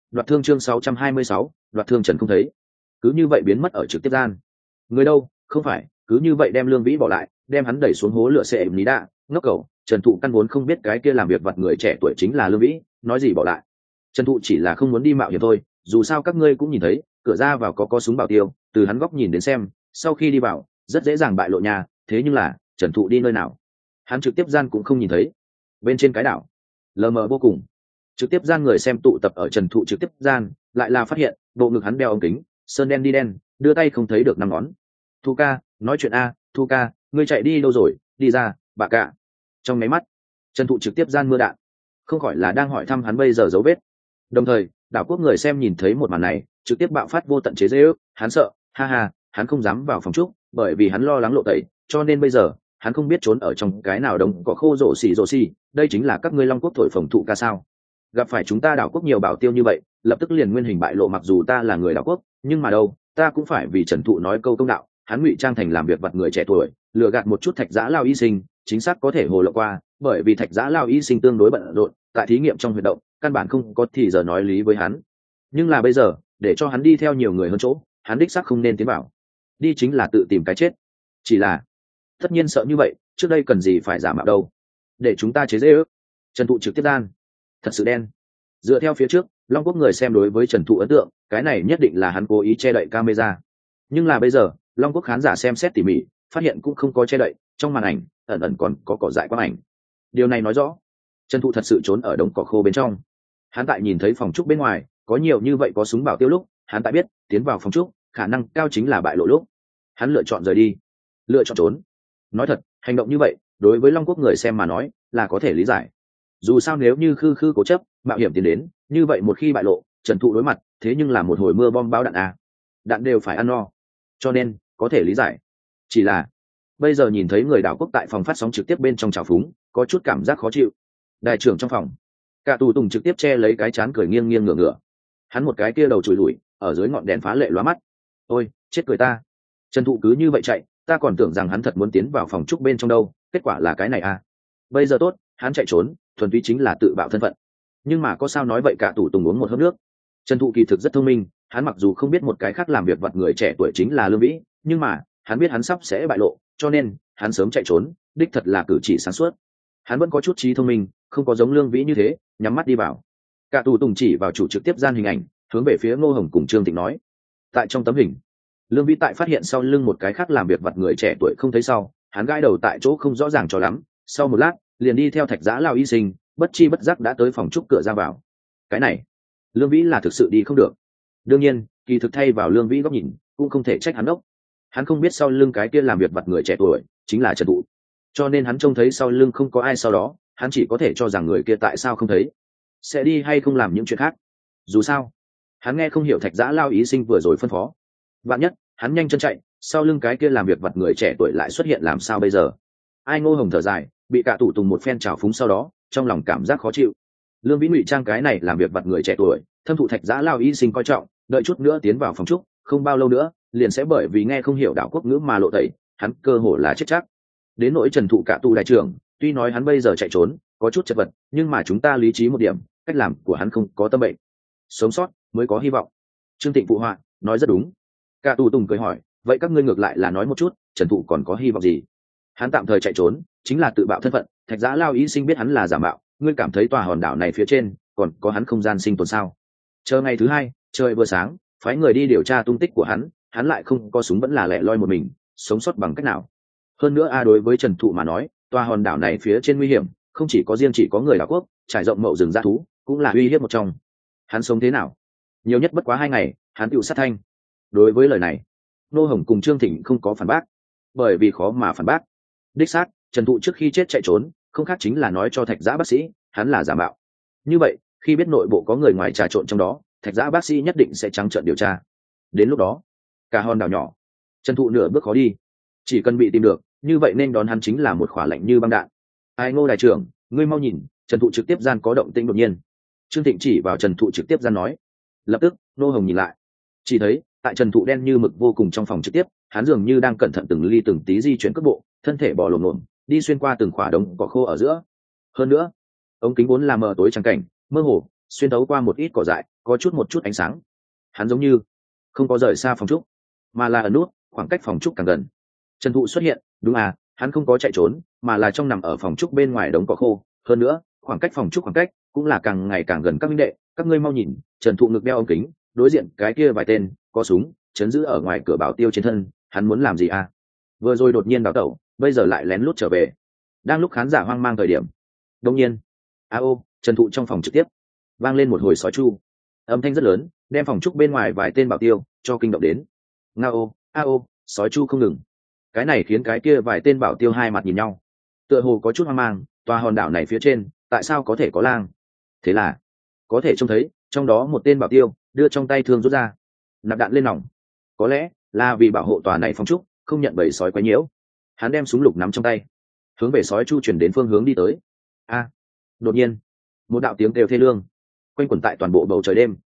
Đoạt thương chương sáu trăm hai mươi sáu, đoạt thương Trần không thấy, cứ như vậy biến mất ở trực tiếp gian. Người đâu? Không phải, cứ như vậy đem Lương Vĩ bỏ lại, đem hắn đẩy xuống hố lửa xệ lý đạ, ngốc cẩu. Trần Thụ căn vốn không biết cái kia làm việc vặt người trẻ tuổi chính là Lương Vĩ, nói gì bỏ lại. Trần Thụ chỉ là không muốn đi mạo hiểm thôi, dù sao các ngươi cũng nhìn thấy, cửa ra vào có có súng bảo tiêu, từ hắn góc nhìn đến xem, sau khi đi vào, rất dễ dàng bại lộ nhà, thế nhưng là, Trần Thụ đi nơi nào? Hắn trực tiếp gian cũng không nhìn thấy. Bên trên cái đảo, lờ mờ vô cùng. Trực tiếp gian người xem tụ tập ở Trần Thụ trực tiếp gian, lại là phát hiện, bộ ngực hắn đeo ống kính, sơn đen đi đen, đưa tay không thấy được năm ngón. Thu ca, nói chuyện a, Thu ca, ngươi chạy đi đâu rồi? Đi ra, bà cả. Trong máy mắt, Trần Thụ trực tiếp gian mưa đạn, không khỏi là đang hỏi thăm hắn bây giờ dấu vết. Đồng thời, đảo quốc người xem nhìn thấy một màn này, trực tiếp bạo phát vô tận chế giễu, hắn sợ, ha ha, hắn không dám vào phòng trúc, bởi vì hắn lo lắng lộ tẩy, cho nên bây giờ, hắn không biết trốn ở trong cái nào đống có khô rổ xì rổ xì, đây chính là các ngươi Long Quốc thổi phồng thụ ca sao? Gặp phải chúng ta đảo quốc nhiều bảo tiêu như vậy, lập tức liền nguyên hình bại lộ, mặc dù ta là người đảo quốc, nhưng mà đâu, ta cũng phải vì Trần Thụ nói câu công đạo, hắn ngụy trang thành làm việc vặt người trẻ tuổi, lừa gạt một chút Thạch Giã Lao y sinh, chính xác có thể hồ lộ qua, bởi vì Thạch Giã Lao y sinh tương đối bận rộn, tại thí nghiệm trong huyệt động, căn bản không có thì giờ nói lý với hắn. Nhưng là bây giờ, để cho hắn đi theo nhiều người hơn chỗ, hắn đích xác không nên tiến vào. Đi chính là tự tìm cái chết. Chỉ là, tất nhiên sợ như vậy, trước đây cần gì phải giả mạo đâu. Để chúng ta chế giễu. Trần Thụ trực tiếp gian, thật sự đen. Dựa theo phía trước, Long Quốc người xem đối với Trần Thụ ấn tượng, cái này nhất định là hắn cố ý che đậy camera. Nhưng là bây giờ, Long Quốc khán giả xem xét tỉ mỉ, phát hiện cũng không có che đậy, trong màn ảnh ẩn ẩn còn có cỏ dại quang ảnh. Điều này nói rõ, Trần Thụ thật sự trốn ở đống cỏ khô bên trong. Hắn tại nhìn thấy phòng trúc bên ngoài có nhiều như vậy có súng bảo tiêu lúc, hắn tại biết tiến vào phòng trúc khả năng cao chính là bại lộ lúc, hắn lựa chọn rời đi, lựa chọn trốn. Nói thật, hành động như vậy đối với Long Quốc người xem mà nói là có thể lý giải. Dù sao nếu như khư khư cố chấp mạo hiểm tiến đến, như vậy một khi bại lộ, Trần Thụ đối mặt thế nhưng là một hồi mưa bom bão đạn à. Đạn đều phải ăn no, cho nên có thể lý giải. Chỉ là bây giờ nhìn thấy người đảo quốc tại phòng phát sóng trực tiếp bên trong trào phúng, có chút cảm giác khó chịu. Đại trưởng trong phòng, cả tù tùng trực tiếp che lấy cái chán cười nghiêng nghiêng ngửa ngửa, hắn một cái kia đầu chùi lùi ở dưới ngọn đèn phá lệ lóa mắt. Ôi chết cười ta, Trần Thụ cứ như vậy chạy, ta còn tưởng rằng hắn thật muốn tiến vào phòng trúc bên trong đâu, kết quả là cái này à. Bây giờ tốt, hắn chạy trốn thuần túy chính là tự bạo thân phận. Nhưng mà có sao nói vậy, cả tù tùng uống một hớp nước. Trần Thụ kỳ thực rất thông minh, hắn mặc dù không biết một cái khác làm việc vặt người trẻ tuổi chính là Lương Vĩ, nhưng mà hắn biết hắn sắp sẽ bại lộ, cho nên hắn sớm chạy trốn, đích thật là cử chỉ sáng suốt. Hắn vẫn có chút trí thông minh, không có giống Lương Vĩ như thế nhắm mắt đi vào. Cả tù tùng chỉ vào chủ trực tiếp gian hình ảnh, hướng về phía Ngô Hồng cùng Trương Tịnh nói. Tại trong tấm hình, Lương Vĩ tại phát hiện sau lưng một cái khác làm việc vặt người trẻ tuổi không thấy sau, hắn gãi đầu tại chỗ không rõ ràng cho lắm, sau một lát liền đi theo Thạch Giã Lao y sinh, bất chi bất giác đã tới phòng trúc cửa ra vào. Cái này, Lương Vĩ là thực sự đi không được. Đương nhiên, kỳ thực thay vào Lương Vĩ góc nhìn, cũng không thể trách hắn ốc. Hắn không biết sau lưng cái kia làm việc vặt người trẻ tuổi chính là Trần Thụ, cho nên hắn trông thấy sau lưng không có ai, sau đó hắn chỉ có thể cho rằng người kia tại sao không thấy, sẽ đi hay không làm những chuyện khác. Dù sao, hắn nghe không hiểu Thạch Giã Lao ý sinh vừa rồi phân phó. Vạn nhất hắn nhanh chân chạy, sau lưng cái kia làm việc vặt người trẻ tuổi lại xuất hiện, làm sao bây giờ? Ai? Ngô Hồng thở dài, bị cả tủ tùng một phen trào phúng sau đó, trong lòng cảm giác khó chịu. Lương Vĩ ngụy trang cái này làm việc vặt người trẻ tuổi, thâm thụ Thạch Giã Lao y sinh coi trọng, đợi chút nữa tiến vào phòng trúc, không bao lâu nữa liền sẽ bởi vì nghe không hiểu đảo quốc ngữ mà lộ tẩy, hắn cơ hồ là chết chắc. Đến nỗi Trần Thụ cả tù đại trưởng, tuy nói hắn bây giờ chạy trốn có chút chật vật, nhưng mà chúng ta lý trí một điểm, cách làm của hắn không có tâm bệnh, sống sót mới có hy vọng. Trương Tịnh phụ họa, nói rất đúng. Cả tù tùng cười hỏi, vậy các ngươi ngược lại là nói một chút, Trần Thụ còn có hy vọng gì? Hắn tạm thời chạy trốn chính là tự bạo thân phận, Thạch Giã Lao ý sinh biết hắn là giả mạo, ngươi cảm thấy tòa hòn đảo này phía trên còn có hắn không gian sinh tồn sao? Chờ ngày thứ hai trời vừa sáng, phái người đi điều tra tung tích của hắn, hắn lại không có súng, vẫn là lẻ loi một mình, sống sót bằng cách nào? Hơn nữa a đối với Trần Thụ mà nói, tòa hòn đảo này phía trên nguy hiểm, không chỉ có riêng chỉ có người đảo quốc, trải rộng mậu rừng dã thú cũng là uy hiếp một trong. Hắn sống thế nào? Nhiều nhất bất quá hai ngày, hắn tựu sát thanh. Đối với lời này, Nô Hồng cùng Trương Thịnh không có phản bác, bởi vì khó mà phản bác. Đích xác, Trần Thụ trước khi chết chạy trốn, không khác chính là nói cho Thạch Giã bác sĩ hắn là giả mạo. Như vậy, khi biết nội bộ có người ngoài trà trộn trong đó, Thạch Giã bác sĩ nhất định sẽ trắng trợn điều tra. Đến lúc đó, cả hòn đảo nhỏ, Trần Thụ nửa bước khó đi. Chỉ cần bị tìm được, như vậy nên đón hắn chính là một khỏa lạnh như băng đạn. Ai? Ngô đại trưởng, ngươi mau nhìn, Trần Thụ trực tiếp gian có động tĩnh đột nhiên. Trương Thịnh chỉ vào Trần Thụ trực tiếp gian nói. Lập tức Nô Hồng nhìn lại, chỉ thấy tại Trần Thụ đen như mực vô cùng trong phòng trực tiếp, hắn dường như đang cẩn thận từng ly từng tí di chuyển cước bộ, thân thể bò lồm lồm đi xuyên qua từng khỏa đống cỏ khô ở giữa. Hơn nữa, ống kính vốn là mờ tối trắng cảnh, mơ hồ xuyên thấu qua một ít cỏ dại, có chút một chút ánh sáng. Hắn giống như không có rời xa phòng trúc, mà là ở nút khoảng cách phòng trúc càng gần. Trần Thụ xuất hiện, đúng à, hắn không có chạy trốn, mà là trong nằm ở phòng trúc bên ngoài đống cỏ khô. Hơn nữa, khoảng cách phòng trúc khoảng cách cũng là càng ngày càng gần. Các minh đệ, các ngươi mau nhìn, Trần Thụ ngực đeo ống kính, đối diện cái kia vài tên có súng chấn giữ ở ngoài cửa bảo tiêu trên thân, hắn muốn làm gì à? Vừa rồi đột nhiên đào tẩu, bây giờ lại lén lút trở về. Đang lúc khán giả hoang mang thời điểm, đột nhiên, a ô, Trần Thụ trong phòng trực tiếp vang lên một hồi sói chu, âm thanh rất lớn, đem phòng trúc bên ngoài vài tên bảo tiêu cho kinh động đến. Nga ô, a ô, sói chu không ngừng. Cái này khiến cái kia vài tên bảo tiêu hai mặt nhìn nhau, tựa hồ có chút hoang mang. Tòa hòn đảo này phía trên tại sao có thể có lang? Thế là có thể trông thấy trong đó một tên bảo tiêu đưa trong tay thương rút ra, nạp đạn lên nòng. Có lẽ là vì bảo hộ tòa này phong trúc không nhận bầy sói quấy nhiễu, hắn đem súng lục nắm trong tay, hướng về sói chu chuyển đến phương hướng đi tới. A! Đột nhiên, một đạo tiếng kêu thê lương quanh quẩn tại toàn bộ bầu trời đêm.